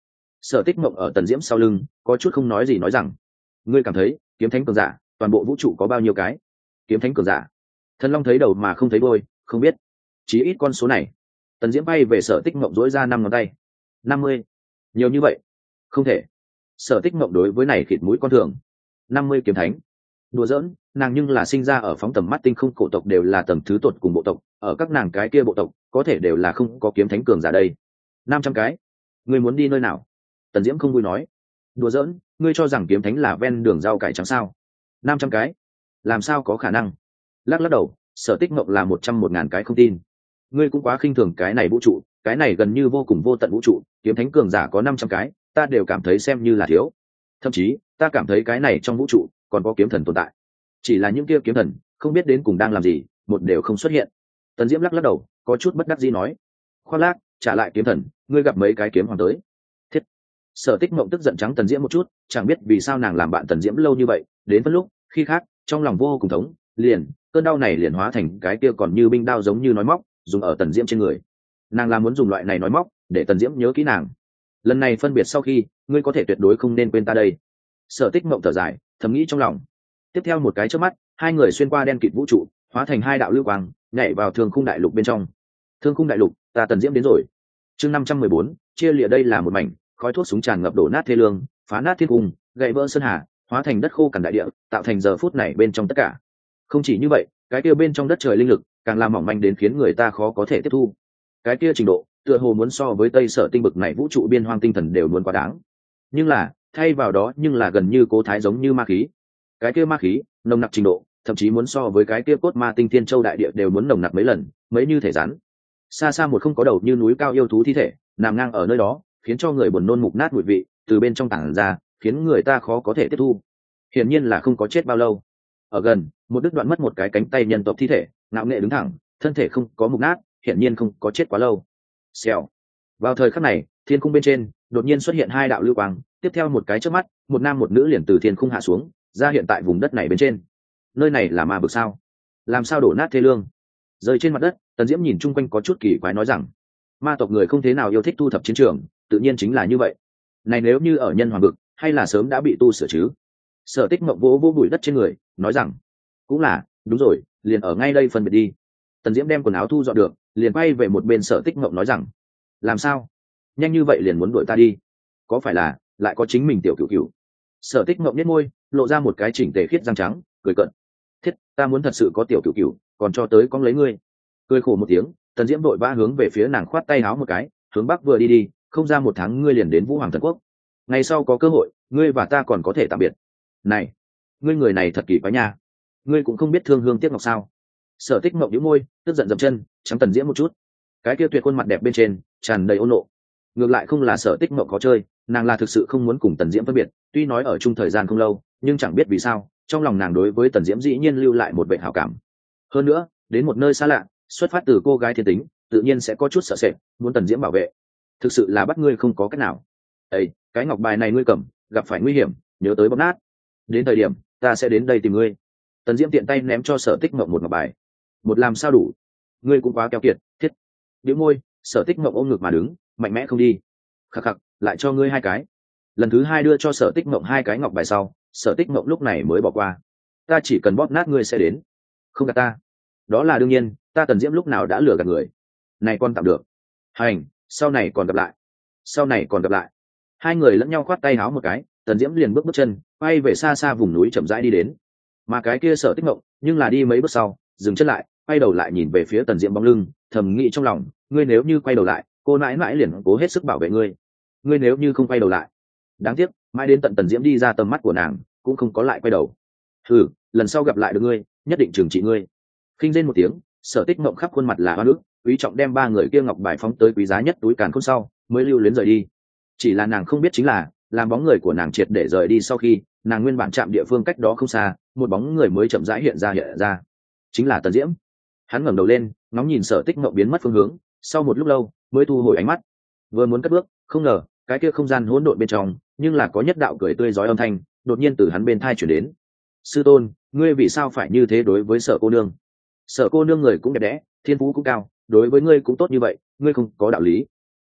Sở Tích Mộng ở Tần Diễm sau lưng có chút không nói gì nói rằng, ngươi cảm thấy kiếm thánh cường giả toàn bộ vũ trụ có bao nhiêu cái? Kiếm thánh cường giả? Thần Long thấy đầu mà không thấy đuôi, không biết, chí ít con số này. Tần Diễm bay về Sở Tích Mộng dỗi ra 5 ngón tay. 50. Nhiều như vậy? Không thể. Sở Tích Mộng đối với này khịt mũi con thường. 50 kiếm thánh? Đùa giỡn, nàng nhưng là sinh ra ở phóng tầm mắt tinh không cổ tộc đều là tầng thứ tột cùng bộ tộc, ở các nàng cái kia bộ tộc có thể đều là không có kiếm thánh cường giả đây. 500 cái? Ngươi muốn đi nơi nào? Tần Diễm không vui nói. Đùa giỡn, ngươi cho rằng kiếm thánh là ven đường rau cải trắng sao? 500 cái? Làm sao có khả năng? Lắc lắc đầu, Sở Tích Mộng là 101.000 cái không tin. Ngươi cũng quá khinh thường cái này vũ trụ, cái này gần như vô cùng vô tận vũ trụ, kiếm thánh cường giả có 500 cái, ta đều cảm thấy xem như là thiếu. Thậm chí, ta cảm thấy cái này trong vũ trụ còn có kiếm thần tồn tại. Chỉ là những kia kiếm thần không biết đến cùng đang làm gì, một đều không xuất hiện. Tần Diễm lắc lắc đầu, có chút bất đắc dĩ nói, khoác lác, trả lại kiếm thần, ngươi gặp mấy cái kiếm hoàng tới. Thiết. Sở Tích Mộng tức giận trắng Tần Diễm một chút, chẳng biết vì sao nàng làm bạn Tần Diễm lâu như vậy, đến phân lúc khi khác trong lòng vô cùng thống, liền cơn đau này liền hóa thành cái kia còn như binh đao giống như nói móc, dùng ở Tần Diễm trên người. Nàng là muốn dùng loại này nói móc để Tần Diễm nhớ kỹ nàng. Lần này phân biệt sau khi, ngươi có thể tuyệt đối không nên quên ta đây. Sở Tích Mộng thở dài, thầm nghĩ trong lòng. Tiếp theo một cái chớp mắt, hai người xuyên qua đen kịt vũ trụ, hóa thành hai đạo lưu quang, nhảy vào Thương Khung Đại Lục bên trong. Thương Khung Đại Lục, ta Tần Diễm đến rồi. Chương 514, chia lìa đây là một mảnh, khói thuốc súng tràn ngập đổ nát thê lương, phá nát thiên cung, gãy vỡ sơn hà, hóa thành đất khô cằn đại địa, tạo thành giờ phút này bên trong tất cả. Không chỉ như vậy, cái kia bên trong đất trời linh lực càng làm mỏng manh đến khiến người ta khó có thể tiếp thu. Cái kia trình độ, tựa hồ muốn so với Tây Sở tinh bực này vũ trụ biên hoang tinh thần đều muốn quá đáng. Nhưng là, thay vào đó nhưng là gần như cố thái giống như ma khí. Cái kia ma khí, nồng nặc trình độ, thậm chí muốn so với cái kia cốt ma tinh thiên châu đại địa đều muốn nồng nặc mấy lần, mấy như thể rắn. Xa xa một không có đầu như núi cao yêu thú thi thể, nằm ngang ở nơi đó, khiến cho người buồn nôn mục nát mùi vị từ bên trong tảng ra, khiến người ta khó có thể tiếp thu. Hiển nhiên là không có chết bao lâu. Ở gần, một đứt đoạn mất một cái cánh tay nhân tộc thi thể, ngạo nghệ đứng thẳng, thân thể không có mục nát, hiển nhiên không có chết quá lâu. Xèo. Vào thời khắc này, thiên cung bên trên đột nhiên xuất hiện hai đạo lưu quang, tiếp theo một cái chớp mắt, một nam một nữ liền từ thiên cung hạ xuống, ra hiện tại vùng đất này bên trên. Nơi này là ma vực sao? Làm sao đổ nát thê lương? Rơi trên mặt đất, Tần Diễm nhìn chung quanh có chút kỳ quái nói rằng, ma tộc người không thế nào yêu thích thu thập chiến trường, tự nhiên chính là như vậy. Này nếu như ở nhân hoàng vực, hay là sớm đã bị tu sửa chứ? Sở Tích Mộng vỗ bụi đất trên người, nói rằng, cũng là, đúng rồi, liền ở ngay đây phân biệt đi. Tần Diễm đem quần áo thu dọn được, liền quay về một bên Sở Tích Mộng nói rằng, làm sao? Nhanh như vậy liền muốn đuổi ta đi? Có phải là lại có chính mình tiểu cửu cửu? Sở Tích Mộng nhếch môi, lộ ra một cái chỉnh tề khiết răng trắng, cười cợt. Thiết, ta muốn thật sự có tiểu cửu cửu, còn cho tới con lấy ngươi. Cười khổ một tiếng, Tần Diễm đội vã hướng về phía nàng khoát tay áo một cái, hướng bắc vừa đi đi, không ra một tháng ngươi liền đến Vũ Hoàng Thần Quốc. Ngày sau có cơ hội, ngươi và ta còn có thể tạm biệt. Này, ngươi người này thật kỳ quái nha, ngươi cũng không biết thương hương tiếc ngọc sao? Sở Tích Mộng nhíu môi, tức giận dậm chân, trắng Tần Diễm một chút. Cái kia tuyệt khuôn mặt đẹp bên trên tràn đầy ôn nộ. Ngược lại không là Sở Tích Mộng khó chơi, nàng là thực sự không muốn cùng Tần Diễm phân biệt. Tuy nói ở chung thời gian không lâu, nhưng chẳng biết vì sao, trong lòng nàng đối với Tần Diễm dĩ nhiên lưu lại một vẻ hảo cảm. Hơn nữa, đến một nơi xa lạ, xuất phát từ cô gái thiên tính, tự nhiên sẽ có chút sợ sệt, muốn Tần Diễm bảo vệ. Thực sự là bắt ngươi không có cách nào. Ê, cái ngọc bài này ngươi cầm, gặp phải nguy hiểm, nhớ tới bóp nát. Đến thời điểm, ta sẽ đến đây tìm ngươi. Tần Diễm tiện tay ném cho Sở Tích Mộng một ngọc bài. Một làm sao đủ? Ngươi cũng quá keo kiệt, thiết. Bĩu môi, Sở Tích Mộng ôm ngực mà đứng, mạnh mẽ không đi. Khắc khắc, lại cho ngươi hai cái. Lần thứ hai đưa cho Sở Tích Mộng hai cái ngọc bài sau, Sở Tích Mộng lúc này mới bỏ qua. Ta chỉ cần bóp nát ngươi sẽ đến. Không gạt ta. Đó là đương nhiên, ta Tần Diễm lúc nào đã lừa gạt người. Này con tạm được. Hành, sau này còn gặp lại. Sau này còn gặp lại. Hai người lẫn nhau khoát tay háo một cái, Tần Diễm liền bước chân quay về xa xa vùng núi chậm rãi đi đến. Mà cái kia Sở Tích Mộng nhưng là đi mấy bước sau, dừng chân lại, quay đầu lại nhìn về phía Tần Diễm bóng lưng, thầm nghĩ trong lòng, ngươi nếu như quay đầu lại, cô mãi mãi liền cố hết sức bảo vệ ngươi. Ngươi nếu như không quay đầu lại, đáng tiếc, mãi đến tận Tần Diễm đi ra tầm mắt của nàng, cũng không có lại quay đầu. Lần sau gặp lại được ngươi, nhất định trừng trị ngươi. Khinh rên một tiếng, Sở Tích Mộng khắp khuôn mặt là hoa nước, quý trọng đem ba người kia ngọc bài phóng tới quý giá nhất túi càn khôn sau, mới lưu luyến rời đi. Chỉ là nàng không biết chính là, làm bóng người của nàng triệt để rời đi sau khi, nàng nguyên bản chạm địa phương cách đó không xa, một bóng người mới chậm rãi hiện ra, chính là Tần Diễm. Hắn ngẩng đầu lên, ngóng nhìn Sở Tích Mộng biến mất phương hướng, sau một lúc lâu, mới thu hồi ánh mắt. Vừa muốn cất bước, không ngờ, cái kia không gian hỗn độn bên trong, nhưng là có nhất đạo cười tươi rói âm thanh, đột nhiên từ hắn bên tai truyền đến. Sư tôn, ngươi vì sao phải như thế đối với Sở cô nương? Sở cô nương người cũng đẹp đẽ, thiên phú cũng cao, đối với ngươi cũng tốt như vậy, ngươi không có đạo lý.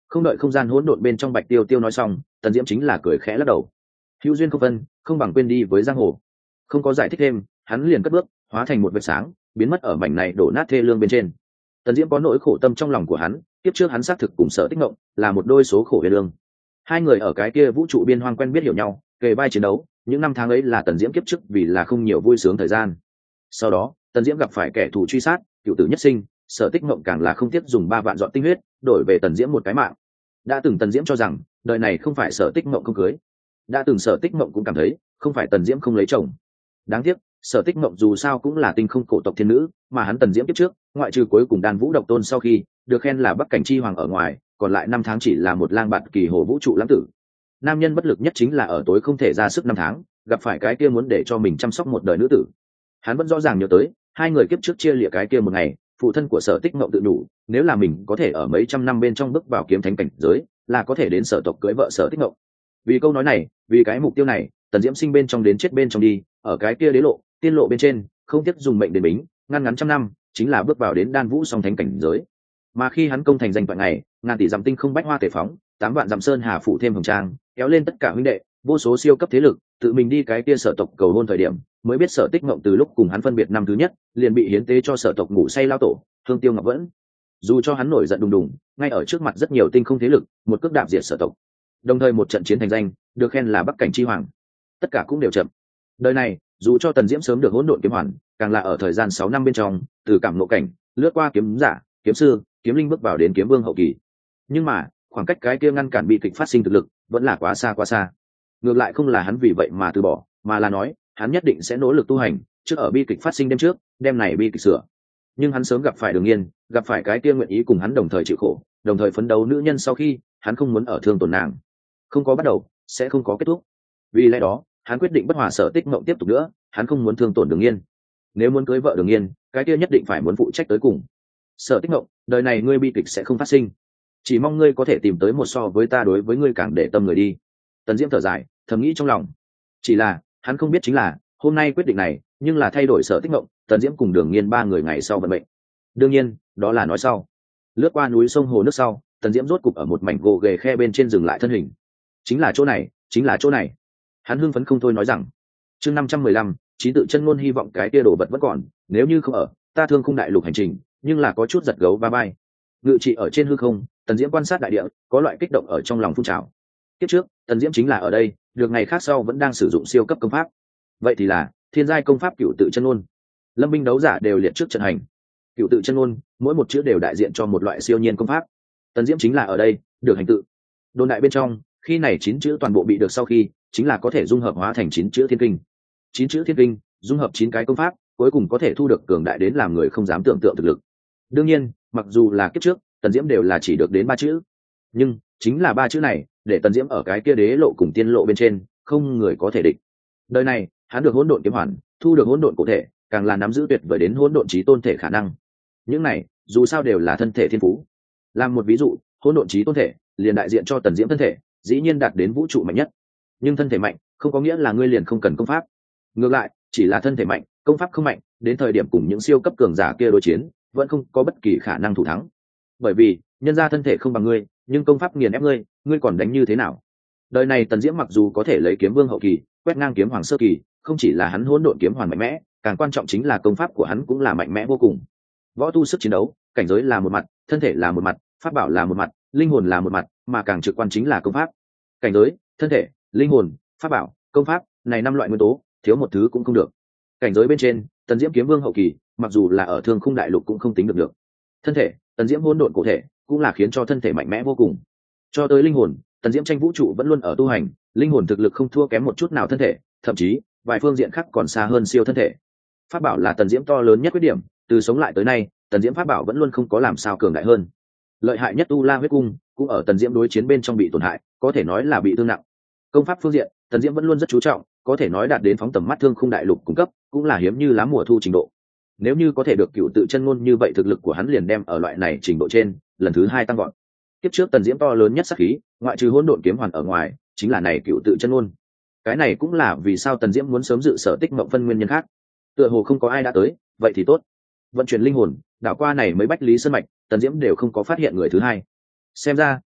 Không đợi không gian hỗn độn bên trong Bạch Tiêu Tiêu nói xong, Tần Diễm chính là cười khẽ lắc đầu. Hữu duyên không phân, không bằng quên đi với giang hồ. Không có giải thích thêm, hắn liền cất bước, hóa thành một vệt sáng, biến mất ở mảnh này đổ nát thê lương bên trên. Tần Diễm có nỗi khổ tâm trong lòng của hắn, tiếp trước hắn xác thực cùng Sở Tích Mộng là một đôi số khổ huyền lương. Hai người ở cái kia vũ trụ biên hoang quen biết hiểu nhau, kề vai chiến đấu, những năm tháng ấy là Tần Diễm kiếp trước vì là không nhiều vui sướng thời gian. Sau đó, Tần Diễm gặp phải kẻ thù truy sát, cựu tử nhất sinh, Sở Tích Mộng càng là không tiếc dùng 3 vạn dọn tinh huyết, đổi về Tần Diễm một cái mạng. Đã từng Tần Diễm cho rằng, đời này không phải Sở Tích Mộng không cưới. Đã từng Sở Tích Mộng cũng cảm thấy, không phải Tần Diễm không lấy chồng. Đáng tiếc, Sở Tích Mộng dù sao cũng là tinh không cổ tộc thiên nữ, mà hắn Tần Diễm kiếp trước, ngoại trừ cuối cùng Đan Vũ độc tôn sau khi được khen là Bắc Cảnh chi hoàng ở ngoài, còn lại 5 tháng chỉ là một lang bạt kỳ hồ vũ trụ lãng tử. Nam nhân bất lực nhất chính là ở tối không thể ra sức 5 tháng, gặp phải cái kia muốn để cho mình chăm sóc một đời nữ tử. Hắn vẫn rõ ràng nhớ tới, hai người kiếp trước chia lìa cái kia một ngày, phụ thân của Sở Tích Mộng tự đủ, nếu là mình có thể ở mấy trăm năm bên trong bước vào kiếm thánh cảnh giới, là có thể đến Sở tộc cưới vợ Sở Tích Mộng. Vì câu nói này, vì cái mục tiêu này, Tần Diễm sinh bên trong đến chết bên trong đi, ở cái kia đế lộ, tiên lộ bên trên, không tiếc dùng mệnh đến bính, ngăn ngắn trăm năm, chính là bước vào đến Đan Vũ song thánh cảnh giới. Mà khi hắn công thành danh toại ngày, ngàn tỷ dặm tinh không bách hoa tề phóng, 8 vạn dặm sơn hà phủ thêm hồng trang, kéo lên tất cả huynh đệ, vô số siêu cấp thế lực, tự mình đi cái kia Sở tộc cầu hôn thời điểm, mới biết Sở Tích Mộng từ lúc cùng hắn phân biệt năm thứ nhất, liền bị hiến tế cho Sở tộc ngủ say lao tổ, Thương Tiêu Ngọc Vẫn. Dù cho hắn nổi giận đùng đùng, ngay ở trước mặt rất nhiều tinh không thế lực, một cước đạp diệt Sở tộc. Đồng thời một trận chiến thành danh, được khen là Bắc Cảnh chi hoàng. Tất cả cũng đều chậm. Đời này, dù cho Tần Diễm sớm được hỗn độn kiếm hoàn, càng là ở thời gian 6 năm bên trong, từ cảm ngộ cảnh, lướt qua kiếm giả, kiếm sư, kiếm linh bước vào đến kiếm vương hậu kỳ. Nhưng mà, khoảng cách cái kia ngăn cản bi kịch phát sinh thực lực, vẫn là quá xa quá xa. Ngược lại không là hắn vì vậy mà từ bỏ, mà là nói, hắn nhất định sẽ nỗ lực tu hành, trước ở bi kịch phát sinh đêm trước, đêm này bi kịch sửa. Nhưng hắn sớm gặp phải Đường Nghiên, gặp phải cái kia nguyện ý cùng hắn đồng thời chịu khổ, đồng thời phấn đấu nữ nhân sau khi, hắn không muốn ở thương tổn nàng. Không có bắt đầu, sẽ không có kết thúc. Vì lẽ đó, hắn quyết định bất hòa Sở Tích Mộng tiếp tục nữa, hắn không muốn thương tổn Đường Nghiên. Nếu muốn cưới vợ Đường Nghiên, cái kia nhất định phải muốn phụ trách tới cùng. Sở Tích Mộng, đời này ngươi bi kịch sẽ không phát sinh, chỉ mong ngươi có thể tìm tới một so với ta đối với ngươi càng để tâm người đi. Tần Diễm thở dài, thầm nghĩ trong lòng. Chỉ là hắn không biết chính là hôm nay quyết định này, nhưng là thay đổi Sở Tích Mộng, Tần Diễm cùng Đường Nghiên 3 người ngày sau vận mệnh. Đương nhiên, đó là nói sau. Lướt qua núi sông hồ nước sau, Tần Diễm rốt cục ở một mảnh gồ ghề khe bên trên dừng lại thân hình. Chính là chỗ này, chính là chỗ này. Hắn hưng phấn không thôi nói rằng. Chương 515, Chí tự chân ngôn hy vọng cái tia đồ vật vẫn còn, nếu như không ở, ta thương khung đại lục hành trình, nhưng là có chút giật gấu ba bay. Ngự trị ở trên hư không, Tần Diễm quan sát đại địa, có loại kích động ở trong lòng phun trào. Kiếp trước, Tần Diễm chính là ở đây, được ngày khác sau vẫn đang sử dụng siêu cấp công pháp. Vậy thì là thiên giai công pháp cửu tự chân ngôn. Lâm binh đấu giả đều liệt trước trận hành. Cửu tự chân ngôn, mỗi một chữ đều đại diện cho một loại siêu nhiên công pháp. Tần Diễm chính là ở đây, được hành tự. Đồn đại bên trong, khi này 9 chữ toàn bộ bị được sau khi, chính là có thể dung hợp hóa thành 9 chữ thiên kinh. 9 chữ thiên kinh, dung hợp 9 cái công pháp, cuối cùng có thể thu được cường đại đến làm người không dám tưởng tượng thực lực. Đương nhiên, mặc dù là kiếp trước, Tần Diễm đều là chỉ được đến 3 chữ, nhưng chính là 3 chữ này, để Tần Diễm ở cái kia đế lộ cùng tiên lộ bên trên, không người có thể địch. Đời này, hắn được hỗn độn kiếm hoàn, thu được hỗn độn cụ thể, càng là nắm giữ tuyệt vời đến hỗn độn chí tôn thể khả năng. Những này, dù sao đều là thân thể thiên phú. Làm một ví dụ, hỗn độn chí tôn thể, liền đại diện cho Tần Diễm thân thể, dĩ nhiên đạt đến vũ trụ mạnh nhất. Nhưng thân thể mạnh, không có nghĩa là ngươi liền không cần công pháp. Ngược lại, chỉ là thân thể mạnh, công pháp không mạnh, đến thời điểm cùng những siêu cấp cường giả kia đối chiến, vẫn không có bất kỳ khả năng thủ thắng. Bởi vì, nhân ra thân thể không bằng ngươi, nhưng công pháp nghiền ép ngươi, ngươi còn đánh như thế nào? Đời này Tần Diễm mặc dù có thể lấy kiếm vương hậu kỳ, quét ngang kiếm hoàng sơ kỳ, không chỉ là hắn hỗn độn kiếm hoàn mạnh mẽ, càng quan trọng chính là công pháp của hắn cũng là mạnh mẽ vô cùng. Võ tu sức chiến đấu, cảnh giới là một mặt, thân thể là một mặt, pháp bảo là một mặt, linh hồn là một mặt, mà càng trực quan chính là công pháp. Cảnh giới, thân thể, linh hồn, pháp bảo, công pháp, này 5 loại nguyên tố, thiếu một thứ cũng không được. Cảnh giới bên trên, Tần Diễm kiếm vương hậu kỳ, mặc dù là ở thương khung đại lục cũng không tính được. Thân thể, Tần Diễm hỗn độn cụ thể, cũng là khiến cho thân thể mạnh mẽ vô cùng. Cho tới linh hồn, Tần Diễm tranh vũ trụ vẫn luôn ở tu hành, linh hồn thực lực không thua kém một chút nào thân thể, thậm chí vài phương diện khác còn xa hơn siêu thân thể. Pháp bảo là Tần Diễm to lớn nhất khuyết điểm, từ sống lại tới nay, Tần Diễm pháp bảo vẫn luôn không có làm sao cường đại hơn. Lợi hại nhất Tu La huyết cung cũng ở Tần Diễm đối chiến bên trong bị tổn hại, có thể nói là bị thương nặng. Công pháp phương diện, Tần Diễm vẫn luôn rất chú trọng, có thể nói đạt đến phóng tầm mắt thương khung đại lục cung cấp, cũng là hiếm như lá mùa thu trình độ. Nếu như có thể được cựu tự chân ngôn như vậy, thực lực của hắn liền đem ở loại này trình độ trên, lần thứ 2 tăng vọt. Kiếp trước Tần Diễm to lớn nhất sát khí, ngoại trừ hỗn độn kiếm hoàn ở ngoài, chính là này cựu tự chân ngôn. Cái này cũng là vì sao Tần Diễm muốn sớm dự Sở Tích Mộng phân nguyên nhân khác. Tựa hồ không có ai đã tới, vậy thì tốt. Vận chuyển linh hồn, đảo qua này mấy bách lý sơn mạch, Tần Diễm đều không có phát hiện người thứ hai. Xem ra,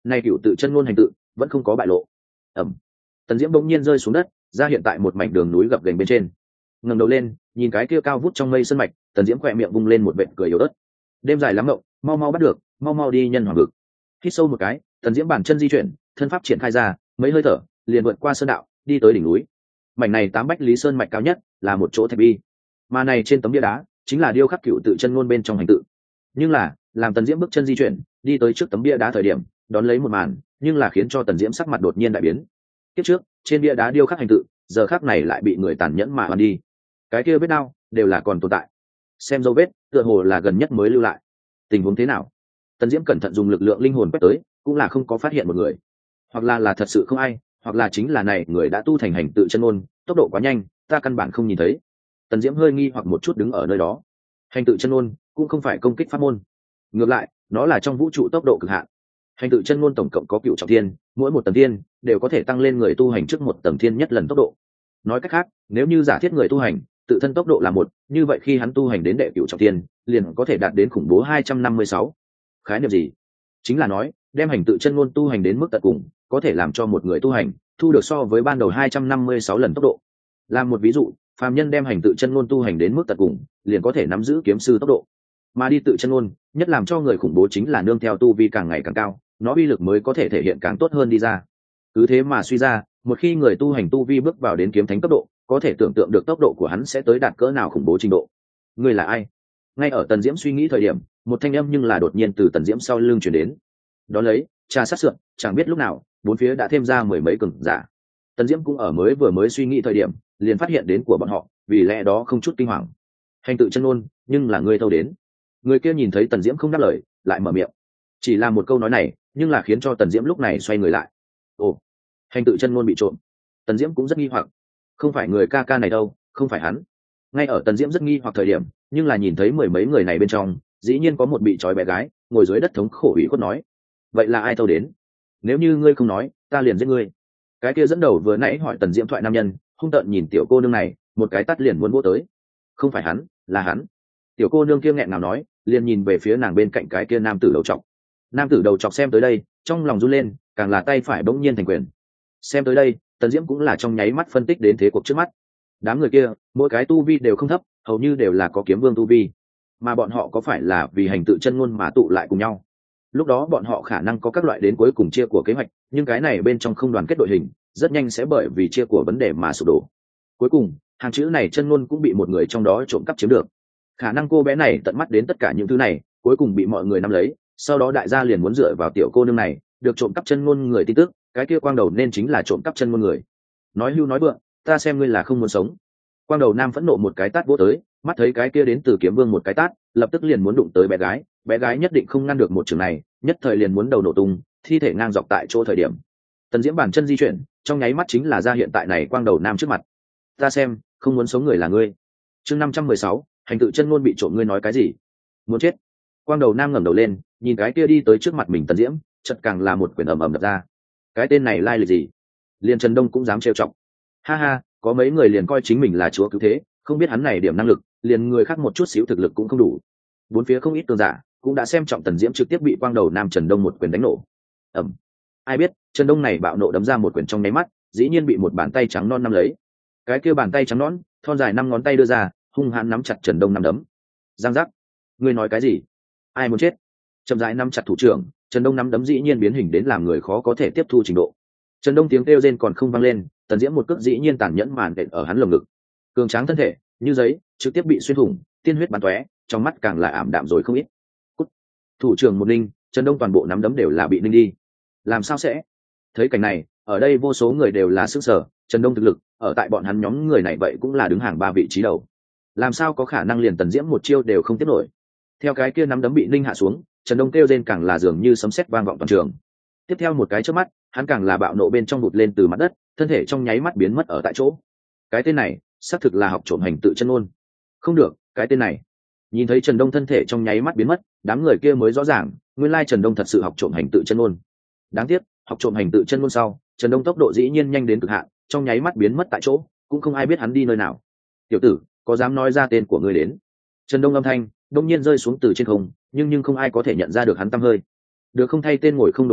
nay cựu tự chân ngôn hành tự vẫn không có bại lộ. Ẩm. Tần Diễm bỗng nhiên rơi xuống đất, ra hiện tại một mảnh đường núi gập ghềnh bên trên. Ngẩng đầu lên, nhìn cái kia cao vút trong mây sơn mạch, Tần Diễm khỏe miệng vung lên một vệt cười yếu ớt. Đêm dài lắm mộng, mau mau bắt được, mau mau đi nhân hoàng vực. Hít sâu một cái, Tần Diễm bản chân di chuyển, thân pháp triển khai ra, mấy hơi thở, liền vượt qua sơn đạo, đi tới đỉnh núi. Mảnh này tám bách lý sơn mạch cao nhất, là một chỗ thạch bi. Mà này trên tấm bia đá, chính là điêu khắc cựu tự chân ngôn bên trong hành tự. Nhưng là, làm Tần Diễm bước chân di chuyển, đi tới trước tấm bia đá thời điểm, đón lấy một màn, nhưng là khiến cho Tần Diễm sắc mặt đột nhiên đại biến. Tiếp trước, trên bia đá điêu khắc hành tự, giờ khắc này lại bị người tàn nhẫn mà hoàn đi. Cái kia vết đau đều là còn tồn tại. Xem dấu vết, tựa hồ là gần nhất mới lưu lại. Tình huống thế nào? Tần Diễm cẩn thận dùng lực lượng linh hồn quét tới, cũng là không có phát hiện một người. Hoặc là thật sự không ai, hoặc là chính là này người đã tu thành hành tự chân ngôn, tốc độ quá nhanh, ta căn bản không nhìn thấy. Tần Diễm hơi nghi hoặc một chút đứng ở nơi đó. Hành tự chân ngôn cũng không phải công kích pháp môn, ngược lại, nó là trong vũ trụ tốc độ cực hạn. Hành tự chân ngôn tổng cộng có cựu trọng thiên, mỗi một tầng thiên đều có thể tăng lên người tu hành trước một tầng thiên nhất lần tốc độ. Nói cách khác, nếu như giả thiết người tu hành tự thân tốc độ là một, như vậy khi hắn tu hành đến đệ cựu trọng thiên, liền có thể đạt đến khủng bố 256. Khái niệm gì? Chính là nói, đem hành tự chân ngôn tu hành đến mức tận cùng, có thể làm cho một người tu hành thu được so với ban đầu 256 lần tốc độ. Làm một ví dụ, phàm nhân đem hành tự chân ngôn tu hành đến mức tận cùng, liền có thể nắm giữ kiếm sư tốc độ. Mà đi tự chân ngôn, nhất làm cho người khủng bố chính là nương theo tu vi càng ngày càng cao, nó uy lực mới có thể thể hiện càng tốt hơn đi ra. Cứ thế mà suy ra, một khi người tu hành tu vi bước vào đến kiếm thánh cấp độ, có thể tưởng tượng được tốc độ của hắn sẽ tới đạt cỡ nào khủng bố trình độ. Người là ai? Ngay ở Tần Diễm suy nghĩ thời điểm, một thanh âm nhưng là đột nhiên từ Tần Diễm sau lưng truyền đến. Đó lấy, trà sát sượn, chẳng biết lúc nào, bốn phía đã thêm ra mười mấy cường giả. Tần Diễm cũng ở vừa mới suy nghĩ thời điểm, liền phát hiện đến của bọn họ, vì lẽ đó không chút kinh hoàng. Hành tự chân ngôn, nhưng là người thâu đến. Người kia nhìn thấy Tần Diễm không đáp lời, lại mở miệng. Chỉ là một câu nói này, nhưng là khiến cho Tần Diễm lúc này xoay người lại. Ồ, hành tự chân ngôn bị trộm. Tần Diễm cũng rất nghi hoặc. Không phải người ca ca này đâu, không phải hắn. Ngay ở Tần Diễm rất nghi hoặc thời điểm, nhưng là nhìn thấy mười mấy người này bên trong, dĩ nhiên có một bị trói bé gái, ngồi dưới đất thống khổ ủy khuất nói. Vậy là ai thâu đến? Nếu như ngươi không nói, ta liền giết ngươi. Cái kia dẫn đầu vừa nãy hỏi Tần Diễm thoại nam nhân, hung tợn nhìn tiểu cô nương này, một cái tát liền muốn vỗ tới. Không phải hắn, là hắn. Tiểu cô nương kia nghẹn ngào nói, liền nhìn về phía nàng bên cạnh cái kia nam tử đầu trọc. Nam tử đầu trọc xem tới đây, trong lòng run lên, càng là tay phải bỗng nhiên thành quyền. Xem tới đây, Tần Diễm cũng là trong nháy mắt phân tích đến thế cuộc trước mắt. Đám người kia, mỗi cái tu vi đều không thấp, hầu như đều là có kiếm vương tu vi. Mà bọn họ có phải là vì hành tự chân ngôn mà tụ lại cùng nhau? Lúc đó bọn họ khả năng có các loại đến cuối cùng chia của kế hoạch, nhưng cái này bên trong không đoàn kết đội hình, rất nhanh sẽ bởi vì chia của vấn đề mà sụp đổ. Cuối cùng, hàng chữ này chân ngôn cũng bị một người trong đó trộm cắp chiếm được. Khả năng cô bé này tận mắt đến tất cả những thứ này, cuối cùng bị mọi người nắm lấy, sau đó đại gia liền muốn dựa vào tiểu cô nương này, được trộm cắp chân ngôn người tin tức, cái kia quang đầu nên chính là trộm cắp chân ngôn người. Nói hưu nói vượng, ta xem ngươi là không muốn sống. Quang đầu nam phẫn nộ một cái tát vỗ tới, mắt thấy cái kia đến từ kiếm vương một cái tát, lập tức liền muốn đụng tới bé gái nhất định không ngăn được một trường này, nhất thời liền muốn đầu nổ tung, thi thể ngang dọc tại chỗ thời điểm. Tần Diễm bản chân di chuyển, trong nháy mắt chính là ra hiện tại này quang đầu nam trước mặt. Ta xem, không muốn sống người là ngươi. Chương 516, hành tự chân ngôn bị trộm, ngươi nói cái gì? Muốn chết. Quang đầu nam ngẩng đầu lên, nhìn cái kia đi tới trước mặt mình Tần Diễm, chợt càng là một quyển ầm ầm đập ra. Cái tên này lai lịch gì? Liền Trần Đông cũng dám trêu chọc. Ha ha, có mấy người liền coi chính mình là chúa cứu thế, không biết hắn này điểm năng lực, liền người khác một chút xíu thực lực cũng không đủ. Bốn phía không ít cường giả cũng đã xem trọng Tần Diễm trực tiếp bị quang đầu nam Trần Đông một quyền đánh nổ. Ầm. Ai biết, Trần Đông này bạo nộ đấm ra một quyền trong nháy mắt, dĩ nhiên bị một bàn tay trắng non nắm lấy. Cái kia bàn tay trắng nõn, thon dài 5 ngón tay đưa ra, hung hãn nắm chặt Trần Đông nắm đấm. Giang giác. Ngươi nói cái gì? Ai muốn chết? Chậm rãi nắm chặt thủ trưởng, Trần Đông nắm đấm dĩ nhiên biến hình đến làm người khó có thể tiếp thu trình độ. Trần Đông tiếng kêu rên còn không vang lên, Tần Diễm một cước dĩ nhiên tàn nhẫn màn đệm ở hắn lồng ngực. Cường tráng thân thể, như giấy, trực tiếp bị xuyên thủng, tiên huyết bắn tóe, trong mắt càng là ảm đạm rồi không ít. Cút. Thủ trưởng một ninh, Trần Đông toàn bộ nắm đấm đều là bị ninh đi. Làm sao sẽ? Thấy cảnh này, ở đây vô số người đều là sửng sở, Trần Đông thực lực, ở tại bọn hắn nhóm người này vậy cũng là đứng hàng 3 vị trí đầu. Làm sao có khả năng liền Tần Diễm một chiêu đều không tiếp nổi? Theo cái kia nắm đấm bị ninh hạ xuống, Trần Đông kêu rên càng là dường như sấm sét vang vọng toàn trường. Tiếp theo một cái chớp mắt, hắn càng là bạo nộ bên trong vụt lên từ mặt đất, thân thể trong nháy mắt biến mất ở tại chỗ. Cái tên này, xác thực là học trộm hành tự chân ngôn. Không được, cái tên này. Nhìn thấy Trần Đông thân thể trong nháy mắt biến mất, đám người kia mới rõ ràng, nguyên lai Trần Đông thật sự học trộm hành tự chân ngôn. Đáng tiếc, học trộm hành tự chân ngôn sau, Trần Đông tốc độ dĩ nhiên nhanh đến cực hạn, trong nháy mắt biến mất tại chỗ, cũng không ai biết hắn đi nơi nào. Tiểu tử, có dám nói ra tên của ngươi đến? Trần Đông âm thanh đông nhiên rơi xuống từ trên không, nhưng không ai có thể nhận ra được hắn tăm hơi. Được không thay tên ngồi không đổi họ,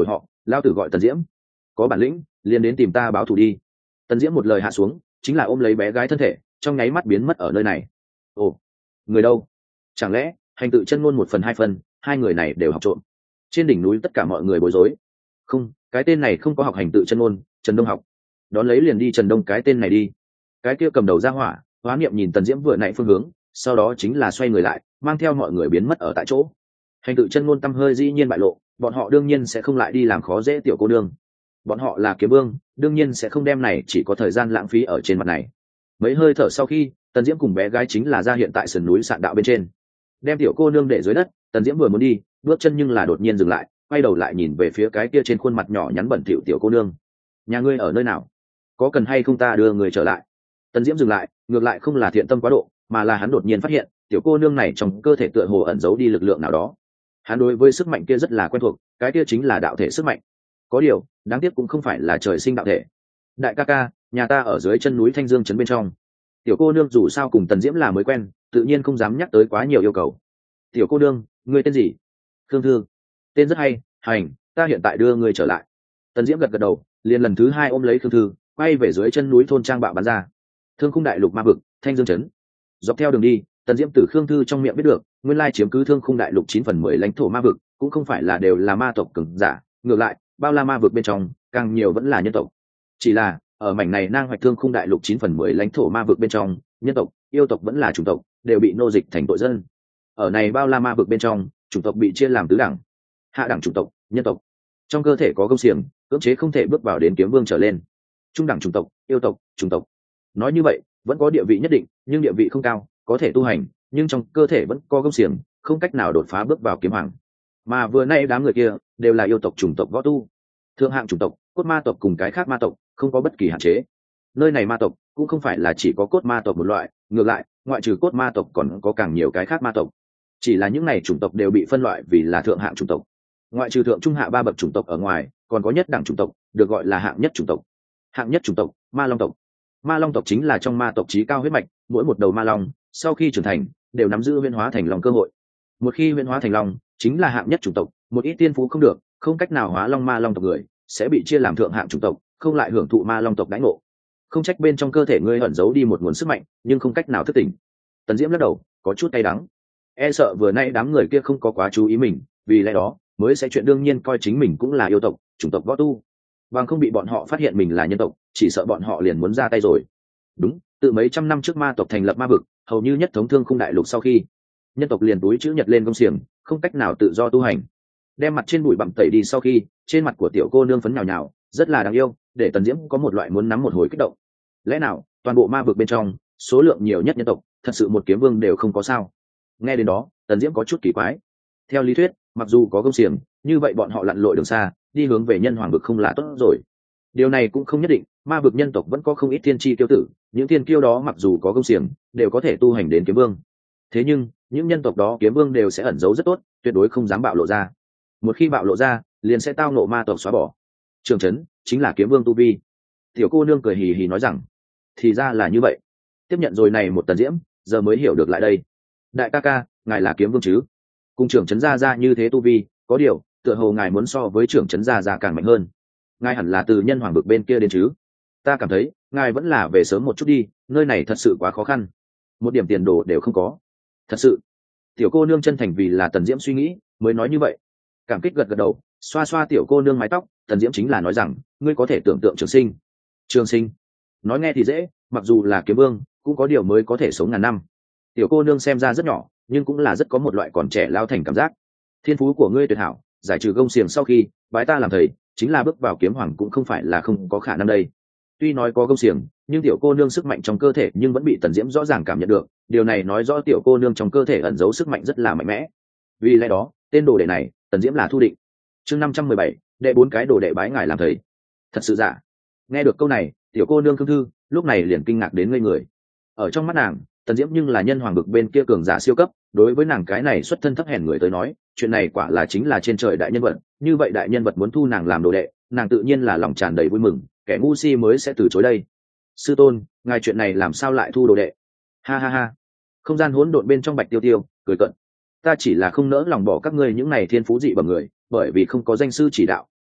Lao tử gọi Tần Diễm, có bản lĩnh liền đến tìm ta báo thù đi. Tần Diễm một lời hạ xuống, chính là ôm lấy bé gái thân thể, trong nháy mắt biến mất ở nơi này. Ồ, người đâu? Chẳng lẽ hành tự chân ngôn 1/2 hai người này đều học trộm? Trên đỉnh núi tất cả mọi người bối rối. Không, cái tên này không có học hành tự chân ngôn, Trần Đông học. Đón lấy liền đi Trần Đông cái tên này đi. Cái kia cầm đầu ra hỏa hóa niệm nhìn Tần Diễm vừa nãy phương hướng, sau đó chính là xoay người lại, mang theo mọi người biến mất ở tại chỗ. Hành tự chân ngôn tâm hơi dĩ nhiên bại lộ, bọn họ đương nhiên sẽ không lại đi làm khó dễ tiểu cô nương. Bọn họ là kiếm vương, đương nhiên sẽ không đem này chỉ có thời gian lãng phí ở trên mặt này. Mấy hơi thở sau khi, Tần Diễm cùng bé gái chính là ra hiện tại sườn núi sạn đạo bên trên, đem tiểu cô nương để dưới đất. Tần Diễm vừa muốn đi, bước chân nhưng là đột nhiên dừng lại, quay đầu lại nhìn về phía cái kia trên khuôn mặt nhỏ nhắn bẩn thỉu tiểu cô nương. Nhà ngươi ở nơi nào? Có cần hay không ta đưa người trở lại? Tần Diễm dừng lại, ngược lại không là thiện tâm quá độ, mà là hắn đột nhiên phát hiện tiểu cô nương này trong cơ thể tựa hồ ẩn giấu đi lực lượng nào đó. Hắn đối với sức mạnh kia rất là quen thuộc, cái kia chính là đạo thể sức mạnh. Có điều đáng tiếc cũng không phải là trời sinh đạo thể. Đại ca ca, nhà ta ở dưới chân núi Thanh Dương trấn bên trong. Tiểu cô nương dù sao cùng Tần Diễm là mới quen, tự nhiên không dám nhắc tới quá nhiều yêu cầu. Tiểu cô nương, ngươi tên gì? Khương Thư. Tên rất hay, hành, ta hiện tại đưa ngươi trở lại. Tần Diễm gật gật đầu, liền lần thứ 2 ôm lấy Khương Thư, quay về dưới chân núi thôn trang bạo bắn ra. Thương khung đại lục ma vực, Thanh Dương trấn. Dọc theo đường đi, Tần Diễm từ Khương Thư trong miệng biết được, nguyên lai chiếm cứ Thương khung đại lục 9/10 lãnh thổ ma vực, cũng không phải là đều là ma tộc cường giả, ngược lại, bao la ma vực bên trong, càng nhiều vẫn là nhân tộc. Chỉ là, ở mảnh này nang hoạch Thương khung đại lục 9/10 lãnh thổ ma vực bên trong, nhân tộc, yêu tộc vẫn là chủng tộc, đều bị nô dịch thành tội dân. Ở này bao la ma vực bên trong, chủng tộc bị chia làm tứ đẳng. Hạ đẳng chủng tộc, nhân tộc, trong cơ thể có công xiềng, cưỡng chế không thể bước vào đến kiếm vương trở lên. Trung đẳng chủng tộc, yêu tộc, chủng tộc. Nói như vậy, vẫn có địa vị nhất định, nhưng địa vị không cao, có thể tu hành, nhưng trong cơ thể vẫn có công xiềng, không cách nào đột phá bước vào kiếm hoàng. Mà vừa nay đám người kia đều là yêu tộc chủng tộc võ tu. Thượng hạng chủng tộc, cốt ma tộc cùng cái khác ma tộc, không có bất kỳ hạn chế. Nơi này ma tộc cũng không phải là chỉ có cốt ma tộc một loại, ngược lại, ngoại trừ cốt ma tộc còn có càng nhiều cái khác ma tộc. Chỉ là những này chủng tộc đều bị phân loại vì là thượng hạng chủng tộc. Ngoại trừ thượng trung hạ 3 bậc chủng tộc ở ngoài, còn có nhất đẳng chủng tộc, được gọi là hạng nhất chủng tộc. Hạng nhất chủng tộc, ma long tộc. Ma long tộc chính là trong ma tộc chí cao huyết mạch, mỗi một đầu ma long sau khi trưởng thành đều nắm giữ huyễn hóa thành long cơ hội. Một khi huyễn hóa thành long, chính là hạng nhất chủng tộc, một ít tiên phú không được, không cách nào hóa long ma long tộc người sẽ bị chia làm thượng hạng chủng tộc, không lại hưởng thụ ma long tộc đãi ngộ. Không trách bên trong cơ thể ngươi ẩn giấu đi một nguồn sức mạnh, nhưng không cách nào thức tỉnh. Tần Diễm lắc đầu, có chút cay đắng. E sợ vừa nay đám người kia không có quá chú ý mình, vì lẽ đó mới sẽ chuyện đương nhiên coi chính mình cũng là yêu tộc, chủng tộc võ tu. Bằng không bị bọn họ phát hiện mình là nhân tộc, chỉ sợ bọn họ liền muốn ra tay rồi. Đúng, từ mấy trăm năm trước ma tộc thành lập ma vực, hầu như nhất thống Thương khung đại lục sau khi, nhân tộc liền túi chữ nhật lên công xiềng, không cách nào tự do tu hành. Đem mặt trên bụi bặm tẩy đi sau khi, trên mặt của tiểu cô nương phấn nhào nhào, rất là đáng yêu, để Tần Diễm có một loại muốn nắm một hồi kích động. Lẽ nào toàn bộ ma vực bên trong, số lượng nhiều nhất nhân tộc, thật sự một kiếm vương đều không có sao? Nghe đến đó, Tần Diễm có chút kỳ quái. Theo lý thuyết, mặc dù có công xiềng, như vậy bọn họ lặn lội đường xa, đi hướng về nhân hoàng vực không là tốt rồi. Điều này cũng không nhất định, ma vực nhân tộc vẫn có không ít thiên chi tiêu tử, những thiên kiêu đó mặc dù có công xiềng, đều có thể tu hành đến kiếm vương. Thế nhưng, những nhân tộc đó kiếm vương đều sẽ ẩn giấu rất tốt, tuyệt đối không dám bạo lộ ra. Một khi bạo lộ ra, liền sẽ tao nộ ma tộc xóa bỏ. Trường trấn chính là kiếm vương tu vi. Tiểu cô nương cười hì hì nói rằng, thì ra là như vậy. Tiếp nhận rồi này một Tần Diễm, giờ mới hiểu được lại đây. Đại ca ca, ngài là kiếm vương chứ? Cùng trưởng trấn gia gia như thế tu vi, có điều, tựa hồ ngài muốn so với trưởng trấn gia gia càng mạnh hơn. Ngài hẳn là từ nhân hoàng vực bên kia đến chứ? Ta cảm thấy, ngài vẫn là về sớm một chút đi, nơi này thật sự quá khó khăn. Một điểm tiền đồ đều không có. Thật sự. Tiểu cô nương chân thành vì là Tần Diễm suy nghĩ, mới nói như vậy. Cảm kích gật gật đầu, xoa xoa tiểu cô nương mái tóc, Tần Diễm chính là nói rằng, ngươi có thể tưởng tượng Trường Sinh. Trường Sinh. Nói nghe thì dễ, mặc dù là kiếm vương, cũng có điều mới có thể sống ngàn năm. Tiểu cô nương xem ra rất nhỏ, nhưng cũng là rất có một loại còn trẻ lao thành cảm giác. Thiên phú của ngươi tuyệt hảo, giải trừ gông xiềng sau khi bái ta làm thầy, chính là bước vào kiếm hoàng cũng không phải là không có khả năng đây. Tuy nói có gông xiềng, nhưng tiểu cô nương sức mạnh trong cơ thể nhưng vẫn bị Tần Diễm rõ ràng cảm nhận được, điều này nói rõ tiểu cô nương trong cơ thể ẩn giấu sức mạnh rất là mạnh mẽ. Vì lẽ đó, tên đồ đệ này, Tần Diễm là thu định. Chương 517, đệ 4 cái đồ đệ bái ngài làm thầy. Thật sự giả? Nghe được câu này, tiểu cô nương Khương Thư lúc này liền kinh ngạc đến ngây người. Ở trong mắt nàng, Tần Diễm nhưng là nhân hoàng vực bên kia cường giả siêu cấp, đối với nàng cái này xuất thân thấp hèn người tới nói, chuyện này quả là chính là trên trời đại nhân vật, như vậy đại nhân vật muốn thu nàng làm đồ đệ, nàng tự nhiên là lòng tràn đầy vui mừng, kẻ ngu si mới sẽ từ chối đây. Sư tôn, ngài chuyện này làm sao lại thu đồ đệ? Ha ha ha. Không gian hỗn độn bên trong Bạch Tiêu Tiêu cười cợt. Ta chỉ là không nỡ lòng bỏ các ngươi những này thiên phú dị bẩm người, bởi vì không có danh sư chỉ đạo,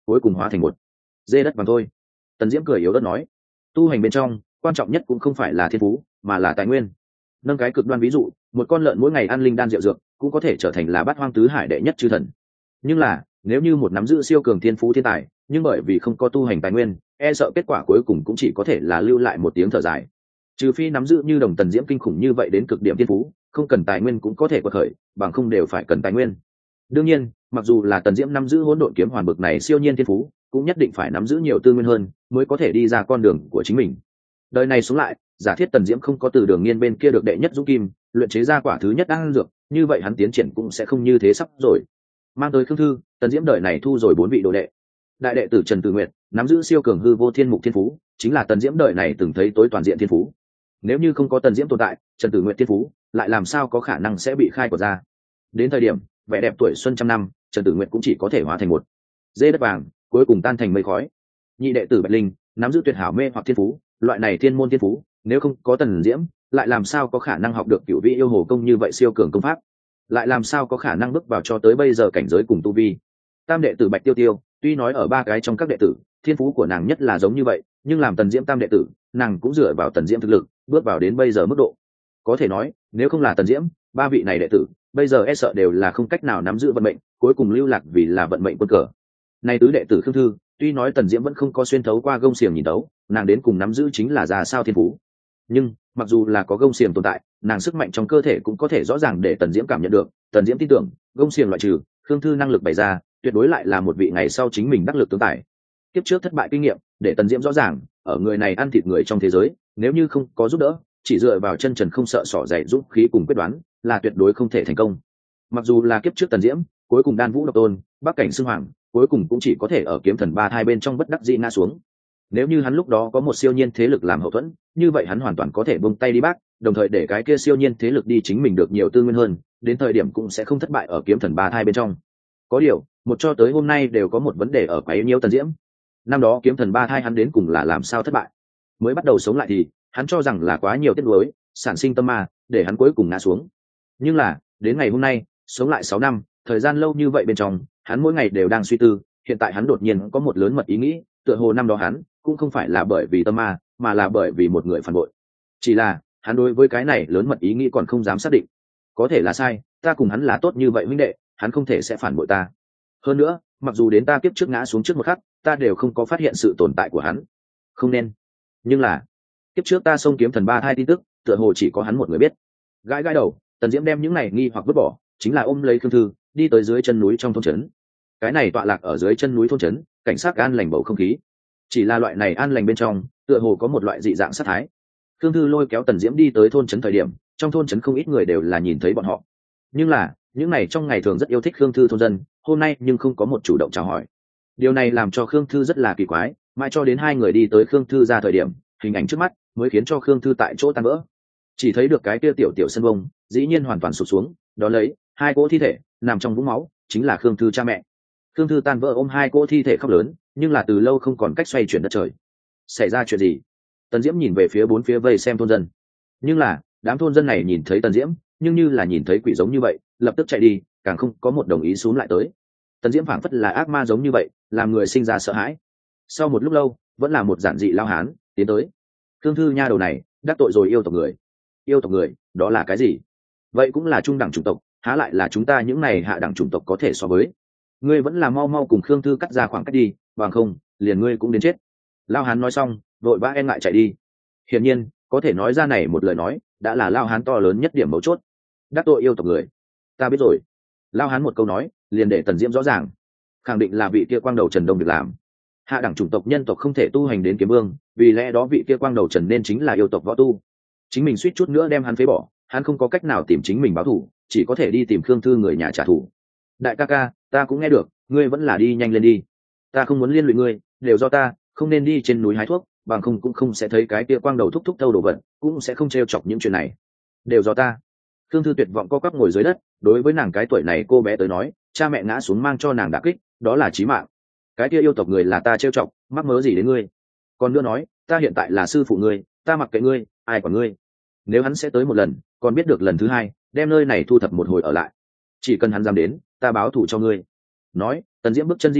cuối cùng hóa thành một dê đất vàng thôi. Tần Diễm cười yếu ớt nói, tu hành bên trong quan trọng nhất cũng không phải là thiên phú mà là tài nguyên. Nâng cái cực đoan ví dụ, một con lợn mỗi ngày ăn linh đan rượu dược cũng có thể trở thành là bát hoang tứ hải đệ nhất chư thần. Nhưng là nếu như một nắm giữ siêu cường thiên phú thiên tài nhưng bởi vì không có tu hành tài nguyên, e sợ kết quả cuối cùng cũng chỉ có thể là lưu lại một tiếng thở dài. Trừ phi nắm giữ như đồng Tần Diễm kinh khủng như vậy đến cực điểm thiên phú, không cần tài nguyên cũng có thể quật khởi, bằng không đều phải cần tài nguyên. Đương nhiên, mặc dù là Tần Diễm nắm giữ hỗn độn kiếm hoàn bực này siêu nhiên thiên phú, cũng nhất định phải nắm giữ nhiều tư nguyên hơn mới có thể đi ra con đường của chính mình. Đời này xuống lại, giả thiết Tần Diễm không có từ Đường Nghiên bên kia được đệ nhất dũng kim, luyện chế ra quả thứ nhất đan dược, như vậy hắn tiến triển cũng sẽ không như thế sắp rồi. Mang tới Khương Thư, Tần Diễm đời này thu rồi 4 vị đồ đệ. Đại đệ tử Trần Tử Nguyệt nắm giữ siêu cường hư vô thiên mục thiên phú, chính là Tần Diễm đời này từng thấy tối toàn diện thiên phú. Nếu như không có Tần Diễm tồn tại, Trần Tử Nguyệt thiên phú lại làm sao có khả năng sẽ bị khai quật ra. Đến thời điểm vẻ đẹp tuổi xuân trăm năm, Trần Tử Nguyệt cũng chỉ có thể hóa thành một dê đất vàng, cuối cùng tan thành mây khói. Nhị đệ tử Bạch Linh nắm giữ tuyệt hảo mê hoặc thiên phú, loại này thiên môn thiên phú, nếu không có Tần Diễm, lại làm sao có khả năng học được Cửu Vĩ yêu hồ công như vậy siêu cường công pháp, lại làm sao có khả năng bước vào cho tới bây giờ cảnh giới cùng tu vi. Tam đệ tử Bạch Tiêu Tiêu, tuy nói ở 3 cái trong các đệ tử, thiên phú của nàng nhất là giống như vậy, nhưng làm Tần Diễm tam đệ tử, nàng cũng dựa vào Tần Diễm thực lực, bước vào đến bây giờ mức độ. Có thể nói, nếu không là Tần Diễm, 3 vị này đệ tử, bây giờ e sợ đều là không cách nào nắm giữ vận mệnh, cuối cùng lưu lạc vì là vận mệnh quân cờ. Này tứ đệ tử Khương Thư, tuy nói Tần Diễm vẫn không có xuyên thấu qua gông xiềng nhìn tấu, nàng đến cùng nắm giữ chính là ra sao thiên phú. Nhưng mặc dù là có gông xiềng tồn tại, nàng sức mạnh trong cơ thể cũng có thể rõ ràng để Tần Diễm cảm nhận được. Tần Diễm tin tưởng, gông xiềng loại trừ, Khương Thư năng lực bày ra, tuyệt đối lại là một vị ngày sau chính mình đắc lực tướng tài. Kiếp trước thất bại kinh nghiệm, để Tần Diễm rõ ràng, ở người này ăn thịt người trong thế giới, nếu như không có giúp đỡ, chỉ dựa vào chân trần không sợ sỏ dày dũng khí cùng quyết đoán, là tuyệt đối không thể thành công. Mặc dù là kiếp trước Tần Diễm, cuối cùng đan vũ độc tôn, bắc cảnh xưng hoàng, cuối cùng cũng chỉ có thể ở kiếm thần 3 thai bên trong bất đắc dĩ ngã xuống. Nếu như hắn lúc đó có một siêu nhiên thế lực làm hậu thuẫn, như vậy hắn hoàn toàn có thể buông tay đi bác, đồng thời để cái kia siêu nhiên thế lực đi chính mình được nhiều tư nguyên hơn, đến thời điểm cũng sẽ không thất bại ở kiếm thần 3 thai bên trong. Có điều, một cho tới hôm nay đều có một vấn đề ở quấy nhiễu Tần Diễm. Năm đó kiếm thần 3 thai hắn đến cùng là làm sao thất bại? Mới bắt đầu sống lại thì, hắn cho rằng là quá nhiều tiếc nuối, sản sinh tâm ma, để hắn cuối cùng ngã xuống. Nhưng là, đến ngày hôm nay, sống lại 6 năm, thời gian lâu như vậy bên trong, hắn mỗi ngày đều đang suy tư, hiện tại hắn đột nhiên có một lớn mật ý nghĩ, tựa hồ năm đó hắn cũng không phải là bởi vì tâm ma, mà là bởi vì một người phản bội. Chỉ là, hắn đối với cái này lớn mật ý nghĩ còn không dám xác định. Có thể là sai, ta cùng hắn là tốt như vậy huynh đệ, hắn không thể sẽ phản bội ta. Hơn nữa, mặc dù đến ta kiếp trước ngã xuống trước một khắc, ta đều không có phát hiện sự tồn tại của hắn. Không nên. Nhưng là, kiếp trước ta xông kiếm thần 3 thai tin tức, tựa hồ chỉ có hắn một người biết. Gãi gãi đầu, Tần Diễm đem những này nghi hoặc vứt bỏ, chính là ôm lấy Khương Thư, đi tới dưới chân núi trong thôn trấn. Cái này tọa lạc ở dưới chân núi thôn trấn, cảnh sát an lành bầu không khí. Chỉ là loại này an lành bên trong, tựa hồ có một loại dị dạng sát thái. Khương Thư lôi kéo Tần Diễm đi tới thôn trấn thời điểm, trong thôn trấn không ít người đều là nhìn thấy bọn họ. Nhưng là, những này trong ngày thường rất yêu thích Khương Thư thôn dân, hôm nay nhưng không có một chủ động chào hỏi. Điều này làm cho Khương Thư rất là kỳ quái, mãi cho đến 2 người đi tới Khương Thư ra thời điểm, hình ảnh trước mắt mới khiến cho Khương Thư tại chỗ tan vỡ. Chỉ thấy được cái kia tiểu tiểu sân bông, dĩ nhiên hoàn toàn sụp xuống, đó lấy 2 cỗ thi thể nằm trong vũng máu, chính là Khương Thư cha mẹ. Khương Thư tan vỡ ôm 2 cỗ thi thể khóc lớn, nhưng là từ lâu không còn cách xoay chuyển đất trời. Xảy ra chuyện gì? Tần Diễm nhìn về phía 4 phía vây xem thôn dân. Nhưng là, đám thôn dân này nhìn thấy Tần Diễm, nhưng như là nhìn thấy quỷ giống như vậy, lập tức chạy đi, càng không có một đồng ý xuống lại tới. Tần Diễm phảng phất là ác ma giống như vậy, làm người sinh ra sợ hãi. Sau một lúc lâu, vẫn là một giản dị lao hán tiến tới. Khương Thư nha đầu này, đắc tội rồi yêu tộc người. Yêu tộc người, đó là cái gì? Vậy cũng là trung đẳng chủng tộc, há lại là chúng ta những này hạ đẳng chủng tộc có thể so với. Ngươi vẫn là mau mau cùng Khương Thư cắt ra khoảng cách đi, bằng không, liền ngươi cũng đến chết. Lao hán nói xong, vội vã e ngại chạy đi. Hiển nhiên, có thể nói ra này một lời nói, đã là lao hán to lớn nhất điểm mấu chốt. Đắc tội yêu tộc người, ta biết rồi. Lao hán một câu nói, liền để Tần Diễm rõ ràng, khẳng định là vị kia quang đầu Trần Đông được làm. Hạ đẳng chủng tộc nhân tộc không thể tu hành đến kiếm vương, vì lẽ đó vị kia quang đầu Trần nên chính là yêu tộc võ tu. Chính mình suýt chút nữa đem hắn phế bỏ, hắn không có cách nào tìm chính mình báo thù, chỉ có thể đi tìm Khương Thư người nhà trả thù. Đại ca ca, ta cũng nghe được, ngươi vẫn là đi nhanh lên đi. Ta không muốn liên lụy ngươi, đều do ta, không nên đi trên núi hái thuốc, bằng không cũng không sẽ thấy cái kia quang đầu thúc thúc thâu đồ vật, cũng sẽ không trêu chọc những chuyện này. Đều do ta. Khương Thư tuyệt vọng co quắp ngồi dưới đất, đối với nàng cái tuổi này cô bé tới nói, cha mẹ ngã xuống mang cho nàng đả kích, đó là chí mạng. Cái kia yêu tộc người là ta trêu chọc, mắc mớ gì đến ngươi? Còn nữa nói, ta hiện tại là sư phụ ngươi, ta mặc kệ ngươi, ai quản ngươi? Nếu hắn sẽ tới một lần, còn biết được lần thứ 2, đem nơi này thu thập một hồi ở lại. Chỉ cần hắn dám đến, ta báo thù cho ngươi. Nói, Tần Diễm bước chân di chuyển,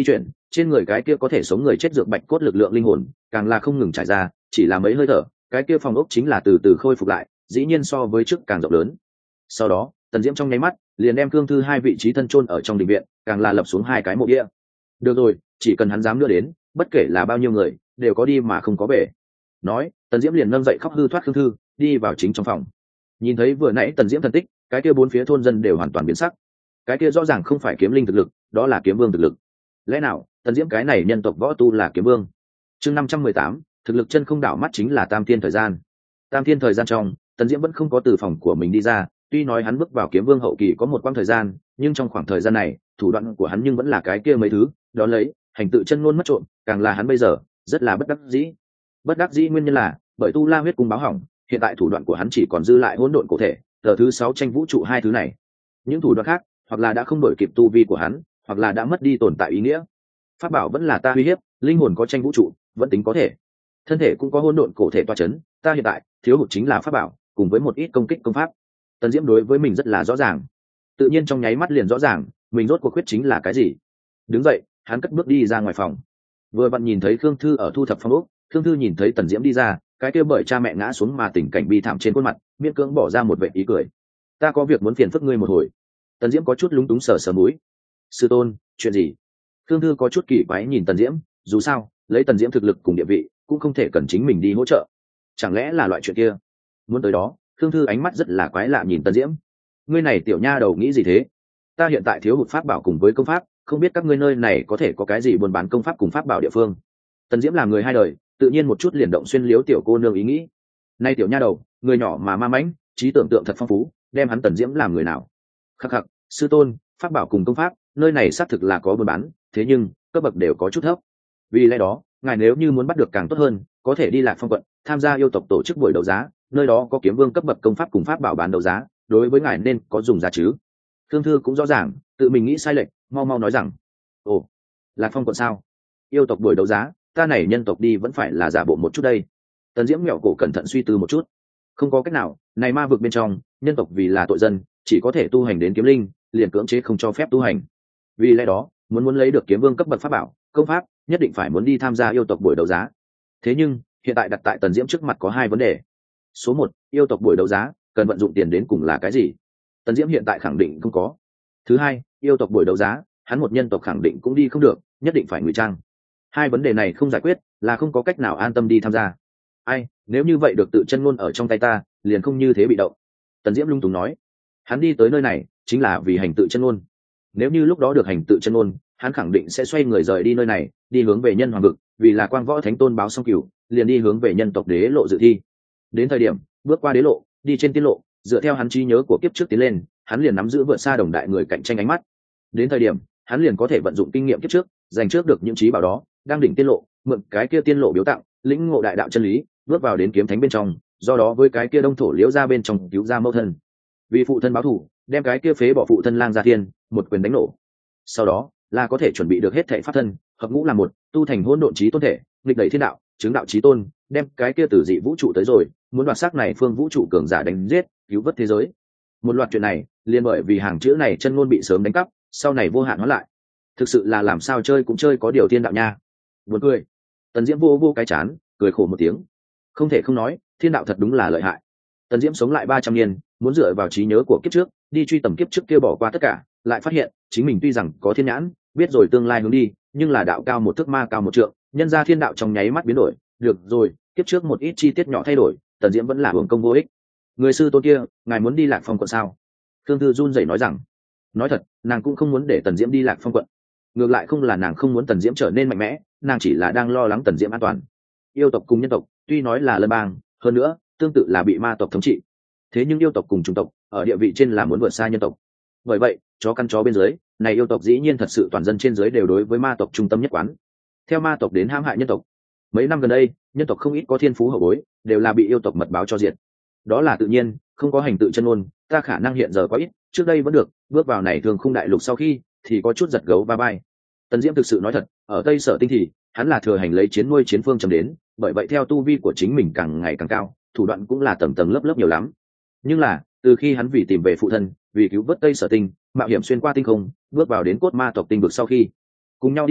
trên người cái kia có thể sống người chết dược bạch cốt lực lượng linh hồn càng là không ngừng trải ra, chỉ là mấy hơi thở cái kia phòng ốc chính là từ từ khôi phục lại, dĩ nhiên so với trước càng rộng lớn. Sau đó Tần Diễm trong nháy mắt liền đem Khương Thư hai vị trí thân chôn ở trong đình viện, càng là lập xuống hai cái mộ bia. Được rồi, chỉ cần hắn dám nữa đến, bất kể là bao nhiêu người đều có đi mà không có về. Nói, Tần Diễm liền nâng dậy khóc hư thoát Khương Thư, đi vào chính trong phòng. Nhìn thấy vừa nãy Tần Diễm thần tích, cái kia bốn phía thôn dân đều hoàn toàn biến sắc. Cái kia rõ ràng không phải kiếm linh thực lực, đó là kiếm vương thực lực. Lẽ nào Tần Diễm cái này nhân tộc võ tu là kiếm vương? Chương 518, thực lực chân không đảo mắt chính là tam thiên thời gian. Tam thiên thời gian trong, Tần Diễm vẫn không có từ phòng của mình đi ra, tuy nói hắn bước vào kiếm vương hậu kỳ có một quãng thời gian, nhưng trong khoảng thời gian này thủ đoạn của hắn nhưng vẫn là cái kia mấy thứ đó lấy hành tự chân ngôn mất trộm, càng là hắn bây giờ rất là bất đắc dĩ. Bất đắc dĩ nguyên nhân là bởi tu la huyết cung báo hỏng, hiện tại thủ đoạn của hắn chỉ còn dư lại hỗn độn cổ thể, tờ thứ 6 tranh vũ trụ hai thứ này. Những thủ đoạn khác hoặc là đã không đổi kịp tu vi của hắn, hoặc là đã mất đi tồn tại ý nghĩa. Pháp bảo vẫn là ta uy hiếp, linh hồn có tranh vũ trụ vẫn tính có thể, thân thể cũng có hỗn độn cổ thể toa chấn, ta hiện tại thiếu hụt chính là pháp bảo cùng với một ít công kích công pháp. Tần Diễm đối với mình rất là rõ ràng, tự nhiên trong nháy mắt liền rõ ràng mình rốt cuộc khuyết chính là cái gì. Đứng dậy hắn cất bước đi ra ngoài phòng, vừa vặn nhìn thấy Khương Thư ở thu thập phong ốc. Khương Thư nhìn thấy Tần Diễm đi ra, cái kia bởi cha mẹ ngã xuống mà tình cảnh bi thảm trên khuôn mặt miễn cưỡng bỏ ra một vệt ý cười. Ta có việc muốn phiền phức ngươi một hồi. Tần Diễm có chút lúng túng sờ sờ mũi. Sư tôn, chuyện gì? Khương Thư có chút kỳ quái nhìn Tần Diễm, dù sao lấy Tần Diễm thực lực cùng địa vị cũng không thể cần chính mình đi hỗ trợ, chẳng lẽ là loại chuyện kia? Muốn tới đó, Khương Thư ánh mắt rất là quái lạ nhìn Tần Diễm. Ngươi này tiểu nha đầu nghĩ gì thế? Ta hiện tại thiếu hụt pháp bảo cùng với công pháp, không biết các ngươi nơi này có thể có cái gì buôn bán công pháp cùng pháp bảo địa phương. Tần Diễm là người hai đời, tự nhiên một chút liền động xuyên liếu tiểu cô nương ý nghĩ. Nay tiểu nha đầu, người nhỏ mà ma mãnh, trí tưởng tượng thật phong phú, đem hắn Tần Diễm làm người nào? Khắc khắc, sư tôn, pháp bảo cùng công pháp, nơi này xác thực là có buôn bán, thế nhưng cấp bậc đều có chút thấp. Vì lẽ đó, ngài nếu như muốn bắt được càng tốt hơn, có thể đi Lạc Phong quận, tham gia yêu tộc tổ chức buổi đấu giá, nơi đó có kiếm vương cấp bậc công pháp cùng pháp bảo bán đấu giá, đối với ngài nên có dùng giá chứ. Thương Thư cũng rõ ràng, tự mình nghĩ sai lệch, mau mau nói rằng, ồ, Lạc Phong quận sao? Yêu tộc buổi đấu giá, ta này nhân tộc đi vẫn phải là giả bộ một chút đây. Tần Diễm mẹo cổ cẩn thận suy tư một chút, không có cách nào, này ma vực bên trong, nhân tộc vì là tội dân, chỉ có thể tu hành đến kiếm linh, liền cưỡng chế không cho phép tu hành. Vì lẽ đó, muốn lấy được kiếm vương cấp bậc pháp bảo, công pháp, nhất định phải muốn đi tham gia yêu tộc buổi đấu giá. Thế nhưng, hiện tại đặt tại Tần Diễm trước mặt có hai vấn đề. Số 1, yêu tộc buổi đấu giá, cần vận dụng tiền đến cùng là cái gì? Tần Diễm hiện tại khẳng định không có. Thứ hai, yêu tộc buổi đấu giá, hắn một nhân tộc khẳng định cũng đi không được, nhất định phải ngụy trang. Hai vấn đề này không giải quyết, là không có cách nào an tâm đi tham gia. Ai, nếu như vậy được tự chân ngôn ở trong tay ta, liền không như thế bị động. Tần Diễm lung túng nói, hắn đi tới nơi này chính là vì hành tự chân ngôn. Nếu như lúc đó được hành tự chân ngôn, hắn khẳng định sẽ xoay người rời đi nơi này, đi hướng về nhân hoàng vực, vì là quang võ thánh tôn báo xong cửu, liền đi hướng về nhân tộc đế lộ dự thi. Đến thời điểm bước qua đế lộ, đi trên tiên lộ, dựa theo hắn trí nhớ của kiếp trước tiến lên, hắn liền nắm giữ vượt xa đồng đại người cạnh tranh ánh mắt. Đến thời điểm hắn liền có thể vận dụng kinh nghiệm kiếp trước, giành trước được những trí bảo đó, đang đỉnh tiên lộ, mượn cái kia tiên lộ biếu tặng, lĩnh ngộ đại đạo chân lý, bước vào đến kiếm thánh bên trong, do đó với cái kia đông thổ liễu ra bên trong cứu ra mẫu thân, vì phụ thân báo thù, đem cái kia phế bỏ phụ thân lang gia thiên một quyền đánh nổ. Sau đó là có thể chuẩn bị được hết thảy pháp thân, hợp ngũ làm một, tu thành hỗn độn chí tôn thể, nghịch đẩy thiên đạo, chứng đạo chí tôn, đem cái kia tử dị vũ trụ tới rồi, muốn đoạt xác này phương vũ trụ cường giả đánh giết, cứu vớt thế giới. Một loạt chuyện này, liên bởi vì hàng chữ này chân ngôn bị sớm đánh cắp, sau này vô hạn hóa lại. Thực sự là làm sao chơi cũng chơi có điều thiên đạo nha. Buồn cười. Tần Diễm vô cái chán, cười khổ một tiếng. Không thể không nói, thiên đạo thật đúng là lợi hại. Tần Diễm sống lại 300 niên, muốn dựa vào trí nhớ của kiếp trước, đi truy tầm kiếp trước kia bỏ qua tất cả, lại phát hiện chính mình tuy rằng có thiên nhãn, biết rồi tương lai hướng đi, nhưng là đạo cao một thước ma cao một trượng, nhân ra thiên đạo trong nháy mắt biến đổi. Được rồi, kiếp trước một ít chi tiết nhỏ thay đổi, Tần Diễm vẫn là hưởng công vô ích. Người sư tôn kia, ngài muốn đi Lạc Phong quận sao? Thương Thư run rẩy nói rằng, nói thật, nàng cũng không muốn để Tần Diễm đi Lạc Phong quận. Ngược lại không là nàng không muốn Tần Diễm trở nên mạnh mẽ, nàng chỉ là đang lo lắng Tần Diễm an toàn. Yêu tộc cùng nhân tộc, tuy nói là lân bang, hơn nữa tương tự là bị ma tộc thống trị, thế nhưng yêu tộc cùng chủng tộc ở địa vị trên là muốn vượt xa nhân tộc. Bởi vậy chó căn chó bên dưới này, yêu tộc dĩ nhiên thật sự toàn dân trên dưới đều đối với ma tộc trung tâm nhất quán, theo ma tộc đến hãm hại nhân tộc. Mấy năm gần đây nhân tộc không ít có thiên phú hậu bối đều là bị yêu tộc mật báo cho diệt, đó là tự nhiên, không có hành tự chân ngôn, ta khả năng hiện giờ quá ít, trước đây vẫn được, bước vào này thường khung đại lục sau khi thì có chút giật gấu va bay. Tần Diễm thực sự nói thật, ở Tây Sở Tinh thì hắn là thừa hành lấy chiến nuôi chiến phương chấm đến, bởi vậy theo tu vi của chính mình càng ngày càng cao, thủ đoạn cũng là tầng tầng lớp lớp nhiều lắm. Nhưng là từ khi hắn vì tìm về phụ thân, vì cứu vớt Tây Sở Tinh, mạo hiểm xuyên qua tinh không, bước vào đến cốt ma tộc tinh vực sau khi cùng nhau đi tới,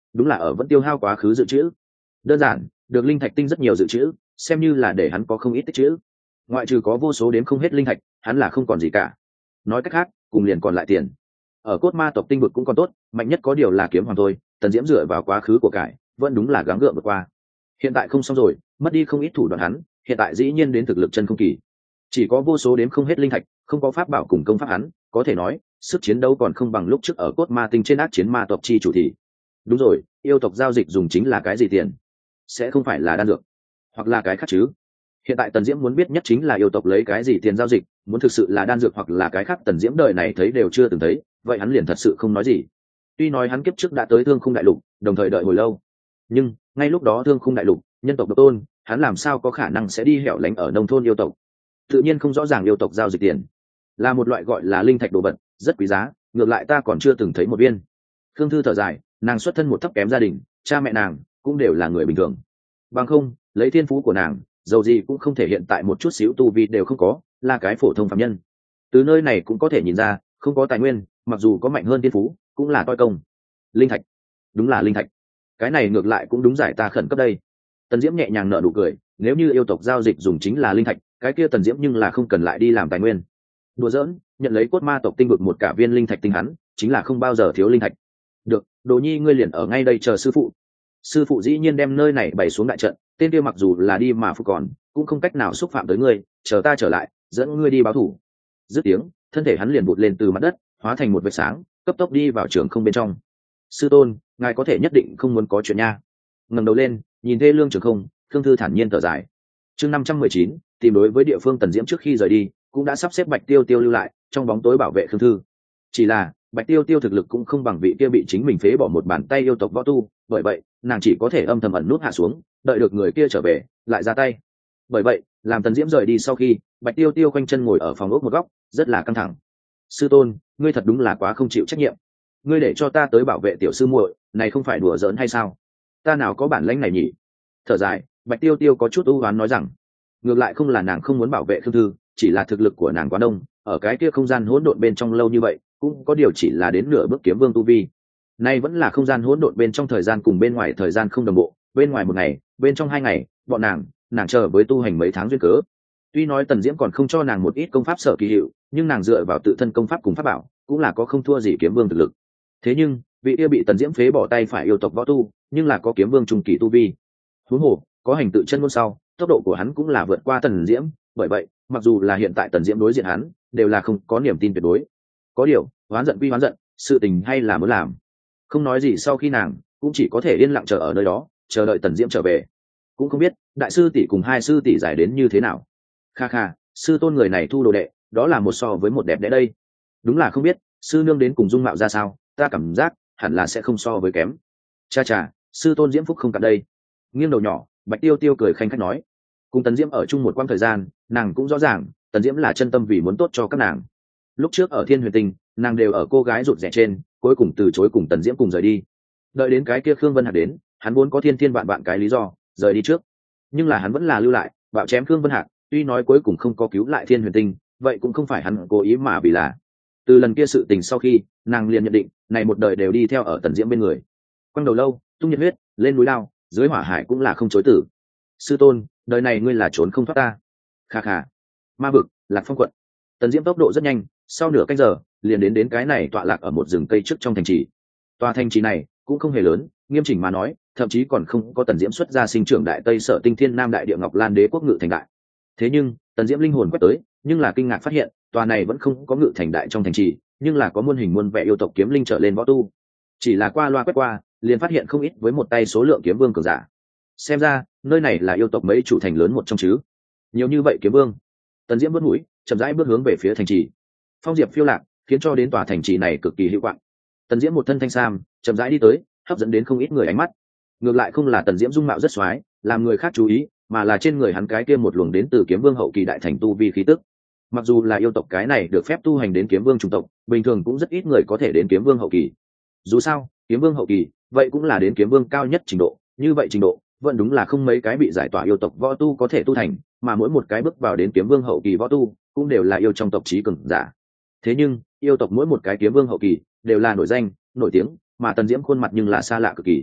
đúng là ở vẫn tiêu hao quá khứ dự trữ. Đơn giản, được linh thạch tinh rất nhiều dự trữ, xem như là để hắn có không ít tích trữ. Ngoại trừ có vô số đếm không hết linh thạch, hắn là không còn gì cả. Nói cách khác, cùng liền còn lại tiền. Ở cốt ma tộc tinh vực cũng còn tốt, mạnh nhất có điều là kiếm hoàng thôi. Tần Diễm dựa vào quá khứ của cải, vẫn đúng là gắng gượng vượt qua. Hiện tại không xong rồi, mất đi không ít thủ đoạn hắn, hiện tại dĩ nhiên đến thực lực chân không kỳ. Chỉ có vô số đếm không hết linh thạch, không có pháp bảo cùng công pháp hắn, có thể nói, sức chiến đấu còn không bằng lúc trước ở cốt ma tinh trên ác chiến ma tộc chi chủ thì. Đúng rồi, yêu tộc giao dịch dùng chính là cái gì tiền? Sẽ không phải là đan dược, hoặc là cái khác chứ? Hiện tại Tần Diễm muốn biết nhất chính là yêu tộc lấy cái gì tiền giao dịch, muốn thực sự là đan dược hoặc là cái khác Tần Diễm đời này thấy đều chưa từng thấy, vậy hắn liền thật sự không nói gì. Tuy nói hắn kiếp trước đã tới Thương Khung Đại Lục, đồng thời đợi hồi lâu, nhưng ngay lúc đó Thương Khung Đại Lục, nhân tộc độc tôn, hắn làm sao có khả năng sẽ đi hẻo lánh ở nông thôn yêu tộc? Tự nhiên không rõ ràng yêu tộc giao dịch tiền là một loại gọi là linh thạch đồ vật, rất quý giá, ngược lại ta còn chưa từng thấy một viên. Khương Thư thở dài, nàng xuất thân một thấp kém gia đình, cha mẹ nàng cũng đều là người bình thường, bằng không lấy thiên phú của nàng dầu gì cũng không thể hiện tại một chút xíu tu vi đều không có, là cái phổ thông phạm nhân. Từ nơi này cũng có thể nhìn ra, không có tài nguyên, mặc dù có mạnh hơn thiên phú cũng là toi công. Linh thạch, đúng là linh thạch, cái này ngược lại cũng đúng giải ta khẩn cấp đây. Tần Diễm nhẹ nhàng nở nụ cười, nếu như yêu tộc giao dịch dùng chính là linh thạch, cái kia Tần Diễm nhưng là không cần lại đi làm tài nguyên. Đùa giỡn, nhận lấy cốt ma tộc tinh vực một cả viên linh thạch tinh hắn, chính là không bao giờ thiếu linh thạch. Được, Đồ Nhi ngươi liền ở ngay đây chờ sư phụ. Sư phụ dĩ nhiên đem nơi này bày xuống đại trận, tên kia mặc dù là đi mà phục còn, cũng không cách nào xúc phạm tới ngươi, chờ ta trở lại, dẫn ngươi đi báo thủ. Dứt tiếng, thân thể hắn liền vụt lên từ mặt đất, hóa thành một vệt sáng, cấp tốc đi vào trường không bên trong. Sư tôn, ngài có thể nhất định không muốn có chuyện nha. Ngẩng đầu lên, nhìn thê lương trường không, Khương Thư thản nhiên thở dài. Chương 519, tìm đối với địa phương Tần Diễm trước khi rời đi, cũng đã sắp xếp Bạch Tiêu Tiêu lưu lại, trong bóng tối bảo vệ Khương Thư. Chỉ là, Bạch Tiêu Tiêu thực lực cũng không bằng vị kia bị chính mình phế bỏ một bàn tay yêu tộc võ tu, bởi vậy, nàng chỉ có thể âm thầm ẩn nút hạ xuống, đợi được người kia trở về, lại ra tay. Bởi vậy, làm Tần Diễm rời đi sau khi, Bạch Tiêu Tiêu quanh chân ngồi ở phòng ốc một góc, rất là căng thẳng. Sư tôn, ngươi thật đúng là quá không chịu trách nhiệm. Ngươi để cho ta tới bảo vệ tiểu sư muội, này không phải đùa giỡn hay sao? Ta nào có bản lĩnh này nhỉ? Thở dài, Bạch Tiêu Tiêu có chút u uất nói rằng, ngược lại không là nàng không muốn bảo vệ Khương Thư, chỉ là thực lực của nàng quá đông, ở cái kia không gian hỗn độn bên trong lâu như vậy, cũng có điều chỉ là đến nửa bước kiếm vương tu vi. Nay vẫn là không gian hỗn độn bên trong thời gian cùng bên ngoài thời gian không đồng bộ, bên ngoài một ngày, bên trong 2 ngày, bọn nàng chờ với tu hành mấy tháng duyên cớ. Tuy nói Tần Diễm còn không cho nàng một ít công pháp sở kỳ hiệu, nhưng nàng dựa vào tự thân công pháp cùng pháp bảo, cũng là có không thua gì kiếm vương thực lực. Thế nhưng, vị kia bị Tần Diễm phế bỏ tay phải yêu tộc võ tu, nhưng là có kiếm vương trung kỳ tu vi. Huống hồ, có hành tự chân môn sau, tốc độ của hắn cũng là vượt qua Tần Diễm, bởi vậy, mặc dù là hiện tại Tần Diễm đối diện hắn, đều là không có niềm tin tuyệt đối. Có điều, oán giận quy oán giận, sự tình hay là muốn làm. Không nói gì sau khi nàng, cũng chỉ có thể yên lặng chờ ở nơi đó, chờ đợi Tần Diễm trở về. Cũng không biết, đại sư tỷ cùng hai sư tỷ giải đến như thế nào. Kha kha, sư tôn người này thu đồ đệ, đó là một so với một đẹp đẽ đây. Đúng là không biết, sư nương đến cùng dung mạo ra sao, ta cảm giác hẳn là sẽ không so với kém. Cha cha, sư tôn Diễm phúc không cạn đây. Nghiêng đầu nhỏ, Bạch Tiêu Tiêu cười khanh khách nói, cùng Tần Diễm ở chung một quãng thời gian, nàng cũng rõ ràng, Tần Diễm là chân tâm vì muốn tốt cho các nàng. Lúc trước ở Thiên Huyền Tinh, nàng đều ở cô gái rụt rẻ trên, cuối cùng từ chối cùng Tần Diễm cùng rời đi. Đợi đến cái kia Khương Vân Hạc đến, hắn vốn có thiên thiên vạn vạn cái lý do rời đi trước, nhưng là hắn vẫn là lưu lại, bạo chém Khương Vân Hạc. Tuy nói cuối cùng không có cứu lại Thiên Huyền Tinh, vậy cũng không phải hắn cố ý mà vì là từ lần kia sự tình sau khi, nàng liền nhận định này một đời đều đi theo ở Tần Diễm bên người. Quăng đầu lâu, tung nhiệt huyết, lên núi lao, dưới hỏa hải cũng là không chối tử. Sư tôn, đời này ngươi là trốn không thoát ta. Kha kha. Ma vực, Lạc Phong quận. Tần Diễm tốc độ rất nhanh, sau nửa canh giờ liền đến cái này tọa lạc ở một rừng cây trước trong thành trì. Tòa thành trì này cũng không hề lớn, nghiêm chỉnh mà nói, thậm chí còn không có Tần Diễm xuất ra sinh trưởng đại Tây Sở Tinh Thiên Nam Đại Địa Ngọc Lan Đế quốc ngự thành đại. Thế nhưng, Tần Diễm linh hồn quét tới, nhưng là kinh ngạc phát hiện, tòa này vẫn không có ngự thành đại trong thành trì, nhưng là có muôn hình muôn vẻ yêu tộc kiếm linh trở lên võ tu. Chỉ là qua loa quét qua, liền phát hiện không ít với một tay số lượng kiếm vương cường giả. Xem ra, nơi này là yêu tộc mấy chủ thành lớn một trong chứ. Nhiều như vậy kiếm vương. Tần Diễm bước mũi, chậm rãi bước hướng về phía thành trì. Phong diệp phiêu lạc, khiến cho đến tòa thành trì này cực kỳ hữu quạng. Tần Diễm một thân thanh sam, chậm rãi đi tới, hấp dẫn đến không ít người ánh mắt. Ngược lại không là Tần Diễm dung mạo rất xoái, làm người khác chú ý, mà là trên người hắn cái kia một luồng đến từ kiếm vương hậu kỳ đại thành tu vi khí tức. Mặc dù là yêu tộc cái này được phép tu hành đến kiếm vương chủng tộc, bình thường cũng rất ít người có thể đến kiếm vương hậu kỳ. Dù sao, kiếm vương hậu kỳ, vậy cũng là đến kiếm vương cao nhất trình độ, như vậy trình độ, vẫn đúng là không mấy cái bị giải tỏa yêu tộc võ tu có thể tu thành, mà mỗi một cái bước vào đến kiếm vương hậu kỳ võ tu, cũng đều là yêu trong tộc chí cường giả. Thế nhưng, yêu tộc mỗi một cái kiếm vương hậu kỳ đều là nổi danh, nổi tiếng, mà Tần Diễm khuôn mặt nhưng là xa lạ cực kỳ.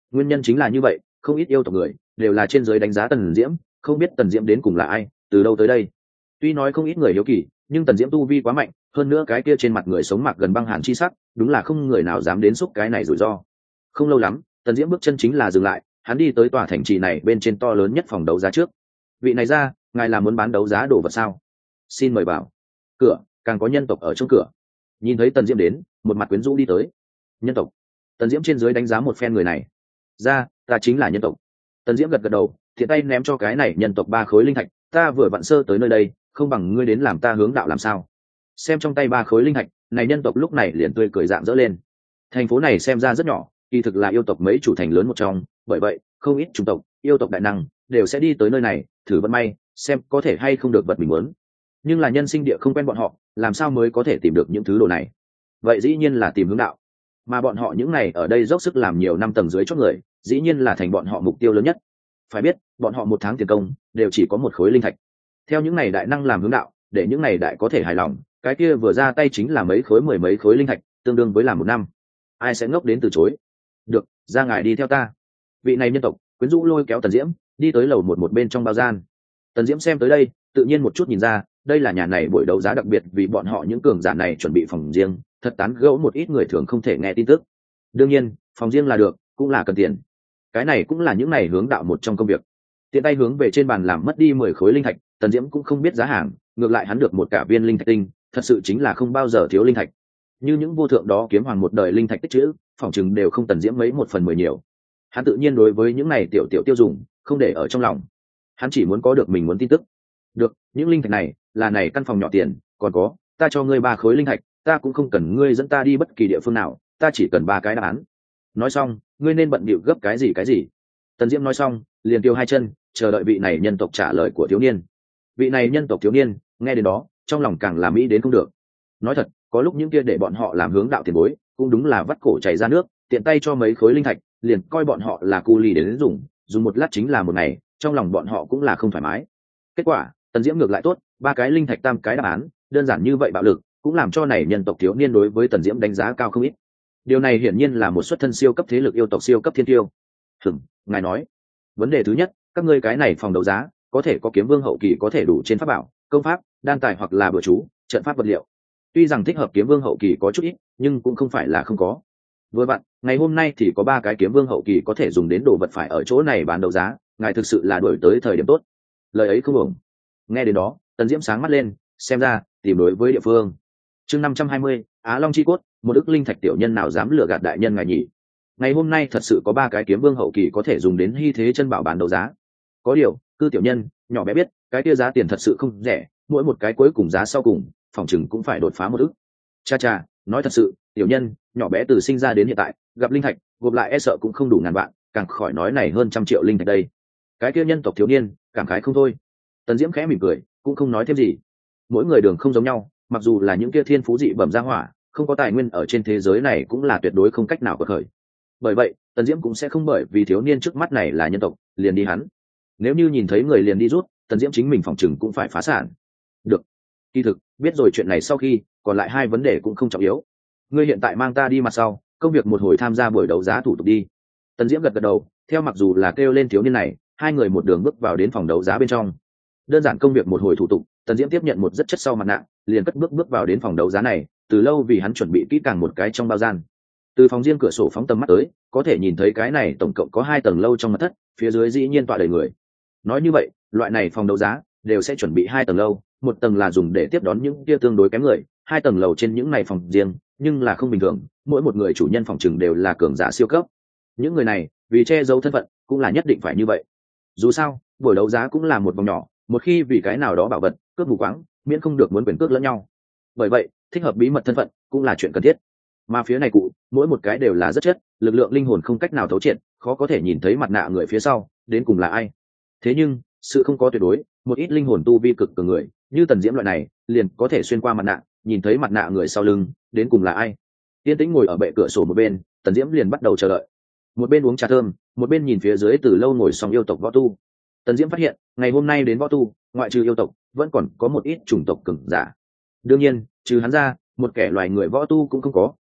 Nguyên nhân chính là như vậy, không ít yêu tộc người đều là trên dưới đánh giá Tần Diễm, không biết Tần Diễm đến cùng là ai, từ đâu tới đây. Tuy nói không ít người hiếu kỳ, nhưng Tần Diễm tu vi quá mạnh, hơn nữa cái kia trên mặt người sống mạc gần băng hàn chi sắc, đúng là không người nào dám đến xúc cái này rủi ro. Không lâu lắm, Tần Diễm bước chân chính là dừng lại, hắn đi tới tòa thành trì này bên trên to lớn nhất phòng đấu giá trước. Vị này ra, ngài là muốn bán đấu giá đồ vật sao? Xin mời vào. Cửa, càng có nhân tộc ở trong cửa. Nhìn thấy Tần Diễm đến, một mặt quyến rũ đi tới. Nhân tộc. Tần Diễm trên dưới đánh giá một phen người này. Ra, ta chính là nhân tộc. Tần Diễm gật gật đầu, thiện tay ném cho cái này nhân tộc 3 khối linh thạch, ta vừa vặn sơ tới nơi đây, không bằng ngươi đến làm ta hướng đạo làm sao? Xem trong tay 3 khối linh thạch, này nhân tộc lúc này liền tươi cười rạng rỡ lên. Thành phố này xem ra rất nhỏ, kỳ thực là yêu tộc mấy chủ thành lớn một trong, bởi vậy không ít chủng tộc, yêu tộc đại năng đều sẽ đi tới nơi này thử vận may, xem có thể hay không được vật mình muốn. Nhưng là nhân sinh địa không quen bọn họ, làm sao mới có thể tìm được những thứ đồ này? Vậy dĩ nhiên là tìm hướng đạo, mà bọn họ những này ở đây dốc sức làm nhiều năm tầng dưới chót người, dĩ nhiên là thành bọn họ mục tiêu lớn nhất. Phải biết, bọn họ một tháng tiền công đều chỉ có 1 khối linh thạch. Theo những này đại năng làm hướng đạo, để những này đại có thể hài lòng, cái kia vừa ra tay chính là mấy khối 10 mấy khối linh thạch, tương đương với làm 1 năm. Ai sẽ ngốc đến từ chối? Được, ra ngài đi theo ta. Vị này nhân tộc quyến rũ lôi kéo Tần Diễm đi tới lầu một bên trong bao gian. Tần Diễm xem tới đây, tự nhiên một chút nhìn ra, đây là nhà này buổi đấu giá đặc biệt vì bọn họ những cường giả này chuẩn bị phòng riêng, thật tán gẫu một ít người thường không thể nghe tin tức. Đương nhiên, phòng riêng là được, cũng là cần tiền. Cái này cũng là những này hướng đạo một trong công việc. Tiện tay hướng về trên bàn làm mất đi 10 khối linh thạch, Tần Diễm cũng không biết giá hàng, ngược lại hắn được một cả viên linh thạch tinh, thật sự chính là không bao giờ thiếu linh thạch. Như những vô thượng đó kiếm hoàng một đời linh thạch tích trữ, phỏng chừng đều không Tần Diễm mấy 1/10 nhiều. Hắn tự nhiên đối với những này tiểu tiêu dùng không để ở trong lòng, hắn chỉ muốn có được mình muốn tin tức. Được, những linh thạch này là này căn phòng nhỏ tiền, còn có, ta cho ngươi 3 khối linh thạch, ta cũng không cần ngươi dẫn ta đi bất kỳ địa phương nào, ta chỉ cần 3 cái đáp án. Nói xong, ngươi nên bận bịu gấp cái gì. Tần Diễm nói xong, liền tiêu 2 chân, chờ đợi vị này nhân tộc trả lời của thiếu niên. Vị này nhân tộc thiếu niên nghe đến đó, trong lòng càng là mỹ đến không được. Nói thật, có lúc những kia để bọn họ làm hướng đạo tiền bối, cũng đúng là vắt cổ chảy ra nước, tiện tay cho mấy khối linh thạch, liền coi bọn họ là cu ly đến dùng một lát chính là một ngày, trong lòng bọn họ cũng là không thoải mái. Kết quả, Tần Diễm ngược lại tốt, 3 cái linh thạch 3 cái đáp án, đơn giản như vậy bạo lực, cũng làm cho này nhân tộc thiếu niên đối với Tần Diễm đánh giá cao không ít. Điều này hiển nhiên là một xuất thân siêu cấp thế lực yêu tộc siêu cấp thiên tiêu. Ngài nói, vấn đề thứ nhất, các ngươi cái này phòng đấu giá có thể có kiếm vương hậu kỳ có thể đủ trên pháp bảo, công pháp, đan tài hoặc là bừa chú, trận pháp vật liệu. Tuy rằng thích hợp kiếm vương hậu kỳ có chút ít, nhưng cũng không phải là không có. Vừa bạn, ngày hôm nay thì có 3 cái kiếm vương hậu kỳ có thể dùng đến đồ vật phải ở chỗ này bán đấu giá, ngài thực sự là đuổi tới thời điểm tốt. Lời ấy không ổng. Nghe đến đó, Tần Diễm sáng mắt lên, xem ra tìm đối với địa phương. Chương 520, Á Long chi cốt, một ức linh thạch tiểu nhân nào dám lừa gạt đại nhân ngài nhỉ? Ngày hôm nay thật sự có 3 cái kiếm vương hậu kỳ có thể dùng đến hy thế chân bảo bán đấu giá. Có điều, cư tiểu nhân, nhỏ bé biết, cái kia giá tiền thật sự không rẻ, mỗi một cái cuối cùng giá sau cùng, phòng chừng cũng phải đột phá 1 ức. Cha, nói thật sự, tiểu nhân, nhỏ bé từ sinh ra đến hiện tại, gặp linh thạch, gộp lại e sợ cũng không đủ ngàn vạn, càng khỏi nói này hơn 100 triệu linh thạch đây. Cái kia nhân tộc thiếu niên, cảm khái không thôi. Tần Diễm khẽ mỉm cười, cũng không nói thêm gì. Mỗi người đường không giống nhau, mặc dù là những kia thiên phú dị bẩm gia hỏa, không có tài nguyên ở trên thế giới này cũng là tuyệt đối không cách nào có khởi. Bởi vậy, Tần Diễm cũng sẽ không bởi vì thiếu niên trước mắt này là nhân tộc, liền đi hắn. Nếu như nhìn thấy người liền đi rút, Tần Diễm chính mình phòng chừng cũng phải phá sản. Được. Kỳ thực, biết rồi chuyện này sau khi, còn lại 2 vấn đề cũng không trọng yếu. Ngươi hiện tại mang ta đi mặt sau, công việc một hồi tham gia buổi đấu giá thủ tục đi. Tần Diễm gật gật đầu, theo mặc dù là kêu lên thiếu niên này, 2 người một đường bước vào đến phòng đấu giá bên trong. Đơn giản công việc một hồi thủ tục, Tần Diễm tiếp nhận một rất chất sau mặt nạ, liền cất bước vào đến phòng đấu giá này, từ lâu vì hắn chuẩn bị kỹ càng một cái trong bao gian. Từ phòng riêng cửa sổ phóng tầm mắt tới, có thể nhìn thấy cái này tổng cộng có 2 tầng lâu trong mật thất, phía dưới dĩ nhiên tọa đầy người. Nói như vậy, loại này phòng đấu giá đều sẽ chuẩn bị 2 tầng lâu, 1 tầng là dùng để tiếp đón những kia tương đối kém người, 2 tầng lầu trên những này phòng riêng, nhưng là không bình thường, mỗi một người chủ nhân phòng chừng đều là cường giả siêu cấp. Những người này, vì che giấu thân phận, cũng là nhất định phải như vậy. Dù sao, buổi đấu giá cũng là một vòng nhỏ, một khi vì cái nào đó bảo vật, cướp mù quáng, miễn không được muốn quyền cước lẫn nhau. Bởi vậy, thích hợp bí mật thân phận cũng là chuyện cần thiết. Mà phía này cụ, mỗi một cái đều là rất chất, lực lượng linh hồn không cách nào thấu triệt, khó có thể nhìn thấy mặt nạ người phía sau đến cùng là ai. Thế nhưng, sự không có tuyệt đối, một ít linh hồn tu vi cực cường người, như Tần Diễm loại này, liền có thể xuyên qua mặt nạ, nhìn thấy mặt nạ người sau lưng đến cùng là ai. Yên tĩnh ngồi ở bệ cửa sổ một bên, Tần Diễm liền bắt đầu chờ đợi. Một bên uống trà thơm, một bên nhìn phía dưới từ lâu ngồi xong yêu tộc võ tu. Tần Diễm phát hiện, ngày hôm nay đến võ tu, ngoại trừ yêu tộc, vẫn còn có một ít chủng tộc cường giả. Đương nhiên, trừ hắn ra, một kẻ loài người võ tu cũng không có,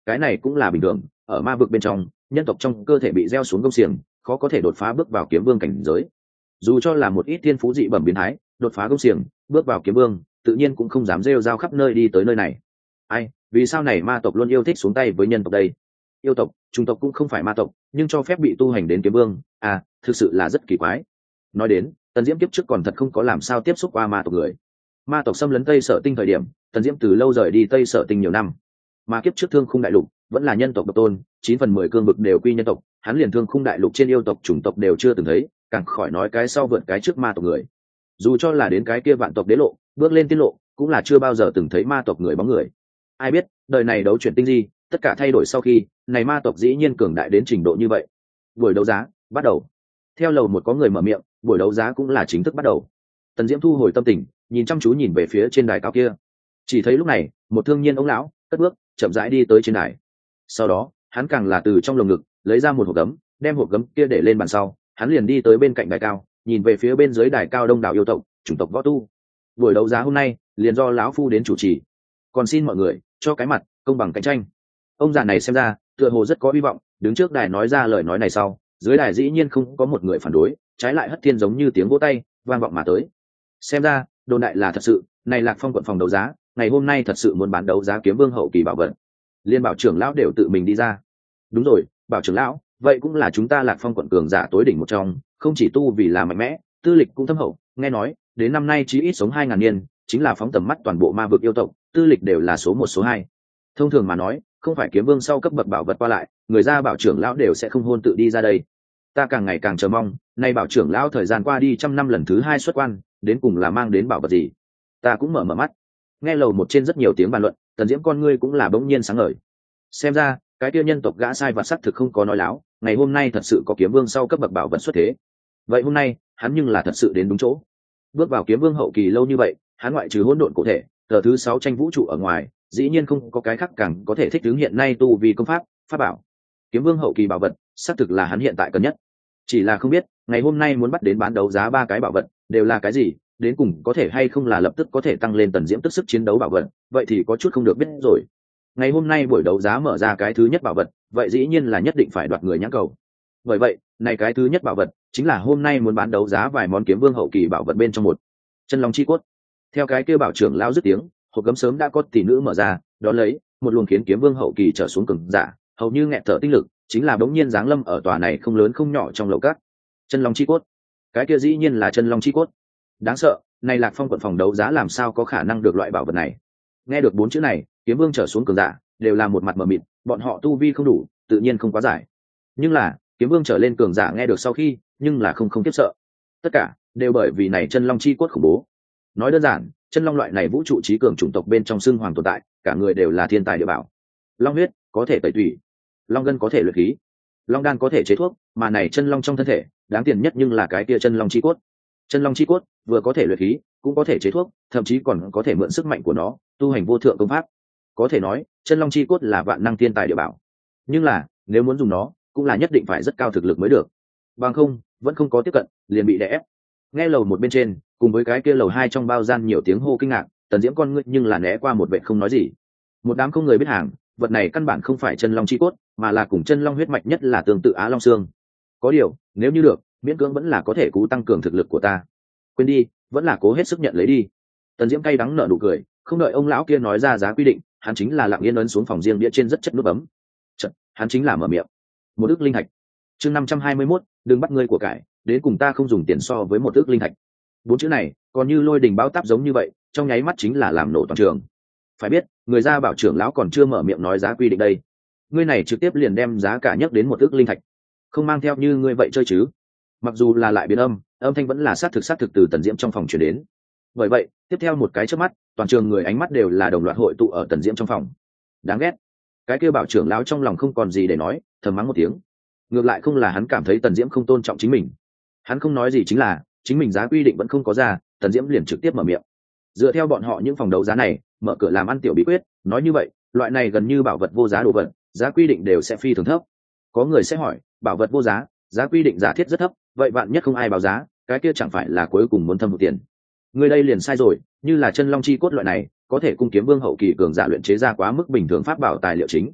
cái này cũng là bình thường, ở ma vực bên trong nhân tộc trong cơ thể bị gieo xuống gông xiềng, khó có thể đột phá bước vào kiếm vương cảnh giới. Dù cho là một ít thiên phú dị bẩm biến thái đột phá gông xiềng bước vào kiếm vương, tự nhiên cũng không dám rêu rao khắp nơi đi tới nơi này. Ai, vì sao này ma tộc luôn yêu thích xuống tay với nhân tộc đây? Yêu tộc, chủng tộc cũng không phải ma tộc, nhưng cho phép bị tu hành đến kiếm vương, thực sự là rất kỳ quái. Nói đến, Tần Diễm kiếp trước còn thật không có làm sao tiếp xúc qua ma tộc người. Ma tộc xâm lấn Tây Sở Tinh thời điểm, Tần Diễm từ lâu rời đi Tây Sở Tinh nhiều năm. Mà kiếp trước Thương Khung Đại Lục vẫn là nhân tộc độc tôn, 9/10 cương vực đều quy nhân tộc, hắn liền Thương Khung Đại Lục trên yêu tộc chủng tộc đều chưa từng thấy, càng khỏi nói cái sau vượt cái trước ma tộc người. Dù cho là đến cái kia vạn tộc đế lộ, bước lên tiết lộ, cũng là chưa bao giờ từng thấy ma tộc người bóng người. Ai biết, đời này đấu chuyển tinh di, tất cả thay đổi sau khi, này ma tộc dĩ nhiên cường đại đến trình độ như vậy. Buổi đấu giá bắt đầu. Theo lầu một có người mở miệng, buổi đấu giá cũng là chính thức bắt đầu. Tần Diễm thu hồi tâm tình, nhìn chăm chú nhìn về phía trên đài cao kia. Chỉ thấy lúc này, một thương niên ông lão cất bước, chậm rãi đi tới trên đài. Sau đó, hắn càng là từ trong lồng ngực lấy ra một hộp gấm, đem hộp gấm kia để lên bàn sau, hắn liền đi tới bên cạnh đài cao, nhìn về phía bên dưới đài cao đông đảo yêu tộc, chủng tộc võ tu. Buổi đấu giá hôm nay, liền do lão phu đến chủ trì. Còn xin mọi người cho cái mặt, công bằng cạnh tranh. Ông già này xem ra, tựa hồ rất có hy vọng, đứng trước đài nói ra lời nói này sau, dưới đài dĩ nhiên không có một người phản đối, trái lại hất thiên giống như tiếng vỗ tay vang vọng mà tới. Xem ra đồn đại là thật sự, này Lạc Phong quận phòng đấu giá ngày hôm nay thật sự muốn bán đấu giá kiếm vương hậu kỳ bảo vật. Liên bảo trưởng lão đều tự mình đi ra. Đúng rồi, bảo trưởng lão, vậy cũng là chúng ta Lạc Phong quận cường giả tối đỉnh một trong, không chỉ tu vì là mạnh mẽ, tư lịch cũng thâm hậu, nghe nói đến năm nay chí ít sống 2000 niên, chính là phóng tầm mắt toàn bộ ma vực yêu tộc, tư lịch đều là số 1 số 2. Thông thường mà nói, không phải kiếm vương sau cấp bậc bảo vật qua lại, người ra bảo trưởng lão đều sẽ không hôn tự đi ra đây. Ta càng ngày càng chờ mong, nay bảo trưởng lão thời gian qua đi 100 năm lần thứ 2 xuất quan, đến cùng là mang đến bảo vật gì. Ta cũng mở mắt. Nghe lầu một trên rất nhiều tiếng bàn luận, Tần Diễm con ngươi cũng là bỗng nhiên sáng ngời. Xem ra, cái kia nhân tộc gã sai vặt sắc thực không có nói láo, ngày hôm nay thật sự có kiếm vương sau cấp bậc bảo vật xuất thế. Vậy hôm nay, hắn nhưng là thật sự đến đúng chỗ. Bước vào kiếm vương hậu kỳ lâu như vậy, hắn ngoại trừ hỗn độn cụ thể, tờ thứ 6 tranh vũ trụ ở ngoài, dĩ nhiên không có cái khác càng có thể thích ứng hiện nay tu vì công pháp, pháp bảo. Kiếm vương hậu kỳ bảo vật, xác thực là hắn hiện tại cần nhất. Chỉ là không biết, ngày hôm nay muốn bắt đến bán đấu giá 3 cái bảo vật, đều là cái gì, đến cùng có thể hay không là lập tức có thể tăng lên Tần Diễm tức sức chiến đấu bảo vật, vậy thì có chút không được biết rồi. Ngày hôm nay buổi đấu giá mở ra cái thứ nhất bảo vật, vậy dĩ nhiên là nhất định phải đoạt người nhãn cầu. Bởi vậy, này cái thứ nhất bảo vật chính là hôm nay muốn bán đấu giá vài món kiếm vương hậu kỳ bảo vật bên trong một chân long chi cốt. Theo cái kêu bảo trưởng lao dứt tiếng, hộp gấm sớm đã có tỷ nữ mở ra, đón lấy một luồng khiến kiếm vương hậu kỳ trở xuống cường giả, hầu như nghẹt thở tinh lực, chính là bỗng nhiên giáng lâm ở tòa này không lớn không nhỏ trong lầu cát. Chân long chi cốt, cái kia dĩ nhiên là chân long chi cốt. Đáng sợ, này Lạc Phong quận phòng đấu giá làm sao có khả năng được loại bảo vật này. Nghe được 4 chữ này, kiếm vương trở xuống cường giả đều là một mặt mờ mịt, bọn họ tu vi không đủ, tự nhiên không quá giải. Nhưng là kiếm vương trở lên cường giả nghe được sau khi, nhưng là không tiếp sợ. Tất cả đều bởi vì này chân long chi cốt khủng bố. Nói đơn giản, chân long loại này vũ trụ trí cường chủng tộc bên trong xương hoàng tồn tại, cả người đều là thiên tài địa bảo. Long huyết có thể tẩy tủy, long gân có thể luyện khí, long đan có thể chế thuốc, mà này chân long trong thân thể, đáng tiền nhất nhưng là cái kia chân long chi cốt. Chân long chi cốt vừa có thể luyện khí, cũng có thể chế thuốc, thậm chí còn có thể mượn sức mạnh của nó tu hành vô thượng công pháp. Có thể nói, chân long chi cốt là vạn năng thiên tài địa bảo. Nhưng là, nếu muốn dùng nó, cũng là nhất định phải rất cao thực lực mới được. Bằng không, vẫn không có tiếp cận, liền bị đè ép. Nghe lầu một bên trên, cùng với cái kia lầu 2 trong bao gian nhiều tiếng hô kinh ngạc, Tần Diễm con ngươi nhưng là né qua một vệ không nói gì. Một đám không người biết hàng, vật này căn bản không phải chân long chi cốt, mà là cùng chân long huyết mạch nhất là tương tự Á Long xương. Có điều, nếu như được, miễn cưỡng vẫn là có thể cú tăng cường thực lực của ta. Quên đi, vẫn là cố hết sức nhận lấy đi. Tần Diễm cay đắng nở nụ cười, không đợi ông lão kia nói ra giá quy định, hắn chính là lặng yên ấn xuống phòng riêng đĩa trên rất chất nút bấm. Chợt, hắn chính là mở miệng. Một ức linh thạch. Chương 521, đừng bắt ngươi của cải, đến cùng ta không dùng tiền so với một ức linh thạch. 4 chữ này, còn như lôi đình bão táp giống như vậy, trong nháy mắt chính là làm nổ toàn trường. Phải biết, người ra bảo trưởng lão còn chưa mở miệng nói giá quy định đây. Ngươi này trực tiếp liền đem giá cả nhắc đến 1 ức linh thạch. Không mang theo như ngươi vậy chơi chứ? Mặc dù là lại biến âm thanh vẫn là sát thực từ Tần Diễm trong phòng truyền đến. Bởi vậy, tiếp theo một cái chớp mắt, toàn trường người ánh mắt đều là đồng loạt hội tụ ở Tần Diễm trong phòng. Đáng ghét. Cái kia bảo trưởng lão trong lòng không còn gì để nói, thầm mắng một tiếng. Ngược lại không là hắn cảm thấy Tần Diễm không tôn trọng chính mình, hắn không nói gì chính là chính mình giá quy định vẫn không có ra, Tần Diễm liền trực tiếp mở miệng. Dựa theo bọn họ những phòng đấu giá này, mở cửa làm ăn tiểu bí quyết, nói như vậy, loại này gần như bảo vật vô giá đồ vật, giá quy định đều sẽ phi thường thấp. Có người sẽ hỏi, bảo vật vô giá, giá quy định giả thiết rất thấp, vậy bạn nhất không ai báo giá, cái kia chẳng phải là cuối cùng muốn thâm hụt tiền. Người đây liền sai rồi, như là chân long chi cốt loại này, có thể cung kiếm vương hậu kỳ cường giả luyện chế ra quá mức bình thường pháp bảo tài liệu chính.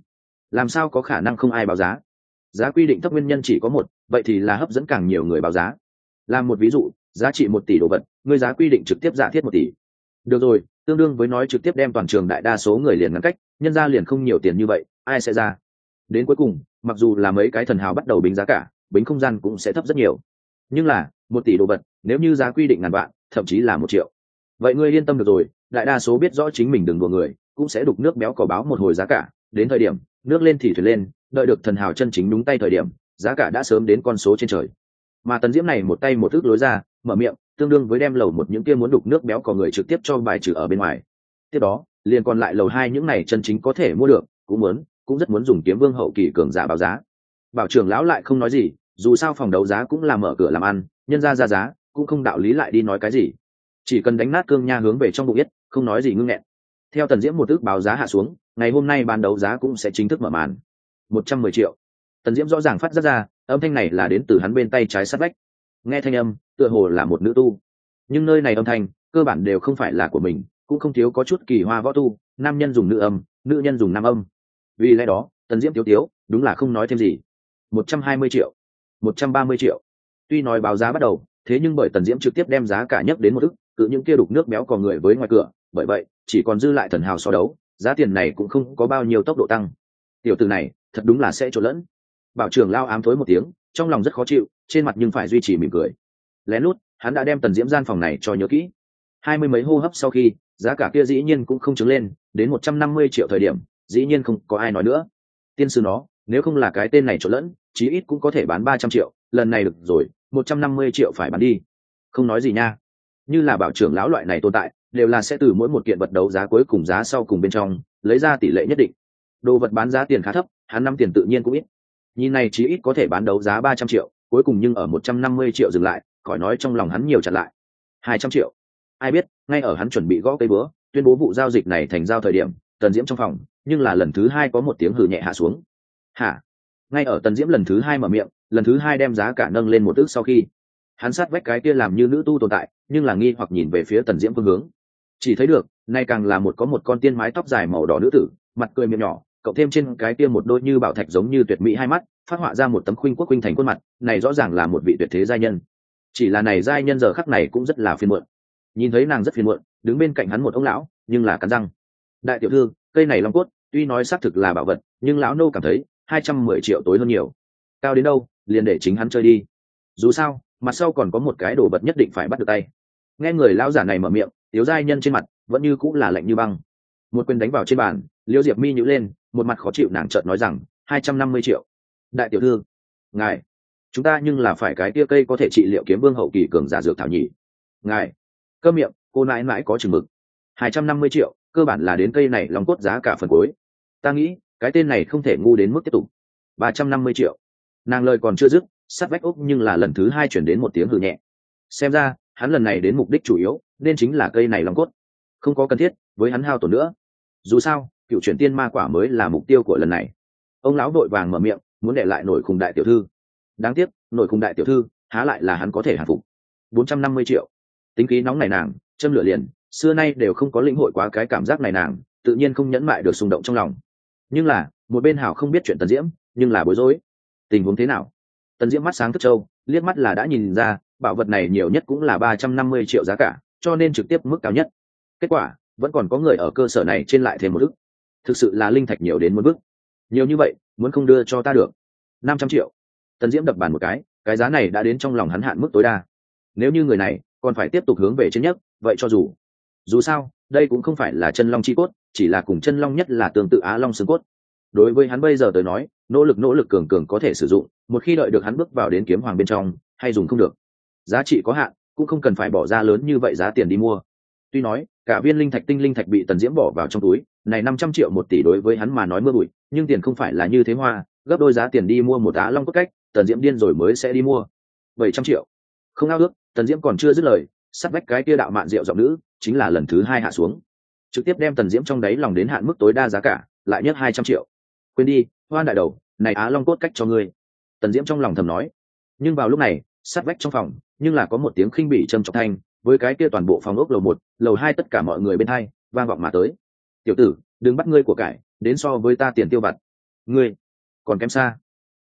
làm sao có khả năng không ai báo giá? Giá quy định thấp nguyên nhân chỉ có một, vậy thì là hấp dẫn càng nhiều người báo giá. Làm một ví dụ, giá trị 1 tỷ đồ vật, người giá quy định trực tiếp giả thiết 1 tỷ. Được rồi, tương đương với nói trực tiếp đem toàn trường đại đa số người liền ngăn cách, nhân ra liền không nhiều tiền như vậy, ai sẽ ra? Đến cuối cùng, mặc dù là mấy cái thần hào bắt đầu bính giá cả, bính không gian cũng sẽ thấp rất nhiều. Nhưng là 1 tỷ đồ vật, nếu như giá quy định ngàn vạn, thậm chí là 1 triệu, vậy ngươi yên tâm được rồi, đại đa số biết rõ chính mình đừng đùa người, cũng sẽ đục nước béo cò báo một hồi giá cả, đến thời điểm nước lên thì thuyền lên, đợi được thần hào chân chính đúng tay thời điểm, giá cả đã sớm đến con số trên trời. Mà Tần Diễm này một tay một ước lối ra, mở miệng, tương đương với đem lầu một những kia muốn đục nước béo cò người trực tiếp cho bài trừ ở bên ngoài. Tiếp đó, liền còn lại lầu hai những này chân chính có thể mua được, cũng rất muốn dùng kiếm vương hậu kỳ cường giả báo giá. Bảo trưởng lão lại không nói gì, dù sao phòng đấu giá cũng là mở cửa làm ăn, nhân ra giá, cũng không đạo lý lại đi nói cái gì. Chỉ cần đánh nát cương nha hướng về trong bụng yết, không nói gì ngưng nghẹn. Theo Tần Diễm một ước báo giá hạ xuống, ngày hôm nay bán đấu giá cũng sẽ chính thức mở màn. 110 triệu. Tần Diễm rõ ràng phát ra, âm thanh này là đến từ hắn bên tay trái sát vách. Nghe thanh âm, tựa hồ là một nữ tu. Nhưng nơi này âm thanh, cơ bản đều không phải là của mình, cũng không thiếu có chút kỳ hoa võ tu, nam nhân dùng nữ âm, nữ nhân dùng nam âm. Vì lẽ đó, Tần Diễm tiếu, đúng là không nói thêm gì. 120 triệu, 130 triệu. Tuy nói báo giá bắt đầu, thế nhưng bởi Tần Diễm trực tiếp đem giá cả nhấc đến một ức, cự những kia đục nước béo cò người với ngoài cửa, bởi vậy, chỉ còn dư lại thần hào so đấu, giá tiền này cũng không có bao nhiêu tốc độ tăng. Tiểu tử này, thật đúng là sẽ trộn lẫn. Bảo trưởng lao ám thối một tiếng, trong lòng rất khó chịu, trên mặt nhưng phải duy trì mỉm cười. Lén lút, hắn đã đem Tần Diễm gian phòng này cho nhớ kỹ. 20 mấy hô hấp sau khi, giá cả kia dĩ nhiên cũng không chứng lên, đến 150 triệu thời điểm, dĩ nhiên không có ai nói nữa. Tiên sư nó, nếu không là cái tên này trộn lẫn, chí ít cũng có thể bán 300 triệu, lần này được rồi, 150 triệu phải bán đi. Không nói gì nha. Như là bảo trưởng lão loại này tồn tại, đều là sẽ từ mỗi một kiện vật đấu giá cuối cùng giá sau cùng bên trong, lấy ra tỷ lệ nhất định. Đồ vật bán giá tiền khá thấp, hắn năm tiền tự nhiên cũng ít. Nhìn này chí ít có thể bán đấu giá 300 triệu, cuối cùng nhưng ở 150 triệu dừng lại, khỏi nói trong lòng hắn nhiều chặt lại. 200 triệu. Ai biết, ngay ở hắn chuẩn bị gõ cây búa, tuyên bố vụ giao dịch này thành giao thời điểm, Tần Diễm trong phòng, nhưng là lần thứ hai có một tiếng hừ nhẹ hạ xuống. Hả? Ngay ở Tần Diễm lần thứ hai mở miệng, lần thứ hai đem giá cả nâng lên một ức sau khi, hắn sát vách cái kia làm như nữ tu tồn tại, nhưng là nghi hoặc nhìn về phía Tần Diễm phương hướng. Chỉ thấy được, nay càng là có một con tiên mái tóc dài màu đỏ nữ tử, mặt cười miệng nhỏ, cộng thêm trên cái kia một đôi như bảo thạch giống như tuyệt mỹ hai mắt, phát họa ra một tấm khuynh quốc khuynh thành khuôn mặt, này rõ ràng là một vị tuyệt thế giai nhân. Chỉ là này giai nhân giờ khắc này cũng rất là phiền muộn. Nhìn thấy nàng rất phiền muộn, đứng bên cạnh hắn một ông lão, nhưng là cắn răng. Đại tiểu thư, cây này long cốt, tuy nói xác thực là bảo vật, nhưng lão nô cảm thấy 210 triệu tối hơn nhiều. Cao đến đâu, liền để chính hắn chơi đi. Dù sao, mặt sau còn có một cái đồ vật nhất định phải bắt được tay. Nghe người lão giả này mở miệng, tiểu giai nhân trên mặt vẫn như cũng là lạnh như băng. Một quyền đánh vào trên bàn, Liễu Diệp Mi nhíu lên, một mặt khó chịu, nàng chợt nói rằng 250 triệu. Đại tiểu thư, ngài, chúng ta nhưng là phải cái kia cây có thể trị liệu kiếm vương hậu kỳ cường giả dược thảo nhỉ. Ngài, câm miệng, cô nãi nãi có chừng mực. 250 triệu, cơ bản là đến cây này long cốt giá cả phần cuối. Ta nghĩ, cái tên này không thể ngu đến mức tiếp tục. 350 triệu. Nàng lời còn chưa dứt, sát vách úc nhưng là lần thứ hai chuyển đến một tiếng hừ nhẹ. Xem ra, hắn lần này đến mục đích chủ yếu, nên chính là cây này long cốt. Không có cần thiết, với hắn hao tổn nữa. Dù sao, cựu chuyển tiên ma quả mới là mục tiêu của lần này. Ông lão vội vàng mở miệng, muốn để lại nổi khùng đại tiểu thư. Đáng tiếc, nổi khùng đại tiểu thư, há lại là hắn có thể hạ phục. 450 triệu. Tính khí nóng này nàng, châm lửa liền, xưa nay đều không có lĩnh hội quá cái cảm giác này nàng, tự nhiên không nhẫn mại được xung động trong lòng. Nhưng là, một bên hảo không biết chuyện Tần Diễm, nhưng là bối rối. Tình huống thế nào? Tần Diễm mắt sáng thức châu, liếc mắt là đã nhìn ra, bảo vật này nhiều nhất cũng là 350 triệu giá cả, cho nên trực tiếp mức cao nhất. Kết quả, vẫn còn có người ở cơ sở này trên lại thêm một ức. Thực sự là linh thạch nhiều đến một bước. Nhiều như vậy, muốn không đưa cho ta được. 500 triệu. Tần Diễm đập bàn một cái giá này đã đến trong lòng hắn hạn mức tối đa. Nếu như người này còn phải tiếp tục hướng về trên nhất, vậy cho dù sao, đây cũng không phải là chân long chi cốt, chỉ là cùng chân long nhất là tương tự á long xương cốt. Đối với hắn bây giờ tới nói, nỗ lực cường có thể sử dụng, một khi đợi được hắn bước vào đến kiếm hoàng bên trong, hay dùng không được. Giá trị có hạn, cũng không cần phải bỏ ra lớn như vậy giá tiền đi mua. Tuy nói, cả viên tinh linh thạch bị Tần Diễm bỏ vào trong túi, này 500 triệu 1 tỷ đối với hắn mà nói mưa bụi, nhưng tiền không phải là như thế hoa, gấp đôi giá tiền đi mua một á long cốt cách, Tần Diễm điên rồi mới sẽ đi mua. 700 triệu. Không ao ước, Tần Diễm còn chưa dứt lời, sát vách cái kia đạo mạn rượu giọng nữ, chính là lần thứ hai hạ xuống. Trực tiếp đem Tần Diễm trong đáy lòng đến hạn mức tối đa giá cả, lại nhất 200 triệu. Quên đi, hoan đại đầu, này á long cốt cách cho ngươi. Tần Diễm trong lòng thầm nói. Nhưng vào lúc này, sát vách trong phòng, nhưng là có một tiếng khinh bỉ trầm trọng thanh, với cái kia toàn bộ phòng ốc lầu 1, lầu 2 tất cả mọi người bên hai, vang vọng mà tới. Tiểu tử, đừng bắt ngươi của cải, đến so với ta tiền tiêu vặt. ngươi còn kém xa.